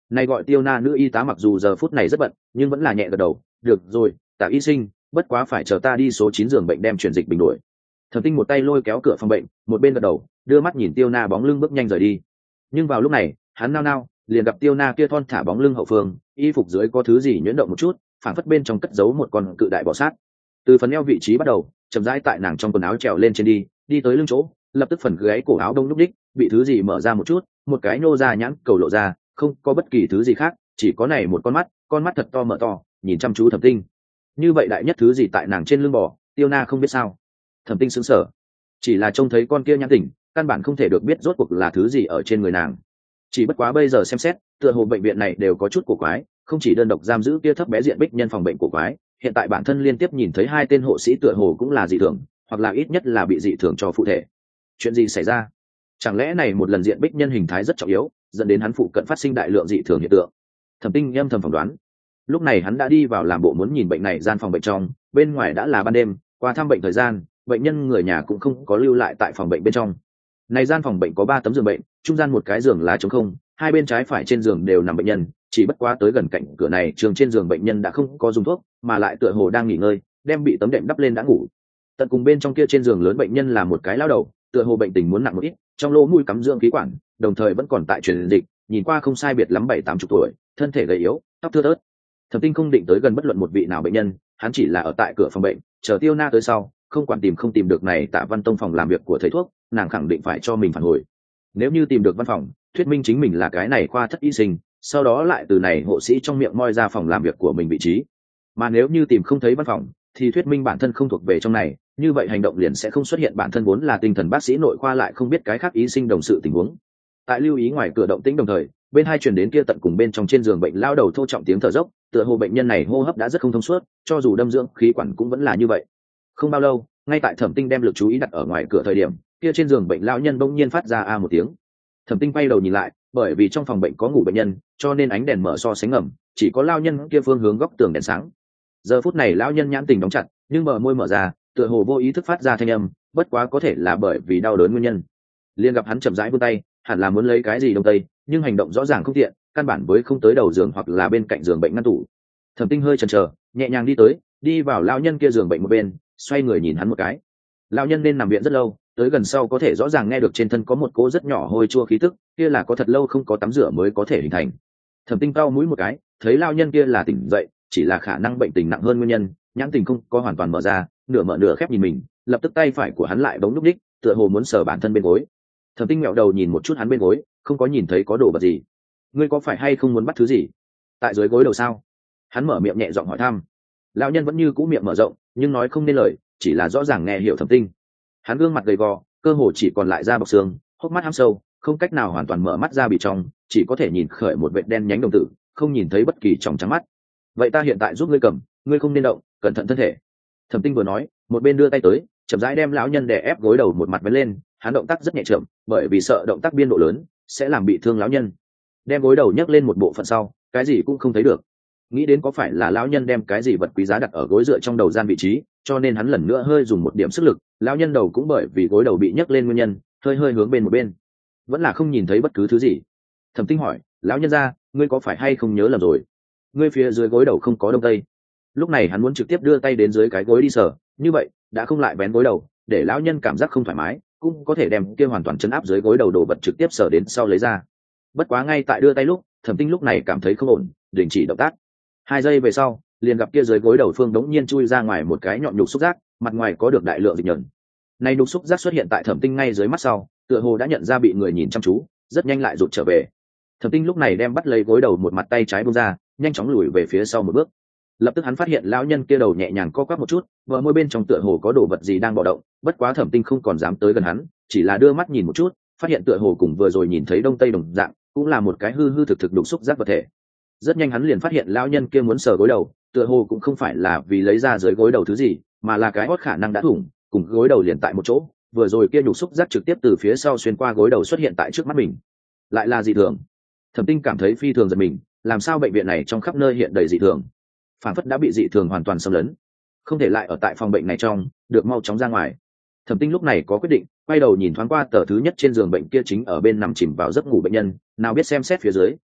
Này gọi Tiêu Na nữ y tá mặc dù giờ phút này rất bận nhưng vẫn là nhẹ gật đầu. Được rồi, Tạ y sinh, bất quá phải chờ ta đi số chín giường bệnh đem chuyển dịch bình đổi. Thẩm Tinh một tay lôi kéo cửa phòng bệnh, một bên gật đầu, đưa mắt nhìn Tiêu Na bóng lưng bước nhanh rời đi. Nhưng vào lúc này, hắn nao nao, liền gặp Tiêu Na kia thon thả bóng lưng hậu phương, y phục dưới có thứ gì nhuyễn động một chút, phản phất bên trong cất giấu một con cự đại bò sát. Từ phần eo vị trí bắt đầu, chậm rãi tại nàng trong quần áo trèo lên trên đi, đi tới lưng chỗ, lập tức phần gáy cổ áo đông lúc đích, bị thứ gì mở ra một chút, một cái nô ra nhãn cầu lộ ra, không có bất kỳ thứ gì khác, chỉ có này một con mắt, con mắt thật to mở to, nhìn chăm chú Thẩm Tinh. Như vậy đại nhất thứ gì tại nàng trên lưng bò, Tiêu Na không biết sao. Thẩm Tinh sững sờ, chỉ là trông thấy con kia nhãn tỉnh, căn bản không thể được biết rốt cuộc là thứ gì ở trên người nàng. Chỉ bất quá bây giờ xem xét, tựa hồ bệnh viện này đều có chút cổ quái, không chỉ đơn độc giam giữ kia thấp bé diện bích nhân phòng bệnh cổ quái, hiện tại bản thân liên tiếp nhìn thấy hai tên hộ sĩ tựa hồ cũng là dị thường, hoặc là ít nhất là bị dị thường cho phụ thể. Chuyện gì xảy ra? Chẳng lẽ này một lần diện bích nhân hình thái rất trọng yếu, dẫn đến hắn phụ cận phát sinh đại lượng dị thường hiện tượng? Thẩm Tinh âm thầm phỏng đoán. Lúc này hắn đã đi vào làm bộ muốn nhìn bệnh này gian phòng bệnh trong, bên ngoài đã là ban đêm, qua thăm bệnh thời gian, bệnh nhân người nhà cũng không có lưu lại tại phòng bệnh bên trong. Này gian phòng bệnh có ba tấm giường bệnh, trung gian một cái giường là trống không, hai bên trái phải trên giường đều nằm bệnh nhân, chỉ bất quá tới gần cạnh cửa này, trường trên giường bệnh nhân đã không có dùng thuốc, mà lại tựa hồ đang nghỉ ngơi, đem bị tấm đệm đắp lên đã ngủ. Tận cùng bên trong kia trên giường lớn bệnh nhân là một cái lao đầu, tựa hồ bệnh tình muốn nặng một ít, trong lỗ mũi cắm dưỡng khí quản, đồng thời vẫn còn tại truyền dịch, nhìn qua không sai biệt lắm bảy tám chục tuổi, thân thể gầy yếu, tóc thưa thớt. Thẩm Tinh không định tới gần bất luận một vị nào bệnh nhân, hắn chỉ là ở tại cửa phòng bệnh, chờ Tiêu Na tới sau, không quản tìm không tìm được này Tạ Văn Tông phòng làm việc của thầy thuốc, nàng khẳng định phải cho mình phản hồi. Nếu như tìm được văn phòng, thuyết minh chính mình là cái này khoa thất y sinh, sau đó lại từ này hộ sĩ trong miệng moi ra phòng làm việc của mình vị trí. Mà nếu như tìm không thấy văn phòng, thì thuyết minh bản thân không thuộc về trong này, như vậy hành động liền sẽ không xuất hiện bản thân vốn là tinh thần bác sĩ nội khoa lại không biết cái khác y sinh đồng sự tình huống. Tại lưu ý ngoài cửa động tĩnh đồng thời, bên hai truyền đến kia tận cùng bên trong trên giường bệnh lao đầu thô trọng tiếng thở dốc, tựa hồ bệnh nhân này hô hấp đã rất không thông suốt, cho dù đâm dưỡng khí quản cũng vẫn là như vậy. Không bao lâu, ngay tại Thẩm Tinh đem lực chú ý đặt ở ngoài cửa thời điểm, kia trên giường bệnh lão nhân bỗng nhiên phát ra a một tiếng. Thẩm Tinh quay đầu nhìn lại, bởi vì trong phòng bệnh có ngủ bệnh nhân, cho nên ánh đèn mở so sánh ngầm, chỉ có lão nhân kia phương hướng góc tường đèn sáng. Giờ phút này lão nhân nhãn tình đóng chặt, nhưng bờ môi mở ra, tựa hồ vô ý thức phát ra thanh âm, bất quá có thể là bởi vì đau đớn nguyên nhân. Liên gặp hắn chậm rãi vươn tay, hẳn là muốn lấy cái gì đông tây, nhưng hành động rõ ràng không tiện, căn bản với không tới đầu giường hoặc là bên cạnh giường bệnh ngăn tủ. Thẩm Tinh hơi chần chờ, nhẹ nhàng đi tới, đi vào lão nhân kia giường bệnh một bên, xoay người nhìn hắn một cái. Lão nhân nên nằm viện rất lâu, tới gần sau có thể rõ ràng nghe được trên thân có một cỗ rất nhỏ hôi chua khí tức, kia là có thật lâu không có tắm rửa mới có thể hình thành. Thẩm Tinh cau mũi một cái, thấy lão nhân kia là tỉnh dậy, chỉ là khả năng bệnh tình nặng hơn nguyên nhân, nhãn tình không có hoàn toàn mở ra, nửa mở nửa khép nhìn mình, lập tức tay phải của hắn lại bỗng núp đích, tựa hồ muốn sờ bản thân bên gối. Thẩm Tinh ngẹo đầu nhìn một chút hắn bên gối, không có nhìn thấy có đồ vật gì. Ngươi có phải hay không muốn bắt thứ gì? Tại dưới gối đầu sao? Hắn mở miệng nhẹ giọng hỏi thăm. Lão nhân vẫn như cũ miệng mở rộng, nhưng nói không nên lời, chỉ là rõ ràng nghe hiểu Thẩm Tinh. Hắn gương mặt gầy gò, cơ hồ chỉ còn lại da bọc xương, hốc mắt hăm sâu, không cách nào hoàn toàn mở mắt ra bị trong, chỉ có thể nhìn khởi một vệt đen nhánh đồng tử, không nhìn thấy bất kỳ tròng trắng mắt. Vậy ta hiện tại giúp ngươi cầm, ngươi không nên động, cẩn thận thân thể. Thẩm Tinh vừa nói, một bên đưa tay tới, chậm rãi đem lão nhân đè ép gối đầu một mặt vén lên, hắn động tác rất nhẹ chậm, bởi vì sợ động tác biên độ lớn sẽ làm bị thương lão nhân. Đem gối đầu nhấc lên một bộ phận sau, cái gì cũng không thấy được. Nghĩ đến có phải là lão nhân đem cái gì vật quý giá đặt ở gối dựa trong đầu gian vị trí, cho nên hắn lần nữa hơi dùng một điểm sức lực, lão nhân đầu cũng bởi vì gối đầu bị nhấc lên nguyên nhân, hơi hơi hướng bên một bên. Vẫn là không nhìn thấy bất cứ thứ gì. Thẩm Tinh hỏi, lão nhân gia, ngươi có phải hay không nhớ lầm rồi? Ngươi phía dưới gối đầu không có đông tây. Lúc này hắn muốn trực tiếp đưa tay đến dưới cái gối đi sờ, như vậy đã không lại vén gối đầu, để lão nhân cảm giác không thoải mái, cũng có thể đem kia hoàn toàn chấn áp dưới gối đầu đồ vật trực tiếp sờ đến sau lấy ra. Bất quá ngay tại đưa tay lúc, Thẩm Tinh lúc này cảm thấy không ổn, đình chỉ động tác. Hai giây về sau, liền gặp kia dưới gối đầu phương đống nhiên chui ra ngoài một cái nhọn nhục xúc giác, mặt ngoài có được đại lượng dịch nhờn. Này nhục xúc giác xuất hiện tại Thẩm Tinh ngay dưới mắt sau, tựa hồ đã nhận ra bị người nhìn chăm chú, rất nhanh lại rụt trở về. Thẩm Tinh lúc này đem bắt lấy gối đầu một mặt tay trái buông ra, nhanh chóng lùi về phía sau một bước. Lập tức hắn phát hiện lão nhân kia đầu nhẹ nhàng co quắp một chút, vợ môi bên trong tựa hồ có đồ vật gì đang bạo động, bất quá Thẩm Tinh không còn dám tới gần hắn, chỉ là đưa mắt nhìn một chút, phát hiện tựa hồ cùng vừa rồi nhìn thấy đông tây đồng dạng, cũng là một cái hư hư thực thực đục xúc giác vật thể. Rất nhanh hắn liền phát hiện lão nhân kia muốn sờ gối đầu, tựa hồ cũng không phải là vì lấy ra dưới gối đầu thứ gì, mà là cái hót khả năng đã thủng, cùng gối đầu liền tại một chỗ, vừa rồi kia nhục xúc giác trực tiếp từ phía sau xuyên qua gối đầu xuất hiện tại trước mắt mình. Lại là dị thường. Thẩm Tinh cảm thấy phi thường giật mình, làm sao bệnh viện này trong khắp nơi hiện đầy dị thường, phản phất đã bị dị thường hoàn toàn xâm lấn, không thể lại ở tại phòng bệnh này trong, được mau chóng ra ngoài. Thẩm Tinh lúc này có quyết định, quay đầu nhìn thoáng qua tờ thứ nhất trên giường bệnh kia chính ở bên nằm chìm vào giấc ngủ bệnh nhân, nào biết xem xét phía dưới,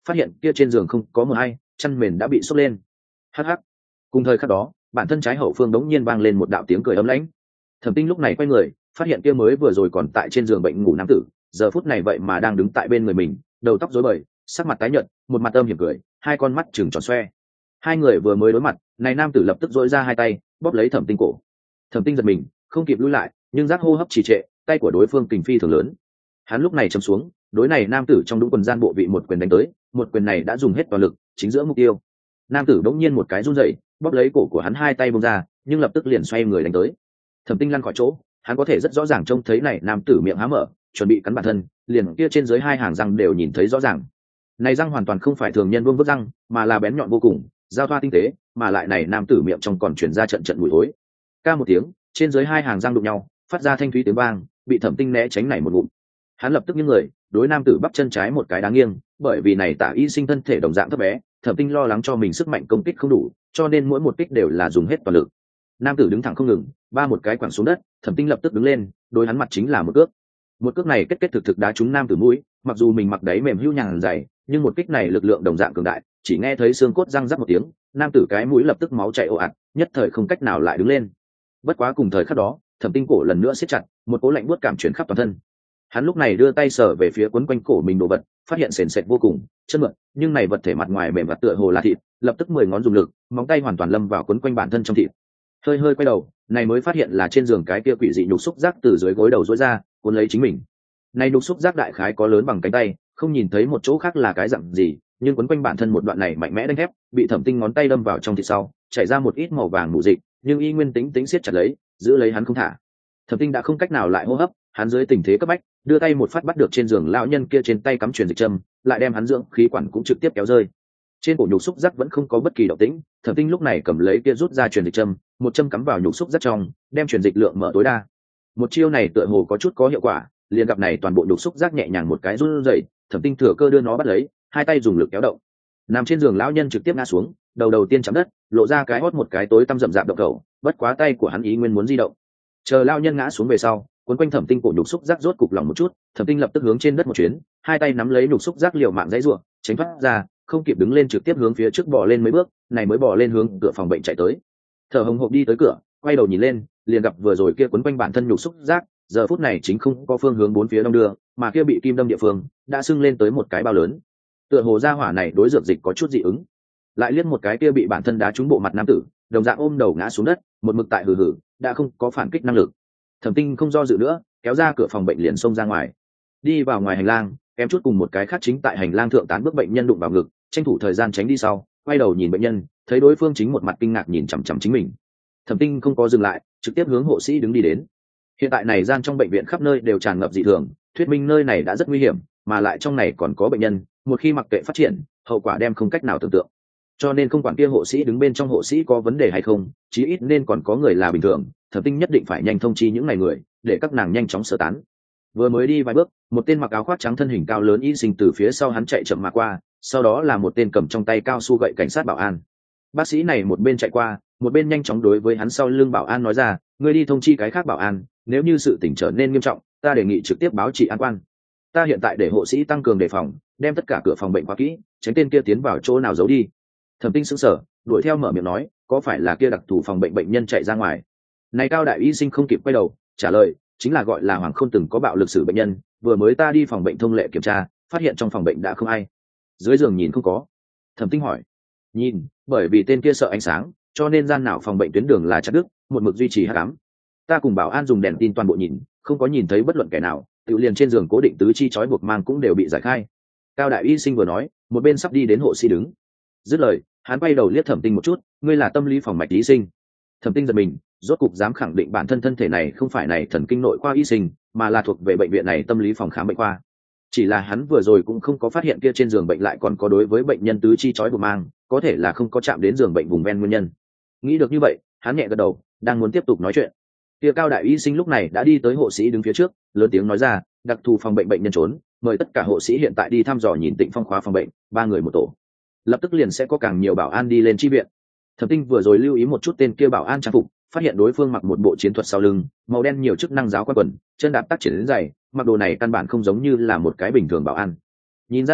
phát hiện kia trên giường không có mờ hay, chăn mền đã bị xốc lên. Hắc hắc. Cùng thời khắc đó, bản thân trái hậu phương đống nhiên vang lên một đạo tiếng cười ấm lãnh. Thẩm Tinh lúc này quay người, phát hiện kia mới vừa rồi còn tại trên giường bệnh ngủ nam tử, giờ phút này vậy mà đang đứng tại bên người mình, đầu tóc rối bời, sắc mặt tái nhợt, một mặt âm hiểm cười, hai con mắt trừng tròn xoe. Hai người vừa mới đối mặt, này nam tử lập tức duỗi ra hai tay, bóp lấy Thẩm Tinh cổ. Thẩm Tinh giật mình, không kịp lùi lại, nhưng giác hô hấp trì trệ, tay của đối phương kình phi thường lớn. Hắn lúc này chầm xuống, đối này nam tử trong đúng quần gian bộ vị một quyền đánh tới, một quyền này đã dùng hết toàn lực, chính giữa mục tiêu. Nam tử đống nhiên một cái run rẩy, bóp lấy cổ của hắn hai tay buông ra, nhưng lập tức liền xoay người đánh tới. Thẩm Tinh lăn khỏi chỗ, hắn có thể rất rõ ràng trông thấy này nam tử miệng há mở, chuẩn bị cắn bản thân, liền kia trên dưới hai hàng răng đều nhìn thấy rõ ràng. Này răng hoàn toàn không phải thường nhân vuông vức răng, mà là bén nhọn vô cùng, giao thoa tinh tế, mà lại này nam tử miệng trong còn truyền ra trận trận mùi thối. Ca một tiếng, trên dưới hai hàng răng đụng nhau, phát ra thanh thúy tiếng vang, bị Thẩm Tinh né tránh này một ngụm. Hắn lập tức nghiêng người, đối nam tử bắp chân trái một cái đáng nghiêng, bởi vì này Tả Y Sinh thân thể đồng dạng thấp bé, Thẩm Tinh lo lắng cho mình sức mạnh công kích không đủ, cho nên mỗi một kích đều là dùng hết toàn lực. Nam tử đứng thẳng không ngừng, ba một cái quẳng xuống đất, Thẩm Tinh lập tức đứng lên, đối hắn mặt chính là một cước. Một cước này kết kết thực thực đá trúng nam tử mũi, mặc dù mình mặc đáy mềm hưu nhàn dày, nhưng một kích này lực lượng đồng dạng cường đại, chỉ nghe thấy xương cốt răng rắc một tiếng, nam tử cái mũi lập tức máu chảy ồ ạt, nhất thời không cách nào lại đứng lên. Bất quá cùng thời khắc đó, Thẩm Tinh cổ lần nữa siết chặt, một cỗ lạnh buốt cảm chuyển khắp toàn thân. Hắn lúc này đưa tay sờ về phía quấn quanh cổ mình đồ vật, phát hiện sền sệt vô cùng, chân mượn, nhưng này vật thể mặt ngoài mềm và tựa hồ là thịt, lập tức mười ngón dùng lực, móng tay hoàn toàn lâm vào quấn quanh bản thân trong thịt. Hơi hơi quay đầu, này mới phát hiện là trên giường cái kia quỷ dị nhục xúc giác từ dưới gối đầu rối ra, cuốn lấy chính mình. Này nhục xúc giác đại khái có lớn bằng cánh tay, không nhìn thấy một chỗ khác là cái dạng gì, nhưng quấn quanh bản thân một đoạn này mạnh mẽ đánh thép, bị Thẩm Tinh ngón tay đâm vào trong thịt sau, chảy ra một ít màu vàng mù dịch, nhưng y nguyên tính tính siết chặt lấy, giữ lấy hắn không thả. Thẩm Tinh đã không cách nào lại hô hấp, hắn dưới tình thế cấp bách, đưa tay một phát bắt được trên giường lão nhân kia trên tay cắm truyền dịch châm, lại đem hắn dưỡng khí quản cũng trực tiếp kéo rơi. Trên cổ nhục xúc giác vẫn không có bất kỳ động tĩnh, Thẩm Tinh lúc này cầm lấy kia rút ra truyền dịch châm, một châm cắm vào nhục xúc giác trong, đem truyền dịch lượng mở tối đa. Một chiêu này tựa hồ có chút có hiệu quả, liền gặp này toàn bộ nhục xúc giác nhẹ nhàng một cái run rẩy, Thẩm Tinh thừa cơ đưa nó bắt lấy, hai tay dùng lực kéo động. Nằm trên giường lão nhân trực tiếp ngã xuống, đầu đầu tiên chạm đất, lộ ra cái hót một cái tối tăm rậm rạp động cầu, bất quá tay của hắn ý nguyên muốn di động. Chờ lão nhân ngã xuống về sau, cuốn quanh Thẩm Tinh cổ nhục xúc giác rốt cục lỏng một chút, Thẩm Tinh lập tức hướng trên đất một chuyến, hai tay nắm lấy nhục xúc giác liều mạng dãy rủa, tránh thoát ra, không kịp đứng lên trực tiếp hướng phía trước bò lên mấy bước, này mới bò lên hướng cửa phòng bệnh chạy tới. Thở hồng hộc đi tới cửa, quay đầu nhìn lên, liền gặp vừa rồi kia cuốn quanh bản thân nhục xúc giác, giờ phút này chính không có phương hướng bốn phía đông đưa, mà kia bị kim đâm địa phương đã sưng lên tới một cái bao lớn. Tựa hồ ra hỏa này đối dược dịch có chút dị ứng. Lại liếc một cái kia bị bản thân đá trúng bộ mặt nam tử, đồng dạng ôm đầu ngã xuống đất, một mực tại hừ hừ, đã không có phản kích năng lực. Thẩm Tinh không do dự nữa, kéo ra cửa phòng bệnh liền xông ra ngoài. Đi vào ngoài hành lang, kém chút cùng một cái khác chính tại hành lang thượng tán bước bệnh nhân đụng vào ngực, tranh thủ thời gian tránh đi sau, quay đầu nhìn bệnh nhân, thấy đối phương chính một mặt kinh ngạc nhìn chằm chằm chính mình. Thẩm Tinh không có dừng lại, trực tiếp hướng hộ sĩ đứng đi đến. Hiện tại này gian trong bệnh viện khắp nơi đều tràn ngập dị thường, thuyết minh nơi này đã rất nguy hiểm, mà lại trong này còn có bệnh nhân, một khi mặc kệ phát triển, hậu quả đem không cách nào tưởng tượng. Cho nên không quản kia hộ sĩ đứng bên trong hộ sĩ có vấn đề hay không, chí ít nên còn có người là bình thường, Thẩm Tinh nhất định phải nhanh thông chi những ngày người, để các nàng nhanh chóng sơ tán. Vừa mới đi vài bước, một tên mặc áo khoác trắng thân hình cao lớn y sinh từ phía sau hắn chạy chậm mà qua, sau đó là một tên cầm trong tay cao su gậy cảnh sát bảo an. Bác sĩ này một bên chạy qua, một bên nhanh chóng đối với hắn sau lưng bảo an nói ra, ngươi đi thông chi cái khác bảo an, nếu như sự tình trở nên nghiêm trọng, ta đề nghị trực tiếp báo trị an quan. Ta hiện tại để hộ sĩ tăng cường đề phòng, đem tất cả cửa phòng bệnh khóa kỹ, tránh tên kia tiến vào chỗ nào giấu đi. Thẩm Tinh sững sờ, đuổi theo mở miệng nói, có phải là kia đặc thù phòng bệnh bệnh nhân chạy ra ngoài? Này cao đại y sinh không kịp quay đầu, trả lời, chính là gọi là Hoàng Khôn từng có bạo lực sử bệnh nhân, vừa mới ta đi phòng bệnh thông lệ kiểm tra, phát hiện trong phòng bệnh đã không ai. Dưới giường nhìn không có. Thẩm Tinh hỏi. Nhìn, bởi vì tên kia sợ ánh sáng, cho nên gian nào phòng bệnh tuyến đường là chặt đứt, một mực duy trì hắc ám. Ta cùng bảo an dùng đèn tin toàn bộ nhìn, không có nhìn thấy bất luận kẻ nào, tự liền trên giường cố định tứ chi trói buộc mang cũng đều bị giải khai. Cao đại y sinh vừa nói, một bên sắp đi đến hộ sĩ đứng. Dứt lời, hắn quay đầu liếc Thẩm Tinh một chút, ngươi là tâm lý phòng mạch y sinh. Thẩm Tinh giật mình, rốt cục dám khẳng định bản thân thân thể này không phải này thần kinh nội khoa y sinh, mà là thuộc về bệnh viện này tâm lý phòng khám bệnh khoa. Chỉ là hắn vừa rồi cũng không có phát hiện kia trên giường bệnh lại còn có đối với bệnh nhân tứ chi trói buộc mang, có thể là không có chạm đến giường bệnh vùng ven nguyên nhân. Nghĩ được như vậy, hắn nhẹ gật đầu, đang muốn tiếp tục nói chuyện. Kia cao đại y sinh lúc này đã đi tới hộ sĩ đứng phía trước, lớn tiếng nói ra, đặc thù phòng bệnh bệnh nhân trốn, mời tất cả hộ sĩ hiện tại đi thăm dò nhìn Tịnh Phong khóa phòng bệnh, ba người một tổ. Lập tức liền sẽ có càng nhiều bảo an đi lên chi viện. Thẩm Tinh vừa rồi lưu ý một chút tên kia bảo an trang phục, phát hiện đối phương mặc một bộ chiến thuật sau lưng, màu đen nhiều chức năng giáo quan quần, chân đạp tác triển đến giày, mặc đồ này căn bản không giống như là một cái bình thường bảo an. Nhìn ra được,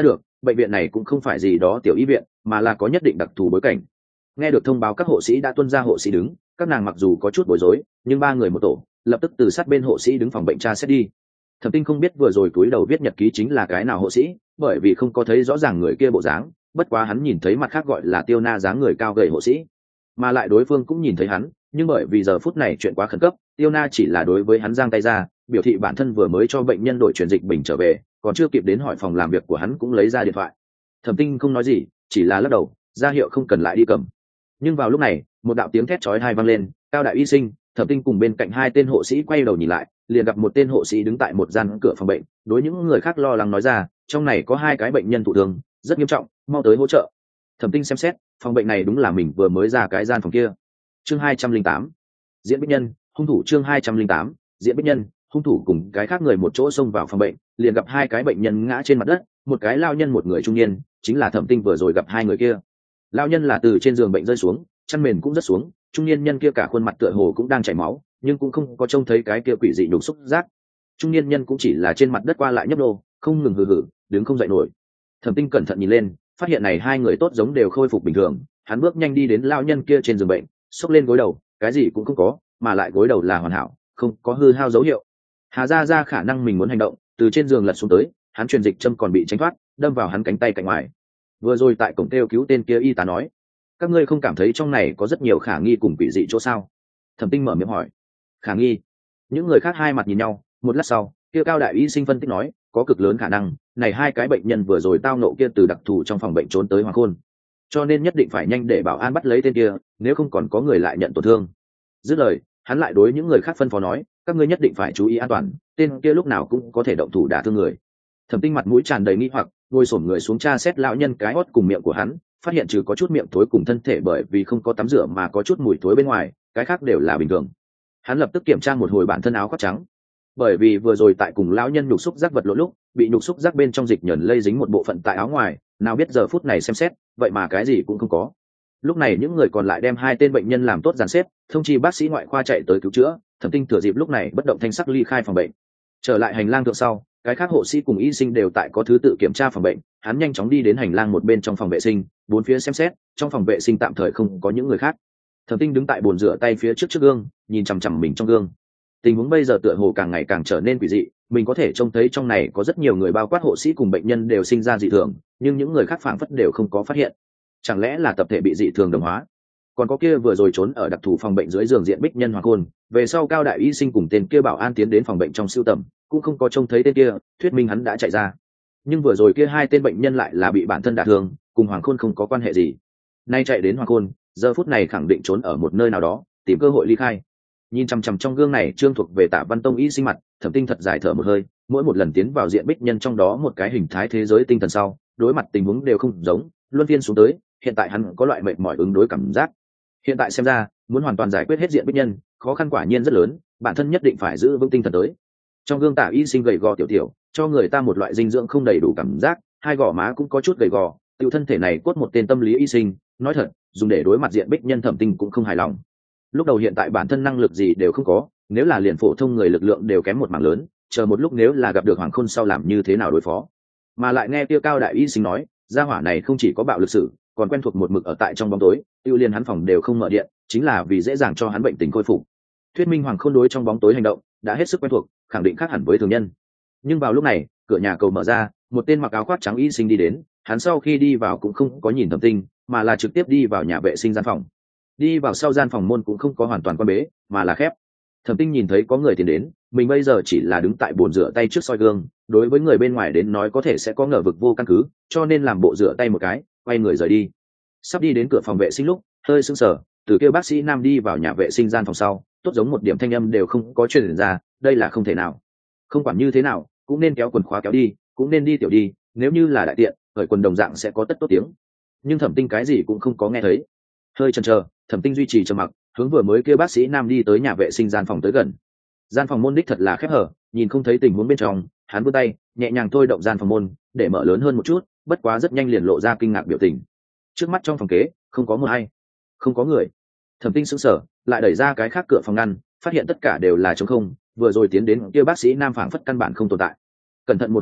bệnh viện này cũng không phải gì đó tiểu y viện mà là có nhất định đặc thù bối cảnh. Nghe được thông báo các hộ sĩ đã tuân ra hộ sĩ đứng, các nàng mặc dù có chút bối rối nhưng ba người một tổ lập tức từ sát bên hộ sĩ đứng phòng bệnh tra xét đi. Thẩm Tinh không biết vừa rồi cúi đầu viết nhật ký chính là cái nào hộ sĩ, bởi vì không có thấy rõ ràng người kia bộ dáng, bất quá hắn nhìn thấy mặt khác gọi là Tiêu Na dáng người cao gầy hộ sĩ, mà lại đối phương cũng nhìn thấy hắn, nhưng bởi vì giờ phút này chuyện quá khẩn cấp, Tiêu Na chỉ là đối với hắn giang tay ra, biểu thị bản thân vừa mới cho bệnh nhân đội truyền dịch bình trở về, còn chưa kịp đến hỏi phòng làm việc của hắn cũng lấy ra điện thoại. Thẩm Tinh không nói gì, chỉ là lắc đầu, ra hiệu không cần lại đi cầm. Nhưng vào lúc này, một đạo tiếng thét chói tai vang lên, Cao đại y sinh, Thẩm Tinh cùng bên cạnh hai tên hộ sĩ quay đầu nhìn lại, liền gặp một tên hộ sĩ đứng tại một gian cửa phòng bệnh, đối những người khác lo lắng nói ra, trong này có hai cái bệnh nhân thụ thương, rất nghiêm trọng, mau tới hỗ trợ. Thẩm Tinh xem xét, phòng bệnh này đúng là mình vừa mới ra cái gian phòng kia. Chương hai trăm linh tám, diễn bích nhân, hung thủ. Chương hai trăm linh tám, diễn bích nhân, hung thủ cùng cái khác người một chỗ xông vào phòng bệnh, liền gặp hai cái bệnh nhân ngã trên mặt đất, một cái lao nhân một người trung niên, chính là Thẩm Tinh vừa rồi gặp hai người kia. Lao nhân là từ trên giường bệnh rơi xuống, chăn mền cũng rất xuống, trung niên nhân kia cả khuôn mặt tựa hồ cũng đang chảy máu, nhưng cũng không có trông thấy cái kia quỷ dị nhục xúc giác. Trung niên nhân cũng chỉ là trên mặt đất qua lại nhấp nô, không ngừng hừ hừ, đứng không dậy nổi. Thẩm Tinh cẩn thận nhìn lên, phát hiện này hai người tốt giống đều khôi phục bình thường, hắn bước nhanh đi đến lao nhân kia trên giường bệnh, xốc lên gối đầu, cái gì cũng không có, mà lại gối đầu là hoàn hảo, không có hư hao dấu hiệu. Hà Gia Gia khả năng mình muốn hành động, từ trên giường lật xuống tới, hắn truyền dịch châm còn bị tránh thoát, đâm vào hắn cánh tay cạnh ngoài. Vừa rồi tại cổng kêu cứu tên kia y tá nói, các ngươi không cảm thấy trong này có rất nhiều khả nghi cùng quỷ dị chỗ sao? Thẩm Tinh mở miệng hỏi. Khả nghi? Những người khác hai mặt nhìn nhau, một lát sau, kia Cao đại y sinh phân tích nói, có cực lớn khả năng, này hai cái bệnh nhân vừa rồi tao nộ kia từ đặc thù trong phòng bệnh trốn tới Hoàng Khôn, cho nên nhất định phải nhanh để bảo an bắt lấy tên kia, nếu không còn có người lại nhận tổn thương. Dứt lời, hắn lại đối những người khác phân phó nói, các ngươi nhất định phải chú ý an toàn, tên kia lúc nào cũng có thể động thủ đả thương người. Thẩm Tinh mặt mũi tràn đầy nghi hoặc, ngồi xổm người xuống tra xét lão nhân cái hót cùng miệng của hắn, phát hiện trừ có chút miệng thối cùng thân thể bởi vì không có tắm rửa mà có chút mùi thối bên ngoài, cái khác đều là bình thường. Hắn lập tức kiểm tra một hồi bản thân áo khoác trắng, bởi vì vừa rồi tại cùng lão nhân nhục xúc giác vật lộn lúc bị nhục xúc giác bên trong dịch nhờn lây dính một bộ phận tại áo ngoài, nào biết giờ phút này xem xét vậy mà cái gì cũng không có. Lúc này những người còn lại đem hai tên bệnh nhân làm tốt dàn xếp, thông chi bác sĩ ngoại khoa chạy tới cứu chữa. Thẩm Tinh thừa dịp lúc này bất động thanh sắc ly khai phòng bệnh, trở lại hành lang thượng sau, cái khác hộ sĩ cùng y sinh đều tại có thứ tự kiểm tra phòng bệnh. Hắn nhanh chóng đi đến hành lang một bên trong phòng vệ sinh, bốn phía xem xét, trong phòng vệ sinh tạm thời không có những người khác. Thẩm Tinh đứng tại bồn rửa tay phía trước trước gương, nhìn chằm chằm mình trong gương. Tình huống bây giờ tựa hồ càng ngày càng trở nên quỷ dị, mình có thể trông thấy trong này có rất nhiều người bao quát hộ sĩ cùng bệnh nhân đều sinh ra dị thường, nhưng những người khác phảng phất đều không có phát hiện. Chẳng lẽ là tập thể bị dị thường đồng hóa? Còn có kia vừa rồi trốn ở đặc thù phòng bệnh dưới giường diện bích nhân Hoàng Khôn, về sau Cao đại y sinh cùng tên kia bảo an tiến đến phòng bệnh trong siêu tầm, cũng không có trông thấy tên kia, thuyết minh hắn đã chạy ra. Nhưng vừa rồi kia hai tên bệnh nhân lại là bị bản thân đả thương, cùng Hoàng Khôn không có quan hệ gì. Nay chạy đến Hoàng Khôn, giờ phút này khẳng định trốn ở một nơi nào đó, tìm cơ hội ly khai. Nhìn chằm chằm trong gương này trương thuộc về Tạ Văn Tông y sinh mặt, Thẩm Tinh thật dài thở một hơi, mỗi một lần tiến vào diện bích nhân trong đó một cái hình thái thế giới tinh thần sau, đối mặt tình huống đều không giống, luân phiên xuống tới, hiện tại hắn có loại mệt mỏi ứng đối cảm giác. Hiện tại xem ra, muốn hoàn toàn giải quyết hết diện bích nhân, khó khăn quả nhiên rất lớn, bản thân nhất định phải giữ vững tinh thần tới. Trong gương Tạ y sinh gầy gò tiểu tiểu, cho người ta một loại dinh dưỡng không đầy đủ cảm giác, hai gò má cũng có chút gầy gò, tiểu thân thể này cốt một tên tâm lý y sinh, nói thật, dùng để đối mặt diện bích nhân Thẩm Tinh cũng không hài lòng. Lúc đầu hiện tại bản thân năng lực gì đều không có, nếu là liền phổ thông người lực lượng đều kém một mảng lớn, chờ một lúc nếu là gặp được Hoàng Khôn sau làm như thế nào đối phó. Mà lại nghe tiêu Cao đại y sinh nói, gia hỏa này không chỉ có bạo lực sử, còn quen thuộc một mực ở tại trong bóng tối, tiêu liên hắn phòng đều không mở điện, chính là vì dễ dàng cho hắn bệnh tình khôi phục. Thuyết minh Hoàng Khôn đối trong bóng tối hành động đã hết sức quen thuộc, khẳng định khác hẳn với thường nhân. Nhưng vào lúc này, cửa nhà cầu mở ra, một tên mặc áo khoác trắng y sinh đi đến, hắn sau khi đi vào cũng không có nhìn Thẩm Tinh, mà là trực tiếp đi vào nhà vệ sinh gian phòng. Đi vào sau gian phòng môn cũng không có hoàn toàn quan bế, mà là khép. Thẩm Tinh nhìn thấy có người tiến đến, mình bây giờ chỉ là đứng tại bồn rửa tay trước soi gương, đối với người bên ngoài đến nói có thể sẽ có ngờ vực vô căn cứ, cho nên làm bộ rửa tay một cái, quay người rời đi. Sắp đi đến cửa phòng vệ sinh lúc, hơi sững sờ, từ kêu bác sĩ nam đi vào nhà vệ sinh gian phòng sau, tốt giống một điểm thanh âm đều không có truyền ra, đây là không thể nào. Không quản như thế nào, cũng nên kéo quần khóa kéo đi, cũng nên đi tiểu đi, nếu như là đại tiện, cởi quần đồng dạng sẽ có tất tốt tiếng. Nhưng Thẩm Tinh cái gì cũng không có nghe thấy. Hơi chần chờ, Thẩm Tinh duy trì trầm mặc, hướng vừa mới kêu bác sĩ nam đi tới nhà vệ sinh gian phòng tới gần. Gian phòng môn đích thật là khép hở, nhìn không thấy tình huống bên trong, hắn vươn tay nhẹ nhàng thôi động gian phòng môn để mở lớn hơn một chút, bất quá rất nhanh liền lộ ra kinh ngạc biểu tình. Trước mắt trong phòng kế không có một ai, không có người. Thẩm Tinh sững sờ, lại đẩy ra cái khác cửa phòng ngăn, phát hiện tất cả đều là trống không, vừa rồi tiến đến kia bác sĩ nam phảng phất căn bản không tồn tại. Cẩn thận một hồi ức,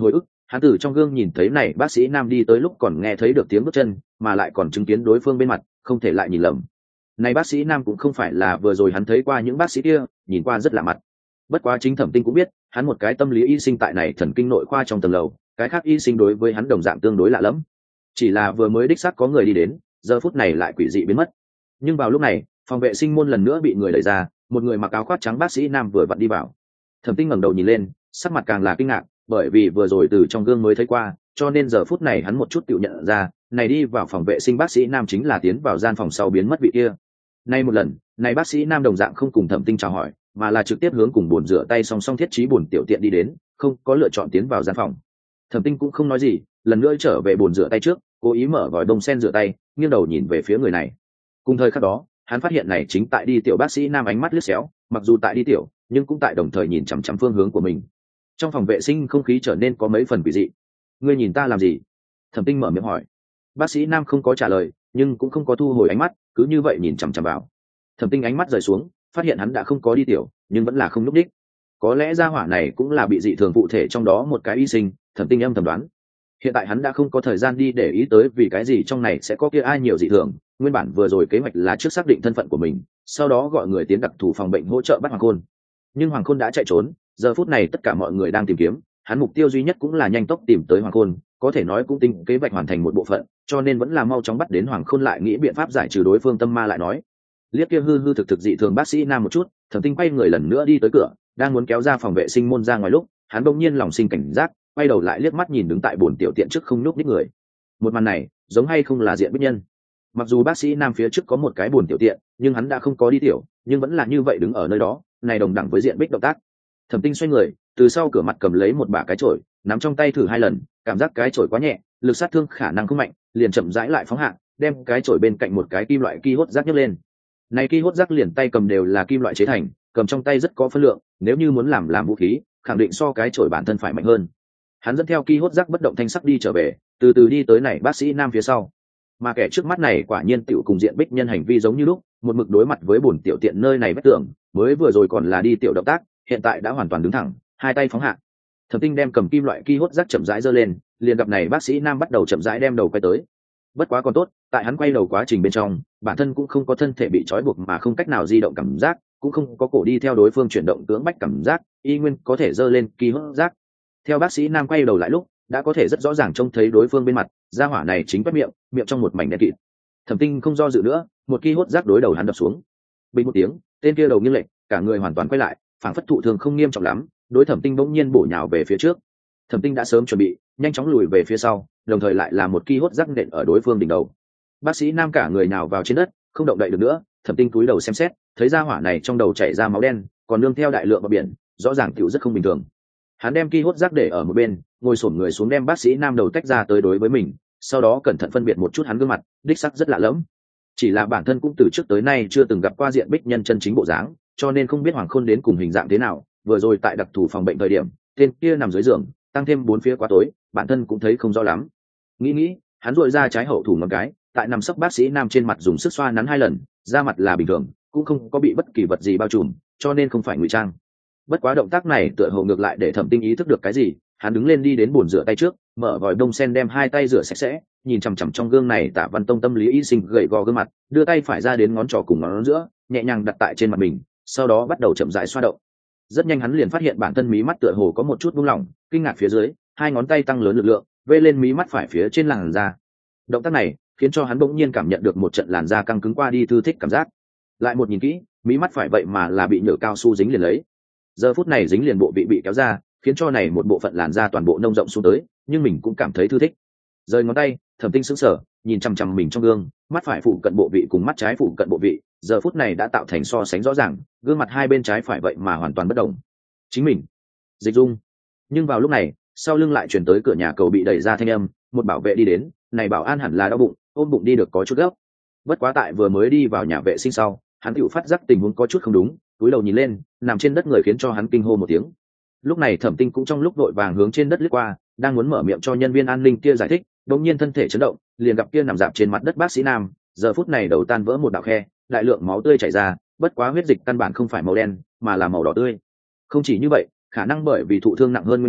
hắn từ trong gương nhìn thấy này bác sĩ nam đi tới lúc còn nghe thấy được tiếng bước chân, mà lại còn chứng kiến đối phương bên mặt, không thể lại nhìn lầm. Này bác sĩ nam cũng không phải là vừa rồi hắn thấy qua những bác sĩ kia, nhìn qua rất lạ mặt. Bất quá chính Thẩm Tinh cũng biết, hắn một cái tâm lý y sinh tại này thần kinh nội khoa trong tầng lầu, cái khác y sinh đối với hắn đồng dạng tương đối lạ lẫm. Chỉ là vừa mới đích xác có người đi đến, giờ phút này lại quỷ dị biến mất. Nhưng vào lúc này, phòng vệ sinh môn lần nữa bị người đẩy ra, một người mặc áo khoác trắng bác sĩ nam vừa vặn đi vào. Thẩm Tinh ngẩng đầu nhìn lên, sắc mặt càng là kinh ngạc, bởi vì vừa rồi từ trong gương mới thấy qua, cho nên giờ phút này hắn một chút tự nhận ra, này đi vào phòng vệ sinh bác sĩ nam chính là tiến vào gian phòng sau biến mất vị kia. Nay một lần, này bác sĩ nam đồng dạng không cùng Thẩm Tinh chào hỏi, mà là trực tiếp hướng cùng bồn rửa tay song song thiết trí bồn tiểu tiện đi đến, không có lựa chọn tiến vào gian phòng. Thẩm Tinh cũng không nói gì, lần nữa trở về bồn rửa tay trước, cố ý mở vòi bông sen rửa tay, nghiêng đầu nhìn về phía người này. Cùng thời khắc đó, hắn phát hiện này chính tại đi tiểu bác sĩ nam ánh mắt liếc xéo, mặc dù tại đi tiểu, nhưng cũng tại đồng thời nhìn chằm chằm phương hướng của mình. Trong phòng vệ sinh không khí trở nên có mấy phần quỷ dị. Ngươi nhìn ta làm gì? Thẩm Tinh mở miệng hỏi. Bác sĩ nam không có trả lời, nhưng cũng không có thu hồi ánh mắt, cứ như vậy nhìn chằm chằm vào. Thẩm Tinh ánh mắt rời xuống, phát hiện hắn đã không có đi tiểu, nhưng vẫn là không lúc đích. Có lẽ gia hỏa này cũng là bị dị thường cụ thể trong đó một cái y sinh, Thẩm Tinh âm thầm đoán. Hiện tại hắn đã không có thời gian đi để ý tới vì cái gì trong này sẽ có kia ai nhiều dị thường, nguyên bản vừa rồi kế hoạch là trước xác định thân phận của mình, sau đó gọi người tiến đặc thủ phòng bệnh hỗ trợ bắt Hoàng Khôn. Nhưng Hoàng Khôn đã chạy trốn, giờ phút này tất cả mọi người đang tìm kiếm, hắn mục tiêu duy nhất cũng là nhanh tốc tìm tới Hoàng Khôn, có thể nói cũng tính kế hoạch hoàn thành một bộ phận, cho nên vẫn là mau chóng bắt đến Hoàng Khôn lại nghĩ biện pháp giải trừ đối phương tâm ma lại nói. Liếc kia hư hư thực thực dị thường bác sĩ nam một chút, Thẩm Tinh quay người lần nữa đi tới cửa, đang muốn kéo ra phòng vệ sinh môn ra ngoài lúc, hắn bỗng nhiên lòng sinh cảnh giác, quay đầu lại liếc mắt nhìn đứng tại bồn tiểu tiện trước không nhúc nhích người. Một màn này, giống hay không là Diện Bích Nhân. Mặc dù bác sĩ nam phía trước có một cái bồn tiểu tiện, nhưng hắn đã không có đi tiểu, nhưng vẫn là như vậy đứng ở nơi đó, này đồng đẳng với Diện Bích động tác. Thẩm Tinh xoay người, từ sau cửa mặt cầm lấy một bả cái chổi, nắm trong tay thử hai lần, cảm giác cái chổi quá nhẹ, lực sát thương khả năng không mạnh, liền chậm rãi lại phóng hạ, đem cái chổi bên cạnh một cái kim loại ki hốt rác nhấc lên. Này ki hốt rác liền tay cầm đều là kim loại chế thành, cầm trong tay rất có phân lượng, nếu như muốn làm làm vũ khí, khẳng định so cái chổi bản thân phải mạnh hơn. Hắn dẫn theo ki hốt rác bất động thanh sắc đi trở về, từ từ đi tới này bác sĩ nam phía sau. Mà kẻ trước mắt này quả nhiên tiểu cùng Diện Bích Nhân hành vi giống như lúc, một mực đối mặt với bồn tiểu tiện nơi này vách tường, mới vừa rồi còn là đi tiểu động tác, hiện tại đã hoàn toàn đứng thẳng, hai tay phóng hạ. Thẩm Tinh đem cầm kim loại ki hốt rác chậm rãi giơ lên, liền gặp này bác sĩ nam bắt đầu chậm rãi đem đầu quay tới. Bất quá còn tốt, tại hắn quay đầu quá trình bên trong, bản thân cũng không có thân thể bị trói buộc mà không cách nào di động cảm giác, cũng không có cổ đi theo đối phương chuyển động cưỡng bách cảm giác, y nguyên có thể giơ lên ki hốt rác. Theo bác sĩ nam quay đầu lại lúc, đã có thể rất rõ ràng trông thấy đối phương bên mặt, gia hỏa này chính quét miệng, miệng trong một mảnh đen kịt. Thẩm Tinh không do dự nữa, một ki hốt rác đối đầu hắn đập xuống. Bình một tiếng, tên kia đầu nghiêng lệch, cả người hoàn toàn quay lại, phảng phất thụ thường không nghiêm trọng lắm, đối Thẩm Tinh bỗng nhiên bổ nhào về phía trước. Thẩm Tinh đã sớm chuẩn bị, nhanh chóng lùi về phía sau, đồng thời lại là một ki hốt rác nện ở đối phương đỉnh đầu. Bác sĩ nam cả người nhào vào trên đất, không động đậy được nữa. Thẩm Tinh cúi đầu xem xét, thấy gia hỏa này trong đầu chảy ra máu đen, còn nương theo đại lượng vào biển, rõ ràng tiểu rất không bình thường. Hắn đem ki hốt rác để ở một bên, ngồi xổm người xuống đem bác sĩ nam đầu tách ra tới đối với mình, sau đó cẩn thận phân biệt một chút hắn gương mặt, đích sắc rất lạ lẫm. Chỉ là bản thân cũng từ trước tới nay chưa từng gặp qua Diện Bích Nhân chân chính bộ dáng, cho nên không biết Hoàng Khôn đến cùng hình dạng thế nào. Vừa rồi tại đặc thù phòng bệnh thời điểm, tên kia nằm dưới giường, tăng thêm bốn phía quá tối, bản thân cũng thấy không rõ lắm. Nghĩ nghĩ, hắn duỗi ra trái hậu thủ ngón cái, tại nằm sấp bác sĩ nam trên mặt dùng sức xoa nắn hai lần, da mặt là bình thường, cũng không có bị bất kỳ vật gì bao trùm, cho nên không phải ngụy trang. Bất quá động tác này tựa hồ ngược lại để Thẩm Tinh ý thức được cái gì, hắn đứng lên đi đến bồn rửa tay trước, mở vòi đông sen đem hai tay rửa sạch sẽ, nhìn chằm chằm trong gương này Tạ Văn Tông tâm lý y sinh gầy gò gương mặt, đưa tay phải ra đến ngón trỏ cùng ngón giữa, nhẹ nhàng đặt tại trên mặt mình, sau đó bắt đầu chậm rãi xoa động. Rất nhanh hắn liền phát hiện bản thân mí mắt tựa hồ có một chút buông lỏng, kinh ngạc phía dưới, hai ngón tay tăng lớn lực lượng, vê lên mí mắt phải phía trên làn da. Động tác này khiến cho hắn bỗng nhiên cảm nhận được một trận làn da căng cứng qua đi thư thích cảm giác. Lại một nhìn kỹ, mí mắt phải vậy mà là bị nhựa cao su dính liền lấy. Giờ phút này dính liền bộ vị bị kéo ra, khiến cho này một bộ phận làn da toàn bộ nông rộng xuống tới, nhưng mình cũng cảm thấy thư thích. Rời ngón tay, Thẩm Tinh sững sờ, nhìn chằm chằm mình trong gương, mắt phải phụ cận bộ vị cùng mắt trái phụ cận bộ vị, giờ phút này đã tạo thành so sánh rõ ràng, gương mặt hai bên trái phải vậy mà hoàn toàn bất đồng. Chính mình, Dịch Dung. Nhưng vào lúc này, sau lưng lại truyền tới cửa nhà cầu bị đẩy ra thanh âm, một bảo vệ đi đến, này bảo an hẳn là đau bụng, ôm bụng đi được có chút gấp. Bất quá tại vừa mới đi vào nhà vệ sinh sau, hắn tự phát giác tình huống có chút không đúng, cúi đầu nhìn lên, nằm trên đất người khiến cho hắn kinh hô một tiếng. Lúc này Thẩm Tinh cũng trong lúc vội vàng hướng trên đất lướt qua, đang muốn mở miệng cho nhân viên an ninh kia giải thích, đột nhiên thân thể chấn động, liền gặp kia nằm dạp trên mặt đất bác sĩ nam, giờ phút này đầu tan vỡ một đạo khe, đại lượng máu tươi chảy ra, bất quá huyết dịch căn bản không phải màu đen, mà là màu đỏ tươi. Không chỉ như vậy, khả năng bởi vì thụ thương nặng hơn nguyên nhân,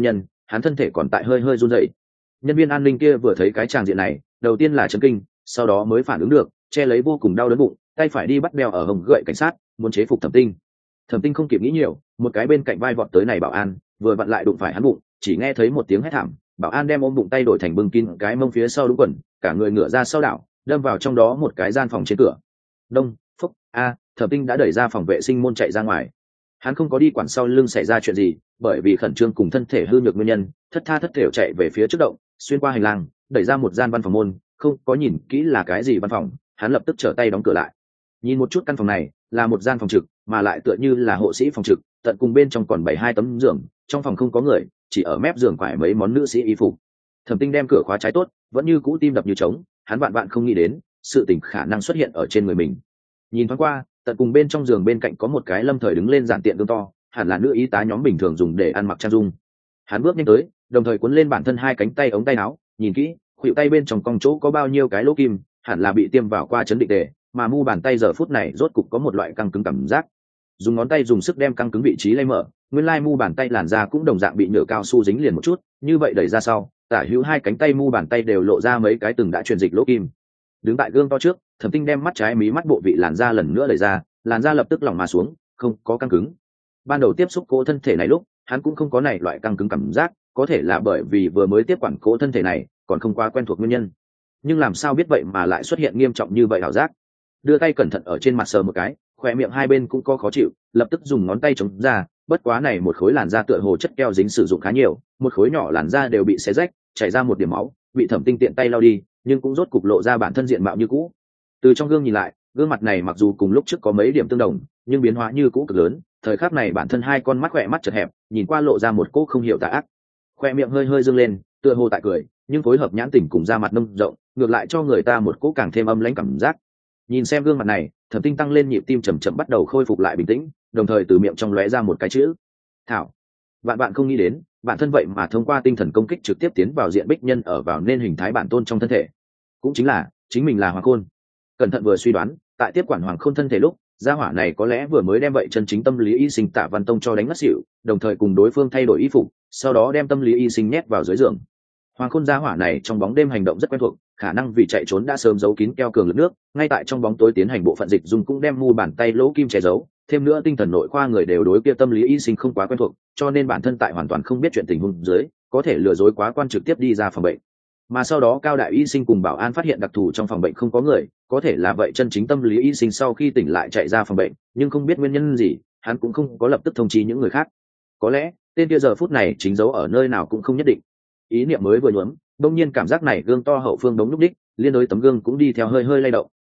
hắn thân thể còn tại hơi hơi run rẩy. Nhân viên an ninh kia vừa thấy cái tràng diện này, đầu tiên là chấn kinh, sau đó mới phản ứng được, che lấy vô cùng đau đớn bụng, tay phải đi bắt bèo ở hồng gậy cảnh sát, muốn chế phục Thẩm Tinh. Thẩm Tinh không kịp nghĩ nhiều, một cái bên cạnh vai vọt tới này bảo an, vừa vặn lại đụng phải hắn bụng, chỉ nghe thấy một tiếng hét thảm, bảo an đem ôm bụng tay đổi thành bưng kín cái mông phía sau đúng quần, cả người ngửa ra sau đảo, đâm vào trong đó một cái gian phòng trên cửa. Đông, phúc, a, Thẩm Tinh đã đẩy ra phòng vệ sinh môn chạy ra ngoài. Hắn không có đi quản sau lưng xảy ra chuyện gì, bởi vì khẩn trương cùng thân thể hư nhược nguyên nhân, thất tha thất thểu chạy về phía trước động, xuyên qua hành lang, đẩy ra một gian văn phòng môn, không có nhìn kỹ là cái gì văn phòng, hắn lập tức trở tay đóng cửa lại. Nhìn một chút căn phòng này, là một gian phòng trực, mà lại tựa như là hộ sĩ phòng trực, tận cùng bên trong còn bảy hai tấm giường, trong phòng không có người, chỉ ở mép giường quải mấy món nữ sĩ y phục. Thẩm Tinh đem cửa khóa trái tốt, vẫn như cũ tim đập như trống, hắn vạn vạn không nghĩ đến, sự tình khả năng xuất hiện ở trên người mình. Nhìn thoáng qua, tận cùng bên trong giường bên cạnh có một cái lâm thời đứng lên giản tiện tương to, hẳn là nữ y tá nhóm bình thường dùng để ăn mặc trang dung. Hắn bước nhanh tới, đồng thời cuốn lên bản thân hai cánh tay ống tay áo, nhìn kỹ, khuỷu tay bên trong cong chỗ có bao nhiêu cái lỗ kim, hẳn là bị tiêm vào qua chấn định đề, mà mu bàn tay giờ phút này rốt cục có một loại căng cứng cảm giác. Dùng ngón tay dùng sức đem căng cứng vị trí lay mở, nguyên lai mu bàn tay làn da cũng đồng dạng bị nhựa cao su dính liền một chút, như vậy đẩy ra sau, tả hữu hai cánh tay mu bàn tay đều lộ ra mấy cái từng đã truyền dịch lỗ kim. Đứng tại gương to trước, Thẩm Tinh đem mắt trái mí mắt bộ vị làn da lần nữa đẩy ra, làn da lập tức lỏng mà xuống, không có căng cứng. Ban đầu tiếp xúc cỗ thân thể này lúc, hắn cũng không có này loại căng cứng cảm giác, có thể là bởi vì vừa mới tiếp quản cỗ thân thể này, còn không quá quen thuộc nguyên nhân. Nhưng làm sao biết vậy mà lại xuất hiện nghiêm trọng như vậy ảo giác? Đưa tay cẩn thận ở trên mặt sờ một cái, khóe miệng hai bên cũng có khó chịu, lập tức dùng ngón tay chống ra, bất quá này một khối làn da tựa hồ chất keo dính sử dụng khá nhiều, một khối nhỏ làn da đều bị xé rách, chảy ra một điểm máu, bị Thẩm Tinh tiện tay lau đi, nhưng cũng rốt cục lộ ra bản thân diện mạo như cũ. Từ trong gương nhìn lại, gương mặt này mặc dù cùng lúc trước có mấy điểm tương đồng, nhưng biến hóa như cũ cực lớn. Thời khắc này bản thân hai con mắt khỏe mắt chật hẹp, nhìn qua lộ ra một cỗ không hiểu tà ác. Khoe miệng hơi hơi dương lên, tựa hồ tại cười, nhưng phối hợp nhãn tình cùng da mặt nông rộng, ngược lại cho người ta một cỗ càng thêm âm lãnh cảm giác. Nhìn xem gương mặt này, Thẩm Tinh tăng lên nhịp tim chậm chậm bắt đầu khôi phục lại bình tĩnh, đồng thời từ miệng trong lóe ra một cái chữ: Thảo. Bạn bạn không nghĩ đến, bản thân vậy mà thông qua tinh thần công kích trực tiếp tiến vào diện bích nhân ở vào nên hình thái bản tôn trong thân thể, cũng chính là chính mình là Hoàng Khôn. Cẩn thận vừa suy đoán, tại tiếp quản Hoàng Khôn thân thể lúc, gia hỏa này có lẽ vừa mới đem vậy chân chính tâm lý y sinh Tạ Văn Tông cho đánh ngất xỉu, đồng thời cùng đối phương thay đổi y phục, sau đó đem tâm lý y sinh nhét vào dưới giường. Hoàng Khôn gia hỏa này trong bóng đêm hành động rất quen thuộc, khả năng vì chạy trốn đã sớm giấu kín keo cường lực nước, ngay tại trong bóng tối tiến hành bộ phận dịch dùng cũng đem mu bàn tay lỗ kim che giấu, thêm nữa tinh thần nội khoa người đều đối kia tâm lý y sinh không quá quen thuộc, cho nên bản thân tại hoàn toàn không biết chuyện tình huống dưới, có thể lừa dối quá quan trực tiếp đi ra phòng bệnh. Mà sau đó cao đại y sinh cùng bảo an phát hiện đặc thù trong phòng bệnh không có người, có thể là vậy chân chính tâm lý y sinh sau khi tỉnh lại chạy ra phòng bệnh, nhưng không biết nguyên nhân gì, hắn cũng không có lập tức thông chi những người khác. Có lẽ tên kia giờ phút này chính giấu ở nơi nào cũng không nhất định. Ý niệm mới vừa nhuốm, đông nhiên cảm giác này gương to hậu phương đống lúc đích, liên đối tấm gương cũng đi theo hơi hơi lay động.